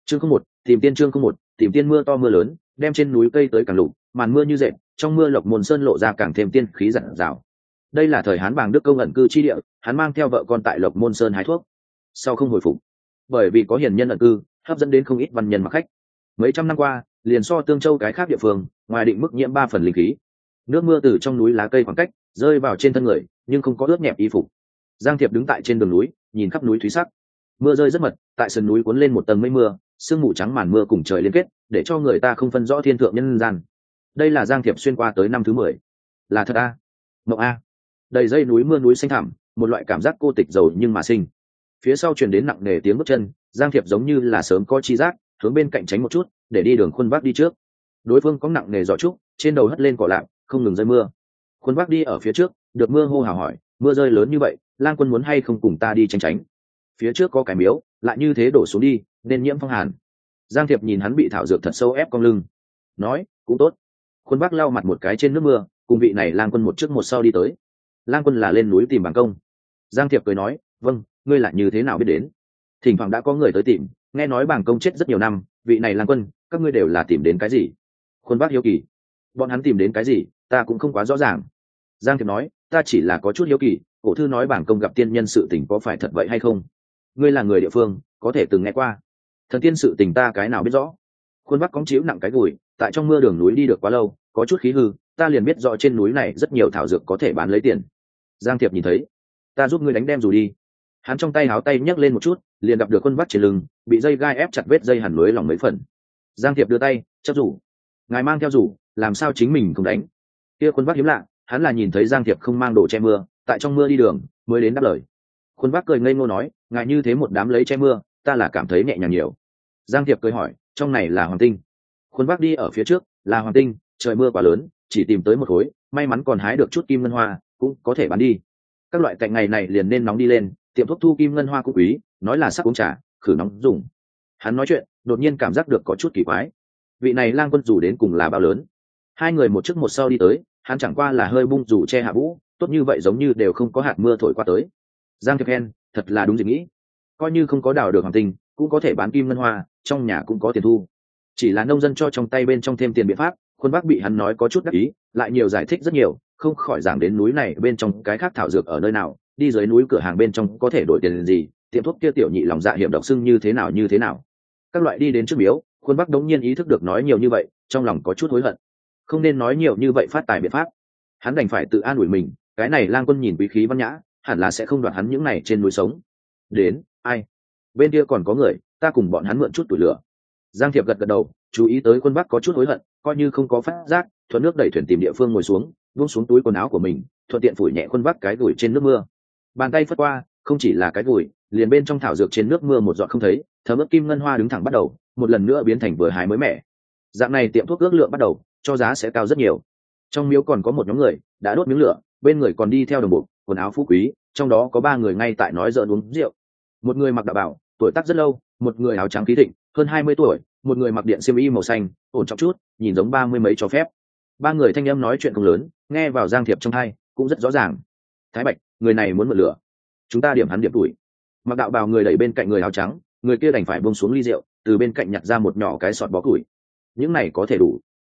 Chương không một, tìm tiên. Chương không một, tìm tiên. Mưa to mưa lớn đem trên núi cây tới càng lục, màn mưa như dệt, trong mưa Lộc Môn Sơn lộ ra càng thêm tiên khí rạng rào. Đây là thời Hán Bàng Đức công ẩn cư chi địa, hắn mang theo vợ con tại Lộc Môn Sơn hái thuốc. Sau không hồi phục, bởi vì có hiền nhân ẩn cư, hấp dẫn đến không ít văn nhân mặc khách. Mấy trăm năm qua, liền so Tương Châu cái khác địa phương, ngoài định mức nhiễm 3 phần linh khí. Nước mưa từ trong núi lá cây khoảng cách rơi vào trên thân người, nhưng không có ướt nhẹp y phục. Giang Thiệp đứng tại trên đường núi, nhìn khắp núi thúy sắc. Mưa rơi rất mật, tại sườn núi cuốn lên một tầng mây mưa, sương mù trắng màn mưa cùng trời liên kết, để cho người ta không phân rõ thiên thượng nhân gian. Đây là Giang Thiệp xuyên qua tới năm thứ 10. Là thật a? Mộng a? Đầy dây núi mưa núi xanh thẳm, một loại cảm giác cô tịch giàu nhưng mà sinh. Phía sau truyền đến nặng nề tiếng bước chân, Giang Thiệp giống như là sớm có chi giác, hướng bên cạnh tránh một chút, để đi đường Khuôn Vác đi trước. Đối phương có nặng nề giỏ trúc, trên đầu hất lên cỏ lạng, không ngừng rơi mưa. Khuôn Vác đi ở phía trước, được mưa hô hào hỏi, mưa rơi lớn như vậy, Lang Quân muốn hay không cùng ta đi tránh tránh? Phía trước có cái miếu, lại như thế đổ xuống đi, nên nhiễm phong hàn. Giang Thiệp nhìn hắn bị thảo dược thật sâu ép cong lưng, nói, cũng tốt. Khuôn Vác lau mặt một cái trên nước mưa, cùng vị này Lang Quân một trước một sau đi tới. Lang Quân là lên núi tìm Bàng Công. Giang Thiệp cười nói, vâng, ngươi lại như thế nào biết đến? Thỉnh thoảng đã có người tới tìm, nghe nói Bàng Công chết rất nhiều năm, vị này Lang Quân, các ngươi đều là tìm đến cái gì? Khuôn Vác hiếu kỳ, bọn hắn tìm đến cái gì, ta cũng không quá rõ ràng. Giang Thiệp nói, ta chỉ là có chút hiếu kỳ, cổ thư nói Bàng Công gặp tiên nhân sự tình có phải thật vậy hay không? Ngươi là người địa phương, có thể từng nghe qua. Thần tiên sự tình ta cái nào biết rõ? Khuôn Vác cóng chiếu nặng cái gùi, tại trong mưa đường núi đi được quá lâu, có chút khí hư, ta liền biết rõ trên núi này rất nhiều thảo dược có thể bán lấy tiền. Giang Thiệp nhìn thấy, ta giúp ngươi đánh đem dù đi. Hắn trong tay háo tay nhấc lên một chút, liền gặp được Khuôn Vác trên lưng bị dây gai ép chặt, vết dây hẳn lưới lỏng mấy phần. Giang Thiệp đưa tay chấp rủ, ngài mang theo rủ, làm sao chính mình không đánh? Kia Khuôn Vác hiếm lạ, hắn là nhìn thấy Giang Thiệp không mang đồ che mưa, tại trong mưa đi đường mới đến đáp lời. Khuôn Vác cười ngây ngô nói, ngài như thế một đám lấy che mưa, ta là cảm thấy nhẹ nhàng nhiều. Giang Thiệp cười hỏi, trong này là hoàng tinh? Khuôn Vác đi ở phía trước, là hoàng tinh, trời mưa quá lớn, chỉ tìm tới một khối, may mắn còn hái được chút kim ngân hoa, cũng có thể bán đi. Các loại cạnh ngày này liền nên nóng đi lên, tiệm thuốc thu kim ngân hoa cũng quý, nói là sắc uống trà, khử nóng dùng. Hắn nói chuyện, đột nhiên cảm giác được có chút kỳ quái. Vị này Lang Quân dù đến cùng là bao lớn? Hai người một trước một sau đi tới, hắn chẳng qua là hơi bung dù che hạ vũ, tốt như vậy giống như đều không có hạt mưa thổi qua tới. Giang Thiệp khen, thật là đúng gì nghĩ, coi như không có đào được hoàng tinh, cũng có thể bán kim ngân hoa, trong nhà cũng có tiền thu. Chỉ là nông dân cho trong tay bên trong thêm tiền biện pháp. Khuôn Vác bị hắn nói có chút đắc ý, lại nhiều giải thích rất nhiều, không khỏi giảng đến núi này bên trong cái khác thảo dược ở nơi nào, đi dưới núi cửa hàng bên trong có thể đổi tiền gì, tiệm thuốc kia tiểu nhị lòng dạ hiểm độc xưng như thế nào. Các loại đi đến trước miếu, Khuôn Vác đống nhiên ý thức được nói nhiều như vậy, trong lòng có chút hối hận, không nên nói nhiều như vậy phát tài biện pháp. Hắn đành phải tự an ủi mình, cái này Lang Quân nhìn quý khí văn nhã, hẳn là sẽ không đoạt hắn những này trên núi sống. Đến, ai? Bên kia còn có người, ta cùng bọn hắn mượn chút tuổi lửa. Giang Thiệp gật gật đầu, chú ý tới Khuôn Vác có chút hối hận, coi như không có phát giác, thuận nước đẩy thuyền tìm địa phương ngồi xuống, buông xuống túi quần áo của mình, thuận tiện phủi nhẹ Khuôn Vác cái gùi trên nước mưa. Bàn tay phất qua, không chỉ là cái gùi, liền bên trong thảo dược trên nước mưa một giọt không thấy, thấm ướt kim ngân hoa đứng thẳng bắt đầu, một lần nữa biến thành vừa hái mới mẻ. Dạng này tiệm thuốc ước lượng bắt đầu, cho giá sẽ cao rất nhiều. Trong miếu còn có một nhóm người đã đốt miếng lửa, bên người còn đi theo đồng bộ, quần áo phú quý, trong đó có 3 người ngay tại nói giỡn uống rượu. Một người mặc đạo bào, tuổi tác rất lâu, một người áo trắng khí thịnh, hơn 20 tuổi, một người mặc điện xiêm y màu xanh, ổn trọng chút, nhìn giống 30 mấy cho phép. 3 người thanh âm nói chuyện không lớn, nghe vào Giang Thiệp trong tai cũng rất rõ ràng. Thái Bạch, người này muốn mượn lửa, chúng ta điểm hắn điểm tuổi. Mặc đạo bào người đẩy bên cạnh người áo trắng, người kia đành phải buông xuống ly rượu, từ bên cạnh nhặt ra một nhỏ cái sọt bó củi. Những này có thể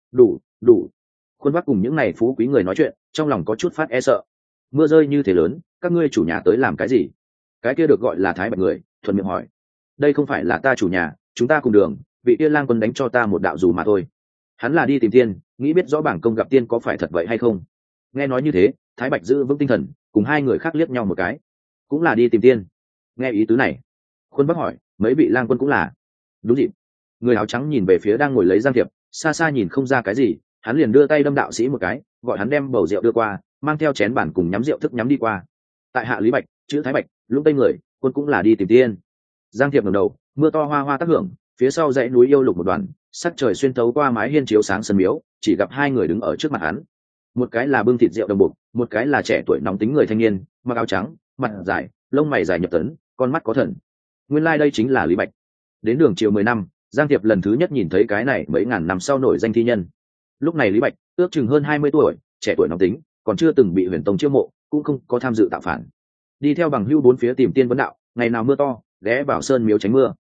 đủ. Khuôn Vác cùng những này phú quý người nói chuyện, trong lòng có chút phát e sợ. Mưa rơi như thế lớn, các ngươi chủ nhà tới làm cái gì? Cái kia được gọi là Thái Bạch người thuận miệng hỏi. Đây không phải là ta chủ nhà, chúng ta cùng đường, vị kia Lang Quân đánh cho ta một đạo dù mà thôi. Hắn là đi tìm tiên, nghĩ biết rõ Bàng Công gặp tiên có phải thật vậy hay không. Nghe nói như thế, Thái Bạch giữ vững tinh thần, cùng 2 người khác liếc nhau một cái, cũng là đi tìm tiên. Nghe ý tứ này, Khuôn Vác hỏi, mấy vị Lang Quân cũng là? Đúng dịp. Người áo trắng nhìn về phía đang ngồi lấy Giang Thiệp, xa xa nhìn không ra cái gì, hắn liền đưa tay đâm đạo sĩ một cái, gọi hắn đem bầu rượu đưa qua, mang theo chén bản cùng nhắm rượu thức nhắm đi qua. Tại hạ Lý Bạch, chữ Thái Bạch, Lũng Tây người, Quân cũng là đi tìm tiên. Giang Thiệp ngẩng đầu, mưa to hoa hoa tác hưởng, phía sau dãy núi yêu lục một đoàn, sắc trời xuyên thấu qua mái hiên chiếu sáng sân miếu, chỉ gặp 2 người đứng ở trước mặt hắn. Một cái là bưng thịt rượu đồng bục, một cái là trẻ tuổi nóng tính người thanh niên, mặc áo trắng, mặt dài, lông mày dài nhập tấn, con mắt có thần. Nguyên lai đây chính là Lý Bạch. Đến đường chiều 10 năm, Giang Thiệp lần thứ nhất nhìn thấy cái này mấy ngàn năm sau nổi danh thi nhân. Lúc này Lý Bạch ước chừng hơn 20 tuổi, trẻ tuổi nóng tính, còn chưa từng bị Huyền Tông chiêu mộ, cũng không có tham dự tạo phản. Đi theo bằng hữu 4 phía tìm tiên vấn đạo, ngày nào mưa to, ghé vào sơn miếu tránh mưa.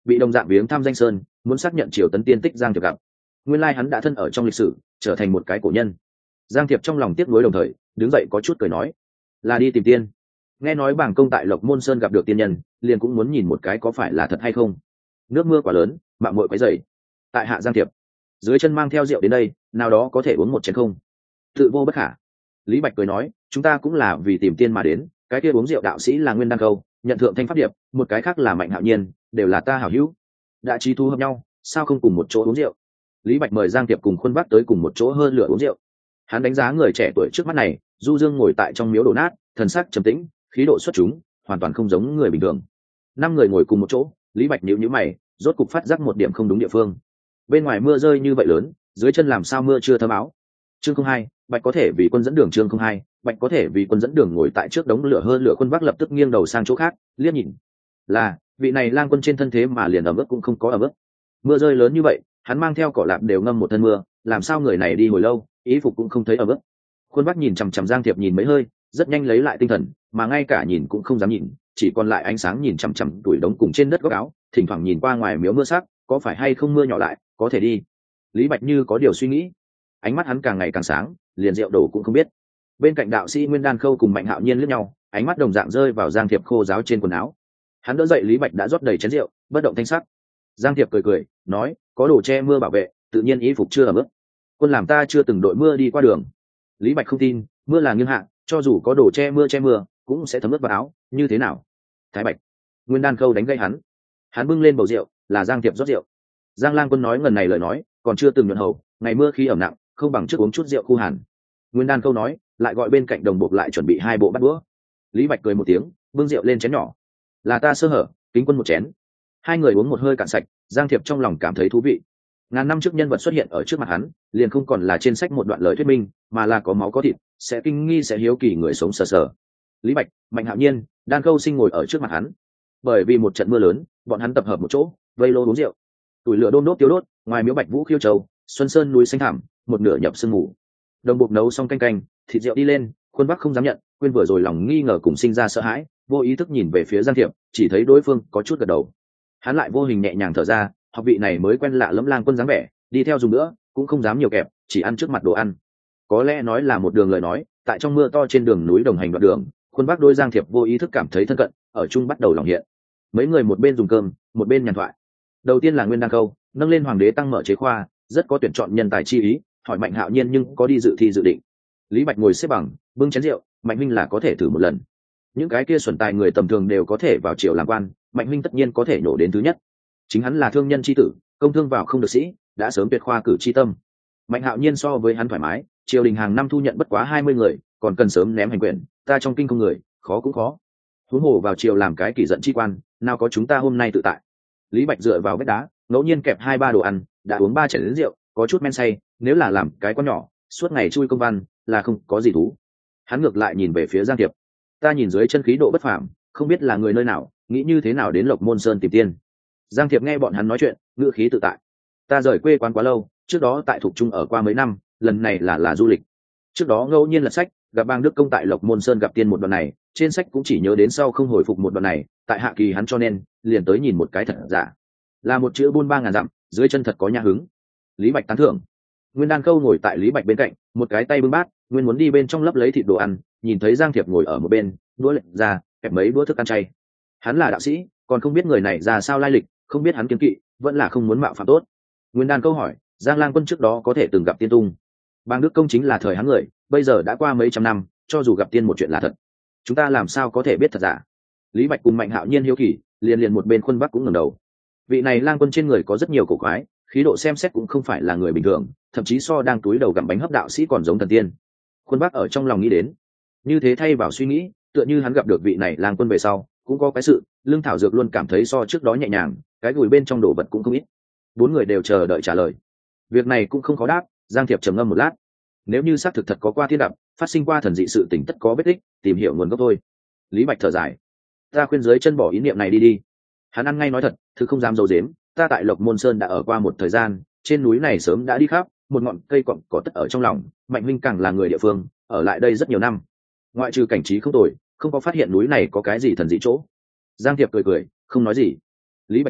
bị đồng dạng viếng thăm danh sơn, muốn xác nhận triều tấn tiên tích Giang Thiệp gặp. Nguyên lai hắn đã thân ở trong lịch sử, trở thành một cái cổ nhân. Giang Thiệp trong lòng tiếc nuối đồng thời đứng dậy có chút cười nói, là đi tìm tiên. Nghe nói bảng công tại Lộc Môn Sơn gặp được tiên nhân, liền cũng muốn nhìn một cái có phải là thật hay không. Nước mưa quá lớn, mạng muội quấy rầy. Tại hạ Giang Thiệp, dưới chân mang theo rượu đến đây, nào đó có thể uống một chén không? Tự vô bất khả. Lý Bạch cười nói, chúng ta cũng là vì tìm tiên mà đến, cái kia uống rượu đạo sĩ là Nguyên Đan Câu, nhận thượng thanh pháp điệp, một cái khác là Mạnh Hạo Nhiên, đều là ta hảo hữu. Đã trí thu hợp nhau, sao không cùng một chỗ uống rượu? Lý Bạch mời Giang Thiệp cùng Khuôn Vác tới cùng một chỗ hơn lửa uống rượu. Hắn đánh giá người trẻ tuổi trước mắt này, du dương ngồi tại trong miếu đổ nát, thần sắc trầm tĩnh, khí độ xuất chúng, hoàn toàn không giống người bình thường. 5 người ngồi cùng một chỗ, Lý Bạch nhíu nhíu mày, rốt cục phát giác một điểm không đúng địa phương. Bên ngoài mưa rơi như vậy lớn, dưới chân làm sao mưa chưa thấm áo. Chương 02, Bạch có thể vì quân dẫn đường. Chương 02, Bạch có thể vì quân dẫn đường. Ngồi tại trước đống lửa hơn lửa Khuôn Vác lập tức nghiêng đầu sang chỗ khác, liếc nhìn. Là, vị này lang quân trên thân thế mà liền ẩm ướt cũng không có ẩm ướt. Mưa rơi lớn như vậy, hắn mang theo cỏ lạp đều ngâm một thân mưa, làm sao người này đi hồi lâu, ý phục cũng không thấy ẩm ướt. Khuôn Vác nhìn chằm chằm Giang Thiệp nhìn mấy hơi, rất nhanh lấy lại tinh thần, mà ngay cả nhìn cũng không dám nhìn, chỉ còn lại ánh sáng nhìn chằm chằm tuổi đống cùng trên đất góc áo, thỉnh thoảng nhìn qua ngoài miếu mưa sắc, có phải hay không mưa nhỏ lại, có thể đi. Lý Bạch như có điều suy nghĩ, ánh mắt hắn càng ngày càng sáng, liền rượu đổ cũng không biết. Bên cạnh đạo sĩ Nguyên Đan Khâu cùng Mạnh Hạo Nhiên liếc nhau, ánh mắt đồng dạng rơi vào Giang Thiệp khô ráo trên quần áo. Hắn đỡ dậy Lý Bạch đã rót đầy chén rượu, bất động thanh sắc. Giang Thiệp cười cười, nói, có đồ che mưa bảo vệ, tự nhiên y phục chưa ẩm ướt. Quân làm ta chưa từng đội mưa đi qua đường. Lý Bạch không tin, mưa là nghiêng hạ, cho dù có đồ che mưa cũng sẽ thấm ướt vào áo, như thế nào? Thái Bạch. Nguyên Đan Khâu đánh gây hắn. Hắn bưng lên bầu rượu, là Giang Thiệp rót rượu. Giang Lang Quân nói ngần này lời nói, còn chưa từng nhuận hầu, ngày mưa khi ẩm nặng, không bằng trước uống chút rượu khu hàn. Nguyên Đan Câu nói, lại gọi bên cạnh đồng buộc lại chuẩn bị 2 bộ bát đũa. Lý Bạch cười một tiếng, bưng rượu lên chén nhỏ. Là ta sơ hở, kính quân một chén. 2 người uống một hơi cạn sạch, Giang Thiệp trong lòng cảm thấy thú vị. Ngàn năm trước nhân vật xuất hiện ở trước mặt hắn, liền không còn là trên sách một đoạn lời thuyết minh, mà là có máu có thịt, sẽ kinh nghi sẽ hiếu kỳ người sống sờ sờ. Lý Bạch, Mạnh Hạo Nhiên, Đan Câu Sinh ngồi ở trước mặt hắn. Bởi vì một trận mưa lớn, bọn hắn tập hợp một chỗ, vây lô uống rượu. Tuổi lửa đôm đốt tiêu đốt, ngoài miếu Bạch Vũ Khiêu Châu, Xuân Sơn núi xanh thẳm, một nửa nhập sương ngủ. Đồng buộc nấu xong canh canh, thịt rượu đi lên, Khuôn Vác không dám nhận, quên vừa rồi lòng nghi ngờ cùng sinh ra sợ hãi, vô ý thức nhìn về phía Giang Thiệp, chỉ thấy đối phương có chút gật đầu. Hắn lại vô hình nhẹ nhàng thở ra, học vị này mới quen lạ lẫm Lang Quân dáng vẻ, đi theo dùng nữa, cũng không dám nhiều kẹp, chỉ ăn trước mặt đồ ăn. Có lẽ nói là một đường lời nói, tại trong mưa to trên đường núi đồng hành đoạn đường, Khuôn Vác đôi Giang Thiệp vô ý thức cảm thấy thân cận, ở chung bắt đầu lòng hiện. Mấy người một bên dùng cơm, một bên nhàn thoại. Đầu tiên là Nguyên Đan Câu, nâng lên hoàng đế tăng mở chế khoa, rất có tuyển chọn nhân tài chi ý, hỏi Mạnh Hạo Nhiên nhưng có đi dự thi dự định. Lý Bạch ngồi xếp bằng, bưng chén rượu, Mạnh huynh là có thể thử một lần. Những cái kia xuẩn tài người tầm thường đều có thể vào triều làm quan, Mạnh huynh tất nhiên có thể nhổ đến thứ nhất. Chính hắn là thương nhân chi tử, công thương vào không được sĩ, đã sớm tuyệt khoa cử chi tâm. Mạnh Hạo Nhiên so với hắn thoải mái, triều đình hàng năm thu nhận bất quá 20 người, còn cần sớm ném hành quyền, ta trong kinh không người, khó cũng khó. Huống hồ vào triều làm cái kỷ giận chi quan, nào có chúng ta hôm nay tự tại. Lý Bạch dựa vào vách đá, ngẫu nhiên kẹp 2-3 đồ ăn, đã uống 3 chén rượu, có chút men say, nếu là làm cái con nhỏ, suốt ngày chui công văn, là không có gì thú. Hắn ngược lại nhìn về phía Giang Thiệp, ta nhìn dưới chân khí độ bất phàm, không biết là người nơi nào, nghĩ như thế nào đến Lộc Môn Sơn tìm tiên. Giang Thiệp nghe bọn hắn nói chuyện, ngữ khí tự tại. Ta rời quê quán quá lâu, trước đó tại Thục Trung ở qua mấy năm, lần này là du lịch. Trước đó ngẫu nhiên lật sách, gặp Bang Đức Công tại Lộc Môn Sơn gặp tiên một đoạn này, trên sách cũng chỉ nhớ đến sau không hồi phục một đoạn này, tại hạ kỳ hắn cho nên liền tới nhìn một cái thật giả. Là một chữ buôn 3000 dặm, dưới chân thật có nhã hứng. Lý Bạch tán thưởng. Nguyên Đan Câu ngồi tại Lý Bạch bên cạnh, một cái tay bưng bát, nguyên muốn đi bên trong lấp lấy thịt đồ ăn, nhìn thấy Giang Thiệp ngồi ở một bên, đũa lệch ra, kẹp mấy đũa thức ăn chay. Hắn là đạo sĩ, còn không biết người này ra sao lai lịch, không biết hắn kiêng kỵ, vẫn là không muốn mạo phạm tốt. Nguyên Đan Câu hỏi, Giang Lang Quân trước đó có thể từng gặp tiên tung. Bang Đức Công chính là thời hắn người, bây giờ đã qua mấy trăm năm, cho dù gặp tiên một chuyện là thật, chúng ta làm sao có thể biết thật giả. Lý Bạch cùng Mạnh Hạo Nhiên hiếu kỳ, liền một bên Khuôn Vác cũng ngẩng đầu. Vị này Lang Quân trên người có rất nhiều cổ quái, khí độ xem xét cũng không phải là người bình thường, thậm chí so đang túi đầu gặm bánh hấp đạo sĩ còn giống thần tiên. Khuôn Vác ở trong lòng nghĩ đến, như thế thay vào suy nghĩ, tựa như hắn gặp được vị này Lang Quân về sau, cũng có cái sự, Lương Thảo Dược luôn cảm thấy so trước đó nhẹ nhàng, cái gùi bên trong đồ vật cũng không ít. 4 người đều chờ đợi trả lời. Việc này cũng không khó đáp, Giang Thiệp trầm ngâm một lát. Nếu như xác thực thật có qua thiên đập, phát sinh qua thần dị sự tình tất có vết tích, tìm hiểu nguồn gốc thôi. Lý Bạch thở dài, ta khuyên dưới chân bỏ ý niệm này đi. Hắn ăn ngay nói thật, thứ không dám giấu giếm, ta tại Lộc Môn Sơn đã ở qua một thời gian, trên núi này sớm đã đi khắp, một ngọn cây cọng có tất ở trong lòng, Mạnh huynh càng là người địa phương, ở lại đây rất nhiều năm, ngoại trừ cảnh trí không tồi, không có phát hiện núi này có cái gì thần dị chỗ. Giang Thiệp cười cười, không nói gì. Lý Bạch nói,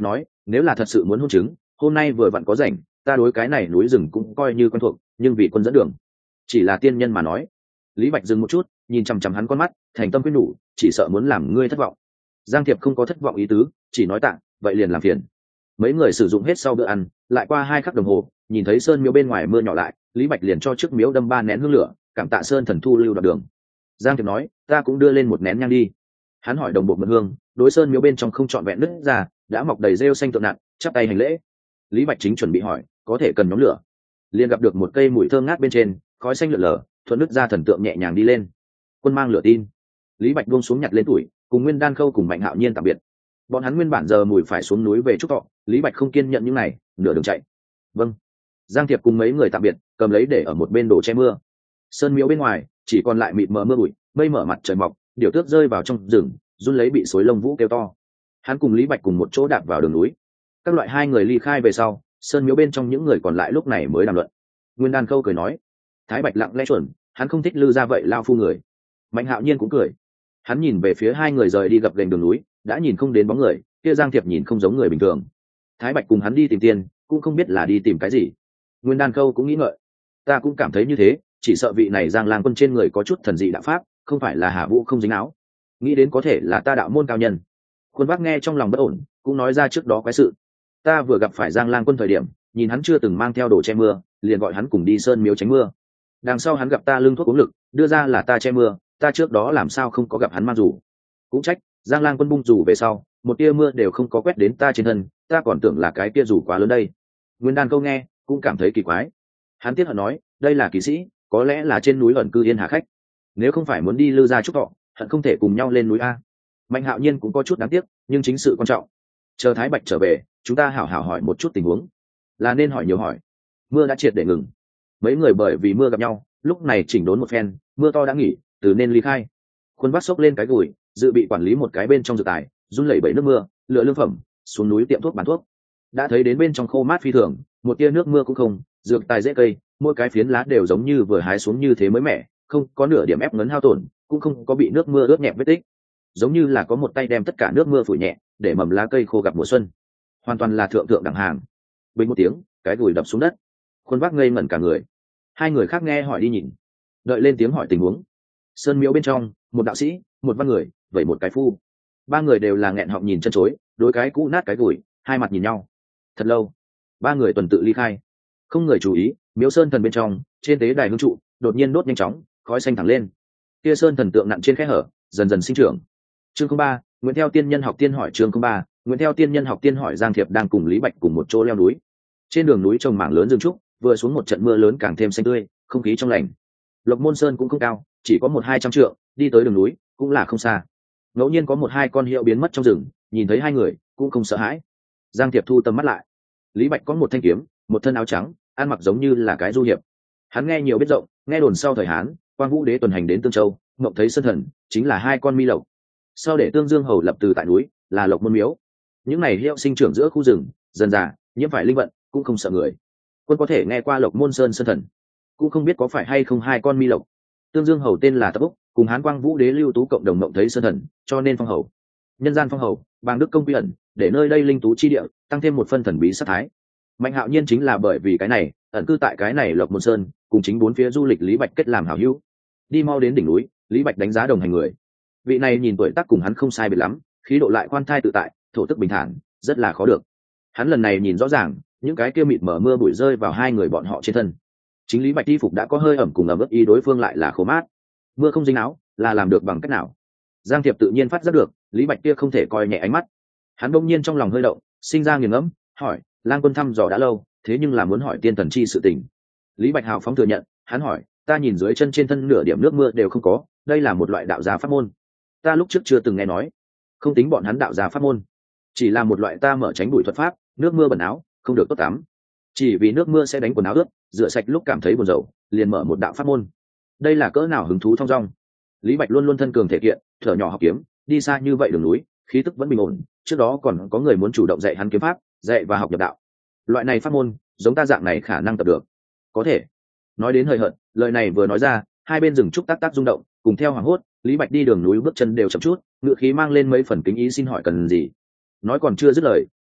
nếu là thật sự muốn hôn chứng, hôm nay vừa vặn có rảnh, ta đối cái này núi rừng cũng coi như quen thuộc, nhưng vì quân dẫn đường, chỉ là tiên nhân mà nói. Lý Bạch dừng một chút, nhìn chằm chằm hắn con mắt, thành tâm quyết nhủ, chỉ sợ muốn làm ngươi thất vọng. Giang Thiệp không có thất vọng ý tứ, chỉ nói tạ, vậy liền làm phiền. Mấy người sử dụng hết sau bữa ăn, lại qua 2 khắc đồng hồ, nhìn thấy sơn miếu bên ngoài mưa nhỏ lại, Lý Bạch liền cho trước miếu đâm 3 nén hương lửa, cảm tạ sơn thần thu lưu đoạn đường. Giang Thiệp nói, ta cũng đưa lên 1 nén nhang đi. Hắn hỏi đồng bộ mật hương, đối sơn miếu bên trong không trọn vẹn nứt ra, đã mọc đầy rêu xanh tượng nặng, chắp tay hành lễ. Lý Bạch chính chuẩn bị hỏi, có thể cần nhóm lửa, liền gặp được một cây mùi thơm ngát bên trên, khói xanh lượn lờ, thuận nứt ra thần tượng nhẹ nhàng đi lên. Quân mang lửa tin. Lý Bạch buông xuống nhặt lên tuổi, cùng Nguyên Đan Khâu cùng Mạnh Hạo Nhiên tạm biệt. Bọn hắn nguyên bản giờ mùi phải xuống núi về trúc thọ, Lý Bạch không kiên nhận những này, nửa đường chạy. Vâng. Giang Thiệp cùng mấy người tạm biệt, cầm lấy để ở một bên đồ che mưa. Sơn miếu bên ngoài chỉ còn lại mịt mờ mưa bụi, mây mở mặt trời mọc, điểu tước rơi vào trong rừng, run lấy bị xối lông vũ kêu to. Hắn cùng Lý Bạch cùng một chỗ đạp vào đường núi. Các loại 2 người ly khai về sau, sơn miếu bên trong những người còn lại lúc này mới đàm luận. Nguyên Đan Khâu cười nói, Thái Bạch lặng lẽ chuẩn, hắn không thích lư ra vậy lao phu người. Mạnh Hạo Nhiên cũng cười. Hắn nhìn về phía 2 người rời đi gập ghềnh đường núi, đã nhìn không đến bóng người, kia Giang Thiệp nhìn không giống người bình thường. Thái Bạch cùng hắn đi tìm tiền, cũng không biết là đi tìm cái gì. Nguyên Đan Khâu cũng nghĩ ngợi, ta cũng cảm thấy như thế, chỉ sợ vị này Giang Lang Quân trên người có chút thần dị đạo pháp, không phải là Hà Vũ không dính áo, nghĩ đến có thể là ta đạo môn cao nhân. Khuôn Vác nghe trong lòng bất ổn, cũng nói ra trước đó quái sự. Ta vừa gặp phải Giang Lang Quân thời điểm, nhìn hắn chưa từng mang theo đồ che mưa, liền gọi hắn cùng đi sơn miếu tránh mưa. Đằng sau hắn gặp ta lưng thuốc uống lực, đưa ra là ta che mưa, ta trước đó làm sao không có gặp hắn mang dù. Cũng trách, Giang Lang Quân bung dù về sau, một tia mưa đều không có quét đến ta trên thân, ta còn tưởng là cái tia dù quá lớn đây. Nguyên Đan Câu nghe, cũng cảm thấy kỳ quái. Hắn tiếc hận nói, đây là kỳ sĩ, có lẽ là trên núi ẩn cư yên hà khách. Nếu không phải muốn đi lư ra trúc thọ, hận không thể cùng nhau lên núi a. Mạnh Hạo Nhiên cũng có chút đáng tiếc, nhưng chính sự quan trọng. Chờ Thái Bạch trở về, chúng ta hảo hảo hỏi một chút tình huống. Là nên hỏi nhiều hỏi. Mưa đã triệt để ngừng. Mấy người bởi vì mưa gặp nhau, lúc này chỉnh đốn một phen, mưa to đã nghỉ, từ nên ly khai. Khuôn Vác xốc lên cái gùi, dự bị quản lý một cái bên trong dược tài, run lẩy bẩy nước mưa, lựa lương phẩm, xuống núi tiệm thuốc bán thuốc. Đã thấy đến bên trong khô mát phi thường, một tia nước mưa cũng không, dược tài dễ cây, mỗi cái phiến lá đều giống như vừa hái xuống như thế mới mẻ, không có nửa điểm ép ngấn hao tổn, cũng không có bị nước mưa ướt nhẹp vết tích, giống như là có một tay đem tất cả nước mưa phủ nhẹ, để mầm lá cây khô gặp mùa xuân. Hoàn toàn là thượng thượng đẳng hàng. Bình một tiếng, cái gùi đập xuống đất. Khuôn Vác ngây ngẩn cả người. 2 người khác nghe hỏi đi nhìn, đợi lên tiếng hỏi tình huống. Sơn miếu bên trong, một đạo sĩ, một văn người, vậy một cái phu. 3 người đều là nghẹn họng nhìn chân chối, đối cái cũ nát cái gùi, hai mặt nhìn nhau. Thật lâu, 3 người tuần tự ly khai. Không người chú ý, miếu sơn thần bên trong, trên tế đài hương trụ, đột nhiên đốt nhanh chóng, khói xanh thẳng lên. Kia sơn thần tượng nặng trên khe hở, dần dần sinh trưởng. Chương 03, Nguyễn theo tiên nhân học tiên hỏi. Chương 03, Nguyễn theo tiên nhân học tiên hỏi. Giang Thiệp đang cùng Lý Bạch cùng một chỗ leo núi. Trên đường núi trồng mảng lớn rừng trúc, vừa xuống một trận mưa lớn càng thêm xanh tươi, không khí trong lành. Lộc Môn Sơn cũng không cao, chỉ có 100-200 trượng, đi tới đường núi cũng là không xa. Ngẫu nhiên có 1-2 con hiệu biến mất trong rừng, nhìn thấy 2 người cũng không sợ hãi. Giang Thiệp thu tầm mắt lại. Lý Bạch có một thanh kiếm, một thân áo trắng, ăn mặc giống như là cái du hiệp. Hắn nghe nhiều biết rộng, nghe đồn sau thời Hán, Quang Vũ Đế tuần hành đến Tương Châu, mộng thấy sơn thần, chính là 2 con mi lộc. Sau để Tương Dương hầu lập từ tại núi, là Lộc Môn miếu. Những này hiệu sinh trưởng giữa khu rừng, dần dà nhiễm phải linh vận, cũng không sợ người. Quân có thể nghe qua Lộc Môn Sơn sơn thần, cũng không biết có phải hay không 2 con mi lộc. Tương Dương hầu tên là Tập Úc, cùng Hán Quang Vũ Đế Lưu Tú cộng đồng mộng thấy sơn thần, cho nên phong hầu. Nhân gian phong hầu, bang đức công quy ẩn, để nơi đây linh tú chi địa, tăng thêm một phân thần bí sát thái. Mạnh Hạo Nhiên chính là bởi vì cái này, ẩn cư tại cái này Lộc Môn Sơn, cùng chính 4 phía du lịch Lý Bạch kết làm hảo hữu. Đi mau đến đỉnh núi, Lý Bạch đánh giá đồng hành người. Vị này nhìn tuổi tác cùng hắn không sai biệt lắm, khí độ lại khoan thai tự tại, thổ tức bình thản, rất là khó được. Hắn lần này nhìn rõ ràng, những cái kia mịt mờ mưa bụi rơi vào 2 người bọn họ trên thân. Chính Lý Bạch y phục đã có hơi ẩm cùng ẩm ướt, y đối phương lại là khô mát. Mưa không dính áo, là làm được bằng cách nào? Giang Thiệp tự nhiên phát giác được, Lý Bạch kia không thể coi nhẹ ánh mắt. Hắn bỗng nhiên trong lòng hơi động, sinh ra nghiền ngẫm, hỏi: Lang Quân thăm dò đã lâu, thế nhưng là muốn hỏi tiên thần chi sự tình. Lý Bạch hào phóng thừa nhận, hắn hỏi: ta nhìn dưới chân trên thân nửa điểm nước mưa đều không có, đây là một loại đạo gia pháp môn. Ta lúc trước chưa từng nghe nói. Không tính bọn hắn đạo gia pháp môn, chỉ là một loại ta mở tránh bụi thuật pháp, nước mưa bẩn áo, không được tốt tắm. Chỉ vì nước mưa sẽ đánh quần áo ướt, rửa sạch lúc cảm thấy buồn rầu, liền mở một đạo pháp môn. Đây là cỡ nào hứng thú thong dong. Lý Bạch luôn luôn thân cường thể kiện, thở nhỏ học kiếm, đi xa như vậy đường núi, khí tức vẫn bình ổn. Trước đó còn có người muốn chủ động dạy hắn kiếm pháp, dạy và học nhập đạo. Loại này pháp môn, giống ta dạng này khả năng tập được. Có thể. Nói đến hơi hận, lời này vừa nói ra, 2 bên rừng trúc tác tác rung động, cùng theo hoảng hốt. Lý Bạch đi đường núi bước chân đều chậm chút, ngựa khí mang lên mấy phần kính ý, xin hỏi cần gì. Nói còn chưa dứt lời,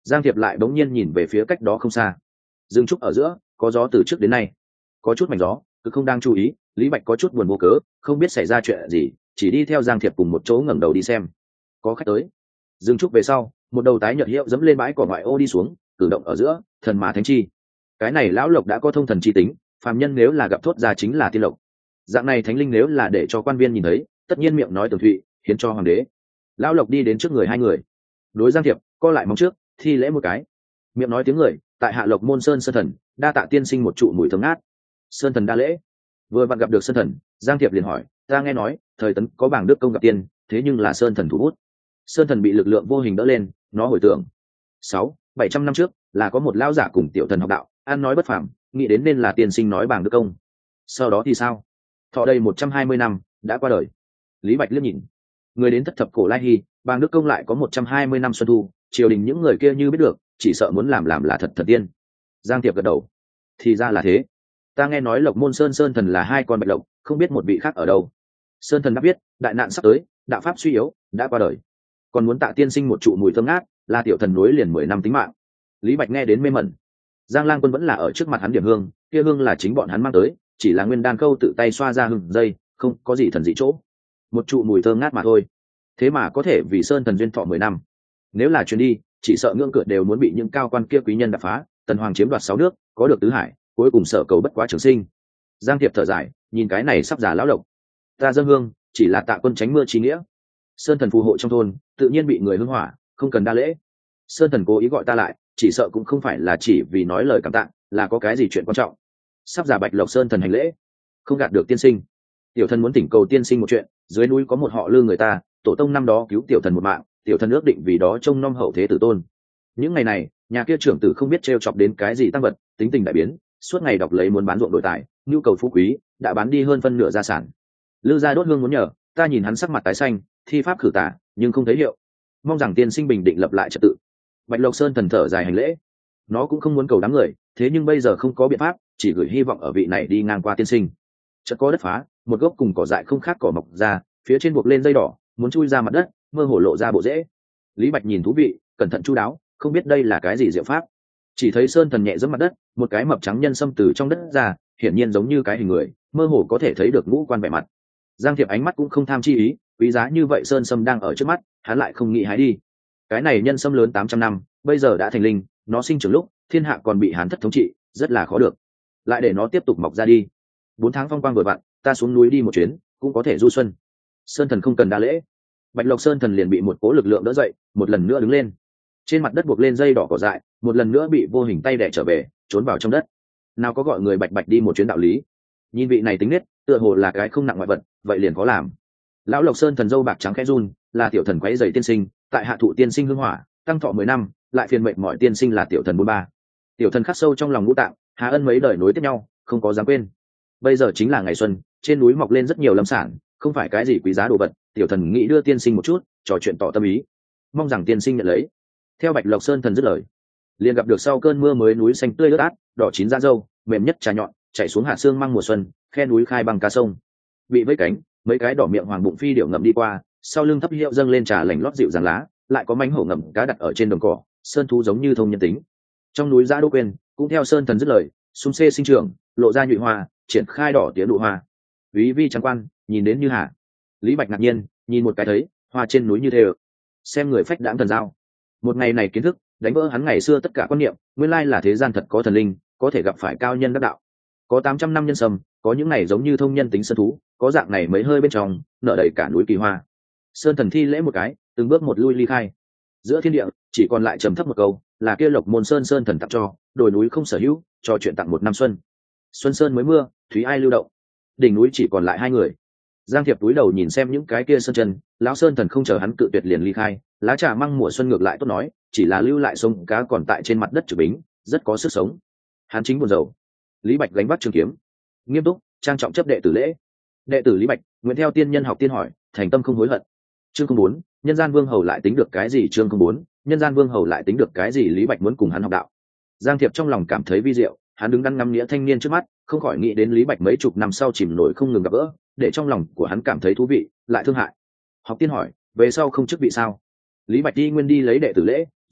Giang Thiệp lại bỗng nhiên nhìn về phía cách đó không xa, rừng trúc ở giữa có gió từ trước đến nay, có chút mảnh gió cứ không đang chú ý. Lý Bạch có chút buồn vô cớ, không biết xảy ra chuyện gì, chỉ đi theo Giang Thiệp cùng một chỗ ngẩng đầu đi xem. Có khách tới. Dừng chút về sau, một đầu tái nhợt hiệu dẫm lên bãi cỏ ngoại ô đi xuống, cử động ở giữa thần má thánh chi. Cái này lão lộc đã có thông thần chi tính, phàm nhân nếu là gặp thốt ra chính là tiên lộc. Dạng này thánh linh nếu là để cho quan viên nhìn thấy, tất nhiên miệng nói tường thụy, hiến cho hoàng đế. Lão lộc đi đến trước người hai người, đối Giang Thiệp co lại móng trước, thi lễ một cái. Miệng nói tiếng người, tại Hạ Lộc Môn Sơn Sơn Thần, đa tạ tiên sinh một trụ mùi thơm ngát. Sơn Thần đa lễ. Vừa vặn gặp được Sơn Thần, Giang Thiệp liền hỏi, ta nghe nói thời tấn có bảng đức công gặp tiên, thế nhưng là Sơn Thần thủ bút. Sơn Thần bị lực lượng vô hình đỡ lên, nó hồi tưởng 700 năm trước là có một lão giả cùng tiểu thần học đạo, ăn nói bất phàm, nghĩ đến nên là tiên sinh nói bảng đức công. Sau đó thì sao? Thọ đây 120 năm đã qua đời. Lý Bạch liếc nhìn, người đến thất thập cổ lai hy, bảng đức công lại có 120 năm xuân thu, triều đình những người kia như biết được, chỉ sợ muốn làm là thật thật tiên. Giang Thiệp gật đầu, thì ra là thế. Ta nghe nói Lộc Môn Sơn Sơn Thần là hai con bạch lộc, không biết một vị khác ở đâu. Sơn Thần đã biết đại nạn sắp tới, đạo pháp suy yếu, đã qua đời, còn muốn tạ tiên sinh một trụ mùi thơm ngát, là tiểu thần nối liền 10 năm tính mạng. Lý Bạch nghe đến mê mẩn. Giang Lang Quân vẫn là ở trước mặt hắn điểm hương, kia hương là chính bọn hắn mang tới, chỉ là Nguyên Đan Câu tự tay xoa ra hương dây, không có gì thần dị chỗ, một trụ mùi thơm ngát mà thôi. Thế mà có thể vì Sơn Thần duyên thọ 10 năm. Nếu là chuyến đi, chỉ sợ ngưỡng cửa đều muốn bị những cao quan kia quý nhân đập phá. Tần Hoàng chiếm đoạt 6 nước, có được tứ hải, cuối cùng sở cầu bất quá trường sinh. Giang Thiệp thở dài, nhìn cái này sắp già lão lộc. Ta dâng hương chỉ là tạ quân tránh mưa trí nghĩa. Sơn Thần phù hộ trong thôn, tự nhiên bị người hương hỏa, không cần đa lễ. Sơn Thần cố ý gọi ta lại, chỉ sợ cũng không phải là chỉ vì nói lời cảm tạ, là có cái gì chuyện quan trọng. Sắp già Bạch Lộc Sơn Thần hành lễ, không gạt được tiên sinh. Tiểu thần muốn thỉnh cầu tiên sinh một chuyện, dưới núi có một họ Lư người ta, tổ tông năm đó cứu tiểu thần một mạng, tiểu thần ước định vì đó trông nom hậu thế tử tôn. Những ngày này, nhà kia trưởng tử không biết trêu chọc đến cái gì tăng vật, tính tình đại biến, suốt ngày đọc lấy muốn bán ruộng đổi tài, nhu cầu phú quý, đã bán đi hơn phân nửa gia sản. Lư gia đốt hương muốn nhờ, ta nhìn hắn sắc mặt tái xanh, thi pháp khử tà, nhưng không thấy hiệu. Mong rằng tiên sinh bình định lập lại trật tự. Bạch Lộc Sơn Thần thở dài hành lễ. Nó cũng không muốn cầu đám người, thế nhưng bây giờ không có biện pháp, chỉ gửi hy vọng ở vị này đi ngang qua tiên sinh. Chợt có đất phá, một gốc cùng cỏ dại không khác cỏ mọc ra, phía trên buộc lên dây đỏ, muốn chui ra mặt đất, mơ hồ lộ ra bộ rễ. Lý Bạch nhìn thú vị, cẩn thận chu đáo, không biết đây là cái gì diệu pháp. Chỉ thấy Sơn Thần nhẹ giẫm mặt đất, một cái mập trắng nhân sâm từ trong đất ra, hiển nhiên giống như cái hình người, mơ hồ có thể thấy được ngũ quan vẻ mặt. Giang Thiệp ánh mắt cũng không tham chi ý, quý giá như vậy sơn sâm đang ở trước mắt, hắn lại không nghĩ hái đi. Cái này nhân sâm lớn 800 năm, bây giờ đã thành linh, nó sinh trưởng lúc thiên hạ còn bị Hán thất thống trị, rất là khó được. Lại để nó tiếp tục mọc ra đi. 4 tháng phong quang vừa vặn, ta xuống núi đi một chuyến, cũng có thể du xuân. Sơn Thần không cần đa lễ. Bạch Lộc Sơn Thần liền bị một cỗ lực lượng đỡ dậy, một lần nữa đứng lên. Trên mặt đất buộc lên dây đỏ cỏ dại, một lần nữa bị vô hình tay đè trở về, trốn vào trong đất. Nào có gọi người bạch bạch đi một chuyến đạo lý. Nhìn vị này tính nết, tựa hồ là cái không nặng ngoại vật, vậy liền có làm. Lão Lộc Sơn Thần dâu bạc trắng khẽ run, là tiểu thần quấy rầy tiên sinh, tại hạ thụ tiên sinh hương hỏa, tăng thọ 10 năm, lại phiền mệnh mọi tiên sinh là tiểu thần 43. Tiểu thần khắc sâu trong lòng ngũ tạng, hà ân mấy đời nối tiếp nhau, không có dám quên. Bây giờ chính là ngày xuân, trên núi mọc lên rất nhiều lâm sản, không phải cái gì quý giá đồ vật, tiểu thần nghĩ đưa tiên sinh một chút, trò chuyện tỏ tâm ý, mong rằng tiên sinh nhận lấy. Theo Bạch Lộc Sơn Thần dứt lời, liền gặp được sau cơn mưa mới núi xanh tươi ướt át, đỏ chín da dâu, mềm nhất trà nhọn, chảy xuống hạ sương mang mùa xuân, khe núi khai bằng cá sông. Bị vây cánh, mấy cái đỏ miệng hoàng bụng phi điệu ngậm đi qua, sau lưng thấp hiệu dâng lên trà lành lót dịu dàng lá, lại có mánh hổ ngậm cá đặt ở trên đồng cỏ, sơn thú giống như thông nhân tính. Trong núi giã đô quên, cũng theo Sơn Thần dứt lời, sum xê sinh trưởng, lộ ra nhụy hoa, triển khai đỏ tía nụ hoa. Úy vi trắng quan, nhìn đến như hạ. Lý Bạch ngạc nhiên, nhìn một cái thấy, hoa trên núi như thế ự. Xem người phách đãng thần giao. Một ngày này kiến thức, đánh vỡ hắn ngày xưa tất cả quan niệm, nguyên lai là thế gian thật có thần linh, có thể gặp phải cao nhân đắc đạo. Có 800 năm nhân sâm, có những này giống như thông nhân tính sơn thú, có dạng này mấy hơi bên trong, nở đầy cả núi kỳ hoa. Sơn Thần thi lễ một cái, từng bước một lui ly khai. Giữa thiên địa, chỉ còn lại trầm thấp một câu, là kia Lộc Môn Sơn Sơn Thần tặng cho, đồi núi không sở hữu, cho chuyện tặng 1 năm xuân. Xuân sơn mới mưa, thúy ai lưu động. Đỉnh núi chỉ còn lại 2 người. Giang Thiệp túi đầu nhìn xem những cái kia sơn chân, lão Sơn Thần không chờ hắn cự tuyệt liền ly khai, lá trà măng mùa xuân ngược lại tốt nói, chỉ là lưu lại sông cá còn tại trên mặt đất trực bính, rất có sức sống. Hắn chính buồn rầu. Lý Bạch gánh vác trường kiếm, nghiêm túc trang trọng chấp đệ tử lễ. Đệ tử Lý Bạch nguyện theo tiên nhân học tiên hỏi, thành tâm không hối hận. Chương 04, nhân gian vương hầu lại tính được cái gì? Chương 04, nhân gian vương hầu lại tính được cái gì? Lý Bạch muốn cùng hắn học đạo. Giang Thiệp trong lòng cảm thấy vi diệu, hắn đứng đắn ngắm nghĩa thanh niên trước mắt, không khỏi nghĩ đến Lý Bạch mấy chục năm sau chìm nổi không ngừng gặp gỡ, để trong lòng của hắn cảm thấy thú vị, lại thương hại. Học tiên hỏi, về sau không chức vị sao? Lý Bạch đi nguyên đi lấy đệ tử lễ,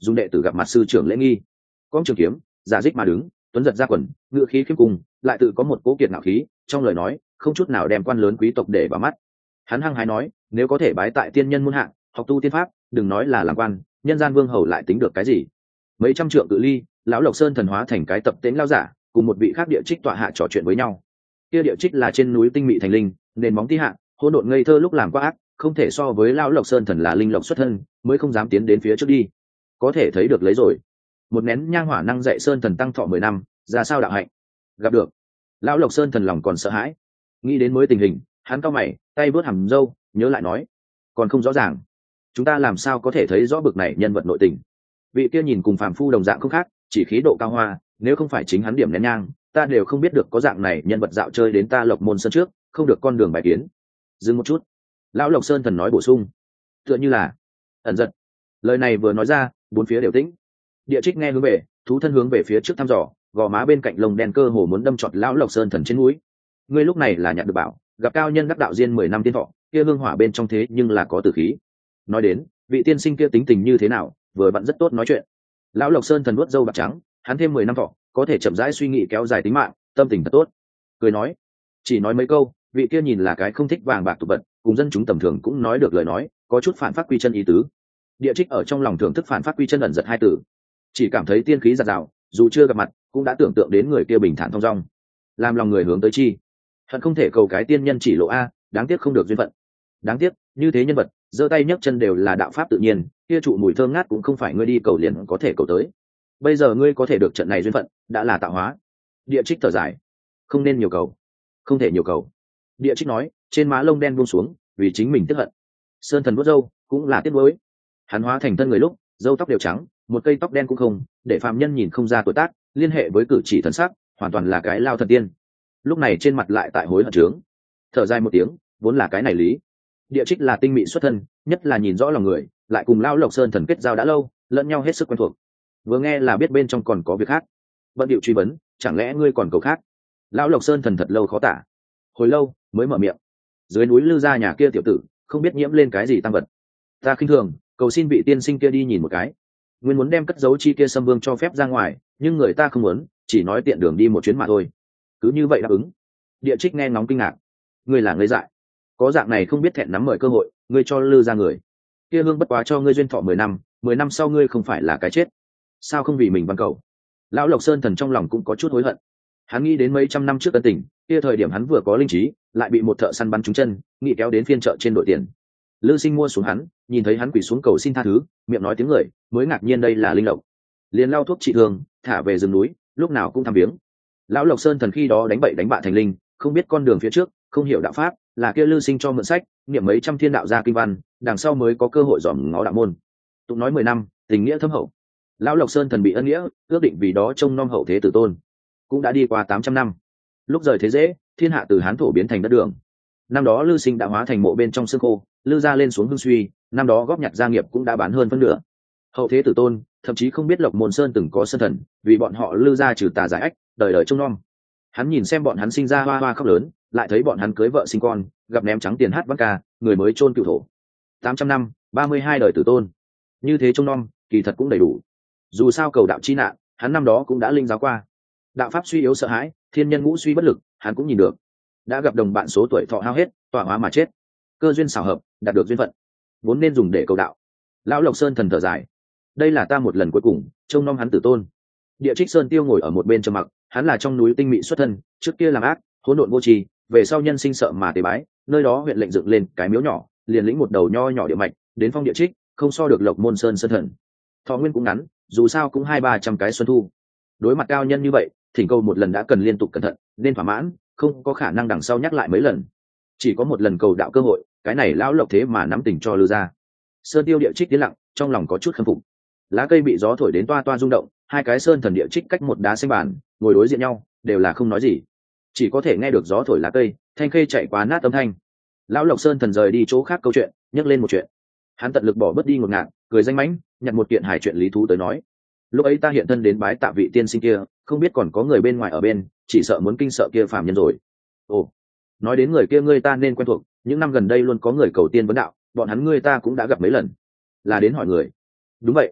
dùng đệ tử gặp mặt sư trưởng lễ nghi. Con trường kiếm, giả dích mà đứng, tuấn giật ra quần, ngựa khí khiêm cùng, lại tự có một cố kiệt ngạo khí, trong lời nói không chút nào đem quan lớn quý tộc để vào mắt. Hắn hăng hái nói, nếu có thể bái tại tiên nhân muôn hạng, học tu tiên pháp, đừng nói là làm quan, nhân gian vương hầu lại tính được cái gì. Mấy trăm trượng cự ly, lão Lộc Sơn thần hóa thành cái tập tễnh lao giả, cùng một vị khác địa trích tọa hạ trò chuyện với nhau. Kia địa trích là trên núi tinh mị thành linh, nền móng tí hạ, hỗn độn ngây thơ lúc làm quá ác, không thể so với lão Lộc Sơn thần là linh lộc xuất thân, mới không dám tiến đến phía trước đi. Có thể thấy được lấy rồi. Một nén nhang hỏa năng dạy Sơn thần tăng thọ 10 năm, ra sao đạo hạnh. Gặp được. Lão Lộc Sơn thần lòng còn sợ hãi. Nghĩ đến mới tình hình, hắn cau mày, tay vớt hàm râu, nhớ lại nói, còn không rõ ràng. Chúng ta làm sao có thể thấy rõ bực này nhân vật nội tình. Vị kia nhìn cùng phàm phu đồng dạng không khác, chỉ khí độ cao hoa, nếu không phải chính hắn điểm nén nhang, ta đều không biết được có dạng này nhân vật dạo chơi đến ta Lộc Môn Sơn trước, không được con đường bài kiến. Dừng một chút, lão Lộc Sơn thần nói bổ sung, tựa như là ẩn giật. Lời này vừa nói ra, bốn phía đều tĩnh. Địa trích nghe hướng về, thú thân hướng về phía trước thăm dò, gò má bên cạnh lông đen cơ hồ muốn đâm trọt lão Lộc Sơn thần trên mũi. Ngươi lúc này là nhặt được bảo, gặp cao nhân đắc đạo diên 10 năm tiên thọ, kia hương hỏa bên trong thế nhưng là có tử khí. Nói đến, vị tiên sinh kia tính tình như thế nào, vừa vặn rất tốt nói chuyện. Lão Lộc Sơn thần vuốt râu bạc trắng, hắn thêm 10 năm thọ, có thể chậm rãi suy nghĩ kéo dài tính mạng, tâm tình thật tốt. Cười nói, chỉ nói mấy câu, vị kia nhìn là cái không thích vàng bạc tục vật, cùng dân chúng tầm thường cũng nói được lời nói, có chút phản phát quy chân ý tứ. Địa trích ở trong lòng thưởng thức phản phát quy chân ẩn giật hai từ, chỉ cảm thấy tiên khí giạt rào, dù chưa gặp mặt, cũng đã tưởng tượng đến người kia bình thản thong dong, làm lòng người hướng tới chi. Hận không thể cầu cái tiên nhân chỉ lộ a, đáng tiếc không được duyên phận. Đáng tiếc, như thế nhân vật, giơ tay nhấc chân đều là đạo pháp tự nhiên, kia trụ mùi thơm ngát cũng không phải ngươi đi cầu liền có thể cầu tới. Bây giờ ngươi có thể được trận này duyên phận, đã là tạo hóa. Địa trích thở dài, không nên nhiều cầu, không thể nhiều cầu. Địa trích nói, trên má lông đen buông xuống, vì chính mình tiếc hận. Sơn thần vuốt râu, cũng là tiếc nuối. Hắn hóa thành thân người lúc, râu tóc đều trắng, một cây tóc đen cũng không, để phàm nhân nhìn không ra tuổi tác, liên hệ với cử chỉ thần sắc, hoàn toàn là cái lao thần tiên. Lúc này trên mặt lại tại hối hận trướng. Thở dài một tiếng, vốn là cái này lý. Địa trích là tinh mị xuất thân, nhất là nhìn rõ lòng người, lại cùng lão Lộc Sơn thần kết giao đã lâu, lẫn nhau hết sức quen thuộc. Vừa nghe là biết bên trong còn có việc khác. Bận điệu truy vấn, chẳng lẽ ngươi còn cầu khác? Lão Lộc Sơn thần thật lâu khó tả, hồi lâu mới mở miệng. Dưới núi Lư gia nhà kia tiểu tử, không biết nhiễm lên cái gì tăng vật. Ta khinh thường, cầu xin vị tiên sinh kia đi nhìn một cái. Nguyên muốn đem cất giấu chi kia Sâm Vương cho phép ra ngoài, nhưng người ta không muốn, chỉ nói tiện đường đi một chuyến mà thôi. Cứ như vậy đáp ứng. Địa trích nghe ngóng kinh ngạc. Ngươi là ngây dại, có dạng này không biết thẹn nắm mời cơ hội, ngươi cho Lư ra người kia hương bất quá cho ngươi duyên thọ 10 năm, 10 năm sau ngươi không phải là cái chết, sao không vì mình văn cầu? Lão Lộc Sơn thần trong lòng cũng có chút hối hận. Hắn nghĩ đến mấy trăm năm trước ân tình, kia thời điểm hắn vừa có linh trí, lại bị một thợ săn bắn trúng chân, nghĩ kéo đến phiên chợ trên đội tiền. Lư Sinh mua xuống hắn, nhìn thấy hắn quỳ xuống cầu xin tha thứ, miệng nói tiếng người, mới ngạc nhiên đây là linh lộc. Liền lau thuốc trị thương, thả về rừng núi, lúc nào cũng thăm viếng. Lão Lộc Sơn thần khi đó đánh bậy đánh bạ thành linh, không biết con đường phía trước, không hiểu đạo pháp, là kia Lư Sinh cho mượn sách, niệm mấy trăm thiên đạo gia kinh văn, đằng sau mới có cơ hội dòm ngó đạo môn. Tụng nói 10 năm, tình nghĩa thâm hậu. Lão Lộc Sơn thần bị ân nghĩa, ước định vì đó trông nom hậu thế tử tôn. Cũng đã đi qua 800 năm. Lúc rời thế dễ, thiên hạ từ hán thổ biến thành đất đường. Năm đó Lư Sinh đã hóa thành mộ bên trong xương khô, Lư gia lên xuống hưng suy, năm đó góp nhặt gia nghiệp cũng đã bán hơn phân nửa. Hậu thế tử tôn, thậm chí không biết Lộc Môn Sơn từng có sơn thần, vì bọn họ Lư gia trừ tà giải ách, đời đời trông nom. Hắn nhìn xem bọn hắn sinh ra hoa hoa khóc lớn, lại thấy bọn hắn cưới vợ sinh con, gặp ném trắng tiền hát vang ca, người mới chôn cựu thổ. 800 năm, 32 đời tử tôn. Như thế trông nom, kỳ thật cũng đầy đủ. Dù sao cầu đạo chi nạn, hắn năm đó cũng đã linh giáo qua. Đạo pháp suy yếu sợ hãi, thiên nhân ngũ suy bất lực, hắn cũng nhìn được. Đã gặp đồng bạn số tuổi thọ hao hết, tọa hóa mà chết. Cơ duyên xảo hợp, đạt được duyên phận, vốn nên dùng để cầu đạo. Lão Lộc Sơn thần thở dài, đây là ta một lần cuối cùng trông nom hắn tử tôn. Địa Trích Sơn Tiêu ngồi ở một bên trầm mặc, hắn là trong núi tinh mị xuất thân, trước kia làm ác, hỗn độn vô tri, về sau nhân sinh sợ mà tế bái, nơi đó huyện lệnh dựng lên cái miếu nhỏ, liền lĩnh một đầu nho nhỏ địa mạch, đến phong địa trích, không so được Lộc Môn Sơn sơn thần. Thọ nguyên cũng ngắn, dù sao cũng 200-300 cái xuân thu. Đối mặt cao nhân như vậy, thỉnh cầu một lần đã cần liên tục cẩn thận, nên thỏa mãn, không có khả năng đằng sau nhắc lại mấy lần. Chỉ có một lần cầu đạo cơ hội, cái này lão Lộc thế mà nắm tình cho Lư ra. Sơn Tiêu Địa Trích tiến lặng, trong lòng có chút khâm phục. Lá cây bị gió thổi đến toa toa rung động, hai cái sơn thần Địa Trích cách một đá xanh bàn, ngồi đối diện nhau, đều là không nói gì, chỉ có thể nghe được gió thổi lá cây, thanh khê chạy qua nát âm thanh. Lão Lộc Sơn thần rời đi chỗ khác câu chuyện, nhắc lên một chuyện. Hắn tận lực bỏ bớt đi ngột ngạt, cười danh mãnh, nhặt một kiện hài chuyện lý thú tới nói. Lúc ấy ta hiện thân đến bái tạ vị tiên sinh kia, không biết còn có người bên ngoài ở bên, chỉ sợ muốn kinh sợ kia phàm nhân rồi. Ồ, nói đến người kia ngươi ta nên quen thuộc, những năm gần đây luôn có người cầu tiên vấn đạo, bọn hắn ngươi ta cũng đã gặp mấy lần. Là đến hỏi người? Đúng vậy.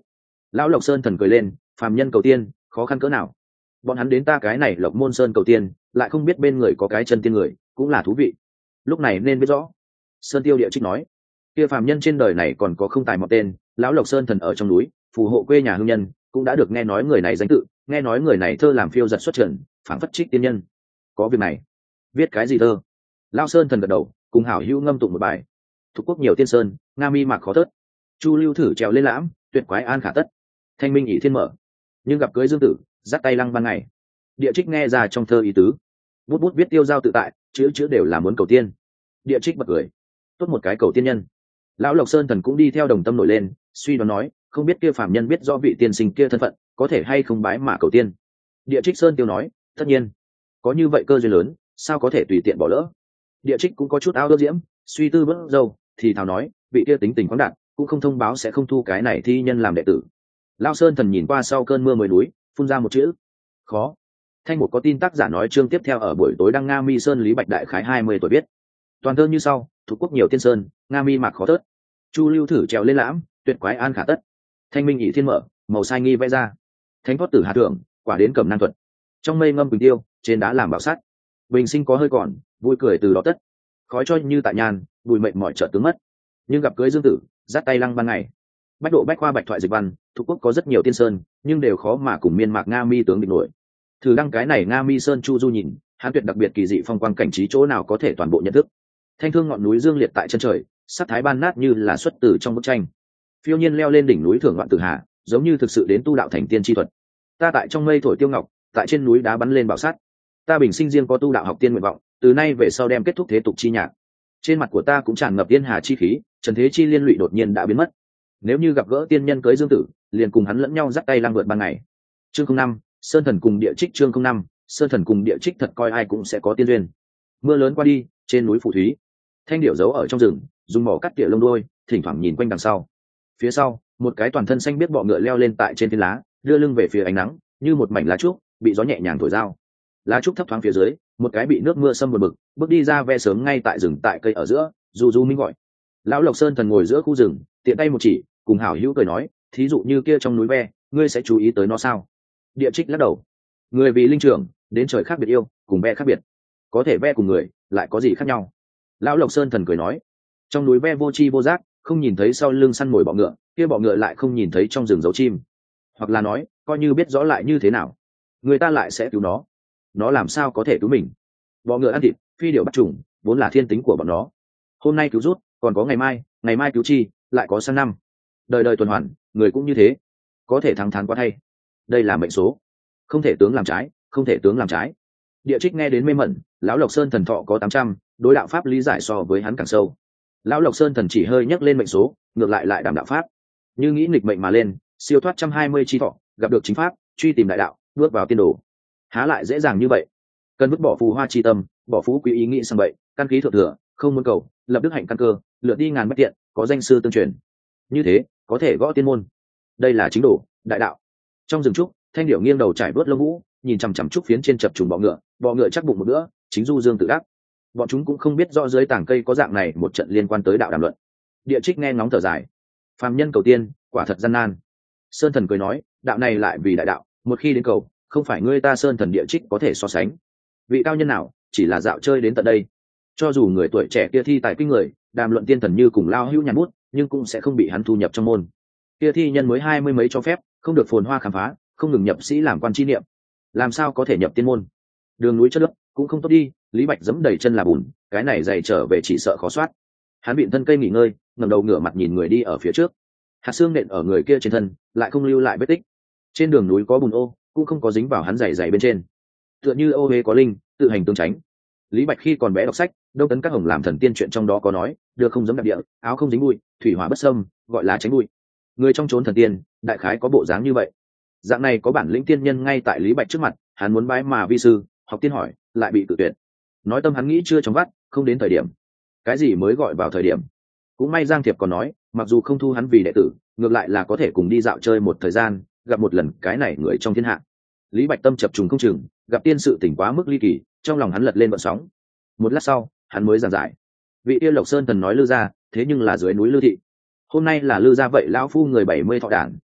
Lão Lộc Sơn thần cười lên, phàm nhân cầu tiên khó khăn cỡ nào, bọn hắn đến ta cái này Lộc Môn Sơn cầu tiên lại không biết bên người có cái chân tiên người, cũng là thú vị. Lúc này nên biết rõ. Sơn Tiêu Địa Trích nói, kia phàm nhân trên đời này còn có không tài mọc tên, lão Lộc Sơn thần ở trong núi phù hộ quê nhà hương nhân, cũng đã được nghe nói người này danh tự, nghe nói người này thơ làm phiêu giật xuất trần, phảng phất trích tiên nhân. Có việc này, viết cái gì thơ? Lão Sơn thần gật đầu, cùng hảo hữu ngâm tụng một bài. Thuộc quốc nhiều tiên sơn, nga mi mạc khó thớt, chu lưu thử trèo lên lãm, tuyệt quái an khả tất, thanh minh ỷ thiên mở, nhưng gặp cưới dương tử, dắt tay lăng ban ngày. Địa Trích nghe ra trong thơ ý tứ, bút bút viết tiêu giao tự tại, chữ chữ đều là muốn cầu tiên. Địa Trích bật cười, tốt một cái cầu tiên nhân. Lão Lộc Sơn thần cũng đi theo đồng tâm nổi lên, suy đoán nói, không biết kia phàm nhân biết rõ vị tiên sinh kia thân phận, có thể hay không bái mà cầu tiên. Địa Trích Sơn Tiêu nói, tất nhiên, có như vậy cơ duyên lớn, sao có thể tùy tiện bỏ lỡ. Địa Trích cũng có chút ao ước diễm, suy tư bất dâu, thì thào nói, vị kia tính tình khoáng đạt, cũng không thông báo sẽ không thu cái này thi nhân làm đệ tử. Lão Sơn thần nhìn qua sau cơn mưa mới núi, phun ra một chữ, khó. Thanh một có tin tác giả nói chương tiếp theo ở buổi tối đăng Nga Mi Sơn Lý Bạch đại khái 20 tuổi viết. Toàn thơ như sau, thuộc quốc nhiều tiên sơn, nga mi mạc khó thớt, chu lưu thử trèo lên lãm, tuyệt quái an khả tất, thanh minh ỷ thiên mở, màu sai nghi vẽ ra, thánh thoát tử hà thượng, quả đến cầm nan thuật, trong mây ngâm quỳnh tiêu, trên đá làm bảo sắt, bình sinh có hơi còn, vui cười từ đó tất, khói cho như tại nhàn, bùi mệnh mọi trợ tướng mất, nhưng gặp cưới dương tử, dắt tay lăng ban ngày. Bách độ bách khoa bạch thoại dịch văn, thuộc quốc có rất nhiều tiên sơn, nhưng đều khó mà cùng miên mạc nga mi tướng địch nổi. Thử đăng cái này nga mi sơn chu du nhìn, hán tuyệt đặc biệt kỳ dị phong quang cảnh trí chỗ nào có thể toàn bộ nhận thức. Thanh thương ngọn núi dương liệt tại chân trời, sắc thái ban nát như là xuất từ trong bức tranh. Phiêu nhiên leo lên đỉnh núi thưởng ngoạn tử hà, giống như thực sự đến tu đạo thành tiên chi thuật. Ta tại trong mây thổi tiêu ngọc, tại trên núi đá bắn lên bảo sát. Ta bình sinh riêng có tu đạo học tiên nguyện vọng, từ nay về sau đem kết thúc thế tục chi nhạc. Trên mặt của ta cũng tràn ngập tiên hà chi khí, trần thế chi liên lụy đột nhiên đã biến mất. Nếu như gặp gỡ tiên nhân cưới dương tử, liền cùng hắn lẫn nhau dắt tay lang vượt ban ngày. Chương 05, Sơn thần cùng Địa Trích. Chương 05, Sơn thần cùng Địa Trích thật coi ai cũng sẽ có tiên duyên. Mưa lớn qua đi, trên núi Phù Thúy, Thanh điểu giấu ở trong rừng, dùng mỏ cắt tỉa lông đuôi, thỉnh thoảng nhìn quanh đằng sau. Phía sau, một cái toàn thân xanh biết bọ ngựa leo lên tại trên phiến lá, đưa lưng về phía ánh nắng, như một mảnh lá trúc bị gió nhẹ nhàng thổi dao. Lá trúc thấp thoáng phía dưới, một cái bị nước mưa xâm một bực, bước đi ra ve sớm ngay tại rừng tại cây ở giữa, du du minh gọi. Lão Lộc Sơn thần ngồi giữa khu rừng, tiện tay một chỉ, cùng hảo hữu cười nói, thí dụ như kia trong núi ve, ngươi sẽ chú ý tới nó sao? Địa Trích lắc đầu, người vì linh trưởng, đến trời khác biệt yêu, cùng ve khác biệt, có thể ve cùng người, lại có gì khác nhau? Lão Lộc Sơn thần cười nói, trong núi ve vô tri vô giác, không nhìn thấy sau lưng săn mồi bọ ngựa, kia bọ ngựa lại không nhìn thấy trong rừng dấu chim. Hoặc là nói, coi như biết rõ lại như thế nào, người ta lại sẽ cứu nó làm sao có thể cứu mình? Bọ ngựa ăn thịt, phi điểu bắt trùng, vốn là thiên tính của bọn nó. Hôm nay cứu rút, còn có ngày mai cứu chi, lại có sang năm. Đời đời tuần hoàn, người cũng như thế, có thể thắng thắng quá thay. Đây là mệnh số, không thể tướng làm trái, không thể tướng làm trái. Địa Trích nghe đến mê mẩn, lão Lộc Sơn thần thọ có 800, đối đạo pháp lý giải so với hắn càng sâu. Lão Lộc Sơn thần chỉ hơi nhắc lên mệnh số, ngược lại đảm đạo pháp, như nghĩ nghịch mệnh mà lên, siêu thoát 120 chi thọ, gặp được chính pháp, truy tìm đại đạo, bước vào tiên đồ. Há lại dễ dàng như vậy? Cần vứt bỏ phù hoa chi tâm, bỏ phú quý ý nghĩ sang vậy, căn khí thượng thừa, không muốn cầu, lập đức hạnh căn cơ, lượt đi ngàn bất tiện, có danh sư tương truyền. Như thế, có thể gõ tiên môn. Đây là chính đồ, đại đạo. Trong rừng trúc, Thanh điểu nghiêng đầu trải vớt lông vũ, nhìn chằm chằm trúc phiến trên chập trùng bọ ngựa chắc bụng một bữa, chính du dương tự đắc. Bọn chúng cũng không biết rõ dưới tảng cây có dạng này một trận liên quan tới đạo đàm luận. Địa Trích nghe ngóng thở dài, phàm nhân cầu tiên, quả thật gian nan. Sơn thần cười nói, đạo này lại vì đại đạo, một khi đến cầu, không phải ngươi ta Sơn thần Địa Trích có thể so sánh. Vị cao nhân nào, chỉ là dạo chơi đến tận đây. Cho dù người tuổi trẻ kia thi tài kinh người, đàm luận tiên thần như cùng lao hữu nhàn bút, nhưng cũng sẽ không bị hắn thu nhập trong môn. Kia thi nhân mới 20 mấy cho phép, không được phồn hoa khám phá, không ngừng nhập sĩ làm quan chi niệm, làm sao có thể nhập tiên môn? Đường núi chất đất cũng không tốt đi, Lý Bạch giẫm đầy chân là bùn, cái này dày trở về chỉ sợ khó soát. Hắn bịn thân cây nghỉ ngơi, ngẩng đầu ngửa mặt nhìn người đi ở phía trước. Hạt xương nện ở người kia trên thân, lại không lưu lại vết tích. Trên đường núi có bùn ô, cũng không có dính vào hắn giày bên trên. Tựa như ô hế có linh, tự hành tương tránh. Lý Bạch khi còn bé đọc sách, Đông Tấn Các Hồng làm thần tiên chuyện trong đó có nói, đưa không giống đạp địa, áo không dính bụi, thủy hỏa bất xâm, gọi là tránh bụi. Người trong chốn thần tiên, đại khái có bộ dáng như vậy. Dạng này có bản lĩnh tiên nhân ngay tại Lý Bạch trước mặt, hắn muốn bái mà vi sư, học tiên hỏi, lại bị cự tuyệt. Nói tâm hắn nghĩ chưa trong vắt, không đến thời điểm. Cái gì mới gọi vào thời điểm? Cũng may Giang Thiệp còn nói, mặc dù không thu hắn vì đệ tử, ngược lại là có thể cùng đi dạo chơi một thời gian, gặp một lần cái này người trong thiên hạ. Lý Bạch tâm chập trùng không chừng, gặp tiên sự tỉnh quá mức ly kỳ, trong lòng hắn lật lên vận sóng. Một lát sau, hắn mới giảng giải. Vị Tiên Lộc Sơn thần nói Lư gia, thế nhưng là dưới núi Lư thị. Hôm nay là Lư gia vậy lão phu người 70 thọ đản,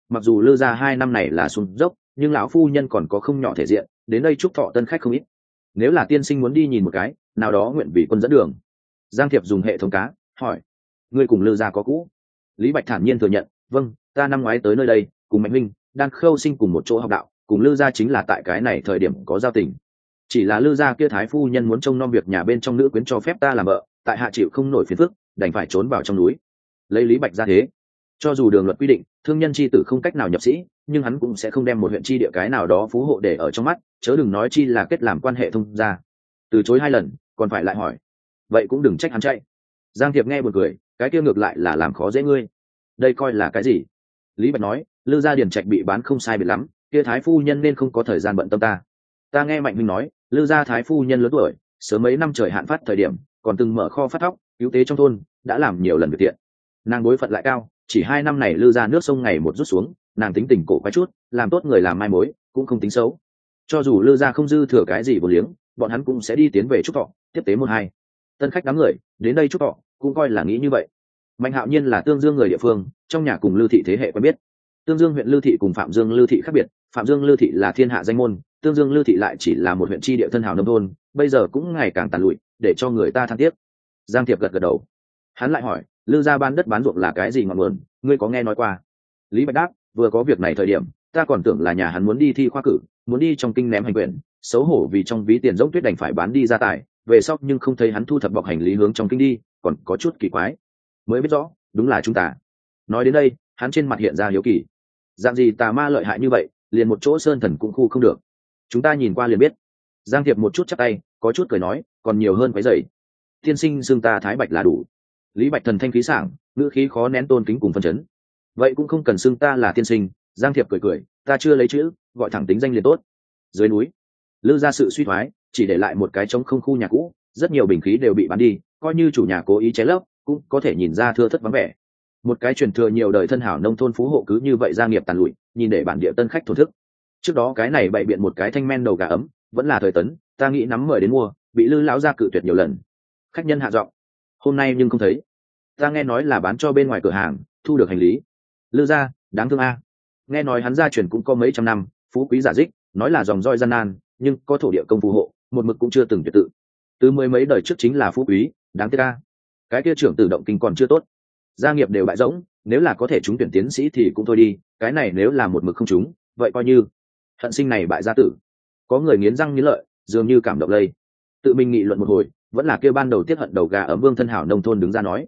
mặc dù lư gia 2 năm này là xuống dốc, nhưng lão phu nhân còn có không nhỏ thể diện, đến đây chúc thọ tân khách không ít. Nếu là tiên sinh muốn đi nhìn một cái, nào đó nguyện vì quân dẫn đường. Giang Thiệp dùng hệ thống cá hỏi, ngươi cùng lư gia có cũ? Lý Bạch thản nhiên thừa nhận, vâng, ta năm ngoái tới nơi đây cùng Mạnh Minh, Đan Khâu Sinh cùng một chỗ học đạo, cùng lư gia chính là tại cái này thời điểm có giao tình. Chỉ là lư gia kia thái phu nhân muốn trông nom việc nhà bên trong nữ quyến cho phép ta làm vợ, tại hạ chịu không nổi phiền phức, đành phải trốn vào trong núi. Lấy Lý Bạch ra thế, cho dù đường luật quy định thương nhân chi tử không cách nào nhập sĩ, nhưng hắn cũng sẽ không đem một huyện chi địa cái nào đó phú hộ để ở trong mắt, chớ đừng nói chi là kết làm quan hệ thông gia. Từ chối 2 lần còn phải lại hỏi, vậy cũng đừng trách hắn chạy. Giang Thiệp nghe buồn cười, cái kia ngược lại là làm khó dễ ngươi. Đây coi là cái gì? Lý Bạch nói, lư gia điền trạch bị bán không sai biệt lắm, kia thái phu nhân nên không có thời gian bận tâm ta. Ta nghe Mạnh Minh nói, lư gia thái phu nhân lớn tuổi, sớm mấy năm trời hạn phát thời điểm còn từng mở kho phát thóc cứu tế trong thôn, đã làm nhiều lần việc thiện. Nàng bối phận lại cao, chỉ 2 năm này lư gia nước sông ngày một rút xuống, nàng tính tình cổ quái chút, làm tốt người làm mai mối cũng không tính xấu. Cho dù lư gia không dư thừa cái gì vô liếng, bọn hắn cũng sẽ đi tiến về chúc thọ, tiếp tế 1-2 tân khách đám người đến đây chúc thọ, cũng coi là nghĩ như vậy. Mạnh Hạo Nhiên là Tương Dương người địa phương, trong nhà cùng Lư thị thế hệ quen biết. Tương Dương huyện Lư thị cùng Phạm Dương Lư thị khác biệt, Phạm Dương Lư thị là thiên hạ danh môn, Tương Dương Lư thị lại chỉ là một huyện chi địa thân hào nông thôn, bây giờ cũng ngày càng tàn lụi, để cho người ta than tiếc. Giang Thiệp gật gật đầu. Hắn lại hỏi, Lư gia bán đất bán ruộng là cái gì ngọn nguồn, ngươi có nghe nói qua? Lý Bạch đáp, vừa có việc này thời điểm, ta còn tưởng là nhà hắn muốn đi thi khoa cử, muốn đi trong kinh ném hành quyền, xấu hổ vì trong ví tiền dốc tuyết đành phải bán đi gia tài, về sau nhưng không thấy hắn thu thập bọc hành lý hướng trong kinh đi, còn có chút kỳ quái. Mới biết rõ, đúng là chúng ta. Nói đến đây, hắn trên mặt hiện ra hiếu kỳ. Dạng gì tà ma lợi hại như vậy, liền một chỗ sơn thần cũng khu không được. Chúng ta nhìn qua liền biết. Giang Thiệp một chút chắp tay, có chút cười nói, còn nhiều hơn quấy rầy. Tiên sinh xưng ta Thái Bạch là đủ. Lý Bạch thần thanh khí sảng, ngữ khí khó nén tôn kính cùng phân chấn. Vậy cũng không cần xưng ta là tiên sinh. Giang Thiệp cười cười, ta chưa lấy chữ, gọi thẳng tính danh liền tốt. Dưới núi, lư ra sự suy thoái, chỉ để lại một cái trống không khu nhà cũ, rất nhiều bình khí đều bị bán đi, coi như chủ nhà cố ý chế lấp, cũng có thể nhìn ra thưa thất vắng vẻ. Một cái truyền thừa nhiều đời thân hảo nông thôn phú hộ cứ như vậy gia nghiệp tàn lụi, nhìn để bản địa tân khách thổn thức. Trước đó cái này bày biện một cái thanh men đầu gà ấm, vẫn là thời tấn, ta nghĩ nắm mời đến mua, bị lư lão gia cự tuyệt nhiều lần. Khách nhân hạ giọng, hôm nay nhưng không thấy. Ta nghe nói là bán cho bên ngoài cửa hàng, thu được hành lý. Lư gia, đáng thương a. Nghe nói hắn gia truyền cũng có mấy trăm năm, phú quý giả dích, nói là dòng roi gian nan, nhưng có thổ địa công phù hộ, một mực cũng chưa từng tuyệt tự. Từ mười mấy đời trước chính là phú quý, đáng tiếc a. Cái kia trưởng tử động kinh còn chưa tốt, gia nghiệp đều bại rỗng, nếu là có thể trúng tuyển tiến sĩ thì cũng thôi đi, cái này nếu là một mực không trúng, vậy coi như hận sinh này bại gia tử. Có người nghiến răng nghiến lợi, dường như cảm động lây. Tự mình nghị luận một hồi, vẫn là kêu ban đầu tiết hận đầu gà ấm Vương thân hảo nông thôn đứng ra nói,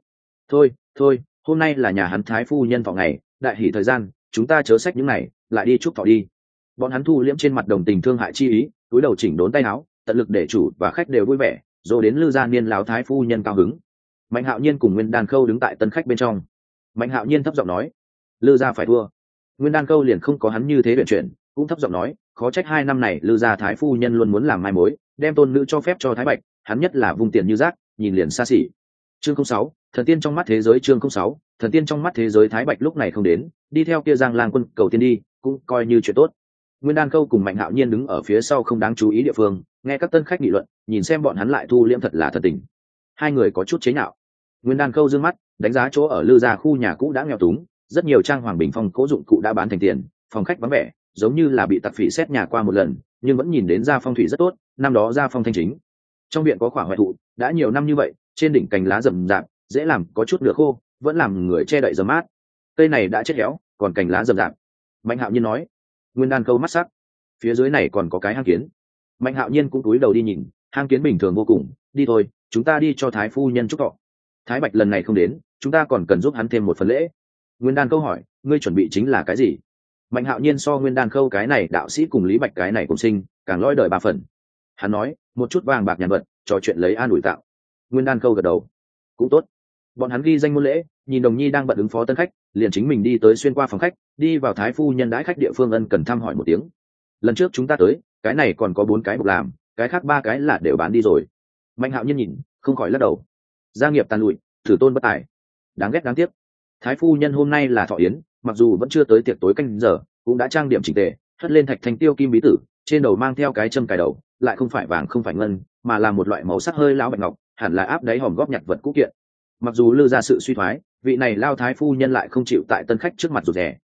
thôi, hôm nay là nhà hắn thái phu nhân thọ ngày, đại hỷ thời gian, chúng ta chớ sách những này, lại đi chúc thọ đi. Bọn hắn thu liễm trên mặt đồng tình thương hại chi ý, túi đầu chỉnh đốn tay áo, tận lực để chủ và khách đều vui vẻ, rồi đến lư gia niên láo thái phu nhân cao hứng. Mạnh Hạo Nhiên cùng Nguyên Đan Khâu đứng tại tân khách bên trong. Mạnh Hạo Nhiên thấp giọng nói, lư gia phải thua. Nguyên Đan Khâu liền không có hắn như thế luyện chuyển, cũng thấp giọng nói, khó trách 2 năm này lư gia thái phu nhân luôn muốn làm mai mối, đem tôn nữ cho phép cho Thái Bạch, hắn nhất là vung tiền như rác, nhìn liền xa xỉ. Chương 06, thần tiên trong mắt thế giới. Chương 06, thần tiên trong mắt thế giới. Thái Bạch lúc này không đến, đi theo kia Giang Lang quân cầu tiên đi, cũng coi như chuyện tốt. Nguyên Đan Khâu cùng Mạnh Hạo Nhiên đứng ở phía sau không đáng chú ý địa phương, nghe các tân khách nghị luận, nhìn xem bọn hắn lại thu liễm thật là thật tình. Hai người có chút chế nhạo. Nguyên Đan Khâu dương mắt, đánh giá chỗ ở lư gia khu nhà cũ đã nghèo túng, rất nhiều trang hoàng bình phong cố dụng cụ đã bán thành tiền, phòng khách vắng vẻ, giống như là bị tặc phỉ xét nhà qua một lần, nhưng vẫn nhìn đến gia phong thủy rất tốt, năm đó gia phong thanh chính. Trong viện có khoảng hoại thụ, đã nhiều năm như vậy, trên đỉnh cành lá rậm rạp, dễ làm có chút nửa khô, vẫn làm người che đậy dầm mát. Cây này đã chết héo, còn cành lá rậm rạp. Mạnh Hạo Nhiên nói. Nguyên Đan Khâu mắt sắc, phía dưới này còn có cái hang kiến. Mạnh Hạo Nhiên cũng cúi đầu đi nhìn, hang kiến bình thường vô cùng, đi thôi, chúng ta đi cho thái phu nhân chúc thọ. Thái Bạch lần này không đến, chúng ta còn cần giúp hắn thêm một phần lễ. Nguyên Đan Khâu hỏi, ngươi chuẩn bị chính là cái gì? Mạnh Hạo Nhiên so Nguyên Đan Khâu cái này đạo sĩ cùng Lý Bạch cái này cùng sinh, càng lõi đời 3 phần. Hắn nói, một chút vàng bạc nhàn vật, trò chuyện lấy an ủi tạo. Nguyên Đan Khâu gật đầu, cũng tốt. Bọn hắn ghi danh môn lễ, nhìn Đồng Nhi đang bận ứng phó tân khách, liền chính mình đi tới xuyên qua phòng khách, đi vào thái phu nhân đãi khách địa phương ân cần thăm hỏi một tiếng. Lần trước chúng ta tới, cái này còn có 4 cái bục làm, cái khác 3 cái là đều bán đi rồi. Mạnh Hạo Nhiên nhìn, không khỏi lắc đầu. Gia nghiệp tàn lụi, thử tôn bất tài, đáng ghét đáng tiếc. Thái phu nhân hôm nay là thọ yến, mặc dù vẫn chưa tới tiệc tối canh giờ, cũng đã trang điểm chỉnh tề, hất lên thạch thanh tiêu kim bí tử, trên đầu mang theo cái châm cài đầu, lại không phải vàng không phải ngân, mà là một loại màu sắc hơi lão bạch ngọc, hẳn là áp đáy hòm góp nhặt vật cũ kiện. Mặc dù lư ra sự suy thoái, vị này lao thái phu nhân lại không chịu tại tân khách trước mặt rụt rè.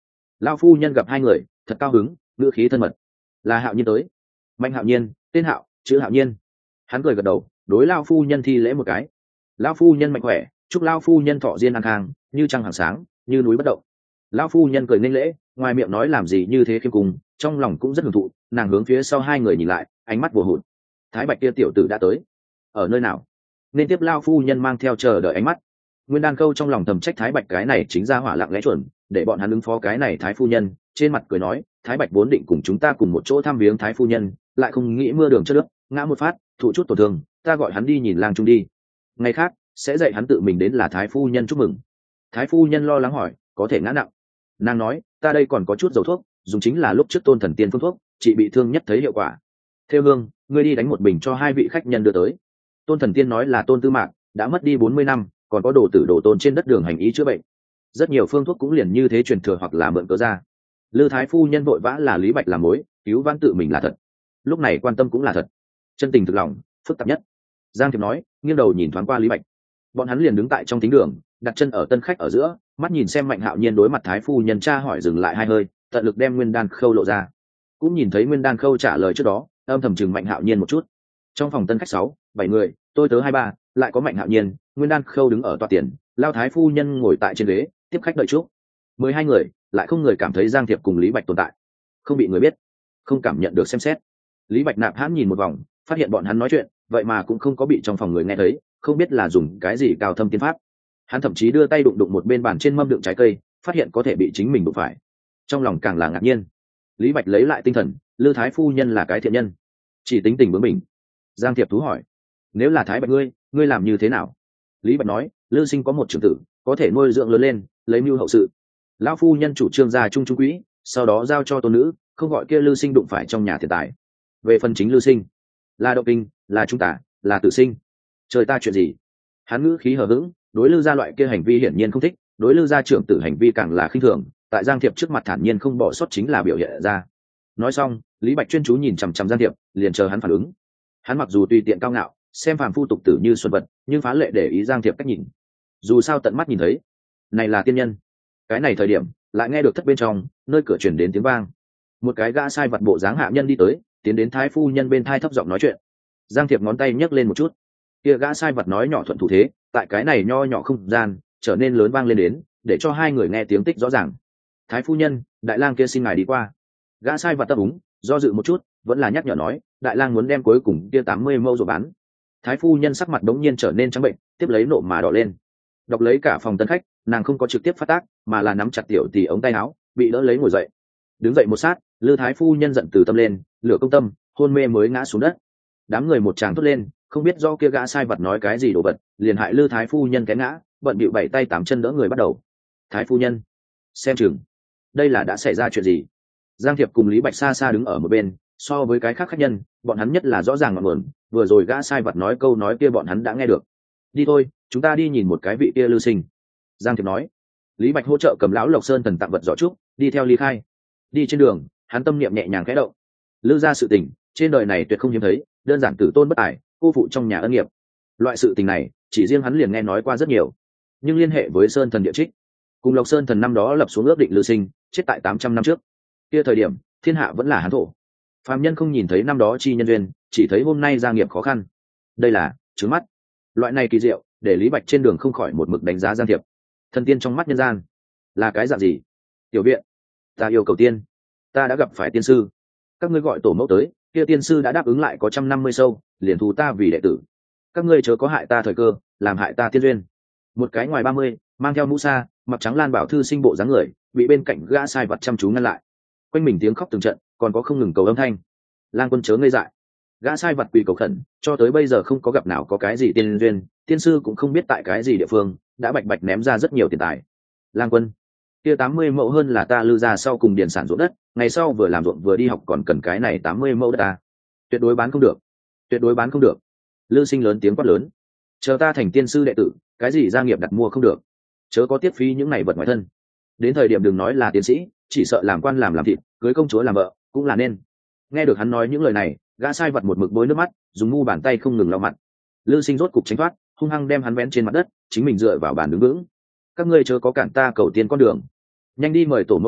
Lão phu nhân gặp hai người thật cao hứng, ngữ khí thân mật. Là Hạo Nhiên tới. Mạnh Hạo Nhiên, tên Hạo, chữ Hạo Nhiên. Hắn cười gật đầu, đối Lão phu nhân thi lễ một cái. Lão phu nhân mạnh khỏe, chúc Lão phu nhân thọ diên an khang, như trăng hàng sáng, như núi bất động. Lão phu nhân cười nên lễ, ngoài miệng nói làm gì như thế khiêm cung, trong lòng cũng rất hưởng thụ. Nàng hướng phía sau hai người nhìn lại, ánh mắt bùa hụt. Thái Bạch kia tiểu tử đã tới. Ở nơi nào? Nên tiếp Lão phu nhân mang theo chờ đợi ánh mắt. Nguyên Đan Câu trong lòng thầm trách Thái Bạch cái này chính ra hỏa lặng lẽ chuẩn, để bọn hắn ứng phó cái này Thái phu nhân, trên mặt cười nói, Thái Bạch vốn định cùng chúng ta cùng một chỗ thăm viếng Thái phu nhân, lại không nghĩ mưa đường chất nước, ngã một phát, thụ chút tổn thương, ta gọi hắn đi nhìn lang trung đi. Ngày khác sẽ dạy hắn tự mình đến là Thái phu nhân chúc mừng. Thái phu nhân lo lắng hỏi, có thể ngã nặng? Nàng nói, ta đây còn có chút dầu thuốc, dùng chính là lúc trước Tôn Thần Tiên phương thuốc, chị bị thương nhất thấy hiệu quả. Theo Hương, ngươi đi đánh một bình cho hai vị khách nhân đưa tới. Tôn Thần Tiên nói là Tôn Tư Mạc đã mất đi 40 năm, còn có đồ tử đồ tôn trên đất đường hành ý chữa bệnh, rất nhiều phương thuốc cũng liền như thế truyền thừa hoặc là mượn cớ ra. Lư thái phu nhân vội vã là Lý Bạch làm mối, cứu vãn tự mình là thật, lúc này quan tâm cũng là thật, chân tình thực lòng phức tạp nhất. Giang Thiệp nói, nghiêng đầu nhìn thoáng qua Lý Bạch. Bọn hắn liền đứng tại trong thính đường, đặt chân ở tân khách ở giữa, mắt nhìn xem Mạnh Hạo Nhiên đối mặt thái phu nhân tra hỏi, dừng lại hai hơi, tận lực đem Nguyên Đan Khâu lộ ra. Cũng nhìn thấy Nguyên Đan Khâu trả lời trước đó, âm thầm chừng Mạnh Hạo Nhiên một chút. Trong phòng tân khách 6-7 người, tôi tớ 2-3, lại có Mạnh Hạo Nhiên, Nguyên Đan Khâu đứng ở tọa tiền, Lao thái phu nhân ngồi tại trên ghế tiếp khách đợi chúc. 12 người, lại không người cảm thấy Giang Thiệp cùng Lý Bạch tồn tại, không bị người biết, không cảm nhận được xem xét. Lý Bạch nạp hãn nhìn một vòng, phát hiện bọn hắn nói chuyện, vậy mà cũng không có bị trong phòng người nghe thấy, không biết là dùng cái gì cao thâm tiên pháp. Hắn thậm chí đưa tay đụng đụng một bên bàn trên mâm đựng trái cây, phát hiện có thể bị chính mình đụng phải, trong lòng càng là ngạc nhiên. Lý Bạch lấy lại tinh thần, Lư thái phu nhân là cái thiện nhân, chỉ tính tình bướng bỉnh. Giang Thiệp thú hỏi, nếu là Thái Bạch ngươi làm như thế nào? Lý Bạch nói, Lư sinh có một trưởng tử, có thể nuôi dưỡng lớn lên, lấy mưu hậu sự. Lão phu nhân chủ trương gia trung trung quỹ, sau đó giao cho tôn nữ, không gọi kia Lư sinh đụng phải trong nhà thiệt tài. Về phần chính Lư sinh, là động kinh, là trung tả, là tử sinh, trời ta chuyện gì? Hắn ngữ khí hờ hững, đối Lư gia loại kia hành vi hiển nhiên không thích, đối Lư gia trưởng tử hành vi càng là khinh thường, tại Giang Thiệp trước mặt thản nhiên không bỏ sót chính là biểu hiện ra. Nói xong, Lý Bạch chuyên chú nhìn chằm chằm Giang Thiệp, liền chờ hắn phản ứng. Hắn mặc dù tùy tiện cao ngạo, xem phàm phu tục tử như xuân vật, nhưng phá lệ để ý Giang Thiệp cách nhìn. Dù sao tận mắt nhìn thấy, này là tiên nhân. Cái này thời điểm, lại nghe được thất bên trong, nơi cửa truyền đến tiếng vang. Một cái gã sai vặt bộ dáng hạ nhân đi tới, tiến đến thái phu nhân bên thai thấp giọng nói chuyện. Giang Thiệp ngón tay nhấc lên một chút, kia gã sai vặt nói nhỏ thuận thủ thế, tại cái này nho nhỏ không gian, trở nên lớn vang lên đến, để cho hai người nghe tiếng tích rõ ràng. Thái phu nhân, đại lang kia xin ngài đi qua. Gã sai vặt tập úng, do dự một chút, vẫn là nhắc nhở nói, đại lang muốn đem cuối cùng kia 80 mẫu rồi bán. Thái phu nhân sắc mặt đống nhiên trở nên trắng bệnh, tiếp lấy nộ mà đỏ lên. Đọc lấy cả phòng tân khách, nàng không có trực tiếp phát tác, mà là nắm chặt tiểu tỷ ống tay áo, bị đỡ lấy ngồi dậy. Đứng dậy một sát, Lư thái phu nhân giận từ tâm lên, lửa công tâm, hôn mê mới ngã xuống đất. Đám người một tràng thốt lên, không biết do kia gã sai vật nói cái gì đồ vật, liền hại Lư thái phu nhân té ngã, bận bịu 7 tay 8 chân đỡ người bắt đầu. Thái phu nhân, xem chừng, đây là đã xảy ra chuyện gì? Giang Thiệp cùng Lý Bạch xa xa đứng ở một bên, so với cái khác khách nhân, bọn hắn nhất là rõ ràng ngọn nguồn, vừa rồi gã sai vật nói câu nói kia bọn hắn đã nghe được. Đi thôi, chúng ta đi nhìn một cái vị kia Lư sinh. Giang Thiệp nói. Lý Bạch hỗ trợ cầm lão Lộc Sơn thần tặng vật giỏ trúc, đi theo Lý Khai. Đi trên đường, hắn tâm niệm nhẹ nhàng khẽ động. Lư gia sự tình, trên đời này tuyệt không hiếm thấy, đơn giản tử tôn bất tài, cô phụ trong nhà ân nghiệp. Loại sự tình này, chỉ riêng hắn liền nghe nói qua rất nhiều, nhưng liên hệ với Sơn thần địa trích, cùng Lộc Sơn thần năm đó lập xuống ước định Lư sinh, chết tại 800 năm trước. Kia thời điểm, thiên hạ vẫn là hắn thổ. Phàm nhân không nhìn thấy năm đó chi nhân duyên, chỉ thấy hôm nay gia nghiệp khó khăn. Đây là trướng mắt. Loại này kỳ diệu, để Lý Bạch trên đường không khỏi một mực đánh giá Giang Thiệp. Thần tiên trong mắt nhân gian, là cái dạng gì? Tiểu viện, ta yêu cầu tiên, ta đã gặp phải tiên sư. Các ngươi gọi tổ mẫu tới, kia tiên sư đã đáp ứng lại có 150 sâu, liền thu ta vì đệ tử. Các ngươi chớ có hại ta thời cơ, làm hại ta tiên duyên. Một cái ngoài 30, mang theo mũ sa, mặc trắng lan bảo thư sinh bộ dáng người, bị bên cạnh gã sai vật chăm chú ngăn lại. Quanh mình tiếng khóc từng trận, còn có không ngừng cầu âm thanh. Lang Quân chớ ngây dại. Gã sai vật quỳ cầu khẩn, cho tới bây giờ không có gặp nào có cái gì tiên duyên, tiên sư cũng không biết tại cái gì địa phương, đã bạch bạch ném ra rất nhiều tiền tài. Lang Quân, kia 80 mẫu hơn là ta Lư ra sau cùng điền sản ruộng đất, ngày sau vừa làm ruộng vừa đi học còn cần cái này 80 mẫu đất ta. Tuyệt đối bán không được, tuyệt đối bán không được. Lư sinh lớn tiếng quát lớn. Chờ ta thành tiên sư đệ tử, cái gì gia nghiệp đặt mua không được, chớ có tiếp phí những này vật ngoài thân. Đến thời điểm đừng nói là tiến sĩ, chỉ sợ làm quan làm thịt, cưới công chúa làm vợ cũng là nên. Nghe được hắn nói những lời này, gã sai vật một mực bôi nước mắt, dùng mu bàn tay không ngừng lau mặt. Lư sinh rốt cục tránh thoát, hung hăng đem hắn vén trên mặt đất, chính mình dựa vào bàn đứng vững. Các ngươi chớ có cản ta cầu tiên con đường, nhanh đi mời tổ mẫu tới,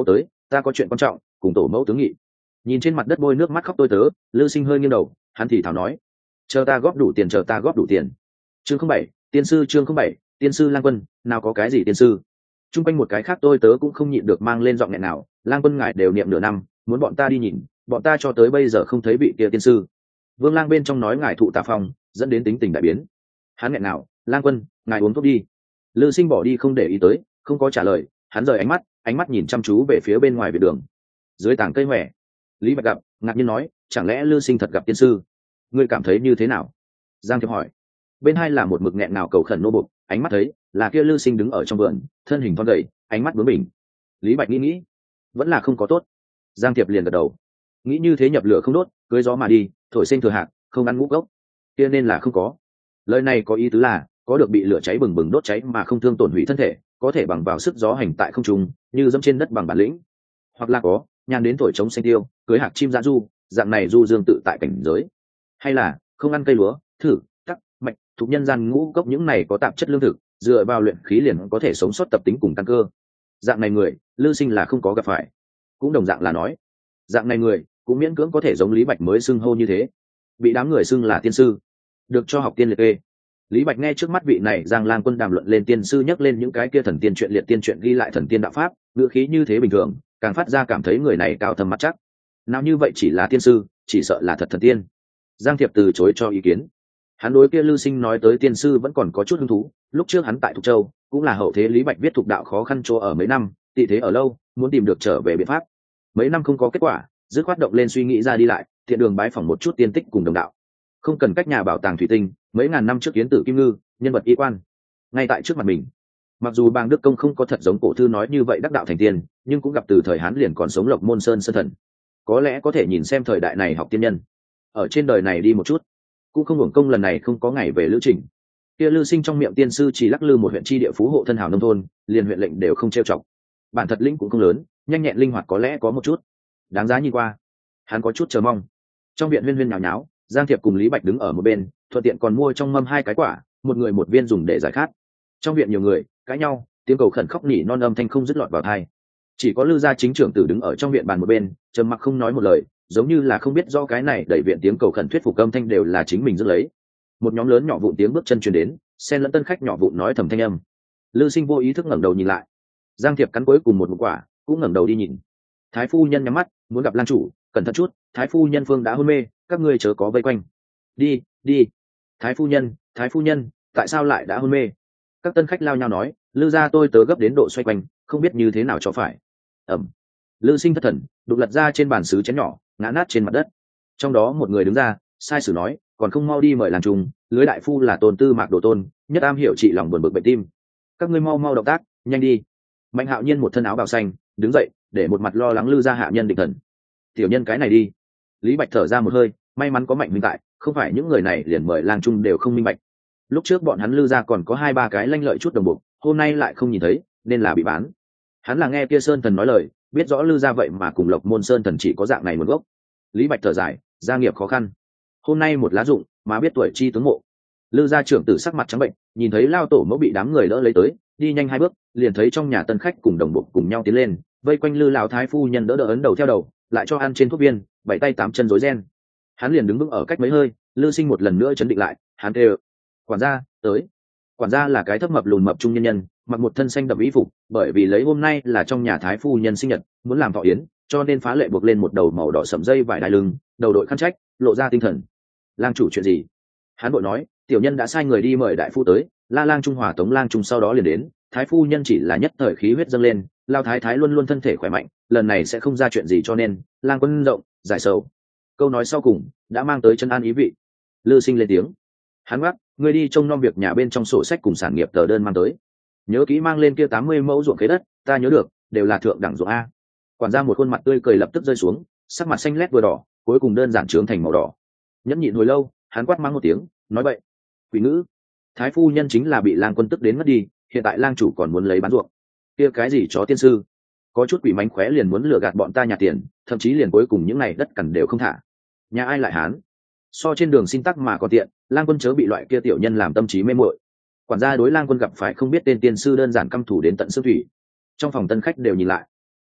ta có chuyện quan trọng cùng tổ mẫu tướng nghị. Nhìn trên mặt đất bôi nước mắt khóc tôi tớ, Lư Sinh hơi nghiêng đầu, hắn thì thào nói, chờ ta góp đủ tiền, chờ ta góp đủ tiền. Chương 07, tiên sư. Chương 07, tiên sư. Lang Quân, nào có cái gì tiên sư? Trung quanh một cái khác tôi tớ cũng không nhịn được mang lên giọng nghẹn nào, Lang Quân ngài đều niệm nửa năm, muốn bọn ta đi nhìn, bọn ta cho tới bây giờ không thấy vị kia tiên sư. Vương Lang bên trong nói ngài thụ tà phong, dẫn đến tính tình đại biến. Hắn nghẹn nào, Lang Quân, ngài uống thuốc đi. Lư Sinh bỏ đi không để ý tới, không có trả lời, hắn rời ánh mắt nhìn chăm chú về phía bên ngoài về đường. Dưới tảng cây hoè, Lý Bạch gặp, ngạc nhiên nói, chẳng lẽ Lư Sinh thật gặp tiên sư? Ngươi cảm thấy như thế nào? Giang Thiệp hỏi. Bên hai là một mực nghẹn nào cầu khẩn nô bộc, ánh mắt thấy là kia Lư Sinh đứng ở trong vườn, thân hình thon gầy, ánh mắt bướng bỉnh. Lý Bạch nghĩ, vẫn là không có tốt. Giang Thiệp liền gật đầu, nghĩ như thế nhập lửa không đốt, cưới gió mà đi, thổi sinh thừa hạt, không ăn ngũ gốc, kia nên là không có. Lời này có ý tứ là có được bị lửa cháy bừng bừng đốt cháy mà không thương tổn hủy thân thể, có thể bằng vào sức gió hành tại không trung, như dẫm trên đất bằng bản lĩnh, hoặc là có nhàn đến thổi trống xanh tiêu, cưới hạc chim dã du, dạng này du dương tự tại cảnh giới, hay là không ăn cây lúa, thử tắc mạch thuộc nhân gian ngũ cốc, những này có tạp chất lương thực, dựa vào luyện khí liền có thể sống sót tập tính cùng tăng cơ. Dạng này người Lư Sinh là không có gặp phải, cũng đồng dạng là nói dạng này người cũng miễn cưỡng có thể giống Lý Bạch mới xưng hô như thế, bị đám người xưng là tiên sư, được cho học tiên liệt kê. Lý Bạch nghe trước mắt vị này Giang Lang Quân đàm luận lên tiên sư, nhắc lên những cái kia thần tiên chuyện liệt tiên chuyện ghi lại thần tiên đạo pháp, ngữ khí như thế bình thường, càng phát ra cảm thấy người này cao thâm mặt chắc. Nào như vậy chỉ là tiên sư, chỉ sợ là thật thần tiên. Giang Thiệp từ chối cho ý kiến. Hắn đối kia Lư Sinh nói tới tiên sư vẫn còn có chút hứng thú, lúc trước hắn tại Thục Châu cũng là hậu thế Lý Bạch viết thuộc đạo khó khăn chỗ ở mấy năm, tị thế ở lâu, muốn tìm được trở về biện pháp. Mấy năm không có kết quả, dứt khoát động lên suy nghĩ ra đi lại, thiện đường bái phỏng một chút tiên tích cùng đồng đạo. Không cần cách nhà bảo tàng thủy tinh, mấy ngàn năm trước kiến tử Kim Ngư, nhân vật y quan, ngay tại trước mặt mình. Mặc dù Bàng Đức Công không có thật giống cổ thư nói như vậy đắc đạo thành tiên, nhưng cũng gặp từ thời Hán liền còn sống Lộc Môn Sơn Sơn Thần, có lẽ có thể nhìn xem thời đại này học tiên nhân ở trên đời này đi một chút, cũng không hưởng công lần này không có ngày về lữ trình. Kia Lư Sinh trong miệng tiên sư chỉ lắc lư một huyện tri địa phú hộ thân hào nông thôn, liền huyện lệnh đều không trêu chọc. Bản thật lĩnh cũng không lớn, nhanh nhẹn linh hoạt có lẽ có một chút đáng giá nhìn qua. Hắn có chút chờ mong. Trong viện huyên huyên nháo nháo, Giang Thiệp cùng Lý Bạch đứng ở một bên, thuận tiện còn mua trong mâm 2 cái quả, một người một viên dùng để giải khát. Trong viện nhiều người cãi nhau, tiếng cầu khẩn khóc nỉ non âm thanh không dứt lọt vào tai. Chỉ có Lư gia chính trưởng tử đứng ở trong viện bàn một bên, trầm mặc không nói một lời, giống như là không biết do cái này đẩy viện tiếng cầu khẩn thuyết phục âm thanh đều là chính mình giữ lấy. Một nhóm lớn nhỏ vụn tiếng bước chân truyền đến, xen lẫn tân khách nhỏ vụn nói thầm thanh âm. Lư Sinh vô ý thức ngẩng đầu nhìn lại. Giang Thiệp cắn cuối cùng một quả, cũng ngẩng đầu đi nhìn. Thái phu nhân nhắm mắt, muốn gặp Lang chủ, cẩn thận chút, Thái phu nhân phương đã hôn mê, các ngươi chớ có vây quanh. Đi, đi. Thái phu nhân, tại sao lại đã hôn mê? Các tân khách lao nhau nói, Lư gia tôi tớ gấp đến độ xoay quanh, không biết như thế nào cho phải. Ẩm. Lư Sinh thất thần, đục lật ra trên bàn sứ chén nhỏ, ngã nát trên mặt đất. Trong đó một người đứng ra, sai sử nói, còn không mau đi mời làng trùng, lưới đại phu là Tôn Tư Mạc Đồ Tôn, nhất am hiểu trị lòng buồn bực bệnh tim. Các ngươi mau mau động tác, nhanh đi. Mạnh Hạo Nhiên một thân áo bào xanh, đứng dậy, để một mặt lo lắng Lư gia hạ nhân định thần. Tiểu nhân cái này đi. Lý Bạch thở ra một hơi, may mắn có Mạnh huynh tại, không phải những người này liền mời làng trung đều không minh bạch. Lúc trước bọn hắn Lư gia còn có 2-3 cái lanh lợi chút đồng bộ, hôm nay lại không nhìn thấy, nên là bị bán. Hắn là nghe kia Sơn Thần nói lời, biết rõ Lư gia vậy mà cùng Lộc Môn Sơn Thần chỉ có dạng này một gốc. Lý Bạch thở dài, gia nghiệp khó khăn, hôm nay một lá dụng mà biết tuổi chi tướng mộ. Lư gia trưởng tử sắc mặt trắng bệnh, nhìn thấy lao tổ mẫu bị đám người đỡ lấy tới, đi nhanh 2 bước, liền thấy trong nhà tân khách cùng đồng bộ cùng nhau tiến lên, vây quanh Lư lão thái phu nhân đỡ ấn đầu theo đầu, lại cho ăn trên thuốc viên, 7 tay 8 chân rối ren. Hắn liền đứng vững ở cách mấy hơi, Lư Sinh một lần nữa chấn định lại, hắn kêu, quản gia tới. Quản gia là cái thấp mập lùn mập trung nhân nhân, mặc một thân xanh đậm y phục, bởi vì lấy hôm nay là trong nhà thái phu nhân sinh nhật, muốn làm thọ yến, cho nên phá lệ buộc lên một đầu màu đỏ sẫm dây vải đai lưng, đầu đội khăn trách, lộ ra tinh thần. Lang chủ chuyện gì? Hắn vội nói, tiểu nhân đã sai người đi mời đại phu tới, La Lang Trung Hòa Tống Lang Trung sau đó liền đến, thái phu nhân chỉ là nhất thời khí huyết dâng lên, lao thái thái luôn luôn thân thể khỏe mạnh, lần này sẽ không ra chuyện gì cho nên, Lang quân rộng, giải sầu. Câu nói sau cùng đã mang tới chân an ý vị. Lư Sinh lên tiếng. Hắn quát, ngươi đi trông nom việc nhà bên trong sổ sách cùng sản nghiệp tờ đơn mang tới. Nhớ kỹ mang lên kia 80 mẫu ruộng khế đất, ta nhớ được, đều là thượng đẳng ruộng a. Quản gia một khuôn mặt tươi cười lập tức rơi xuống, sắc mặt xanh lét vừa đỏ, cuối cùng đơn giản trướng thành màu đỏ. Nhẫn nhịn hồi lâu, hắn quát mắng một tiếng, nói bậy. Quỷ ngữ. Thái phu nhân chính là bị Lang quân tức đến mất đi, hiện tại Lang chủ còn muốn lấy bán ruộng. Kia cái gì chó tiên sư? Có chút quỷ mánh khóe liền muốn lừa gạt bọn ta nhà tiền, thậm chí liền cuối cùng những này đất cằn đều không thả. Nhà ai lại hán? So trên đường xin tắc mà có tiện, Lang quân chớ bị loại kia tiểu nhân làm tâm trí mê muội. Quản gia đối Lang quân gặp phải không biết tên tiên sư đơn giản căm thủ đến tận xương thủy. Trong phòng tân khách đều nhìn lại.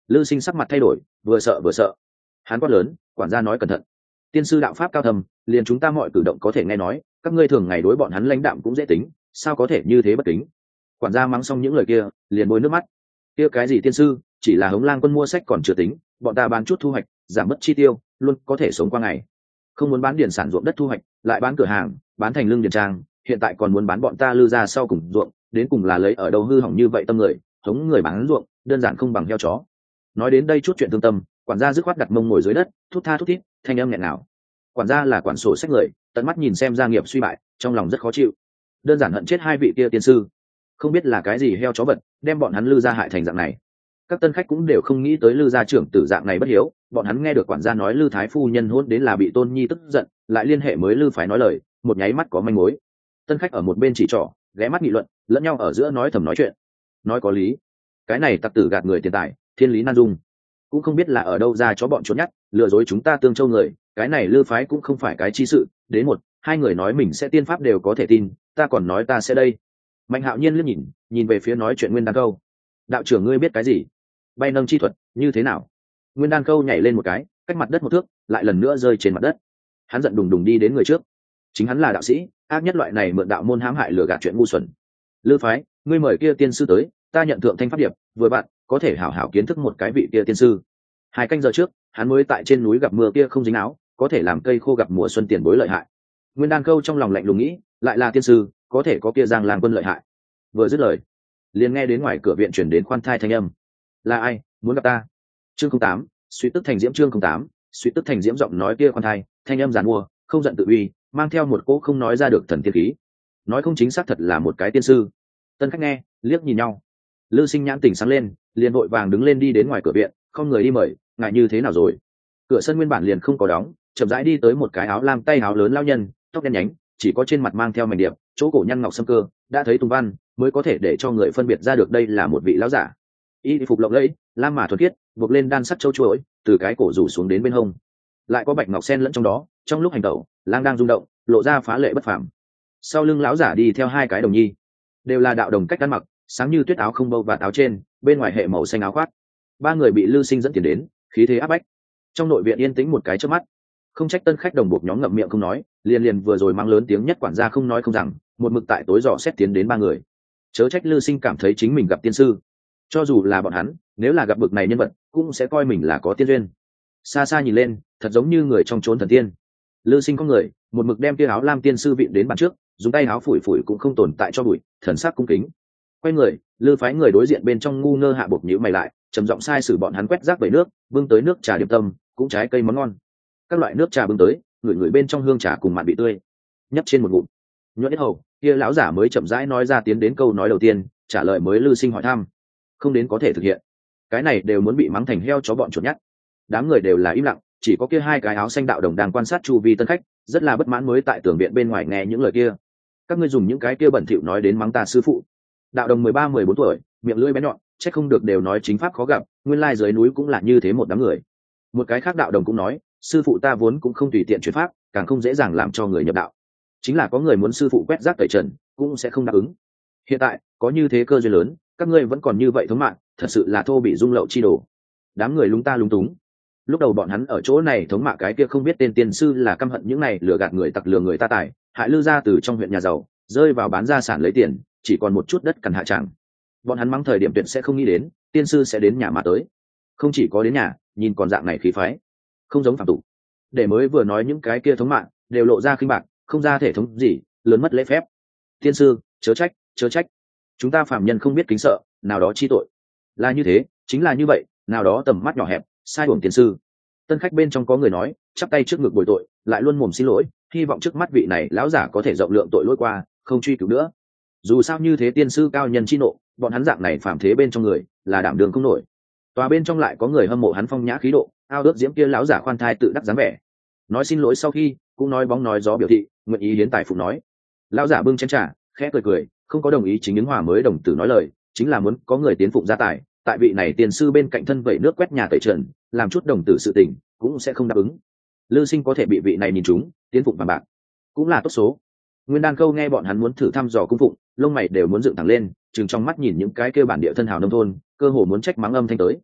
Lư Sinh sắc mặt thay đổi, vừa sợ vừa sợ. Hắn quát lớn, quản gia nói cẩn thận. Tiên sư đạo pháp cao thầm, liền chúng ta mọi cử động có thể nghe nói, các ngươi thường ngày đối bọn hắn lãnh đạm cũng dễ tính, sao có thể như thế bất kính. Quản gia mắng xong những lời kia, liền bôi nước mắt. Kia cái gì tiên sư, chỉ là Hống Lang Quân mua sách còn chưa tính, bọn ta bán chút thu hoạch, giảm mất chi tiêu, luôn có thể sống qua ngày. Không muốn bán điển sản ruộng đất thu hoạch, lại bán cửa hàng, bán thành lương điền trang, hiện tại còn muốn bán bọn ta Lư ra sau cùng ruộng, đến cùng là lấy ở đâu hư hỏng như vậy tâm người, hống người bán ruộng, đơn giản không bằng heo chó. Nói đến đây chút chuyện thương tâm, quản gia dứt khoát đặt mông ngồi dưới đất, thút tha thút thít, thanh âm nghẹn ngào. Quản gia là quản sổ sách người, tận mắt nhìn xem gia nghiệp suy bại, trong lòng rất khó chịu. Đơn giản hận chết hai vị kia tiên sư, không biết là cái gì heo chó vật, đem bọn hắn Lư gia hại thành dạng này. Các tân khách cũng đều không nghĩ tới Lư gia trưởng tử dạng này bất hiếu, bọn hắn nghe được quản gia nói Lư thái phu nhân hôn đến là bị Tôn Nhi tức giận, lại liên hệ mới Lư phải nói lời, một nháy mắt có manh mối. Tân khách ở một bên chỉ trỏ, ghé mắt nghị luận, lẫn nhau ở giữa nói thầm nói chuyện. Nói có lý, cái này tặc tử gạt người tiền tài, thiên lý nan dung, cũng không biết là ở đâu ra chó bọn trốn nhắt, lừa dối chúng ta Tương Châu người, cái này Lư phái cũng không phải cái chi sự, đến một, hai người nói mình sẽ tiên pháp đều có thể tin, ta còn nói ta sẽ đây. Mạnh Hạo Nhiên liếc nhìn về phía nói chuyện Nguyên Đan Câu. Đạo trưởng ngươi biết cái gì? Bay nâng chi thuật như thế nào? Nguyên Đan Câu nhảy lên một cái, cách mặt đất một thước, lại lần nữa rơi trên mặt đất. Hắn giận đùng đùng đi đến người trước. Chính hắn là đạo sĩ, ác nhất loại này mượn đạo môn hãm hại lừa gạt chuyện ngu xuẩn. Lư phái, ngươi mời kia tiên sư tới, ta nhận thượng thanh pháp điệp, vừa bạn có thể hảo hảo kiến thức một cái vị kia tiên sư. 2 canh giờ trước, hắn mới tại trên núi gặp mưa kia không dính áo, có thể làm cây khô gặp mùa xuân tiền bối lợi hại. Nguyên Đan Câu trong lòng lạnh lùng nghĩ, lại là tiên sư, có thể có kia Giang Lang Quân lợi hại. Vừa dứt lời, liền nghe đến ngoài cửa viện chuyển đến khoan thai thanh âm. Là ai, muốn gặp ta? Chương 08, suy tức thành diễm. Chương 08, suy tức thành diễm. Giọng nói kia khoan thai, thanh âm giàn mua, không giận tự uy, mang theo một cỗ không nói ra được thần tiên khí. Nói không chính xác thật là một cái tiên sư. Tân khách nghe, liếc nhìn nhau. Lư Sinh nhãn tỉnh sáng lên, liền vội vàng đứng lên đi đến ngoài cửa viện, không người đi mời, ngại như thế nào rồi? Cửa sân nguyên bản liền không có đóng, chậm rãi đi tới một cái áo lam tay áo lớn lao nhân, tóc đen nhánh, chỉ có trên mặt mang theo mảnh điệp, chỗ cổ nhăn ngọc sâm cơ, đã thấy tùng văn mới có thể để cho người phân biệt ra được đây là một vị lão giả. Y phục lộng lẫy, lam mà thuần khiết, buộc lên đan sắt châu chuỗi, từ cái cổ rủ xuống đến bên hông, lại có bạch ngọc sen lẫn trong đó. Trong lúc hành tẩu, lang đang rung động, lộ ra phá lệ bất phàm. Sau lưng lão giả đi theo 2 cái đồng nhi, đều là đạo đồng cách ăn mặc, sáng như tuyết áo không bâu và áo trên, bên ngoài hệ màu xanh áo khoác. 3 người bị Lư Sinh dẫn tiền đến, khí thế áp bách. Trong nội viện yên tĩnh một cái chớp mắt, không trách tân khách đồng buộc nhóm ngậm miệng không nói, liền vừa rồi mang lớn tiếng nhất quản gia không nói không rằng, một mực tại tối dò xét tiến đến 3 người. Chớ trách Lư Sinh cảm thấy chính mình gặp tiên sư, cho dù là bọn hắn, nếu là gặp bực này nhân vật, cũng sẽ coi mình là có tiên duyên. Xa xa nhìn lên, thật giống như người trong chốn thần tiên. Lư Sinh có người, một mực đem kia áo lam tiên sư vịn đến bàn trước, dùng tay áo phủi phủi cũng không tồn tại cho bụi, thần sắc cung kính. Quay người, Lư phái người đối diện bên trong ngu ngơ hạ bộc nhíu mày lại, trầm giọng sai sử bọn hắn quét rác về nước, bưng tới nước trà điểm tâm, cũng trái cây món ngon. Các loại nước trà bưng tới, người bên trong hương trà cùng mặn bị tươi, nhấp trên một ngụm. Nhuận hết hầu, kia lão giả mới chậm rãi nói ra tiến đến câu nói đầu tiên, trả lời mới Lư Sinh hỏi thăm. Không đến có thể thực hiện, cái này đều muốn bị mắng thành heo chó bọn chuột nhắt. Đám người đều là im lặng, chỉ có kia 2 cái áo xanh đạo đồng đang quan sát chu vi tân khách, rất là bất mãn mới tại tường viện bên ngoài nghe những lời kia. Các ngươi dùng những cái kia bẩn thỉu nói đến mắng ta sư phụ. Đạo đồng 13-14 tuổi, miệng lưỡi bé nhọn, chắc không được đều nói chính pháp khó gặp, nguyên lai dưới núi cũng là như thế một đám người. Một cái khác đạo đồng cũng nói, sư phụ ta vốn cũng không tùy tiện truyền pháp, càng không dễ dàng làm cho người nhập đạo. Chính là có người muốn sư phụ quét rác tẩy trần, cũng sẽ không đáp ứng. Hiện tại có như thế cơ duyên lớn, các ngươi vẫn còn như vậy thống mạng, thật sự là thô bị dung lậu chi đồ. Đám người lúng ta lúng túng. Lúc đầu bọn hắn ở chỗ này thống mạ cái kia không biết tên tiên sư là căm hận những này lừa gạt người tặc lừa người ta tài, hại Lư gia từ trong huyện nhà giàu rơi vào bán gia sản lấy tiền, chỉ còn một chút đất cằn hạ tràng. Bọn hắn mắng thời điểm tuyệt sẽ không nghĩ đến tiên sư sẽ đến nhà mà tới. Không chỉ có đến nhà, nhìn còn dạng này khí phái, không giống phạm tục. Để mới vừa nói những cái kia thống mạ đều lộ ra khinh bạc, không ra thể thống gì, lớn mất lễ phép. Tiên sư, chớ trách, chúng ta phàm nhân không biết kính sợ, nào đó chi tội. Là như thế, chính là như vậy, nào đó tầm mắt nhỏ hẹp, sai uổng tiên sư. Tân khách bên trong có người nói, chắp tay trước ngực bồi tội, lại luôn mồm xin lỗi, hy vọng trước mắt vị này lão giả có thể rộng lượng tội lỗi qua, không truy cứu nữa. Dù sao như thế tiên sư cao nhân chi nộ, bọn hắn dạng này phàm thế bên trong người, là đảm đường không nổi. Tòa bên trong lại có người hâm mộ hắn phong nhã khí độ, ao ước diễm kia lão giả khoan thai tự đắc dáng vẻ. Nói xin lỗi sau khi, cũng nói bóng nói gió biểu thị, nguyện ý hiến tài phục nói. Lão giả bưng chén trà, khẽ cười, không có đồng ý chính ứng hòa mới đồng tử nói lời, chính là muốn có người tiến phụng gia tài, tại vị này tiền sư bên cạnh thân vẩy nước quét nhà tẩy trần, làm chút đồng tử sự tình, cũng sẽ không đáp ứng. Lư Sinh có thể bị vị này nhìn trúng, tiến phụng vàng bạc, cũng là tốt số. Nguyên Đan Câu nghe bọn hắn muốn thử thăm dò cung phụng, lông mày đều muốn dựng thẳng lên, chừng trong mắt nhìn những cái kêu bản địa thân hào nông thôn, cơ hồ muốn trách mắng âm thanh tới.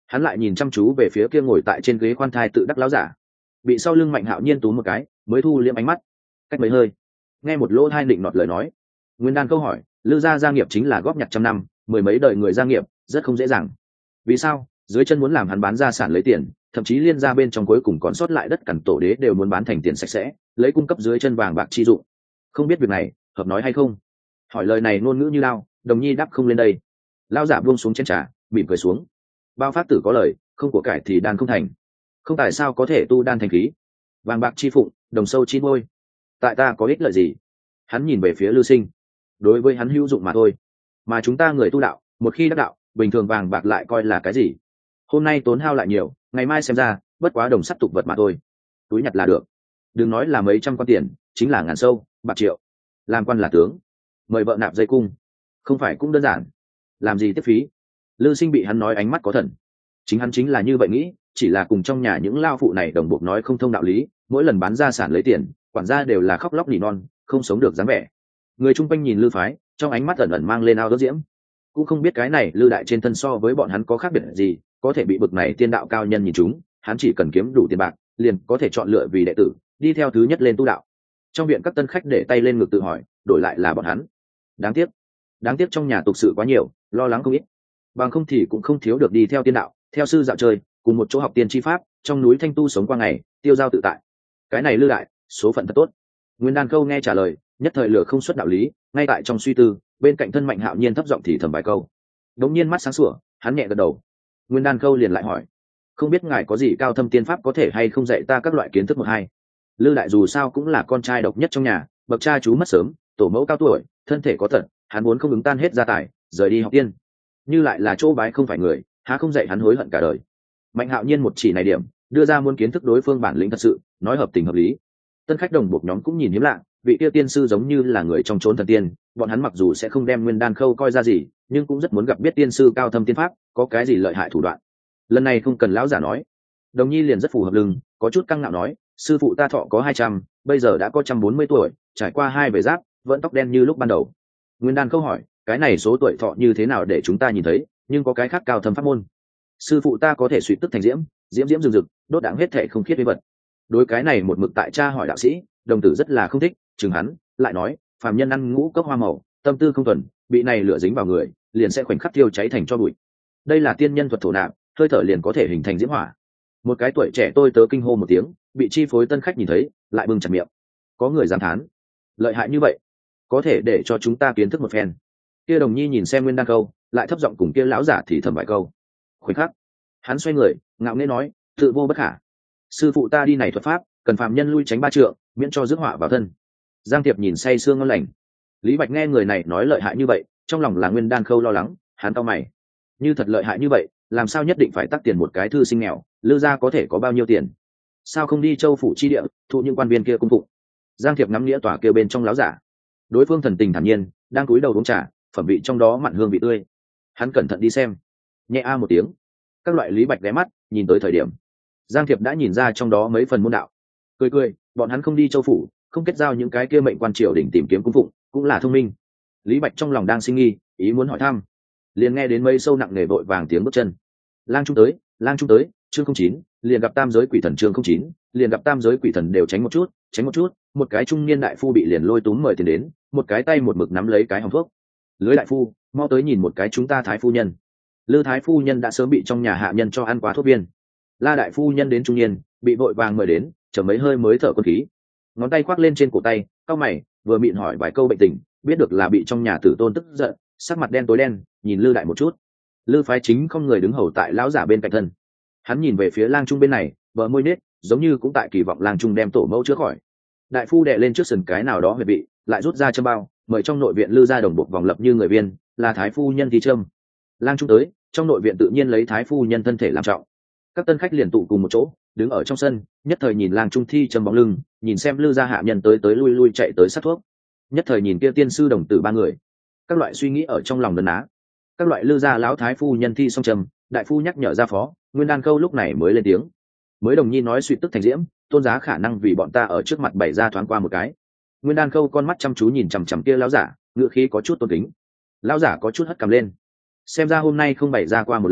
Hắn lại nhìn chăm chú về phía kia ngồi tại trên ghế khoan thai tự đắc láo giả, bị sau lưng Mạnh Hạo Nhiên túm một cái mới thu liễm ánh mắt. Cách mấy hơi, nghe một lỗ hai định nọt lời nói. Nguyên Đan câu hỏi, Lư gia nghiệp chính là góp nhặt trăm năm, mười mấy đời người gia nghiệp, rất không dễ dàng. Vì sao dưới chân muốn làm hắn bán gia sản lấy tiền, thậm chí liên gia bên trong cuối cùng còn sót lại đất cằn tổ đế đều muốn bán thành tiền sạch sẽ, lấy cung cấp dưới chân vàng bạc chi dụng? Không biết việc này hợp nói hay không? Hỏi lời này ngôn ngữ như lao, Đồng Nhi đáp không lên đây. Lao giả buông xuống chén trà, mỉm cười xuống. Bao pháp tử có lời, không của cải thì đan không thành. Không tại sao có thể tu đan thành khí? Vàng bạc chi phụng, đồng sâu chi ngôi. Tại ta có ích lợi gì? Hắn nhìn về phía Lư Sinh. Đối với hắn hữu dụng mà thôi. Mà chúng ta người tu đạo, một khi đắc đạo, bình thường vàng bạc lại coi là cái gì? Hôm nay tốn hao lại nhiều, ngày mai xem ra bất quá đồng sắt tục vật mà thôi. Túi nhặt là được. Đừng nói là mấy trăm quan tiền, chính là ngàn sâu, bạc triệu. Làm quan là tướng, mời vợ nạp dây cung, không phải cũng đơn giản. Làm gì tiếp phí? Lư Sinh bị hắn nói ánh mắt có thần. Chính hắn chính là như vậy nghĩ, chỉ là cùng trong nhà những lao phụ này đồng bộ nói không thông đạo lý, mỗi lần bán gia sản lấy tiền, quản gia đều là khóc lóc nỉ non, không sống được dáng vẻ. Người chung quanh nhìn Lư phái, trong ánh mắt ẩn ẩn mang lên ao đốt diễm. Cũng không biết cái này Lư đại trên thân so với bọn hắn có khác biệt gì, có thể bị bực này tiên đạo cao nhân nhìn chúng, hắn chỉ cần kiếm đủ tiền bạc, liền có thể chọn lựa vì đệ tử, đi theo thứ nhất lên tu đạo. Trong viện các tân khách để tay lên ngực tự hỏi, đổi lại là bọn hắn. Đáng tiếc trong nhà tục sự quá nhiều, lo lắng không ít. Bằng không thì cũng không thiếu được đi theo tiên đạo, theo sư dạo chơi, cùng một chỗ học tiên chi pháp, trong núi thanh tu sống qua ngày, tiêu dao tự tại. Cái này Lư đại, số phận thật tốt. Nguyên Đan câu nghe trả lời, nhất thời lửa không xuất đạo lý, ngay tại trong suy tư, bên cạnh thân Mạnh Hạo Nhiên thấp giọng thì thầm vài câu. Đống nhiên mắt sáng sủa, hắn nhẹ gật đầu. Nguyên Đan câu liền lại hỏi, không biết ngài có gì cao thâm tiên pháp có thể hay không dạy ta các loại kiến thức một hai? Lư đại dù sao cũng là con trai độc nhất trong nhà, bậc cha chú mất sớm, tổ mẫu cao tuổi, thân thể có tật, hắn muốn không ứng tan hết gia tài, rời đi học tiên. Như lại là chỗ bái không phải người, há không dạy hắn hối hận cả đời. Mạnh Hạo Nhiên một chỉ này điểm, đưa ra muốn kiến thức đối phương bản lĩnh thật sự, nói hợp tình hợp lý. Tân khách đồng bộ nhóm cũng nhìn hiếm lạ, vị tiêu tiên sư giống như là người trong chốn thần tiên, bọn hắn mặc dù sẽ không đem Nguyên Đan khâu coi ra gì, nhưng cũng rất muốn gặp biết tiên sư cao thâm tiên pháp có cái gì lợi hại thủ đoạn. Lần này không cần lão giả nói, Đồng Nhi liền rất phù hợp lưng, có chút căng ngạo nói, sư phụ ta thọ có 200, bây giờ đã có 140 tuổi, trải qua 2 về giáp, vẫn tóc đen như lúc ban đầu. Nguyên Đan câu hỏi, cái này số tuổi thọ như thế nào để chúng ta nhìn thấy, nhưng có cái khác cao thâm pháp môn. Sư phụ ta có thể suy tức thành diễm, diễm diễm rừng rực, đốt đảng hết thể không khiết với vật. Đối cái này một mực tại cha hỏi đạo sĩ, đồng tử rất là không thích, chừng hắn, lại nói, phàm nhân ăn ngũ cốc hoa màu, tâm tư không thuần, bị này lửa dính vào người, liền sẽ khoảnh khắc thiêu cháy thành tro bụi. Đây là tiên nhân thuật thổ nạp, hơi thở liền có thể hình thành diễm hỏa. Một cái tuổi trẻ tôi tớ kinh hô một tiếng, bị chi phối tân khách nhìn thấy, lại bưng chặt miệng. Có người dám thán, lợi hại như vậy, có thể để cho chúng ta kiến thức một phen. Kia Đồng Nhi nhìn xem Nguyên Đan câu, lại thấp giọng cùng kia lão giả thì thầm vài câu. Khoảnh khắc, hắn xoay người, ngạo nghễ nói, tự vô bất khả. Sư phụ ta đi này thuật pháp, cần phàm nhân lui tránh 3 trượng, miễn cho rước họa vào thân. Giang Tiệp nhìn say sương ngon lành. Lý Bạch nghe người này nói lợi hại như vậy, trong lòng là Nguyên Đan khâu lo lắng, hắn cau mày. Như thật lợi hại như vậy, làm sao nhất định phải tắc tiền một cái thư sinh nghèo, Lư gia có thể có bao nhiêu tiền? Sao không đi Châu phủ chi địa, thụ những quan viên kia cung phụng? Giang Tiệp ngắm nghĩa tỏa kêu bên trong láo giả. Đối phương thần tình thản nhiên, đang cúi đầu uống trà, phẩm vị trong đó mặn hương vị tươi. Hắn cẩn thận đi xem, nhẹ a một tiếng. Các loại Lý Bạch ghé mắt, nhìn tới thời điểm, Giang Thiệp đã nhìn ra trong đó mấy phần môn đạo. Cười, bọn hắn không đi Châu phủ, không kết giao những cái kia mệnh quan triều đình tìm kiếm cung phụng, cũng là thông minh. Lý Bạch trong lòng đang sinh nghi, ý muốn hỏi thăm, liền nghe đến mấy sâu nặng nề vội vàng tiếng bước chân. Lang trung tới, chương 09, liền gặp tam giới quỷ thần chương 09, liền gặp tam giới quỷ thần đều tránh một chút, một cái trung niên đại phu bị liền lôi túm mời tiền đến, một cái tay một mực nắm lấy cái hòm thuốc. Lưới đại phu, mau tới nhìn một cái chúng ta thái phu nhân. Lư thái phu nhân đã sớm bị trong nhà hạ nhân cho ăn quá thuốc viên. La đại phu nhân đến trung niên, bị vội vàng mời đến, chờ mấy hơi mới thở quân khí. Ngón tay khoác lên trên cổ tay, cau mày, vừa mịn hỏi vài câu bệnh tình, biết được là bị trong nhà tử tôn tức giận, sắc mặt đen tối đen, nhìn Lư đại một chút. Lư phái chính không người đứng hầu tại lão giả bên cạnh thân. Hắn nhìn về phía lang trung bên này, bờ môi nết, giống như cũng tại kỳ vọng lang trung đem tổ mẫu chữa khỏi. Đại phu đệ lên trước sườn cái nào đó huyệt vị, lại rút ra châm bao, mời trong nội viện Lư gia đồng bộ vòng lập như người viên, là thái phu nhân thi châm. Lang trung tới, trong nội viện tự nhiên lấy thái phu nhân thân thể làm trọng. Các tân khách liền tụ cùng một chỗ, đứng ở trong sân, nhất thời nhìn lang trung thi châm bóng lưng, nhìn xem Lư gia hạ nhân tới tới lui lui chạy tới sát thuốc, nhất thời nhìn kia tiên sư đồng tử 3 người. Các loại suy nghĩ ở trong lòng đấn á. Các loại Lư gia lão thái phu nhân thi xong trầm, đại phu nhắc nhở ra phó, Nguyên Đan câu lúc này mới lên tiếng. Mới đồng nhi nói suy tức thành diễm, tôn giá khả năng vì bọn ta ở trước mặt bày ra thoáng qua một cái. Nguyên Đan câu con mắt chăm chú nhìn chằm chằm kia lão giả, ngựa khí có chút tôn kính. Lão giả có chút hất cằm lên. Xem ra hôm nay không bày ra qua một lần,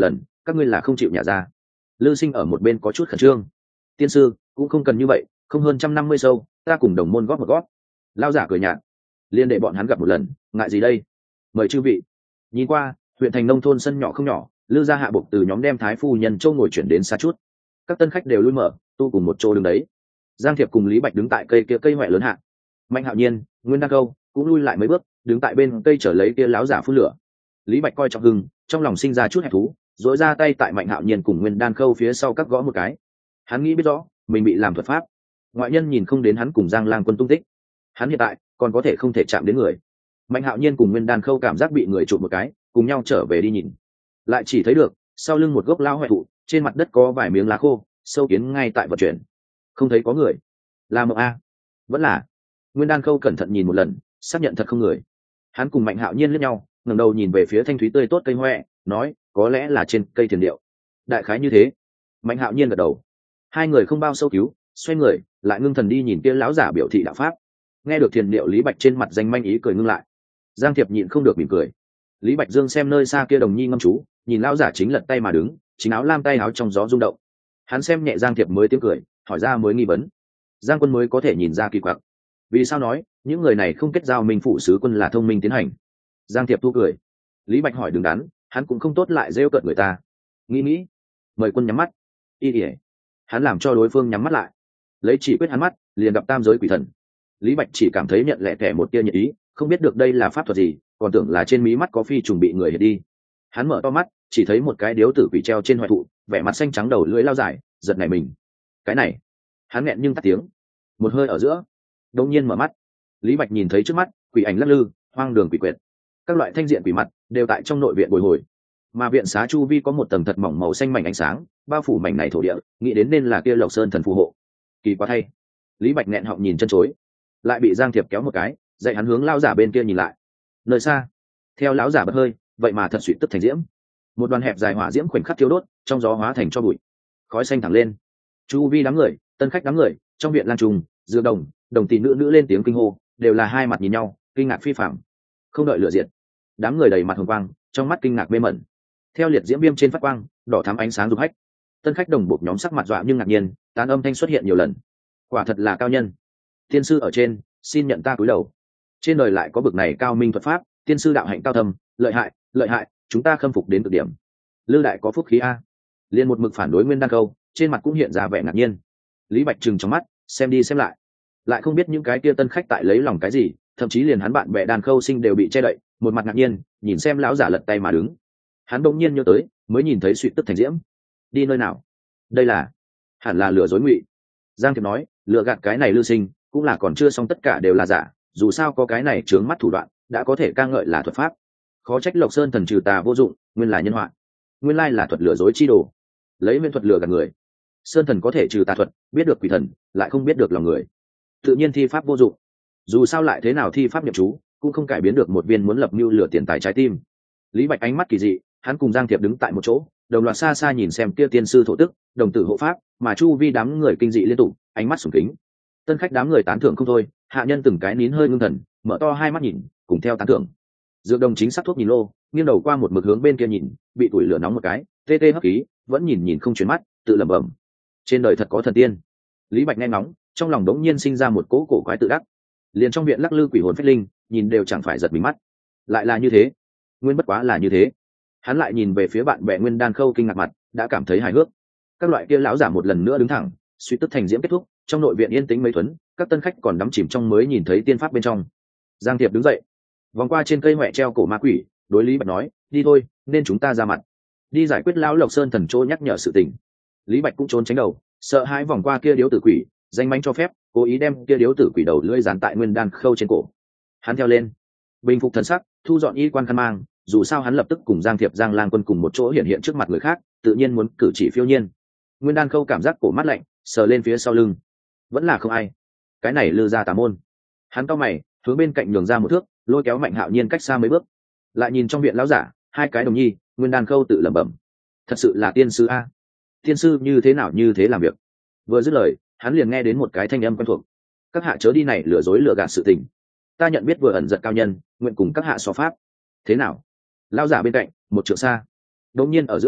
các ngươi là không chịu nhả ra. Lư Sinh ở một bên có chút khẩn trương. Tiên sư cũng không cần như vậy, không hơn 150 sâu, ta cùng đồng môn góp một góp. Lao giả cười nhạt, liên đệ bọn hắn gặp một lần, ngại gì đây? Mời chư vị. Nhìn qua huyện thành nông thôn sân nhỏ không nhỏ, Lư gia hạ buộc từ nhóm đem thái phu nhân châu ngồi chuyển đến xa chút. Các tân khách đều lui mở, tu cùng một chỗ đứng đấy. Giang Thiệp cùng Lý Bạch đứng tại cây kia cây hoẹ lớn hạ. Mạnh Hạo Nhiên, Nguyên Đăng Câu cũng lui lại mấy bước, đứng tại bên cây trở lấy kia láo giả phun lửa. Lý Bạch coi trọng hưng, trong lòng sinh ra chút hẹp thú, dỗi ra tay tại Mạnh Hạo Nhiên cùng Nguyên Đan Khâu phía sau cắt gõ một cái. Hắn nghĩ biết rõ mình bị làm thuật pháp, ngoại nhân nhìn không đến hắn cùng Giang Lang Quân tung tích. Hắn hiện tại còn có thể không thể chạm đến người. Mạnh Hạo Nhiên cùng Nguyên Đan Khâu cảm giác bị người chụp một cái, cùng nhau trở về đi nhìn, lại chỉ thấy được sau lưng một gốc lao hoại thụ, trên mặt đất có vài miếng lá khô, sâu kiến ngay tại vận chuyển. Không thấy có người, là mộng a? Vẫn là. Nguyên Đan Khâu cẩn thận nhìn một lần, xác nhận thật không người. Hắn cùng Mạnh Hạo Nhiên liếc nhau, ngẩng đầu nhìn về phía thanh thúy tươi tốt cây hoẹ, nói có lẽ là trên cây thiền điệu. Đại khái như thế. Mạnh Hạo Nhiên gật đầu. Hai người không bao sâu cứu, xoay người lại ngưng thần đi nhìn kia lão giả biểu thị đạo pháp. Nghe được thiền điệu, Lý Bạch trên mặt danh manh ý cười ngưng lại. Giang Thiệp nhịn không được mỉm cười. Lý Bạch Dương xem nơi xa kia đồng nhi ngâm chú, nhìn lão giả chính lật tay mà đứng, chính áo lam tay áo trong gió rung động. Hắn xem nhẹ Giang Thiệp mới tiếng cười, hỏi ra mới nghi vấn. Giang Quân mới có thể nhìn ra kỳ quặc. Vì sao nói những người này không kết giao minh phụ sứ quân là thông minh tiến hành? Giang Thiệp thu cười. Lý Bạch hỏi đứng đắn, hắn cũng không tốt lại rêu cợt người ta. Nghĩ mời quân nhắm mắt. Ỉa. Hắn làm cho đối phương nhắm mắt lại, lấy chỉ quyết hắn mắt liền gặp tam giới quỷ thần. Lý Bạch chỉ cảm thấy nhận lẹ tẻ một tia nhiệt ý, không biết được đây là pháp thuật gì, còn tưởng là trên mí mắt có phi trùng bị người hiệt đi. Hắn mở to mắt, chỉ thấy một cái điếu tử quỷ treo trên hoại thụ, vẻ mặt xanh trắng, đầu lưỡi lao dài, giật nảy mình. Cái này, hắn nghẹn nhưng tắt tiếng. Một hơi ở giữa, đột nhiên mở mắt. Lý Bạch nhìn thấy trước mắt quỷ ảnh lắc lư, hoang đường quỷ quyệt, các loại thanh diện quỷ mặt đều tại trong nội viện bồi hồi, mà viện xá chu vi có một tầng thật mỏng màu xanh mảnh ánh sáng bao phủ mảnh này thổ địa, nghĩ đến nên là kia Lộc Sơn thần phù hộ. Kỳ quá thay. Lý Bạch nghẹn họng nhìn chân chối, lại bị Giang Thiệp kéo một cái, dạy hắn hướng lão giả bên kia nhìn lại. Nơi xa, theo lão giả bật hơi, vậy mà thật suýt tức thành diễm. Một đoàn hẹp dài hỏa diễm khoảnh khắc thiêu đốt, trong gió hóa thành cho bụi, khói xanh thẳng lên. Chu vi đám người, tân khách đám người, trong viện lang trùng, dưa đồng, đồng tỷ nữ lên tiếng kinh hô, đều là hai mặt nhìn nhau, kinh ngạc phi phàm. Không đợi lửa diệt, đám người đầy mặt hồng quang, trong mắt kinh ngạc mê mẩn. Theo liệt diễm viêm trên phát quang, đỏ thắm ánh sáng rực hách. Tân khách đồng bộ nhóm sắc mặt dọa nhưng ngạc nhiên, tán âm thanh xuất hiện nhiều lần. Quả thật là cao nhân. Tiên sư ở trên, xin nhận ta cúi đầu. Trên đời lại có bực này cao minh thuật pháp, tiên sư đạo hạnh cao thâm, lợi hại, chúng ta khâm phục đến cực điểm. Lư đại có phúc khí a. Liên một mực phản đối Nguyên Đan Câu, trên mặt cũng hiện ra vẻ ngạc nhiên. Lý Bạch trừng trong mắt, xem đi xem lại không biết những cái kia tân khách tại lấy lòng cái gì, thậm chí liền hắn bạn bè Đan Khâu Sinh đều bị che đậy, một mặt ngạc nhiên nhìn xem lão giả lật tay mà đứng. Hắn đông nhiên nhớ tới, mới nhìn thấy suy tức thành diễm. Đi nơi nào? Đây là, hẳn là lừa dối ngụy. Giang Thiệp nói, lừa gạt cái này Lư Sinh cũng là còn chưa xong, tất cả đều là giả, dù sao có cái này trướng mắt thủ đoạn, đã có thể ca ngợi là thuật pháp. Khó trách Lộc Sơn thần trừ tà vô dụng, nguyên là nhân họa. Nguyên lai là thuật lừa dối chi đồ, lấy nguyên thuật lừa gạt người. Sơn thần có thể trừ tà thuật, biết được quỷ thần, lại không biết được lòng người, tự nhiên thi pháp vô dụng. Dù sao lại thế nào thi pháp nhập chú, cũng không cải biến được một viên muốn lập mưu lửa tiền tài trái tim. Lý Bạch ánh mắt kỳ dị, hắn cùng Giang Thiệp đứng tại một chỗ, đồng loạt xa xa nhìn xem kia tiên sư thổ tức, đồng tử hộ pháp, mà chu vi đám người kinh dị liên tục, ánh mắt sùng kính. Tân khách đám người tán thưởng không thôi, hạ nhân từng cái nín hơi ngưng thần, mở to hai mắt nhìn, cùng theo tán thưởng. Dược đồng chính sắc thuốc nhìn lô, nghiêng đầu qua một mực hướng bên kia nhìn, bị tuổi lửa nóng một cái, tê tê hấp khí, vẫn nhìn không chuyển mắt, tự lẩm bẩm. Trên đời thật có thần tiên. Lý Bạch nghe ngóng, trong lòng đống nhiên sinh ra một cỗ cổ quái tự đắc. Liền trong viện lắc lư quỷ hồn phách linh, nhìn đều chẳng phải giật mình mắt. Lại là như thế, nguyên bất quá là như thế. Hắn lại nhìn về phía bạn bè Nguyên Đan Khâu kinh ngạc mặt, đã cảm thấy hài hước. Các loại kia lão giả một lần nữa đứng thẳng, suy tức thành diễm kết thúc, trong nội viện yên tĩnh mấy thuấn, các tân khách còn đắm chìm trong mới nhìn thấy tiên pháp bên trong. Giang Thiệp đứng dậy, vòng qua trên cây hoẹ treo cổ ma quỷ, đối Lý Bạch nói, đi thôi, nên chúng ta ra mặt, đi giải quyết lão Lộc Sơn thần chỗ nhắc nhở sự tình. Lý Bạch cũng trốn tránh đầu, sợ hãi vòng qua kia điếu tử quỷ, danh mánh cho phép, cố ý đem kia điếu tử quỷ đầu lưỡi dán tại Nguyên Đan Khâu trên cổ. Hắn theo lên, bình phục thần sắc, thu dọn y quan khăn mang, dù sao hắn lập tức cùng Giang Thiệp, Giang Lang Quân cùng một chỗ hiện trước mặt người khác, tự nhiên muốn cử chỉ phiêu nhiên. Nguyên Đan Khâu cảm giác cổ mát lạnh, sờ lên phía sau lưng, vẫn là không ai. Cái này Lư gia tà môn. Hắn cau mày, hướng bên cạnh nhường ra một thước, lôi kéo Mạnh Hạo Nhiên cách xa mấy bước. Lại nhìn trong viện lão giả, hai cái đồng nhi, Nguyên Đan Khâu tự lẩm bẩm, thật sự là tiên sư a. Tiên sư như thế nào như thế làm việc. Vừa dứt lời, hắn liền nghe đến một cái thanh âm quen thuộc. Các hạ chớ đi này lừa dối lừa gạt sự tình. Ta nhận biết vừa ẩn giật cao nhân, nguyện cùng các hạ so pháp. Thế nào? Lão giả bên cạnh, một trượng xa. Đột nhiên ở giữa,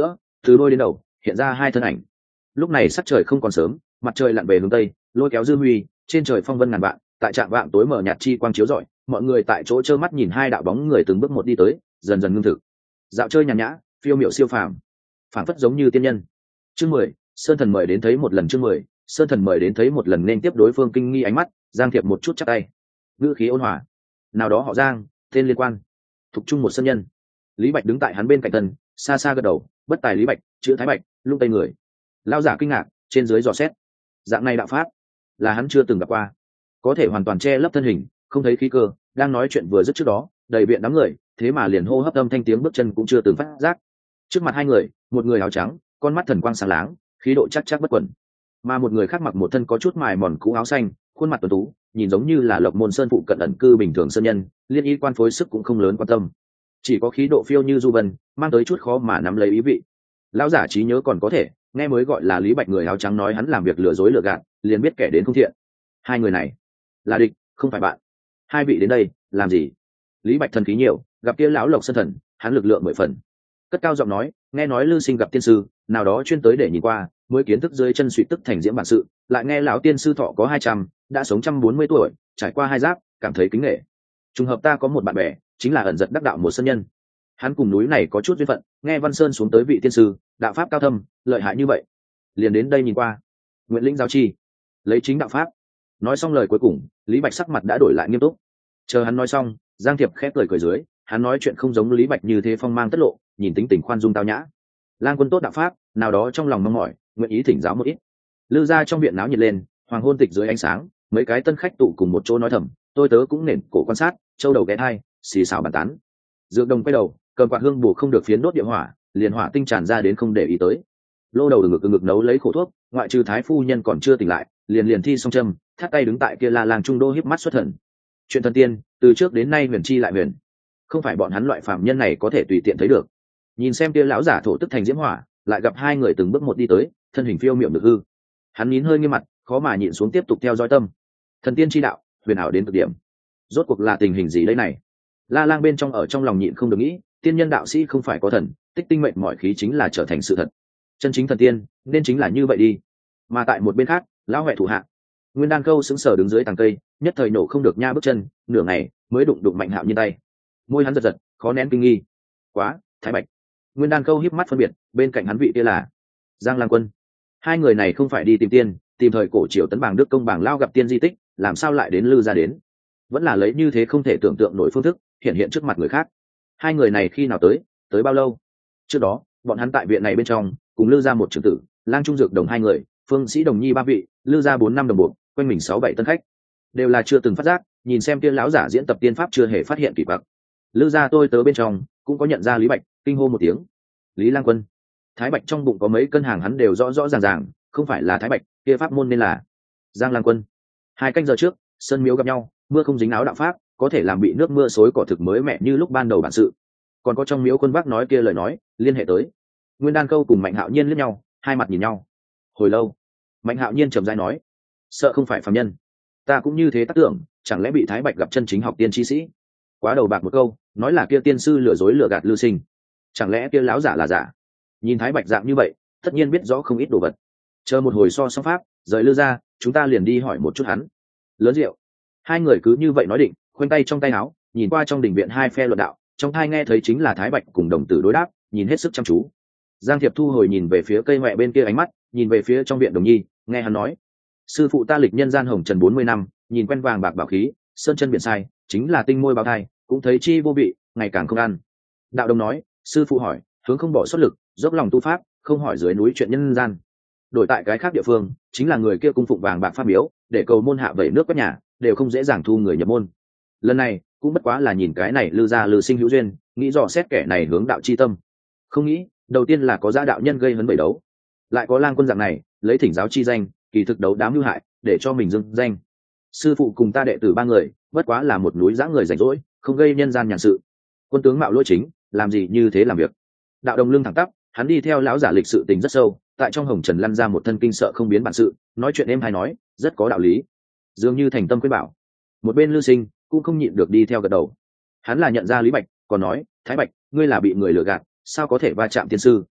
từ đôi đến đầu hiện ra hai thân ảnh. Lúc này sắc trời không còn sớm, mặt trời lặn về hướng tây, lôi kéo dư huy, trên trời phong vân ngàn vạn, tại trạm vạng tối mở nhạt chi quang chiếu rọi, mọi người tại chỗ trơ mắt nhìn hai đạo bóng người từng bước một đi tới, dần dần ngưng thực. Dạo chơi nhàn nhã, phiêu miệu siêu phàm, phảng phất giống như tiên nhân. Chương 10, Sơn Thần mời đến thấy một lần. Chương 10, Sơn Thần mời đến thấy một lần nên tiếp đối phương kinh nghi ánh mắt, Giang Thiệp một chút chắp tay. Ngữ khí ôn hòa. Nào đó họ Giang, tên liên quan, thuộc chung một sơn nhân. Lý Bạch đứng tại hắn bên cạnh thân, xa xa gật đầu, bất tài Lý Bạch, chữ Thái Bạch, lung tây người. Lão giả kinh ngạc, trên dưới dò xét. Dạng này đạo pháp, là hắn chưa từng gặp qua. Có thể hoàn toàn che lấp thân hình, không thấy khí cơ, đang nói chuyện vừa dứt trước đó, đầy viện đám người, thế mà liền hô hấp âm thanh tiếng bước chân cũng chưa từng phát giác. Trước mặt hai người, một người áo trắng, con mắt thần quang sáng láng, khí độ chắc chắc bất quẩn, mà một người khác mặc một thân có chút mài mòn cũ áo xanh, khuôn mặt tuấn tú, nhìn giống như là Lộc Môn Sơn phụ cận ẩn cư bình thường sơn nhân, liên y quan phối sức cũng không lớn quan tâm, chỉ có khí độ phiêu như du vân, mang tới chút khó mà nắm lấy ý vị. Lão giả trí nhớ còn có thể, nghe mới gọi là Lý Bạch người áo trắng nói hắn làm việc lừa dối lừa gạt, liền biết kẻ đến không thiện. Hai người này là địch, không phải bạn. Hai vị đến đây làm gì? Lý Bạch thần khí nhiều, gặp kia lão Lộc Sơn thần, hắn lực lượng 10 phần. Cất cao giọng nói, nghe nói Lư Sinh gặp tiên sư, nào đó chuyên tới để nhìn qua, mới kiến thức dưới chân suy tức thành diễm bản sự, lại nghe lão tiên sư thọ có 200, đã sống 140 tuổi, trải qua hai giáp, cảm thấy kính nể. Trùng hợp ta có một bạn bè, chính là ẩn giật đắc đạo một sơn nhân. Hắn cùng núi này có chút duyên phận, nghe Văn Sơn xuống tới vị tiên sư, đạo pháp cao thâm, lợi hại như vậy, liền đến đây nhìn qua. Nguyện lĩnh giáo chi, lấy chính đạo pháp. Nói xong lời cuối cùng, Lý Bạch sắc mặt đã đổi lại nghiêm túc. Chờ hắn nói xong, Giang Thiệp khép cười dưới, hắn nói chuyện không giống Lý Bạch như thế phong mang tất lộ, nhìn tính tình khoan dung tao nhã. Lang quân tốt đạo pháp, nào đó trong lòng mong mỏi, nguyện ý thỉnh giáo một ít. Lư gia trong viện náo nhiệt lên, hoàng hôn tịch dưới ánh sáng, mấy cái tân khách tụ cùng một chỗ nói thầm, tôi tớ cũng nền cổ quan sát, châu đầu ghé thai, xì xào bàn tán. Dược Đồng quay đầu, cầm quạt hương bù không được phiến đốt địa hỏa, liền hỏa tinh tràn ra đến không để ý tới. Lô đầu ngực ngực nấu lấy khổ thuốc, ngoại trừ thái phu nhân còn chưa tỉnh lại, liền thi xong châm, thắt tay đứng tại kia la làng trung đô híp mắt xuất thần. Chuyện thần tiên, từ trước đến nay huyền chi lại huyền, không phải bọn hắn loại phàm nhân này có thể tùy tiện thấy được. Nhìn xem kia lão giả thổ tức thành diễm hỏa, lại gặp hai người từng bước một đi tới, thân hình phiêu miệu được hư. Hắn nín hơi nghiêm mặt, khó mà nhịn xuống tiếp tục theo dõi tâm. Thần tiên chi đạo, huyền ảo đến cực điểm. Rốt cuộc là tình hình gì đây này? La Lang bên trong ở trong lòng nhịn không được nghĩ, tiên nhân đạo sĩ không phải có thần, tích tinh mệnh mọi khí chính là trở thành sự thật. Chân chính thần tiên, nên chính là như vậy đi. Mà tại một bên khác, lão huệ thủ hạ, Nguyên Đan Câu sững sờ đứng dưới tàng cây, nhất thời nổ không được nha bước chân, nửa ngày mới đụng Mạnh Hạo Nhiên tay. Môi hắn giật giật, khó nén kinh nghi. Quá, Thái Bạch. Nguyên Đan Câu híp mắt phân biệt, bên cạnh hắn vị kia là Giang Lang Quân. Hai người này không phải đi tìm tiên, tìm thời cổ triều tấn bảng đức công bảng lao gặp tiên di tích, làm sao lại đến Lư gia đến? Vẫn là lấy như thế không thể tưởng tượng nổi phương thức hiện trước mặt người khác. Hai người này khi nào tới bao lâu? Trước đó bọn hắn tại viện này bên trong cùng Lư gia một trưởng tử, Lang Trung Dược Đồng hai người, Phương Sĩ Đồng Nhi ba vị, Lư gia 4 năm đồng bộ, quanh mình 6 7 tân khách, đều là chưa từng phát giác. Nhìn xem kia lão giả diễn tập tiên pháp chưa hề phát hiện kỳ quặc. Lư gia tôi tớ bên trong cũng có nhận ra Lý Bạch, kinh hô một tiếng. Lý Lang Quân. Thái Bạch trong bụng có mấy cân hàng hắn đều rõ rõ ràng ràng, không phải là Thái Bạch, kia pháp môn nên là Giang Lang Quân. 2 canh giờ trước, sơn miếu gặp nhau, mưa không dính áo đạo pháp, có thể làm bị nước mưa xối cỏ thực mới mẹ như lúc ban đầu bản sự. Còn có trong miếu quân vác nói kia lời nói, liên hệ tới. Nguyên Đan Câu cùng Mạnh Hạo Nhiên liếc nhau, hai mặt nhìn nhau. Hồi lâu, Mạnh Hạo Nhiên trầm rãi nói, sợ không phải phàm nhân. Ta cũng như thế tác tưởng, chẳng lẽ bị Thái Bạch gặp chân chính học tiên chi sĩ? Quá đầu bạc một câu, nói là kia tiên sư lừa dối lừa gạt Lư Sinh. Chẳng lẽ kia lão giả là giả? Nhìn Thái Bạch dạng như vậy, tất nhiên biết rõ không ít đồ vật. Chờ một hồi so song pháp, rời Lư ra, chúng ta liền đi hỏi một chút hắn. Lớn rượu. Hai người cứ như vậy nói định, khoanh tay trong tay áo, nhìn qua trong đình viện hai phe luận đạo, trong tai nghe thấy chính là Thái Bạch cùng đồng tử đối đáp, nhìn hết sức chăm chú. Giang Thiệp thu hồi nhìn về phía cây mẹ bên kia ánh mắt, nhìn về phía trong viện Đồng Nhi, nghe hắn nói: sư phụ ta lịch nhân gian hồng trần 40 năm, nhìn quen vàng bạc bảo khí, sơn chân biển sai, chính là tinh môi báo thai, cũng thấy chi vô vị, ngày càng không ăn. Đạo Đồng nói: sư phụ hỏi, hướng không bỏ xuất lực, dốc lòng tu pháp, không hỏi dưới núi chuyện nhân gian. Đổi tại cái khác địa phương, chính là người kia cung phụng vàng bạc pháp miếu, để cầu môn hạ vẩy nước quét nhà, đều không dễ dàng thu người nhập môn. Lần này cũng bất quá là nhìn cái này Lư gia Lư Sinh hữu duyên, nghĩ dò xét kẻ này hướng đạo chi tâm. Không nghĩ, đầu tiên là có gia đạo nhân gây hấn bầy đấu, lại có Lang Quân dạng này lấy thỉnh giáo chi danh, kỳ thực đấu đám hư hại, để cho mình dưng danh. Sư phụ cùng ta đệ tử 3 người, bất quá là một núi dã người rảnh rỗi, không gây nhân gian nhàn sự. Quân tướng mạo lỗi chính, làm gì như thế làm việc. Đạo Đồng lưng thẳng tắp, hắn đi theo lão giả lịch sự tình rất sâu, tại trong hồng trần lăn ra một thân kinh sợ không biến bản sự, nói chuyện êm hay nói, rất có đạo lý, dường như thành tâm khuyên bảo. Một bên Lư Sinh cũng không nhịn được đi theo gật đầu. Hắn là nhận ra Lý Bạch, còn nói: Thái Bạch, ngươi là bị người lừa gạt, sao có thể va chạm tiên sư?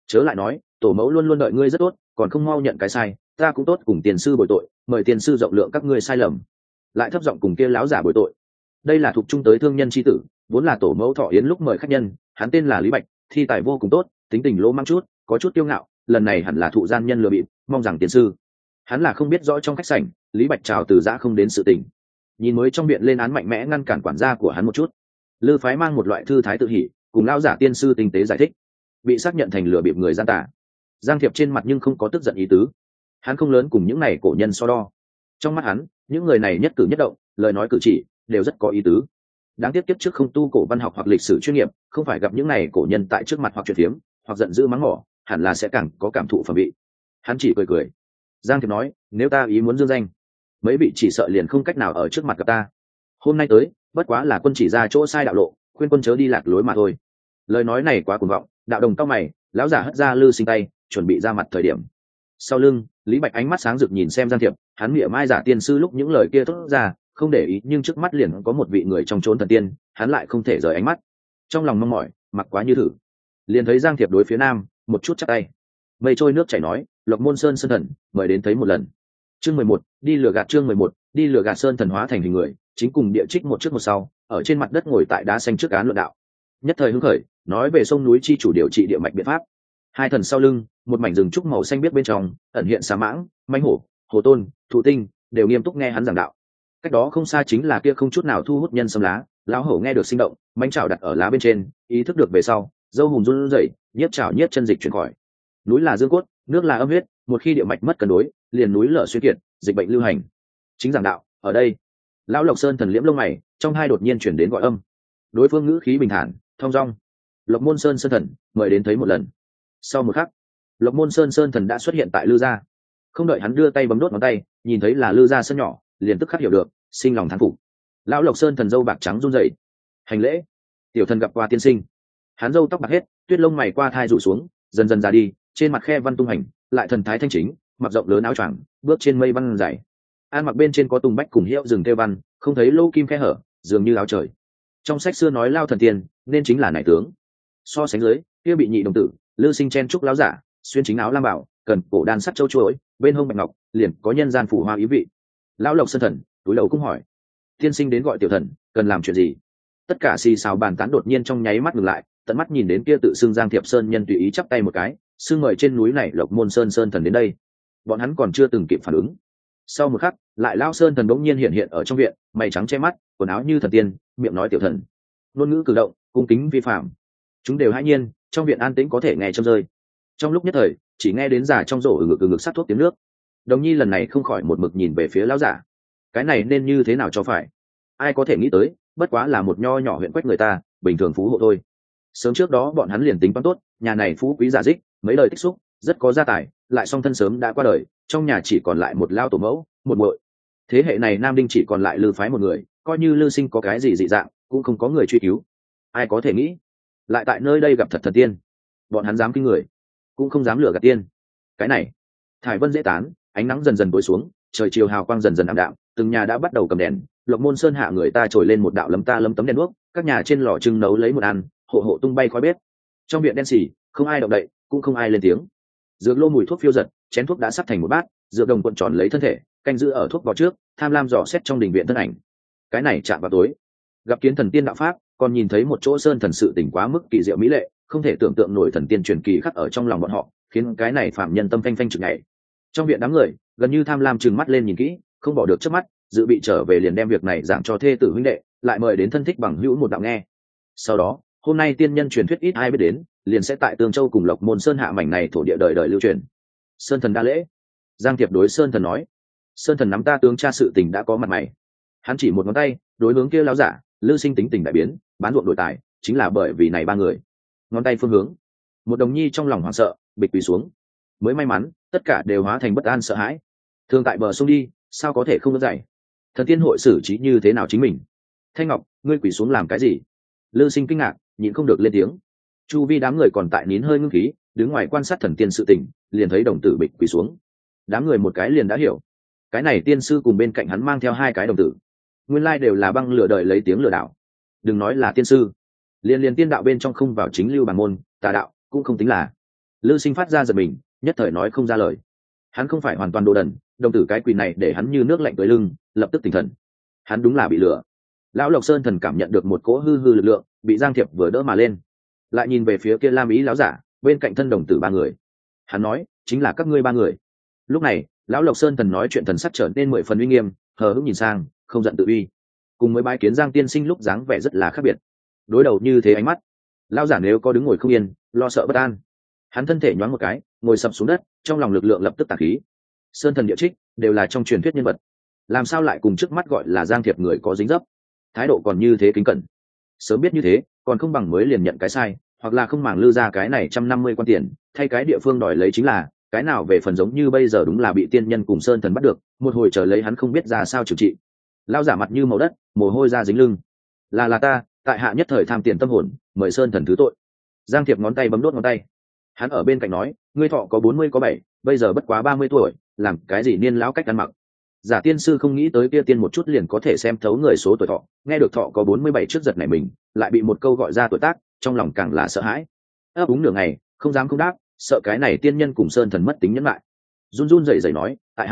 chớ lại nói tổ mẫu luôn luôn đợi ngươi rất tốt, còn không mau nhận cái sai, ta cũng tốt cùng tiền sư bồi tội, mời tiền sư rộng lượng các ngươi sai lầm. Lại thấp giọng cùng kia láo giả bồi tội. Đây là thuộc trung tới thương nhân chi tử, vốn là tổ mẫu thọ yến lúc mời khách nhân, hắn tên là Lý Bạch, thi tài vô cùng tốt, tính tình lỗ mang chút, có chút kiêu ngạo, lần này hẳn là thụ gian nhân lừa bịp, mong rằng tiền sư. Hắn là không biết rõ trong khách sảnh Lý Bạch chào từ giã không đến sự tình, nhìn mới trong viện lên án mạnh mẽ ngăn cản quản gia của hắn một chút. Lư phái mang một loại thư thái tự hỉ, cùng lão giả tiên sư tinh tế giải thích, bị xác nhận thành lừa bịp người gian tà. Giang Thiệp trên mặt nhưng không có tức giận ý tứ, hắn không lớn cùng những này cổ nhân so đo. Trong mắt hắn, những người này nhất cử nhất động, lời nói cử chỉ đều rất có ý tứ. Đáng tiếc kiếp trước không tu cổ văn học hoặc lịch sử chuyên nghiệp, không phải gặp những này cổ nhân tại trước mặt hoặc chuyện phiếm, hoặc giận dữ mắng mỏ, hẳn là sẽ càng có cảm thụ phẩm vị. Hắn chỉ cười cười. Giang Thiệp nói, nếu ta ý muốn dương danh, mấy vị chỉ sợ liền không cách nào ở trước mặt gặp ta. Hôm nay tới, bất quá là quân chỉ ra chỗ sai đạo lộ, khuyên quân chớ đi lạc lối mà thôi. Lời nói này quá cuồng vọng, đạo đồng cao mày, lão giả hất ra Lư Sinh tay, chuẩn bị ra mặt thời điểm. Sau lưng, Lý Bạch ánh mắt sáng rực nhìn xem Giang Thiệp, hắn mỉa mai giả tiên sư lúc những lời kia thốt ra, không để ý, nhưng trước mắt liền có một vị người trong chốn thần tiên, hắn lại không thể rời ánh mắt. Trong lòng mong mỏi, mặc quá như thử, liền thấy Giang Thiệp đối phía nam, một chút chắp tay. Mây trôi nước chảy nói, Lộc Môn Sơn Sơn Thần, mời đến thấy một lần. Chương 11, đi lừa gạt. Chương 11, đi lừa gạt. Sơn Thần hóa thành hình người, chính cùng địa trích một trước một sau, ở trên mặt đất ngồi tại đá xanh trước án luận đạo. Nhất thời hứng khởi, nói về sông núi chi chủ điều trị địa mạch biện pháp. Hai thần sau lưng, một mảnh rừng trúc màu xanh biếc bên trong, ẩn hiện xà mãng, mãnh hổ, hồ tôn, thụ tinh, đều nghiêm túc nghe hắn giảng đạo. Cách đó không xa chính là kia không chút nào thu hút nhân sâm lá, lão hổ nghe được sinh động, mánh chảo đặt ở lá bên trên, ý thức được về sau, dâu hùng run rẩy, nhiếp chảo nhiếp chân dịch chuyển khỏi. Núi là dương cốt, nước là âm huyết, một khi địa mạch mất cân đối, liền núi lở xuyên kiệt, dịch bệnh lưu hành. Chính giảng đạo, ở đây, lão Lộc Sơn Thần liễm lông mày, trong hai đột nhiên chuyển đến gọi âm. Đối phương ngữ khí bình thản, thong dong. Lộc Môn Sơn Sơn Thần, mời đến thấy một lần. Sau một khắc, Lộc Môn Sơn Sơn Thần đã xuất hiện tại Lư gia. Không đợi hắn đưa tay bấm đốt ngón tay, nhìn thấy là Lư gia sân nhỏ, liền tức khắc hiểu được, sinh lòng thán phục. Lão Lộc Sơn Thần dâu bạc trắng run rẩy, hành lễ. Tiểu thần gặp qua tiên sinh. Hắn râu tóc bạc hết, tuyết lông mày qua thai rủ xuống, dần dần già đi, trên mặt khe văn tung hành, lại thần thái thanh chính, mặc rộng lớn áo choàng, bước trên mây văn dày. An mặc bên trên có tùng bách cùng hiệu rừng theo văn, không thấy lô kim khe hở, dường như áo trời. Trong sách xưa nói lao thần tiên, nên chính là nải tướng. So sánh dưới, kia bị nhị đồng tử, Lư Sinh chen trúc láo giả, xuyên chính áo lam bảo, cần cổ đan sắt châu chuỗi, bên hông bạch ngọc, liền có nhân gian phủ hoa ý vị. Lão Lộc Sơn Thần túi đầu cũng hỏi, tiên sinh đến gọi tiểu thần, cần làm chuyện gì? Tất cả xì xào bàn tán đột nhiên trong nháy mắt ngừng lại, tận mắt nhìn đến kia tự xưng Giang Thiệp Sơn nhân tùy ý chắp tay một cái, xưng mời trên núi này Lộc Môn Sơn Sơn Thần đến đây. Bọn hắn còn chưa từng kịp phản ứng, sau một khắc, lại Lão Sơn Thần bỗng nhiên hiện hiện ở trong viện, mày trắng che mắt, quần áo như thần tiên, miệng nói tiểu thần, ngôn ngữ cử động cung kính vi phạm. Chúng đều hãi nhiên, trong viện an tĩnh có thể nghe châm rơi. Trong lúc nhất thời, chỉ nghe đến giả trong rổ ngực sát thuốc tiếng nước. Đồng Nhi lần này không khỏi một mực nhìn về phía lão giả, cái này nên như thế nào cho phải? Ai có thể nghĩ tới, bất quá là một nho nhỏ huyện quách người ta, bình thường phú hộ thôi. Sớm trước đó bọn hắn liền tính toán tốt, nhà này phú quý giả dích, mấy lời tích xúc, rất có gia tài, lại song thân sớm đã qua đời, trong nhà chỉ còn lại một lao tổ mẫu, một muội. Thế hệ này Nam Đinh chỉ còn lại Lư phái một người, coi như Lư Sinh có cái gì dị dạng, cũng không có người truy cứu. Ai có thể nghĩ, lại tại nơi đây gặp thật thần tiên, bọn hắn dám kinh người, cũng không dám lừa gạt tiên. Cái này, thải vân dễ tán, ánh nắng dần dần tối xuống, trời chiều hào quang dần dần ảm đạm, từng nhà đã bắt đầu cầm đèn. Lộc Môn Sơn hạ người ta trồi lên một đạo lấm ta lấm tấm đèn đuốc, các nhà trên lò trưng nấu lấy một ăn, hộ hộ tung bay khói bếp. Trong viện đen xì, không ai động đậy, cũng không ai lên tiếng. Dược lô mùi thuốc phiêu giật, chén thuốc đã sắp thành một bát, dược đồng cuộn tròn lấy thân thể, canh giữ ở thuốc vào trước, tham lam dò xét trong đình viện thân ảnh. Cái này chạm vào tối, gặp kiến thần tiên đạo pháp, còn nhìn thấy một chỗ sơn thần sự tỉnh quá mức kỳ diệu mỹ lệ, không thể tưởng tượng nổi thần tiên truyền kỳ khắc ở trong lòng bọn họ, khiến cái này phạm nhân tâm phanh phanh chực nhảy. Trong viện đám người gần như tham lam trừng mắt lên nhìn kỹ, không bỏ được trước mắt, dự bị trở về liền đem việc này giảng cho thê tử huynh đệ, lại mời đến thân thích bằng hữu một đạo nghe. Sau đó, hôm nay tiên nhân truyền thuyết ít ai biết đến, liền sẽ tại Tương Châu cùng Lộc Môn Sơn hạ mảnh này thổ địa đời đời lưu truyền. Sơn thần đa lễ. Giang Thiệp đối Sơn thần nói, Sơn thần nắm ta tướng cha sự tình đã có mặt mày. Hắn chỉ một ngón tay đối hướng kia lão giả, Lư Sinh tính tình đại biến, bán ruộng đổi tài, chính là bởi vì này ba người. Ngón tay phương hướng, một đồng nhi trong lòng hoảng sợ, bịch quỳ xuống. Mới may mắn, tất cả đều hóa thành bất an sợ hãi. Thường tại bờ sông đi, sao có thể không đỡ dậy? Thần tiên hội xử trí như thế nào chính mình? Thanh Ngọc, ngươi quỳ xuống làm cái gì? Lư Sinh kinh ngạc, nhịn không được lên tiếng. Chu vi đám người còn tại nín hơi ngưng khí, đứng ngoài quan sát thần tiên sự tình, liền thấy đồng tử bịch quỳ xuống. Đám người một cái liền đã hiểu, cái này tiên sư cùng bên cạnh hắn mang theo hai cái đồng tử, nguyên lai đều là băng lửa đời lấy tiếng lừa đảo. Đừng nói là tiên sư, liền tiên đạo bên trong không vào chính lưu bản môn, tà đạo cũng không tính là. Lư Sinh phát ra giật mình, nhất thời nói không ra lời. Hắn không phải hoàn toàn đồ đần, đồng tử cái quỷ này để hắn như nước lạnh tới lưng, lập tức tỉnh thần. Hắn đúng là bị lừa. Lão Lộc Sơn Thần cảm nhận được một cỗ hư hư lực lượng, bị Giang Thiệp vừa đỡ mà lên. Lại nhìn về phía kia Lam Ý lão giả, bên cạnh thân đồng tử ba người. Hắn nói, chính là các ngươi ba người. Lúc này, lão Lộc Sơn Thần nói chuyện thần sắc trở nên 10 phần uy nghiêm, hờ hững nhìn sang, không giận tự uy. Cùng với bái kiến Giang tiên sinh lúc dáng vẻ rất là khác biệt. Đối đầu như thế ánh mắt, lão giả nếu có đứng ngồi không yên, lo sợ bất an. Hắn thân thể nhoáng một cái, ngồi sập xuống đất, trong lòng lực lượng lập tức tản khí. Sơn Thần địa trích đều là trong truyền thuyết nhân vật, làm sao lại cùng trước mắt gọi là Giang Thiệp người có dính dấp, thái độ còn như thế kính cẩn. Sớm biết như thế, còn không bằng mới liền nhận cái sai, hoặc là không màng Lư ra cái này 150 quan tiền, thay cái địa phương đòi lấy chính là, cái nào về phần giống như bây giờ đúng là bị tiên nhân cùng Sơn Thần bắt được, một hồi chờ lấy hắn không biết ra sao trừng trị. Lao giả mặt như màu đất, mồ hôi ra dính lưng. Là ta, tại hạ nhất thời tham tiền tâm hồn, mời Sơn Thần thứ tội. Giang Thiệp ngón tay bấm đốt ngón tay. Hắn ở bên cạnh nói, ngươi thọ có 40 có 7, bây giờ bất quá 30 tuổi, làm cái gì niên lão cách ăn mặc. Giả tiên sư không nghĩ tới kia tiên một chút liền có thể xem thấu người số tuổi thọ, nghe được thọ có 47 trước giật này mình, lại bị một câu gọi ra tuổi tác, trong lòng càng là sợ hãi. Ấp úng nửa ngày, không dám không đáp, sợ cái này tiên nhân cùng Sơn Thần mất tính nhẫn lại. Run run rẩy rẩy nói,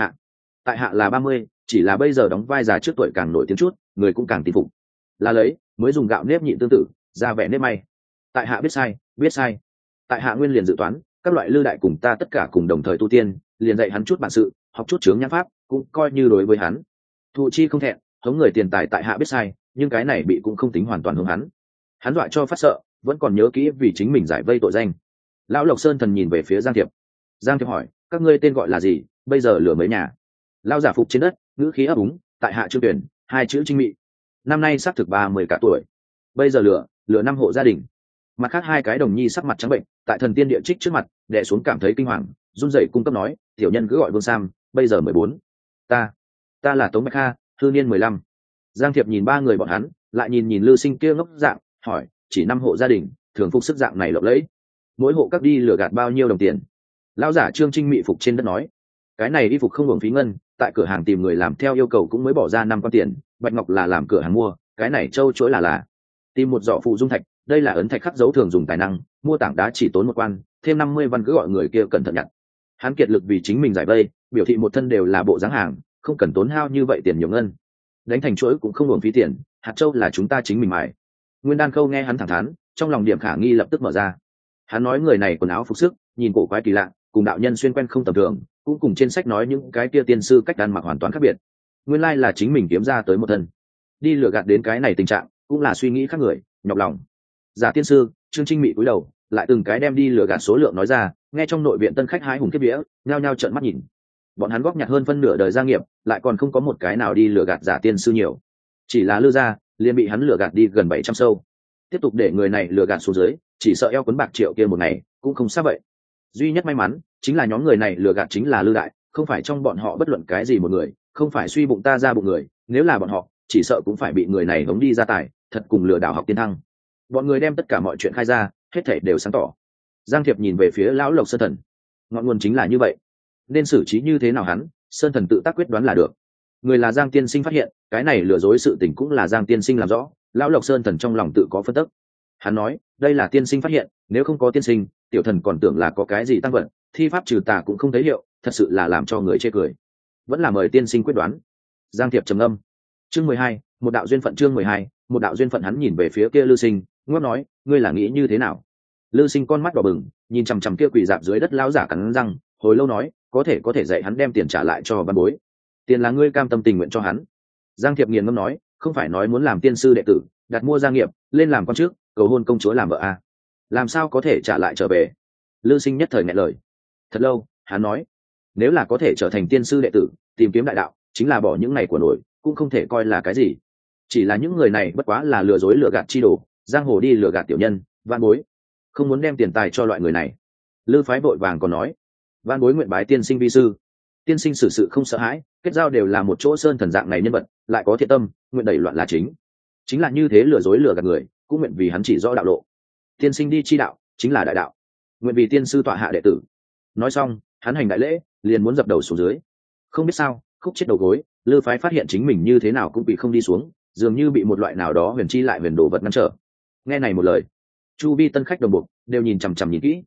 tại hạ là 30, chỉ là bây giờ đóng vai già trước tuổi càng nổi tiếng chút, người cũng càng tin phục. Là lấy, mới dùng gạo nếp nhịn tương tự, ra vẻ nếp may. Tại hạ biết sai. Tại hạ nguyên liền dự toán, các loại Lư đại cùng ta tất cả cùng đồng thời tu tiên, liền dạy hắn chút bản sự, học chút chướng nhãn pháp, cũng coi như đối với hắn. Thụ chi không thẹn, hống người tiền tài tại hạ biết sai, nhưng cái này bị cũng không tính hoàn toàn hướng hắn. Hắn dọa cho phát sợ, vẫn còn nhớ kỹ vì chính mình giải vây tội danh. Lão Lộc Sơn Thần nhìn về phía Giang Thiệp. Giang Thiệp hỏi, các ngươi tên gọi là gì, bây giờ lửa mấy nhà? Lão giả phục trên đất, ngữ khí ấp úng, tại hạ Trương Tuyển, 2 chữ Trinh Mị. Năm nay sắp thực 30 cả tuổi. Bây giờ lửa 5 hộ gia đình. Mặt khác 2 cái đồng nhi sắc mặt trắng bệnh, tại thần tiên địa trích trước mặt, đè xuống cảm thấy kinh hoàng, run rẩy cung cấp nói, tiểu nhân cứ gọi Vương Sam, bây giờ 14. Ta là Tống Bạch Kha, thư niên 15. Giang Thiệp nhìn 3 người bọn hắn, lại nhìn Lư Sinh kia ngốc dạng, hỏi, chỉ 5 hộ gia đình, thường phục sức dạng này lộng lẫy, mỗi hộ các đi lừa gạt bao nhiêu đồng tiền? Lão giả Trương Trinh Mị phục trên đất nói, cái này y phục không hưởng phí ngân, tại cửa hàng tìm người làm theo yêu cầu cũng mới bỏ ra 5 con tiền, Bạch Ngọc là làm cửa hàng mua, cái này châu chuỗi là tìm một giỏ phụ dung thạch, đây là ấn thạch khắc dấu thường dùng tài năng, mua tảng đá chỉ tốn 1 quan, thêm 50 văn cứ gọi người kia cẩn thận nhặt. Hắn kiệt lực vì chính mình giải vây, biểu thị một thân đều là bộ dáng hàng, không cần tốn hao như vậy tiền nhiều ngân. Đánh thành chuỗi cũng không hưởng phí tiền, hạt châu là chúng ta chính mình mài. Nguyên Đan Khâu nghe hắn thẳng thắn, trong lòng điểm khả nghi lập tức mở ra. Hắn nói người này quần áo phục sức, nhìn cổ quái kỳ lạ, cùng đạo nhân xuyên quen không tầm thường, cũng cùng trên sách nói những cái kia tiên sư cách ăn mặc hoàn toàn khác biệt. Nguyên lai là chính mình kiếm ra tới một thân, đi lừa gạt đến cái này tình trạng, cũng là suy nghĩ khác người, nhọc lòng. Giả tiên sư Trương Trinh Mị cúi đầu, lại từng cái đem đi lừa gạt số lượng nói ra, nghe trong nội viện tân khách hái hùng kiếp vía, nhao nhao trợn mắt nhìn. Bọn hắn góp nhặt hơn phân nửa đời gia nghiệp, lại còn không có một cái nào đi lừa gạt giả tiên sư nhiều, chỉ là Lư gia liền bị hắn lừa gạt đi gần 700 sâu. Tiếp tục để người này lừa gạt xuống dưới, chỉ sợ eo cuốn bạc triệu kia một ngày cũng không xa vậy. Duy nhất may mắn chính là nhóm người này lừa gạt chính là Lư đại, không phải trong bọn họ bất luận cái gì một người, không phải suy bụng ta ra bụng người, nếu là bọn họ chỉ sợ cũng phải bị người này hống đi ra tài, thật cùng lừa đảo học tiên thăng. Bọn người đem tất cả mọi chuyện khai ra, hết thảy đều sáng tỏ. Giang Thiệp nhìn về phía lão Lộc Sơn Thần, ngọn nguồn chính là như vậy, nên xử trí như thế nào hắn, Sơn Thần tự tác quyết đoán là được. Người là Giang tiên sinh phát hiện, cái này lừa dối sự tình cũng là Giang tiên sinh làm rõ, lão Lộc Sơn Thần trong lòng tự có phân tích. Hắn nói, đây là tiên sinh phát hiện, nếu không có tiên sinh, tiểu thần còn tưởng là có cái gì tăng vận, thi pháp trừ tà cũng không thấy hiệu, thật sự là làm cho người chê cười. Vẫn là mời tiên sinh quyết đoán. Giang Thiệp trầm ngâm. Chương 12, một đạo duyên phận. Chương 12, một đạo duyên phận. Hắn nhìn về phía kia Lư Sinh, ngước nói, ngươi là nghĩ như thế nào? Lư Sinh con mắt đỏ bừng, nhìn chằm chằm kia quỳ dạp dưới đất lão giả cắn răng, hồi lâu nói, có thể dạy hắn đem tiền trả lại cho văn bối. Tiền là ngươi cam tâm tình nguyện cho hắn. Giang Thiệp nghiền ngâm nói, không phải nói muốn làm tiên sư đệ tử, đặt mua gia nghiệp, lên làm con trước, cầu hôn công chúa làm vợ à? Làm sao có thể trả lại trở về? Lư Sinh nhất thời nghẹn lời. Thật lâu, hắn nói, nếu là có thể trở thành tiên sư đệ tử, tìm kiếm đại đạo, chính là bỏ những ngày của nổi, cũng không thể coi là cái gì. Chỉ là những người này bất quá là lừa dối lừa gạt chi đồ, giang hồ đi lừa gạt tiểu nhân, van bối không muốn đem tiền tài cho loại người này. Lư phái vội vàng còn nói, van bối nguyện bái tiên sinh vi sư. Tiên sinh xử sự không sợ hãi, kết giao đều là một chỗ Sơn Thần dạng này nhân vật, lại có thiện tâm, nguyện đẩy loạn là chính là như thế, lừa dối lừa gạt người, cũng nguyện vì hắn chỉ rõ đạo lộ. Tiên sinh đi chi đạo, chính là đại đạo, nguyện vì tiên sư tọa hạ đệ tử. Nói xong, hắn hành đại lễ, liền muốn dập đầu xuống dưới. Không biết sao, khúc chết đầu gối, Lư phái phát hiện chính mình như thế nào cũng bị không đi xuống, dường như bị một loại nào đó huyền chi lại huyền đồ vật ngăn trở. Nghe này một lời, chu vi tân khách đồng bộ đều nhìn chằm chằm nhìn kỹ.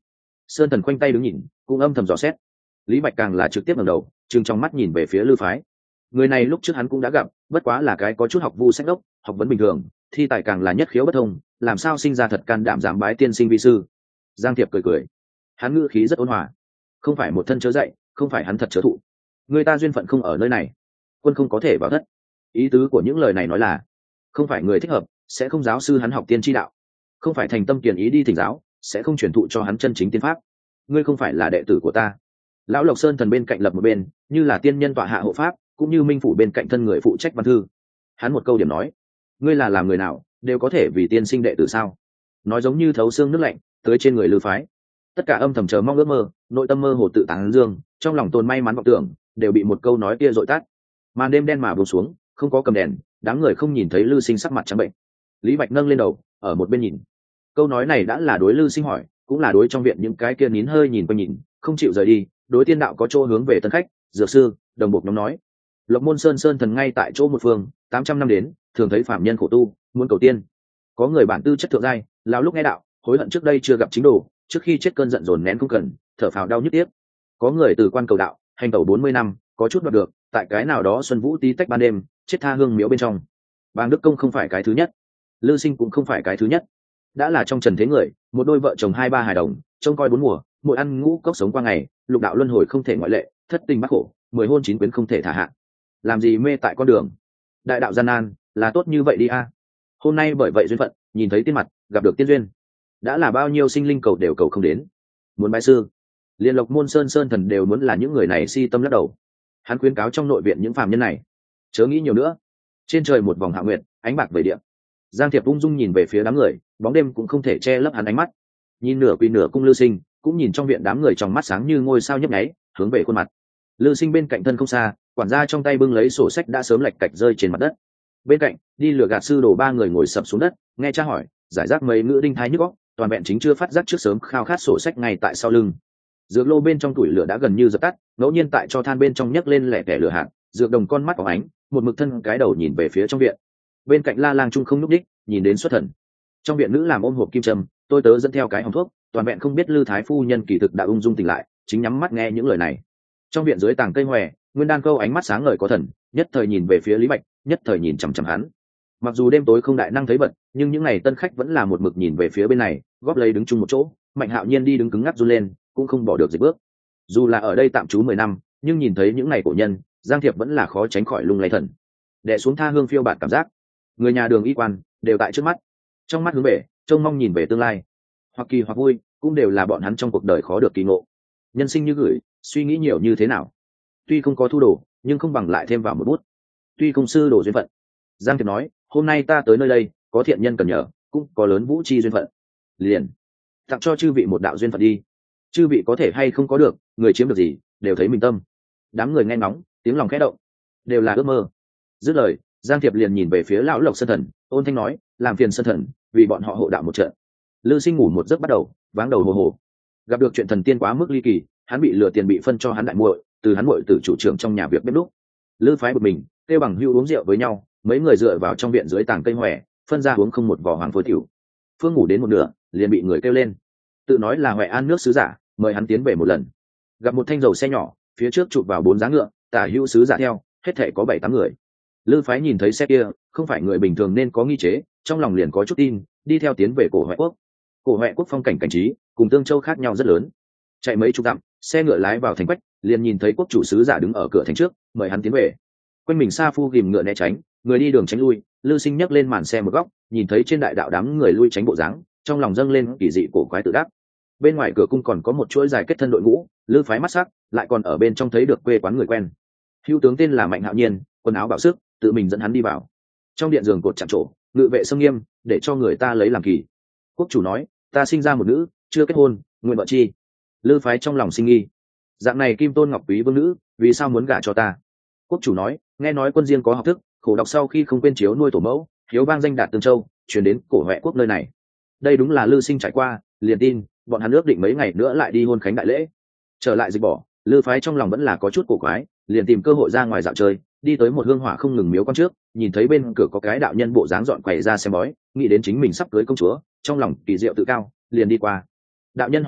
Sơn Thần khoanh tay đứng nhìn, cũng âm thầm dò xét. Lý Bạch càng là trực tiếp ngẩng đầu, trừng trong mắt nhìn về phía Lư Phái. Người này lúc trước hắn cũng đã gặp, bất quá là cái có chút học vu sách đốc, học vấn bình thường, thi tài càng là nhất khiếu bất thông, làm sao sinh ra thật can đảm dám bái tiên sinh vi sư. Giang Thiệp cười cười, hắn ngữ khí rất ôn hòa, không phải một thân chớ dạy, không phải hắn thật chớ thụ. Người ta duyên phận không ở nơi này, quân không có thể vào thất. Ý tứ của những lời này nói là, không phải người thích hợp, sẽ không giáo sư hắn học tiên tri đạo, không phải thành tâm kiền ý đi thỉnh giáo, sẽ không truyền thụ cho hắn chân chính tiên pháp. Ngươi không phải là đệ tử của ta. Lão Lộc Sơn Thần bên cạnh lập một bên, như là tiên nhân tọa hạ hộ pháp, cũng như minh phủ bên cạnh thân người phụ trách văn thư. Hắn một câu điểm nói, ngươi là làm người nào đều có thể vì tiên sinh đệ tử sao? Nói giống như thấu xương nước lạnh tới trên người Lư Phái. Tất cả âm thầm chờ mong ước mơ, nội tâm mơ hồ tự tán dương, trong lòng tồn may mắn vọng tưởng, đều bị một câu nói kia dội tắt. Màn đêm đen mà buông xuống, không có cầm đèn, đám người không nhìn thấy Lư Sinh sắc mặt trắng bệnh. Lý Bạch nâng lên đầu, ở một bên nhìn. Câu nói này đã là đối Lư Sinh hỏi, cũng là đối trong viện những cái kia nín hơi nhìn quanh nhìn, không chịu rời đi, đối tiên đạo có chỗ hướng về tân khách, dược sư, đồng bộ nhóm nói. Lộc Môn Sơn Thần ngay tại chỗ một phương, 800 năm đến, thường thấy phạm nhân khổ tu, muốn cầu tiên. Có người bản tư chất thượng giai, lão lúc nghe đạo, hối hận trước đây chưa gặp chính đồ, trước khi chết cơn giận dồn nén không cần, thở phào đau nhức tiếc. Có người từ quan cầu đạo, hành tẩu 40 năm, có chút đoạt được, tại cái nào đó xuân vũ tí tách ban đêm, chết tha hương miếu bên trong. Bàng Đức Công không phải cái thứ nhất, Lư Sinh cũng không phải cái thứ nhất. Đã là trong trần thế người, một đôi vợ chồng 2-3 hài đồng, trông coi 4 mùa, mỗi ăn ngũ cốc sống qua ngày, lục đạo luân hồi không thể ngoại lệ, thất tình mắc khổ, 10 hôn 9 quyến không thể thả hạ. Làm gì mê tại con đường? Đại đạo gian nan, là tốt như vậy đi a. Hôm nay bởi vậy duyên phận, nhìn thấy tiên mặt, gặp được tiên duyên. Đã là bao nhiêu sinh linh cầu đều cầu không đến. Muốn bái sư, liên Lộc Môn Sơn Thần đều muốn là những người này si tâm lắc đầu. Hắn khuyến cáo trong nội viện những phàm nhân này, chớ nghĩ nhiều nữa. Trên trời một vòng hạ nguyệt, ánh bạc về điện. Giang Thiệp ung dung nhìn về phía đám người, bóng đêm cũng không thể che lấp hắn ánh mắt. Nhìn nửa quỳ nửa cung Lư Sinh, cũng nhìn trong viện đám người trong mắt sáng như ngôi sao nhấp nháy, hướng về khuôn mặt. Lư Sinh bên cạnh thân không xa, quản gia trong tay bưng lấy sổ sách đã sớm lạch cạch rơi trên mặt đất. Bên cạnh, đi lừa gạt sư đồ 3 người ngồi sập xuống đất, nghe cha hỏi, giải rác mấy ngữ đinh thái nhức óc, toàn vẹn chính chưa phát giác trước sớm khao khát sổ sách ngay tại sau lưng. Dược lô bên trong tủi lửa đã gần như dập tắt, ngẫu nhiên tại cho than bên trong nhấc lên lẻ tẻ lửa hạt, dược đồng con mắt có ánh, một mực thân cái đầu nhìn về phía trong viện. Bên cạnh La Lang Trung không núp đích, nhìn đến xuất thần. Trong viện nữ làm ôm hộp kim châm, tôi tớ dẫn theo cái hòm thuốc, toàn vẹn không biết Lư thái phu nhân kỳ thực đã ung dung tỉnh lại, chính nhắm mắt nghe những lời này. Trong viện dưới tàng cây hoè, Nguyên Đan Câu ánh mắt sáng ngời có thần, nhất thời nhìn về phía Lý Bạch, nhất thời nhìn chằm chằm hắn. Mặc dù đêm tối không đại năng thấy bật, nhưng những ngày tân khách vẫn là một mực nhìn về phía bên này, góp lấy đứng chung một chỗ. Mạnh Hạo Nhiên đi đứng cứng ngắc run lên, cũng không bỏ được dịch bước. Dù là ở đây tạm trú 10 năm, nhưng nhìn thấy những ngày cổ nhân, Giang Thiệp vẫn là khó tránh khỏi lung lay thần. Đè xuống tha hương phiêu bạt cảm giác, người nhà Đường y quan đều tại trước mắt, trong mắt hướng về, trông mong nhìn về tương lai, hoặc kỳ hoặc vui, cũng đều là bọn hắn trong cuộc đời khó được kỳ ngộ. Nhân sinh như gửi, suy nghĩ nhiều như thế nào, tuy không có thu đồ, nhưng không bằng lại thêm vào một bút. Tuy không sư đồ duyên phận, Giang Thiệp nói, hôm nay ta tới nơi đây, có thiện nhân cần nhờ, cũng có lớn vũ chi duyên phận, liền tặng cho chư vị một đạo duyên phận đi. Chư vị có thể hay không có được, người chiếm được gì, đều thấy mình tâm. Đám người nghe ngóng, tiếng lòng khẽ động, đều là ước mơ. Dứt lời, Giang Thiệp liền nhìn về phía lão Lộc Sơn Thần, ôn thanh nói, làm phiền Sơn Thần, vì bọn họ hộ đạo một trận. Lư Sinh ngủ một giấc bắt đầu, váng đầu hồ hồ. Gặp được chuyện thần tiên quá mức ly kỳ, hắn bị lừa tiền bị phân cho hắn đại muội, từ hắn muội tử chủ trưởng trong nhà việc bếp đúc. Lư phái một mình, kêu bằng hữu uống rượu với nhau, mấy người dựa vào trong viện dưới tàng cây hoè, phân ra uống không một vò hoàng phối tiểu. Phương ngủ đến một nửa, liền bị người kêu lên, tự nói là Huệ An nước sứ giả, mời hắn tiến về một lần. Gặp một thanh dầu xe nhỏ, phía trước chụp vào 4 giá ngựa, tả hữu sứ giả theo, hết thảy có 7-8 người. Lư phái nhìn thấy xe kia, không phải người bình thường nên có nghi chế, trong lòng liền có chút tin, đi theo tiến về cổ Huệ quốc. Cổ Huệ quốc phong cảnh cảnh trí, cùng Tương Châu khác nhau rất lớn. Chạy mấy chục dặm, xe ngựa lái vào thành quách, liền nhìn thấy quốc chủ sứ giả đứng ở cửa thành trước, mời hắn tiến về. Quanh mình xa phu ghìm ngựa né tránh, người đi đường tránh lui. Lư Sinh nhấc lên màn xe một góc, nhìn thấy trên đại đạo đám người lui tránh bộ dáng, trong lòng dâng lên kỳ dị cổ quái tự đắc. Bên ngoài cửa cung còn có một chuỗi dài kết thân đội ngũ, Lư phái mắt sắc, lại còn ở bên trong thấy được quê quán người quen. Hữu tướng tên là Mạnh Hạo Nhiên, quần áo bảo sức, tự mình dẫn hắn đi vào. Trong điện giường cột chạm trổ, ngự vệ sông nghiêm, để cho người ta lấy làm kỳ. Quốc chủ nói, ta sinh ra một nữ, chưa kết hôn, nguyện vợ chi. Lư phái trong lòng sinh nghi, dạng này kim tôn ngọc quý vương nữ, vì sao muốn gả cho ta? Quốc chủ nói, nghe nói quân riêng có học thức, khổ đọc sau khi không quên chiếu nuôi tổ mẫu, hiếu vang danh đạt Tương Châu, chuyển đến cổ Huệ quốc nơi này. Đây đúng là Lư Sinh trải qua, liền tin, bọn hắn ước định mấy ngày nữa lại đi hôn khánh đại lễ. Trở lại dịch bỏ, Lư phái trong lòng vẫn là có chút cổ quái, liền tìm cơ hội ra ngoài dạo chơi, đi tới một hương hỏa không ngừng miếu quan trước, nhìn thấy bên cửa có cái đạo nhân bộ dáng dọn quầy ra xem bói, nghĩ đến chính mình sắp cưới công chúa, trong lòng kỳ diệu tự cao, liền đi qua. Đạo nhân họ La,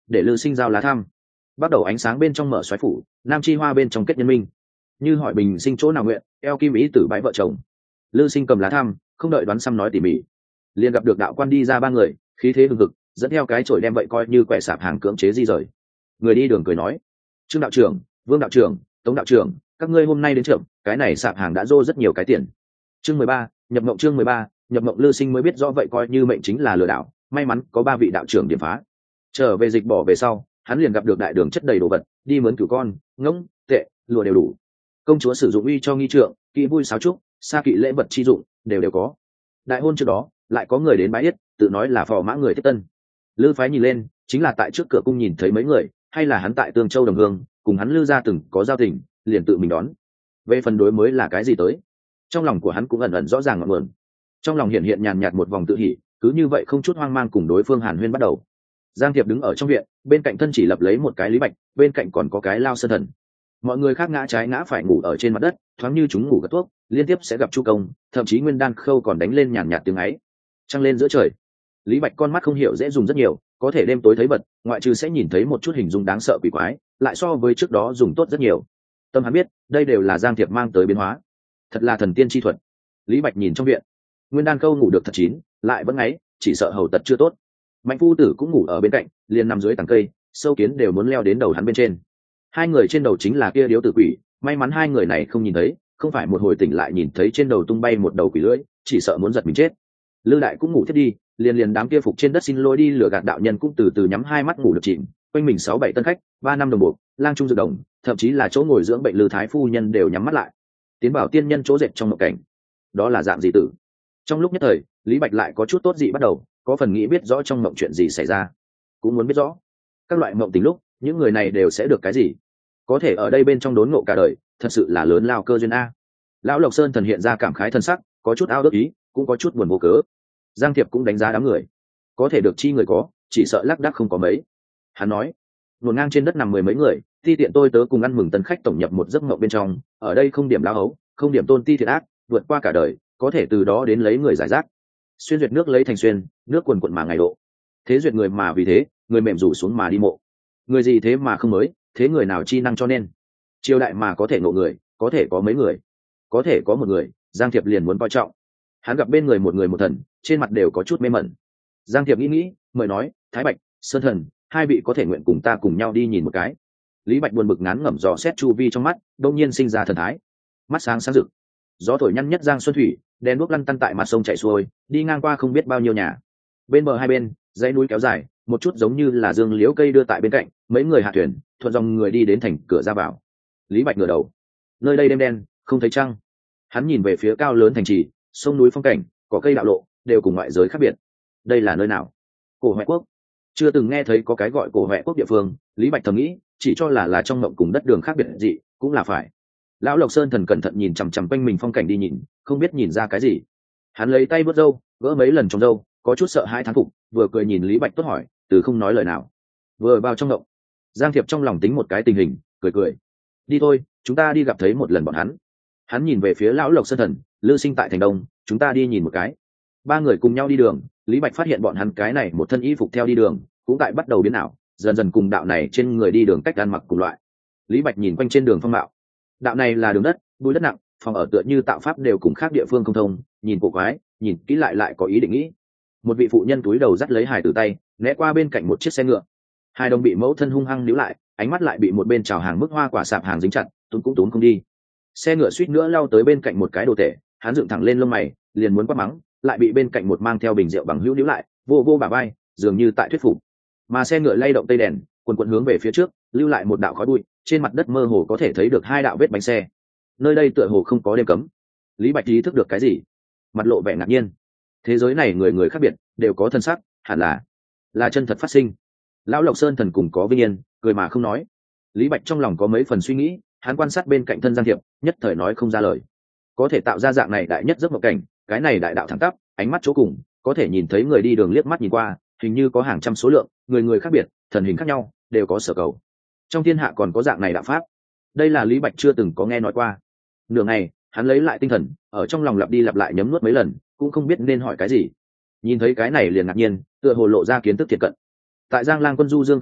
để Lư Sinh giao lá thăm. Bắt đầu ánh sáng bên trong mở xoáy phủ, Nam Chi Hoa bên trong kết nhân minh. Như hỏi bình sinh chỗ nào nguyện, eo kim ý tử bãi vợ chồng. Lư Sinh cầm lá thăm, không đợi đoán xăm nói tỉ mỉ, liền gặp được đạo quan đi ra ba người, khí thế hừng hực, dẫn theo cái chổi đem vậy coi như quẻ sạp hàng cưỡng chế di rời. Người đi đường cười nói: Trương đạo trưởng, Vương đạo trưởng, Tống đạo trưởng, các ngươi hôm nay đến trưởng, cái này sạp hàng đã dô rất nhiều cái tiền. Chương 13, nhập mộng. Chương 13, nhập mộng. Lư Sinh mới biết rõ vậy coi như mệnh chính là lừa đảo, may mắn có ba vị đạo trưởng điểm phá. Trở về dịch bỏ về sau, hắn liền gặp được đại đường chất đầy đồ vật, đi mướn cửu con, ngỗng, tệ, lùa đều đủ. Công chúa sử dụng uy cho nghi trượng, kỵ vui sáo trúc, xa kỵ lễ vật chi dụng đều có. Đại hôn trước đó lại có người đến bái yết, tự nói là phò mã người tiếp tân. Lư phái nhìn lên, chính là tại trước cửa cung nhìn thấy mấy người, hay là hắn tại Tương Châu đồng hương, cùng hắn Lư gia từng có giao tình, liền tự mình đón. Về phần đối mới là cái gì tới, trong lòng của hắn cũng ẩn ẩn rõ ràng ngọn nguồn. Trong lòng hiện hiện nhàn nhạt một vòng tự hỉ, cứ như vậy không chút hoang mang cùng đối phương hàn huyên bắt đầu. Giang Thiệp đứng ở trong viện, bên cạnh thân chỉ lập lấy một cái Lý Bạch, bên cạnh còn có cái Lao Sơn Thần. Mọi người khác ngã trái ngã phải ngủ ở trên mặt đất, thoáng như chúng ngủ gật thuốc, liên tiếp sẽ gặp Chu Công, thậm chí Nguyên Đan Khâu còn đánh lên nhàn nhạt tiếng ấy. Trăng lên giữa trời, Lý Bạch con mắt không hiểu dễ dùng rất nhiều, có thể đêm tối thấy bật, ngoại trừ sẽ nhìn thấy một chút hình dung đáng sợ quỷ quái, lại so với trước đó dùng tốt rất nhiều. Tâm hắn biết, đây đều là Giang Thiệp mang tới biến hóa, thật là thần tiên chi thuật. Lý Bạch nhìn trong viện, Nguyên Đan Khâu ngủ được thật chín, lại vẫn ngáy, chỉ sợ hầu tật chưa tốt. Mạnh phu tử cũng ngủ ở bên cạnh, liền nằm dưới tầng cây, sâu kiến đều muốn leo đến đầu hắn bên trên. Hai người trên đầu chính là kia điếu tử quỷ, may mắn hai người này không nhìn thấy, không phải một hồi tỉnh lại nhìn thấy trên đầu tung bay một đầu quỷ lưỡi, chỉ sợ muốn giật mình chết. Lư Đại cũng ngủ thiết đi, liền đám kia phục trên đất xin lỗi đi lừa gạt đạo nhân cũng từ từ nhắm hai mắt ngủ được chìm. Quanh mình 6-7 tân khách, 3 năm đồng bộ, lang trung dự đồng, thậm chí là chỗ ngồi dưỡng bệnh Lư thái phu nhân đều nhắm mắt lại. Tiến bảo tiên nhân chỗ dệt trong mộng cảnh, đó là dạng gì tử? Trong lúc nhất thời, Lý Bạch lại có chút tốt dị bắt đầu, có phần nghĩ biết rõ trong mộng chuyện gì xảy ra, cũng muốn biết rõ các loại mộng tình lúc những người này đều sẽ được cái gì, có thể ở đây bên trong đốn ngộ cả đời, thật sự là lớn lao cơ duyên a. Lão Lộc Sơn Thần hiện ra cảm khái thân sắc, có chút ao ước ý, cũng có chút buồn vô cớ. Giang Thiệp cũng đánh giá đám người, có thể được chi người có, chỉ sợ lác đác không có mấy. Hắn nói, ngổn ngang trên đất nằm mười mấy người, ti tiện tôi tớ cùng ăn mừng tân khách tổng nhập một giấc mộng bên trong, ở đây không điểm lao hấu, không điểm tôn ti thiệt ác, vượt qua cả đời, có thể từ đó đến lấy người giải rác. Xuyên duyệt nước lấy thành xuyên, nước quần quận mà ngày độ. Thế duyệt người mà vì thế, người mềm rủ xuống mà đi mộ. Người gì thế mà không mới, thế người nào chi năng cho nên. Triều đại mà có thể ngộ người, có thể có mấy người, có thể có một người, Giang Thiệp liền muốn coi trọng. Hắn gặp bên người một người một thần, trên mặt đều có chút mê mẩn. Giang Thiệp nghĩ, mời nói, Thái Bạch, Sơn Thần, hai vị có thể nguyện cùng ta cùng nhau đi nhìn một cái. Lý Bạch buồn bực ngán ngẩm dò xét chu vi trong mắt, đột nhiên sinh ra thần thái, mắt sáng sáng rực. Gió thổi nhăn nhất giang xuân thủy, đèn đuốc lăn tăn tại mặt sông chảy xuôi, đi ngang qua không biết bao nhiêu nhà. Bên bờ hai bên, dãy núi kéo dài, một chút giống như là dương liễu cây đưa tại bên cạnh, mấy người hạ thuyền, thuận dòng người đi đến thành cửa ra vào. Lý Bạch ngửa đầu, nơi đây đêm đen, không thấy trăng. Hắn nhìn về phía cao lớn thành trì, sông núi phong cảnh, có cây đạo lộ, đều cùng ngoại giới khác biệt. Đây là nơi nào? Cổ Hoè Quốc. Chưa từng nghe thấy có cái gọi Cổ Hoè Quốc địa phương, Lý Bạch thầm nghĩ, chỉ cho là trong mộng cùng đất đường khác biệt gì, cũng là phải. Lão Lộc Sơn Thần cẩn thận nhìn chằm chằm quanh mình phong cảnh đi nhìn, không biết nhìn ra cái gì. Hắn lấy tay vớt râu, gỡ mấy lần trong râu, có chút sợ hãi thán phục, vừa cười nhìn Lý Bạch tốt hỏi, từ không nói lời nào. Vừa vào trong động, Giang Thiệp trong lòng tính một cái tình hình, cười. Đi thôi, chúng ta đi gặp thấy một lần bọn hắn. Hắn nhìn về phía Lão Lộc Sơn Thần, Lư Sinh tại thành đông, chúng ta đi nhìn một cái. Ba người cùng nhau đi đường, Lý Bạch phát hiện bọn hắn cái này một thân y phục theo đi đường, cũng tại bắt đầu biến ảo, dần dần cùng đạo này trên người đi đường cách ăn mặc cùng loại. Lý Bạch nhìn quanh trên đường phong mạo, đạo này là đường đất, bụi đất nặng, phòng ở tựa như tạo pháp đều cùng khác địa phương không thông, nhìn cổ quái, nhìn kỹ lại có ý định nghĩ. Một vị phụ nhân túi đầu dắt lấy hài tử tay, né qua bên cạnh một chiếc xe ngựa. Hai đồng bị mẫu thân hung hăng níu lại, ánh mắt lại bị một bên chào hàng mức hoa quả sạp hàng dính chặt, túm không đi. Xe ngựa suýt nữa lao tới bên cạnh một cái đồ tể, hắn dựng thẳng lên lông mày, liền muốn quát mắng, lại bị bên cạnh một mang theo bình rượu bằng hữu níu lại, vô bả vai, dường như tại thuyết phục. Mà xe ngựa lay động tây đèn, quần hướng về phía trước, lưu lại một đạo khói bụi, trên mặt đất mơ hồ có thể thấy được hai đạo vết bánh xe. Nơi đây tựa hồ không có đêm cấm. Lý Bạch ý thức được cái gì, mặt lộ vẻ ngạc nhiên. Thế giới này người khác biệt, đều có thân sắc, hẳn là chân thật phát sinh. Lão Lộc Sơn Thần cùng có vinh yên, cười mà không nói. Lý Bạch trong lòng có mấy phần suy nghĩ, hắn quan sát bên cạnh thân Giang Thiệp, nhất thời nói không ra lời. Có thể tạo ra dạng này đại nhất giấc mộng cảnh, cái này đại đạo thẳng tắp, ánh mắt chỗ cùng, có thể nhìn thấy người đi đường liếc mắt nhìn qua, hình như có hàng trăm số lượng, người khác biệt, thần hình khác nhau, đều có sở cầu. Trong thiên hạ còn có dạng này đạo pháp, đây là Lý Bạch chưa từng có nghe nói qua. Nửa ngày, hắn lấy lại tinh thần, ở trong lòng lặp đi lặp lại nhấm nuốt mấy lần, cũng không biết nên hỏi cái gì. Nhìn thấy cái này liền ngạc nhiên, tựa hồ lộ ra kiến thức thiệt cận. Tại Giang Lang quân du dương khí độ,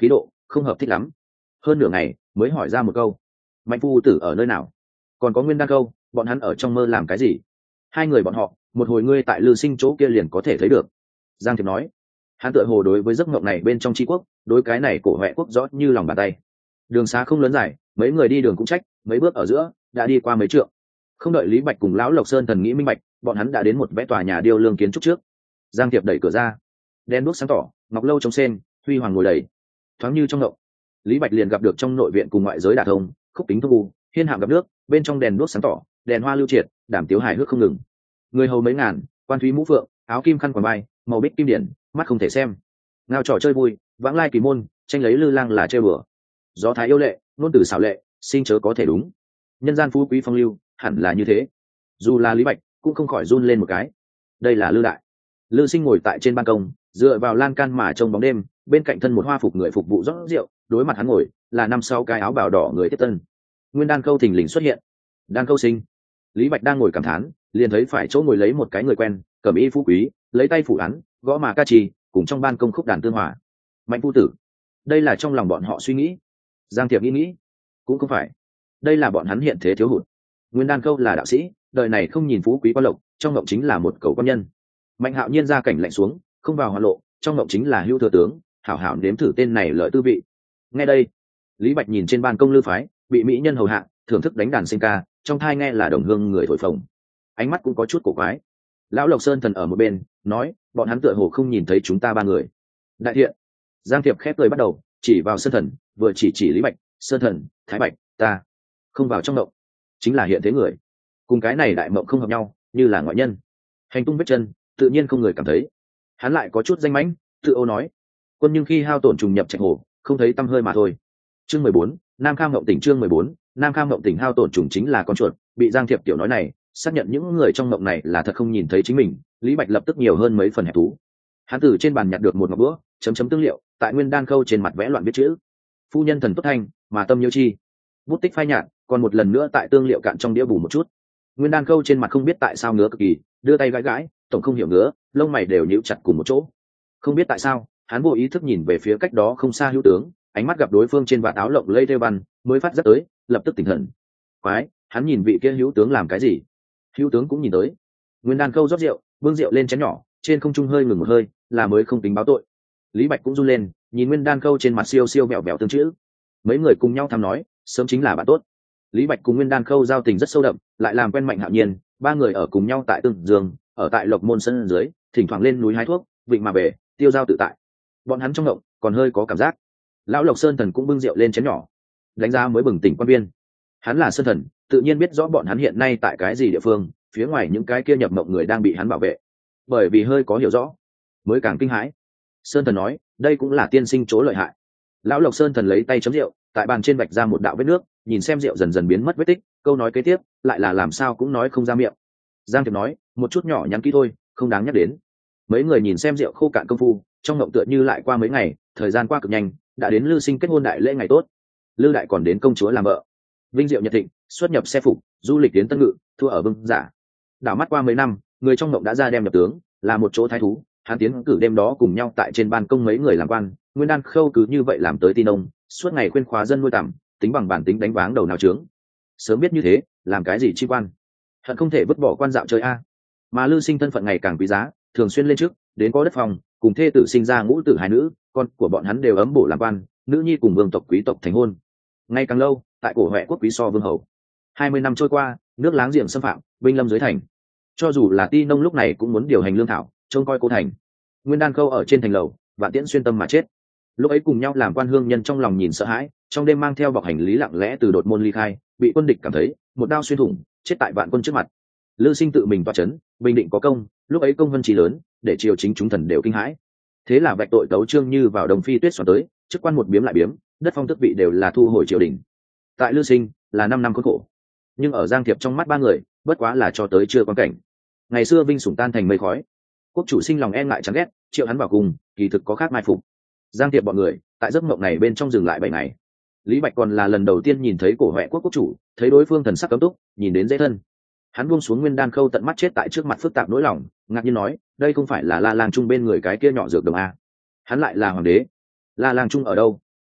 không hợp thích lắm. Hơn nửa ngày mới hỏi ra một câu: Mạnh phu tử ở nơi nào? Còn có Nguyên Đan Câu, bọn hắn ở trong mơ làm cái gì? Hai người bọn họ, một hồi ngươi tại Lư Sinh chỗ kia liền có thể thấy được. Giang Thiệp nói. Hắn tựa hồ đối với giấc mộng này bên trong tri quốc, đối cái này cổ Huệ quốc rõ như lòng bàn tay. Đường xá không lớn dài, mấy người đi đường cũng trách, mấy bước ở giữa đã đi qua mấy trượng. Không đợi Lý Bạch cùng lão Lộc Sơn Thần nghĩ minh bạch, bọn hắn đã đến một vẽ tòa nhà điêu lương kiến trúc trước. Giang Thiệp đẩy cửa ra, đen đuốc sáng tỏ, ngọc lâu trống sen, huy hoàng ngồi đầy. Thoáng như trong ngộng, Lý Bạch liền gặp được trong nội viện cùng ngoại giới đả thông, khúc kính thu u, hiên hạm gặp nước, bên trong đèn đuốc sáng tỏ, đèn hoa lưu triệt, đảm tiếu hài hước không ngừng. Người hầu mấy ngàn, quan thúy mũ phượng, áo kim khăn quàng vai, màu bích kim điển, mắt không thể xem. Ngao trò chơi vui, vãng lai kỳ môn, tranh lấy lư lang là chơi bừa. Gió thái yêu lệ, ngôn từ xảo lệ, sinh chớ có thể đúng. Nhân gian phú quý phong lưu, hẳn là như thế. Dù là Lý Bạch cũng không khỏi run lên một cái. Đây là Lư đại. Lư Sinh ngồi tại trên ban công, dựa vào lan can mà trông bóng đêm, bên cạnh thân một hoa phục người phục vụ rót rượu, đối mặt hắn ngồi là năm sau cái áo bào đỏ người tiếp tân. Nguyên Đan Câu thình lình xuất hiện. Đan Câu sinh. Lý Bạch đang ngồi cảm thán, liền thấy phải chỗ ngồi lấy một cái người quen, cẩm y phú quý, lấy tay phủ án, gõ mà ca trì, cùng trong ban công khúc đàn tương hòa. Mạnh phu tử. Đây là trong lòng bọn họ suy nghĩ. Giang Thiệp nghĩ, cũng không phải. Đây là bọn hắn hiện thế thiếu hụt. Nguyên Đan Câu là đạo sĩ, đời này không nhìn phú quý quan lộc, trong ngộng chính là một cầu quan nhân. Mạnh Hạo Nhiên ra cảnh lạnh xuống, không vào hoa lộ, trong ngộng chính là hữu thừa tướng, hảo hảo nếm thử tên này lợi tư vị. Nghe đây, Lý Bạch nhìn trên ban công lư phái, bị mỹ nhân hầu hạ, thưởng thức đánh đàn sinh ca, trong thai nghe là đồng hương người thổi phồng, ánh mắt cũng có chút cổ quái. Lão Lộc Sơn Thần ở một bên nói, bọn hắn tựa hồ không nhìn thấy chúng ta ba người. Đại thiện. Giang Thiệp khép cười bắt đầu, chỉ vào Sơn Thần, vừa chỉ Lý Bạch, Sơn Thần, Thái Bạch, ta không vào trong mộng, chính là hiện thế người, cùng cái này đại mộng không hợp nhau, như là ngoại nhân. Hành tung vết chân, tự nhiên không người cảm thấy. Hắn lại có chút danh mãnh, tự ô nói, quân nhưng khi hao tổn trùng nhập trạch hồ, không thấy tăm hơi mà thôi. Chương 14, Nam Kham Ngộng Tỉnh. Chương 14, Nam Kham Ngộng Tỉnh. Hao tổn trùng chính là con chuột. Bị Giang Thiệp tiểu nói này xác nhận những người trong mộng này là thật không nhìn thấy chính mình, Lý Bạch lập tức nhiều hơn mấy phần hẹp thú. Hắn từ trên bàn nhặt được một ngọc búa, chấm tương liệu, tại Nguyên Đan Câu trên mặt vẽ loạn viết chữ: phu nhân thần tốt thanh, mà tâm nhiêu chi. Bút tích phai nhạt, còn một lần nữa tại tương liệu cạn trong đĩa bù một chút. Nguyên Đan Câu trên mặt không biết tại sao ngứa cực kỳ, đưa tay gãi gãi, tổng không hiểu ngứa, lông mày đều nhíu chặt cùng một chỗ. Không biết tại sao, hắn vô ý thức nhìn về phía cách đó không xa hữu tướng, ánh mắt gặp đối phương trên vạt áo lộng lây thêu văn, mới phát giác tới, lập tức tỉnh thần. Quái, hắn nhìn vị kia hữu tướng làm cái gì? Hữu tướng cũng nhìn tới. Nguyên Đan Câu rót rượu, bưng rượu lên chén nhỏ, trên không trung hơi ngừng một hơi, là mới không tính báo tội. Lý Bạch cũng run lên, nhìn Nguyên Đan Câu trên mặt siêu siêu vẹo vẹo tương chữ. Mấy người cùng nhau thầm nói, sớm chính là bạn tốt. Lý Bạch cùng Nguyên Đan Câu giao tình rất sâu đậm, lại làm quen Mạnh Hạo Nhiên, ba người ở cùng nhau tại Tương Dương, ở tại Lộc Môn sân dưới, thỉnh thoảng lên núi hái thuốc, vịnh mà về, tiêu giao tự tại. Bọn hắn trong ngộng còn hơi có cảm giác. Lão Lộc Sơn Thần cũng bưng rượu lên chén nhỏ, đánh giá mới bừng tỉnh quan viên. Hắn là Sơn Thần, tự nhiên biết rõ bọn hắn hiện nay tại cái gì địa phương, phía ngoài những cái kia nhập mộng người đang bị hắn bảo vệ. Bởi vì hơi có hiểu rõ, mới càng kinh hãi. Sơn Thần nói, đây cũng là tiên sinh chỗ lợi hại. Lão Lộc Sơn Thần lấy tay chấm rượu, tại bàn trên vạch ra một đạo vết nước, nhìn xem rượu dần dần biến mất vết tích, câu nói kế tiếp lại là làm sao cũng nói không ra miệng. Giang Thiệp nói, một chút nhỏ nhắn kỹ thôi, không đáng nhắc đến. Mấy người nhìn xem rượu khô cạn công phu, trong ngộng tựa như lại qua mấy ngày, thời gian qua cực nhanh, đã đến Lư Sinh kết hôn đại lễ ngày tốt. Lư đại còn đến công chúa làm vợ, vinh diệu nhật thịnh, xuất nhập xe phục, du lịch đến Tân Ngự, thua ở Bưng Giả. Đảo mắt qua mấy năm, người trong ngộng đã ra đem nhập tướng, là một chỗ thái thú. Hắn tiến cử đêm đó cùng nhau tại trên ban công mấy người làm quan, Nguyên Đan Khâu cứ như vậy làm tới tin ông, suốt ngày khuyên khóa dân nuôi tằm, tính bằng bản tính đánh váng đầu nào trướng. Sớm biết như thế, làm cái gì chi quan, hận không thể vứt bỏ quan dạo chơi a. Mà Lư Sinh thân phận ngày càng quý giá, thường xuyên lên trước, đến có đất phòng, cùng thê tử sinh ra ngũ tử hai nữ, con của bọn hắn đều ấm bổ làm quan, nữ nhi cùng vương tộc quý tộc thành hôn. Ngày càng lâu, tại cổ Huệ quốc quý so vương hầu. 20 năm trôi qua, nước láng giềng xâm phạm, binh lâm dưới thành. Cho dù là Ti Nông lúc này cũng muốn điều hành lương thảo, trông coi cô thành. Nguyên Đan Khâu ở trên thành lầu, Vạn Tiễn xuyên tâm mà chết. Lúc ấy cùng nhau làm quan hương nhân trong lòng nhìn sợ hãi, trong đêm mang theo bọc hành lý lặng lẽ từ đột môn ly khai, bị quân địch cảm thấy, một đao xuyên thủng, chết tại vạn quân trước mặt. Lư Sinh tự mình toa chấn, bình định có công, lúc ấy công vân trí lớn, để triều chính chúng thần đều kinh hãi. Thế là vạch tội tấu trương như vào Đồng Phi Tuyết xoắn tới, chức quan một biếm lại biếm, đất phong tước vị đều là thu hồi triều đình. Tại Lư Sinh là 5 năm khốn khổ, nhưng ở Giang Thiệp trong mắt ba người, bất quá là cho tới chưa quan cảnh. Ngày xưa vinh sủng tan thành mây khói, quốc chủ sinh lòng e ngại chán ghét, triệu hắn vào cùng, kỳ thực có khác mai phục. Giang Thiệp bọn người tại giấc mộng này bên trong dừng lại 7 ngày. Lý Bạch còn là lần đầu tiên nhìn thấy cổ Huệ quốc quốc chủ, thấy đối phương thần sắc cấm túc, nhìn đến dễ thân. Hắn buông xuống Nguyên Đan Khâu tận mắt chết tại trước mặt phức tạp nỗi lòng, ngạc nhiên nói, đây không phải là La Lang Trung bên người cái kia nhỏ dược đồng a? Hắn lại là hoàng đế. La Lang Trung ở đâu?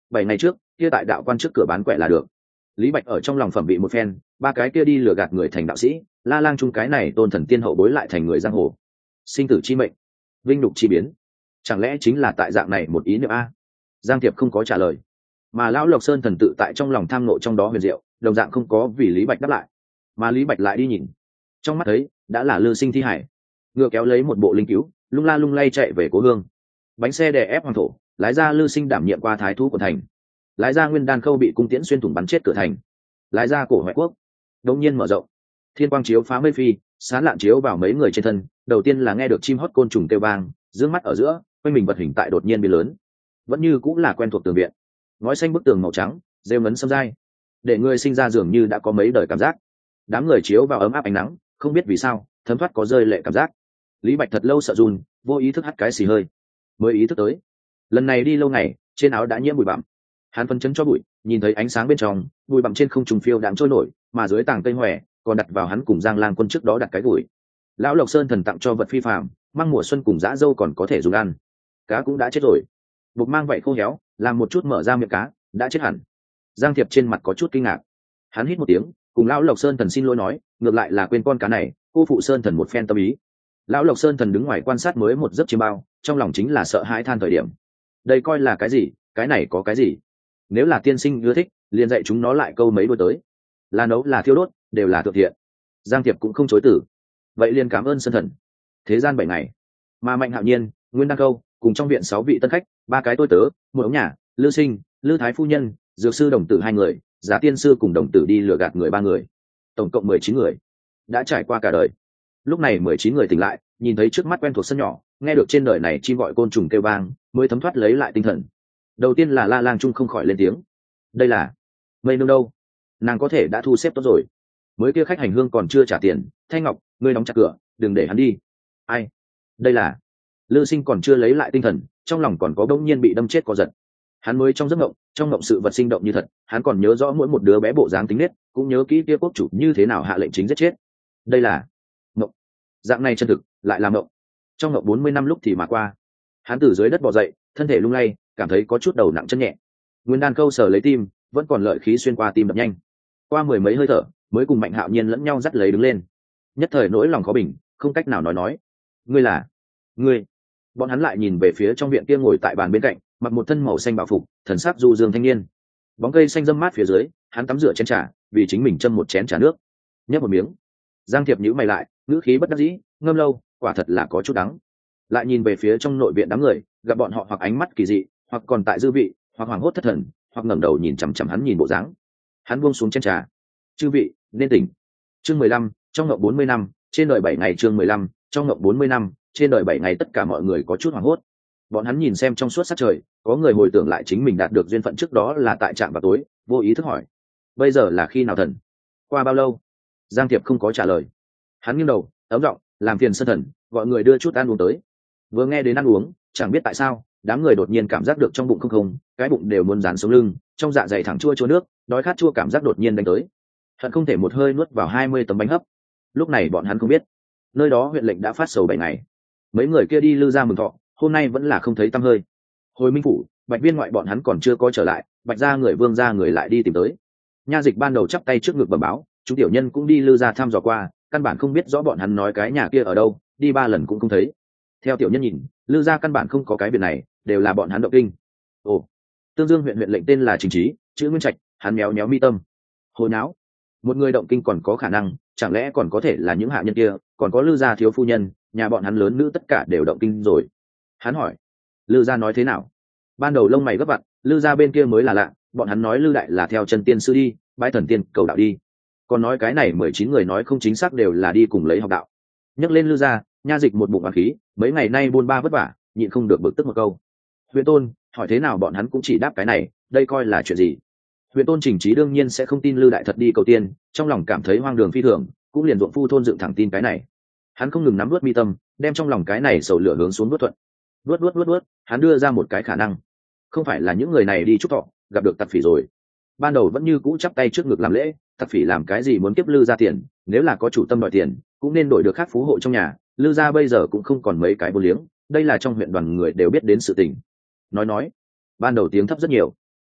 7 ngày trước kia tại đạo quan trước cửa bán quẻ là được. Lý Bạch ở trong lòng phẩm vị một phen, ba cái kia đi lừa gạt người thành đạo sĩ, La Lang Trung cái này tôn thần tiên hậu bối lại thành người giang hồ. Sinh tử chi mệnh, vinh đục chi biến, chẳng lẽ chính là tại dạng này một ý niệm a? Giang Tiệp không có trả lời, mà lão Lộc Sơn thần tự tại trong lòng tham nộ trong đó huyền diệu, đồng dạng không có vì Lý Bạch đáp lại, mà Lý Bạch lại đi nhìn, trong mắt thấy đã là Lư Sinh thi hải, ngựa kéo lấy một bộ linh cứu, lung la lung lay chạy về cố hương. Bánh xe đè ép hoàng thổ, lái ra Lư Sinh đảm nhiệm qua thái thú của thành, lái ra Nguyên Đan Khâu bị cung tiễn xuyên thủng bắn chết cửa thành, lái ra cổ Hoại Quốc đột nhiên mở rộng, thiên quang chiếu phá mây phi, sáng lạn chiếu vào mấy người trên thân. Đầu tiên là nghe được chim hót côn trùng kêu vang, dương mắt ở giữa quanh mình vật hình tại đột nhiên biến lớn, vẫn như cũng là quen thuộc tường viện, ngói xanh bức tường màu trắng, rêu ngấn sâm dai, để người sinh ra dường như đã có mấy đời cảm giác. Đám người chiếu vào ấm áp ánh nắng, không biết vì sao thấm thoát có rơi lệ cảm giác. Lý Bạch thật lâu sợ run, vô ý thức hắt cái xì hơi, mới ý thức tới lần này đi lâu ngày, trên áo đã nhiễm bụi bặm. Hắn phân chấn cho bụi, nhìn thấy ánh sáng bên trong, bụi bặm trên không trung phiêu đãng trôi nổi, mà dưới tảng cây hoè còn đặt vào hắn cùng Giang Lang Quân trước đó đặt cái gùi. Lão Lộc Sơn thần tặng cho vật phi phàm, mang mùa xuân cùng dã dâu còn có thể dùng ăn. Cá cũng đã chết rồi, buộc mang vậy khô héo, làm một chút mở ra miệng cá, đã chết hẳn. Giang Thiệp trên mặt có chút kinh ngạc, hắn hít một tiếng, cùng lão Lộc Sơn thần xin lỗi nói, ngược lại là quên con cá này, cô phụ Sơn thần một phen tâm ý. Lão Lộc Sơn thần đứng ngoài quan sát mới một giấc chiêm bao, trong lòng chính là sợ hãi than thời điểm. Đây coi là cái gì, cái này có cái gì? Nếu là tiên sinh ưa thích, liền dạy chúng nó lại câu mấy đôi tới, là nấu là thiêu đốt, đều là thượng thiện. Giang Thiệp cũng không chối từ, vậy liền cảm ơn Sơn thần. Thế gian 7 ngày, mà Mạnh Hạo Nhiên, Nguyên Đăng Câu cùng trong viện 6 vị tân khách, 3 cái tôi tớ, một ống nhà, Lư Sinh, Lư Thái phu nhân, dược sư đồng tử 2 người, Giá tiên sư cùng đồng tử đi lừa gạt người 3 người, tổng cộng 19 người, đã trải qua cả đời. Lúc này 19 người tỉnh lại, nhìn thấy trước mắt quen thuộc sân nhỏ, nghe được trên đời này chim gọi côn trùng kêu vang, mới thấm thoát lấy lại tinh thần. Đầu tiên là La Lang Trung không khỏi lên tiếng, đây là Mây Nương đâu, nàng có thể đã thu xếp tốt rồi. Mới kia khách hành hương còn chưa trả tiền, Thanh Ngọc, ngươi đóng chặt cửa, đừng để hắn đi. Ai? Đây là Lư Sinh còn chưa lấy lại tinh thần, trong lòng còn có bỗng nhiên bị đâm chết co giật. Hắn mới trong giấc mộng, trong mộng sự vật sinh động như thật, hắn còn nhớ rõ mỗi một đứa bé bộ dáng tính nết, cũng nhớ kỹ kia quốc chủ như thế nào hạ lệnh chính giết chết. Đây là mộng, dạng này chân thực, lại là mộng. Trong mộng 40 năm lúc thì mà qua. Hắn từ dưới đất bò dậy, thân thể lung lay, cảm thấy có chút đầu nặng chân nhẹ. Nguyên Đan Câu sờ lấy tim, vẫn còn lợi khí xuyên qua tim đập nhanh. Qua 10 mấy hơi thở, mới cùng Mạnh Hạo Nhiên lẫn nhau dắt lấy đứng lên. Nhất thời nỗi lòng khó bình, không cách nào nói. Ngươi là? Ngươi? Bọn hắn lại nhìn về phía trong viện kia ngồi tại bàn bên cạnh, mặc một thân màu xanh bảo phục, thần sắc du dương thanh niên. Bóng cây xanh râm mát phía dưới, hắn tắm rửa chén trà, vì chính mình châm một chén trà nước, nhấp một miếng. Giang Thiệp nhíu mày lại, ngữ khí bất đắc dĩ, ngâm lâu, quả thật là có chút đắng. Lại nhìn về phía trong nội viện đám người, gặp bọn họ hoặc ánh mắt kỳ dị, hoặc còn tại dư vị, hoặc hoảng hốt thất thần, hoặc ngẩng đầu nhìn chằm chằm hắn nhìn bộ dáng. Hắn buông xuống chén trà, chư vị nên tỉnh. Chương 15, trong ngộng 40 năm, trên đời 7 ngày. Chương 15, trong ngộng 40 năm, trên đời 7 ngày. Tất cả mọi người có chút hoảng hốt. Bọn hắn nhìn xem trong suốt sát trời, có người hồi tưởng lại chính mình đạt được duyên phận trước đó là tại trạm vào tối, vô ý thức hỏi, bây giờ là khi nào thần? Qua bao lâu? Giang Thiệp không có trả lời. Hắn nghiêng đầu, ấm giọng, làm phiền Sơn thần, gọi người đưa chút ăn uống tới. Vừa nghe đến ăn uống, chẳng biết tại sao, đám người đột nhiên cảm giác được trong bụng không không, cái bụng đều muốn dán sống lưng, trong dạ dày thẳng chua chua nước, đói khát chua cảm giác đột nhiên đánh tới. Hận không thể một hơi nuốt vào 20 tấm bánh hấp. Lúc này bọn hắn không biết, nơi đó huyện lệnh đã phát sầu 7 ngày. Mấy người kia đi Lư gia mừng thọ, hôm nay vẫn là không thấy tăm hơi. Hồi Minh phủ, Bạch Viên ngoại bọn hắn còn chưa có trở lại, Bạch gia người Vương gia người lại đi tìm tới. Nha Dịch ban đầu chắp tay trước ngực bẩm báo, chúng tiểu nhân cũng đi Lư gia thăm dò qua, căn bản không biết rõ bọn hắn nói cái nhà kia ở đâu, đi 3 lần cũng không thấy. Theo tiểu nhân nhìn, Lư gia căn bản không có cái việc này, đều là bọn hắn động kinh. Ồ, Tương Dương huyện huyện lệnh tên là Trình Trí, chữ Nguyên Trạch, hắn méo méo mi tâm. Hồi náo, một người động kinh còn có khả năng, chẳng lẽ còn có thể là những hạ nhân kia, còn có Lư gia thiếu phu nhân, nhà bọn hắn lớn nữ tất cả đều động kinh rồi. Hắn hỏi, Lư gia nói thế nào? Ban đầu lông mày gấp vặn, Lư gia bên kia mới là lạ, bọn hắn nói Lư đại là theo chân tiên sư đi, bái thần tiên cầu đạo đi. Còn nói cái này 19 người nói không chính xác đều là đi cùng lấy học đạo. Nhắc lên Lư gia, Nha Dịch một bụng oán khí, mấy ngày nay buôn ba vất vả, nhịn không được bực tức một câu. Huyện Tôn hỏi thế nào bọn hắn cũng chỉ đáp cái này, đây coi là chuyện gì? Huyện Tôn Trình Trí đương nhiên sẽ không tin Lư đại thật đi cầu tiên, trong lòng cảm thấy hoang đường phi thường, cũng liền ruộng phu thôn dựng thẳng tin cái này. Hắn không ngừng nắm vớt mi tâm, đem trong lòng cái này sầu lửa hướng xuống vớt thuận. Vớt, hắn đưa ra một cái khả năng, không phải là những người này đi chúc thọ, gặp được Tặc Phỉ rồi. Ban đầu vẫn như cũ chắp tay trước ngực làm lễ, Tặc Phỉ làm cái gì muốn kiếp Lư gia tiền, nếu là có chủ tâm đòi tiền, cũng nên đổi được khác phú hộ trong nhà. Lư gia bây giờ cũng không còn mấy cái vô liếng, đây là trong huyện đoàn người đều biết đến sự tình. Nói, ban đầu tiếng thấp rất nhiều.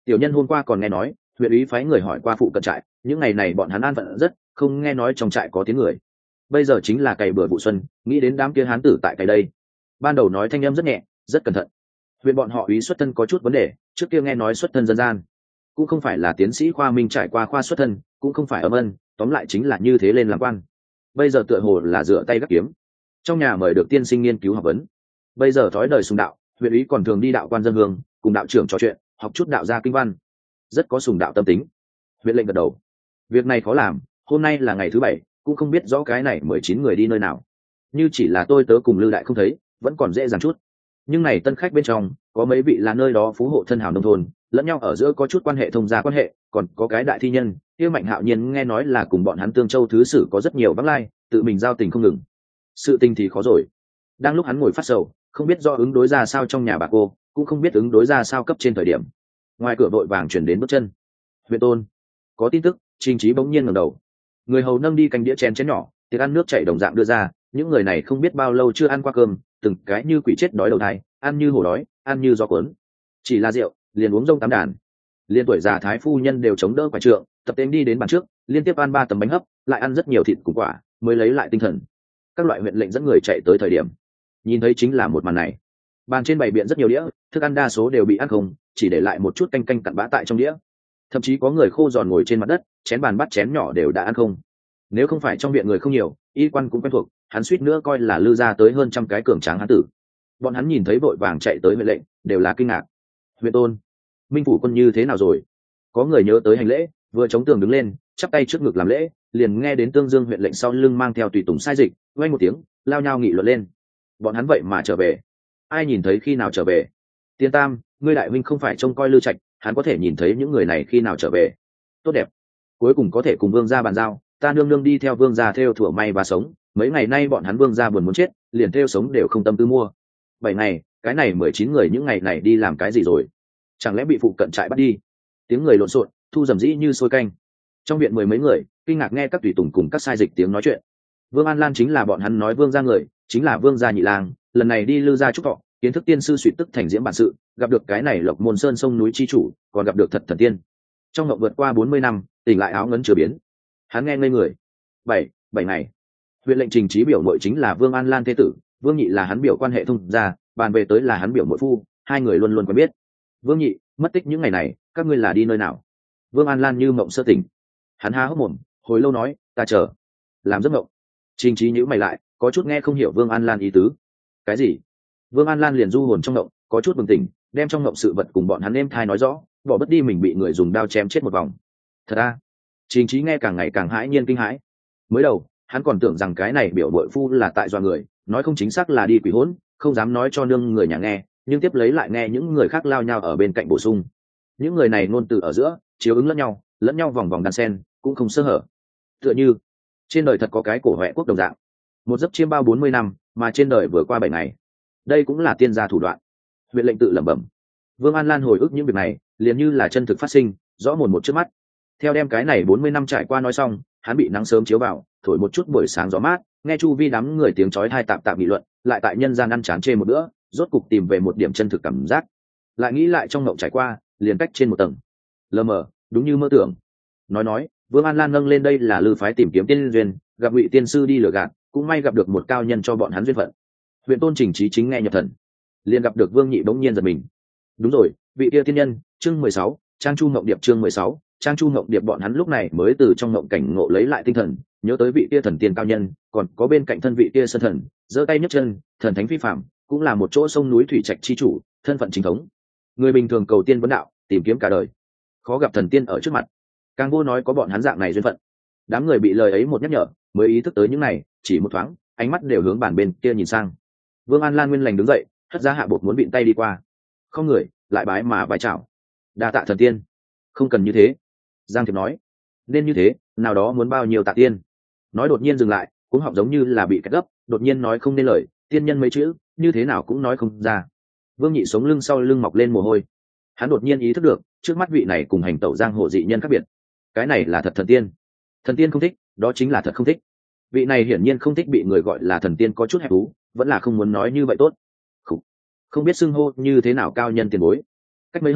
Tiểu nhân hôm qua còn nghe nói huyện úy phái người hỏi qua phụ cận trại, những ngày này bọn hắn an phận rất, không nghe nói trong trại có tiếng người. Bây giờ chính là cày bừa vụ xuân, nghĩ đến đám kia hán tử tại cày đây. Ban đầu nói thanh âm rất nhẹ, rất cẩn thận. Huyện bọn họ úy xuất thân có chút vấn đề, trước kia nghe nói xuất thân dân gian, cũng không phải là tiến sĩ khoa minh trải qua khoa xuất thân, cũng không phải âm ân, tóm lại chính là như thế lên làm quan. Bây giờ tựa hồ là dựa tay gác kiếm, trong nhà mời được tiên sinh nghiên cứu học vấn. Bây giờ thói đời sùng đạo, huyện úy còn thường đi đạo quan dân hương, cùng đạo trưởng trò chuyện, học chút đạo gia kinh văn, rất có sùng đạo tâm tính. Huyện lệnh gật đầu. Việc này khó làm, hôm nay là ngày thứ 7, cũng không biết rõ cái này 19 người đi nơi nào. Như chỉ là tôi tớ cùng Lư đại không thấy, vẫn còn dễ dàng chút. Nhưng này tân khách bên trong, có mấy vị là nơi đó phú hộ thân hào nông thôn, lẫn nhau ở giữa có chút quan hệ thông gia quan hệ, còn có cái đại thi nhân, kia Mạnh Hạo Nhiên nghe nói là cùng bọn hắn Tương Châu thứ sử có rất nhiều vắng lai, tự mình giao tình không ngừng. Sự tình thì khó rồi. Đang lúc hắn ngồi phát sầu, không biết do ứng đối ra sao trong nhà bà cô, cũng không biết ứng đối ra sao cấp trên thời điểm. Ngoài cửa vội vàng chuyển đến bước chân. Huyện Tôn, có tin tức. Trình Chí bỗng nhiên ngẩng đầu. Người hầu nâng đi canh đĩa chén nhỏ, tiệc ăn nước chảy đồng dạng đưa ra, những người này không biết bao lâu chưa ăn qua cơm, từng cái như quỷ chết đói đầu thai, ăn như hổ đói, ăn như gió cuốn. Chỉ là rượu, liền uống rông tám đàn. Liên tuổi già thái phu nhân đều chống đỡ quả trượng, tập tên đi đến bàn trước, liên tiếp ăn 3 tấm bánh hấp, lại ăn rất nhiều thịt cùng quả, mới lấy lại tinh thần. Các loại huyện lệnh dẫn người chạy tới thời điểm, nhìn thấy chính là một màn này. Bàn trên bày biện rất nhiều đĩa, thức ăn đa số đều bị ăn không, chỉ để lại một chút canh canh cặn bã tại trong đĩa. Thậm chí có người khô giòn ngồi trên mặt đất, chén bàn bắt chén nhỏ đều đã ăn không. Nếu không phải trong viện người không nhiều, y quan cũng quen thuộc, hắn suýt nữa coi là lư ra tới hơn trăm cái cường tráng hán tử. Bọn hắn nhìn thấy vội vàng chạy tới huyện lệnh, đều là kinh ngạc. Huyện Tôn, Minh phủ quân như thế nào rồi? Có người nhớ tới hành lễ, vừa chống tường đứng lên, chắp tay trước ngực làm lễ, liền nghe đến Tương Dương huyện lệnh sau lưng mang theo tùy tùng sai dịch, vang một tiếng, lao nhau nghị luận lên. Bọn hắn vậy mà trở về? Ai nhìn thấy khi nào trở về? Tiên Tam, ngươi đại huynh không phải trông coi Lư Trạch, hắn có thể nhìn thấy những người này khi nào trở về. Tốt đẹp, cuối cùng có thể cùng vương gia bàn giao, ta nương nương đi theo vương gia theo thủa may và sống, mấy ngày nay bọn hắn vương gia buồn muốn chết, liền theo sống đều không tâm tư mua. 7 ngày, cái này 19 người những ngày này đi làm cái gì rồi? Chẳng lẽ bị phụ cận trại bắt đi? Tiếng người lộn xộn, thu dầm dĩ như sôi canh. Trong viện 10 mấy người kinh ngạc nghe các tùy tùng cùng các sai dịch tiếng nói chuyện. Vương An Lan chính là bọn hắn nói vương gia người, chính là vương gia nhị lang, lần này đi Lư gia trúc thọ, kiến thức tiên sư suy tức thành diễm bản sự, gặp được cái này Lộc Môn Sơn sông núi chi chủ, còn gặp được thật thần tiên. Trong ngộng vượt qua 40 năm, tỉnh lại áo ngấn chưa biến. Hắn nghe ngây người. 7 ngày. Huyện lệnh Trình Chí biểu nội chính là Vương An Lan thế tử, Vương Nhị là hắn biểu quan hệ thông gia, bàn về tới là hắn biểu muội phu, hai người luôn luôn quen biết. Vương Nhị, mất tích những ngày này, các ngươi là đi nơi nào? Vương An Lan như mộng sơ tỉnh. Hắn há hốc mồm, hồi lâu nói, ta chờ. Làm giấc mộng. Trình Chí nhíu mày lại, có chút nghe không hiểu Vương An Lan ý tứ. Cái gì? Vương An Lan liền du hồn trong mộng, có chút bừng tỉnh, đem trong mộng sự vật cùng bọn hắn êm thai nói rõ, bỏ bất đi mình bị người dùng đao chém chết một vòng. Thật à? Trình Chí nghe càng ngày càng hãi nhiên kinh hãi. Mới đầu, hắn còn tưởng rằng cái này biểu bội phu là tại dọa người, nói không chính xác là đi quỷ hỗn, không dám nói cho nương người nhà nghe, nhưng tiếp lấy lại nghe những người khác lao nhau ở bên cạnh bổ sung. Những người này ngôn từ ở giữa, chiếu ứng lẫn nhau vòng vòng đan sen, cũng không sơ hở. Tựa như trên đời thật có cái cổ huệ quốc đồng dạng, một giấc chiêm bao 40 năm, mà trên đời vừa qua 7 ngày. Đây cũng là tiên gia thủ đoạn. Huyện lệnh tự lẩm bẩm. Vương An Lan hồi ức những việc này, liền như là chân thực phát sinh, rõ mồn một trước mắt. Theo đem cái này 40 năm trải qua nói xong, hắn bị nắng sớm chiếu vào, thổi một chút buổi sáng gió mát, nghe chu vi đám người tiếng chói tai tạp tạp nghị luận, lại tại nhân gian ăn chán chê một bữa, rốt cục tìm về một điểm chân thực cảm giác. Lại nghĩ lại trong ngộng trải qua, liền cách trên một tầng. Lờ mờ, đúng như mơ tưởng. Nói, Vương An Lan nâng lên đây là Lư phái tìm kiếm tiên duyên, gặp Ngụy tiên sư đi lừa gạt, cũng may gặp được một cao nhân cho bọn hắn duyên phận. Huyện Tôn Trình Chí chính nghe nhập thần, liền gặp được Vương Nhị bỗng nhiên giật mình. Đúng rồi, vị kia tiên nhân, chương 16, Trang Chu Ngộng Điệp chương 16, Trang Chu Ngộng Điệp bọn hắn lúc này mới từ trong ngộng cảnh ngộ lấy lại tinh thần, nhớ tới vị kia thần tiên cao nhân, còn có bên cạnh thân vị kia sơn thần, giơ tay nhấc chân, thần thánh phi phạm, cũng là một chỗ sông núi thủy trạch chi chủ, thân phận chính thống. Người bình thường cầu tiên vấn đạo, tìm kiếm cả đời, khó gặp thần tiên ở trước mặt. Càng vô nói có bọn hắn dạng này duyên phận. Đám người bị lời ấy một nhắc nhở, mới ý thức tới những này, chỉ một thoáng, ánh mắt đều hướng bàn bên kia nhìn sang. Vương An Lan nguyên lành đứng dậy, hất ra hạ bột muốn vịn tay đi qua. Không người, lại bái mà vái chào. Đa tạ thần tiên. Không cần như thế. Giang Thiệp nói. Nên như thế, nào đó muốn bao nhiêu tạ tiên. Nói đột nhiên dừng lại, cũng họng giống như là bị cắt gấp, đột nhiên nói không nên lời, tiên nhân mấy chữ, như thế nào cũng nói không ra. Vương Nhị sống lưng sau lưng mọc lên mồ hôi. Hắn đột nhiên ý thức được, trước mắt vị này cùng hành tẩu giang hồ dị nhân khác biệt. Cái này là thật thần tiên. Thần tiên không thích, đó chính là thật không thích. Vị này hiển nhiên không thích bị người gọi là thần tiên có chút hẹp thú, vẫn là không muốn nói như vậy tốt. Không biết xưng hô như thế nào cao nhân tiền bối. Cách mấy hơi,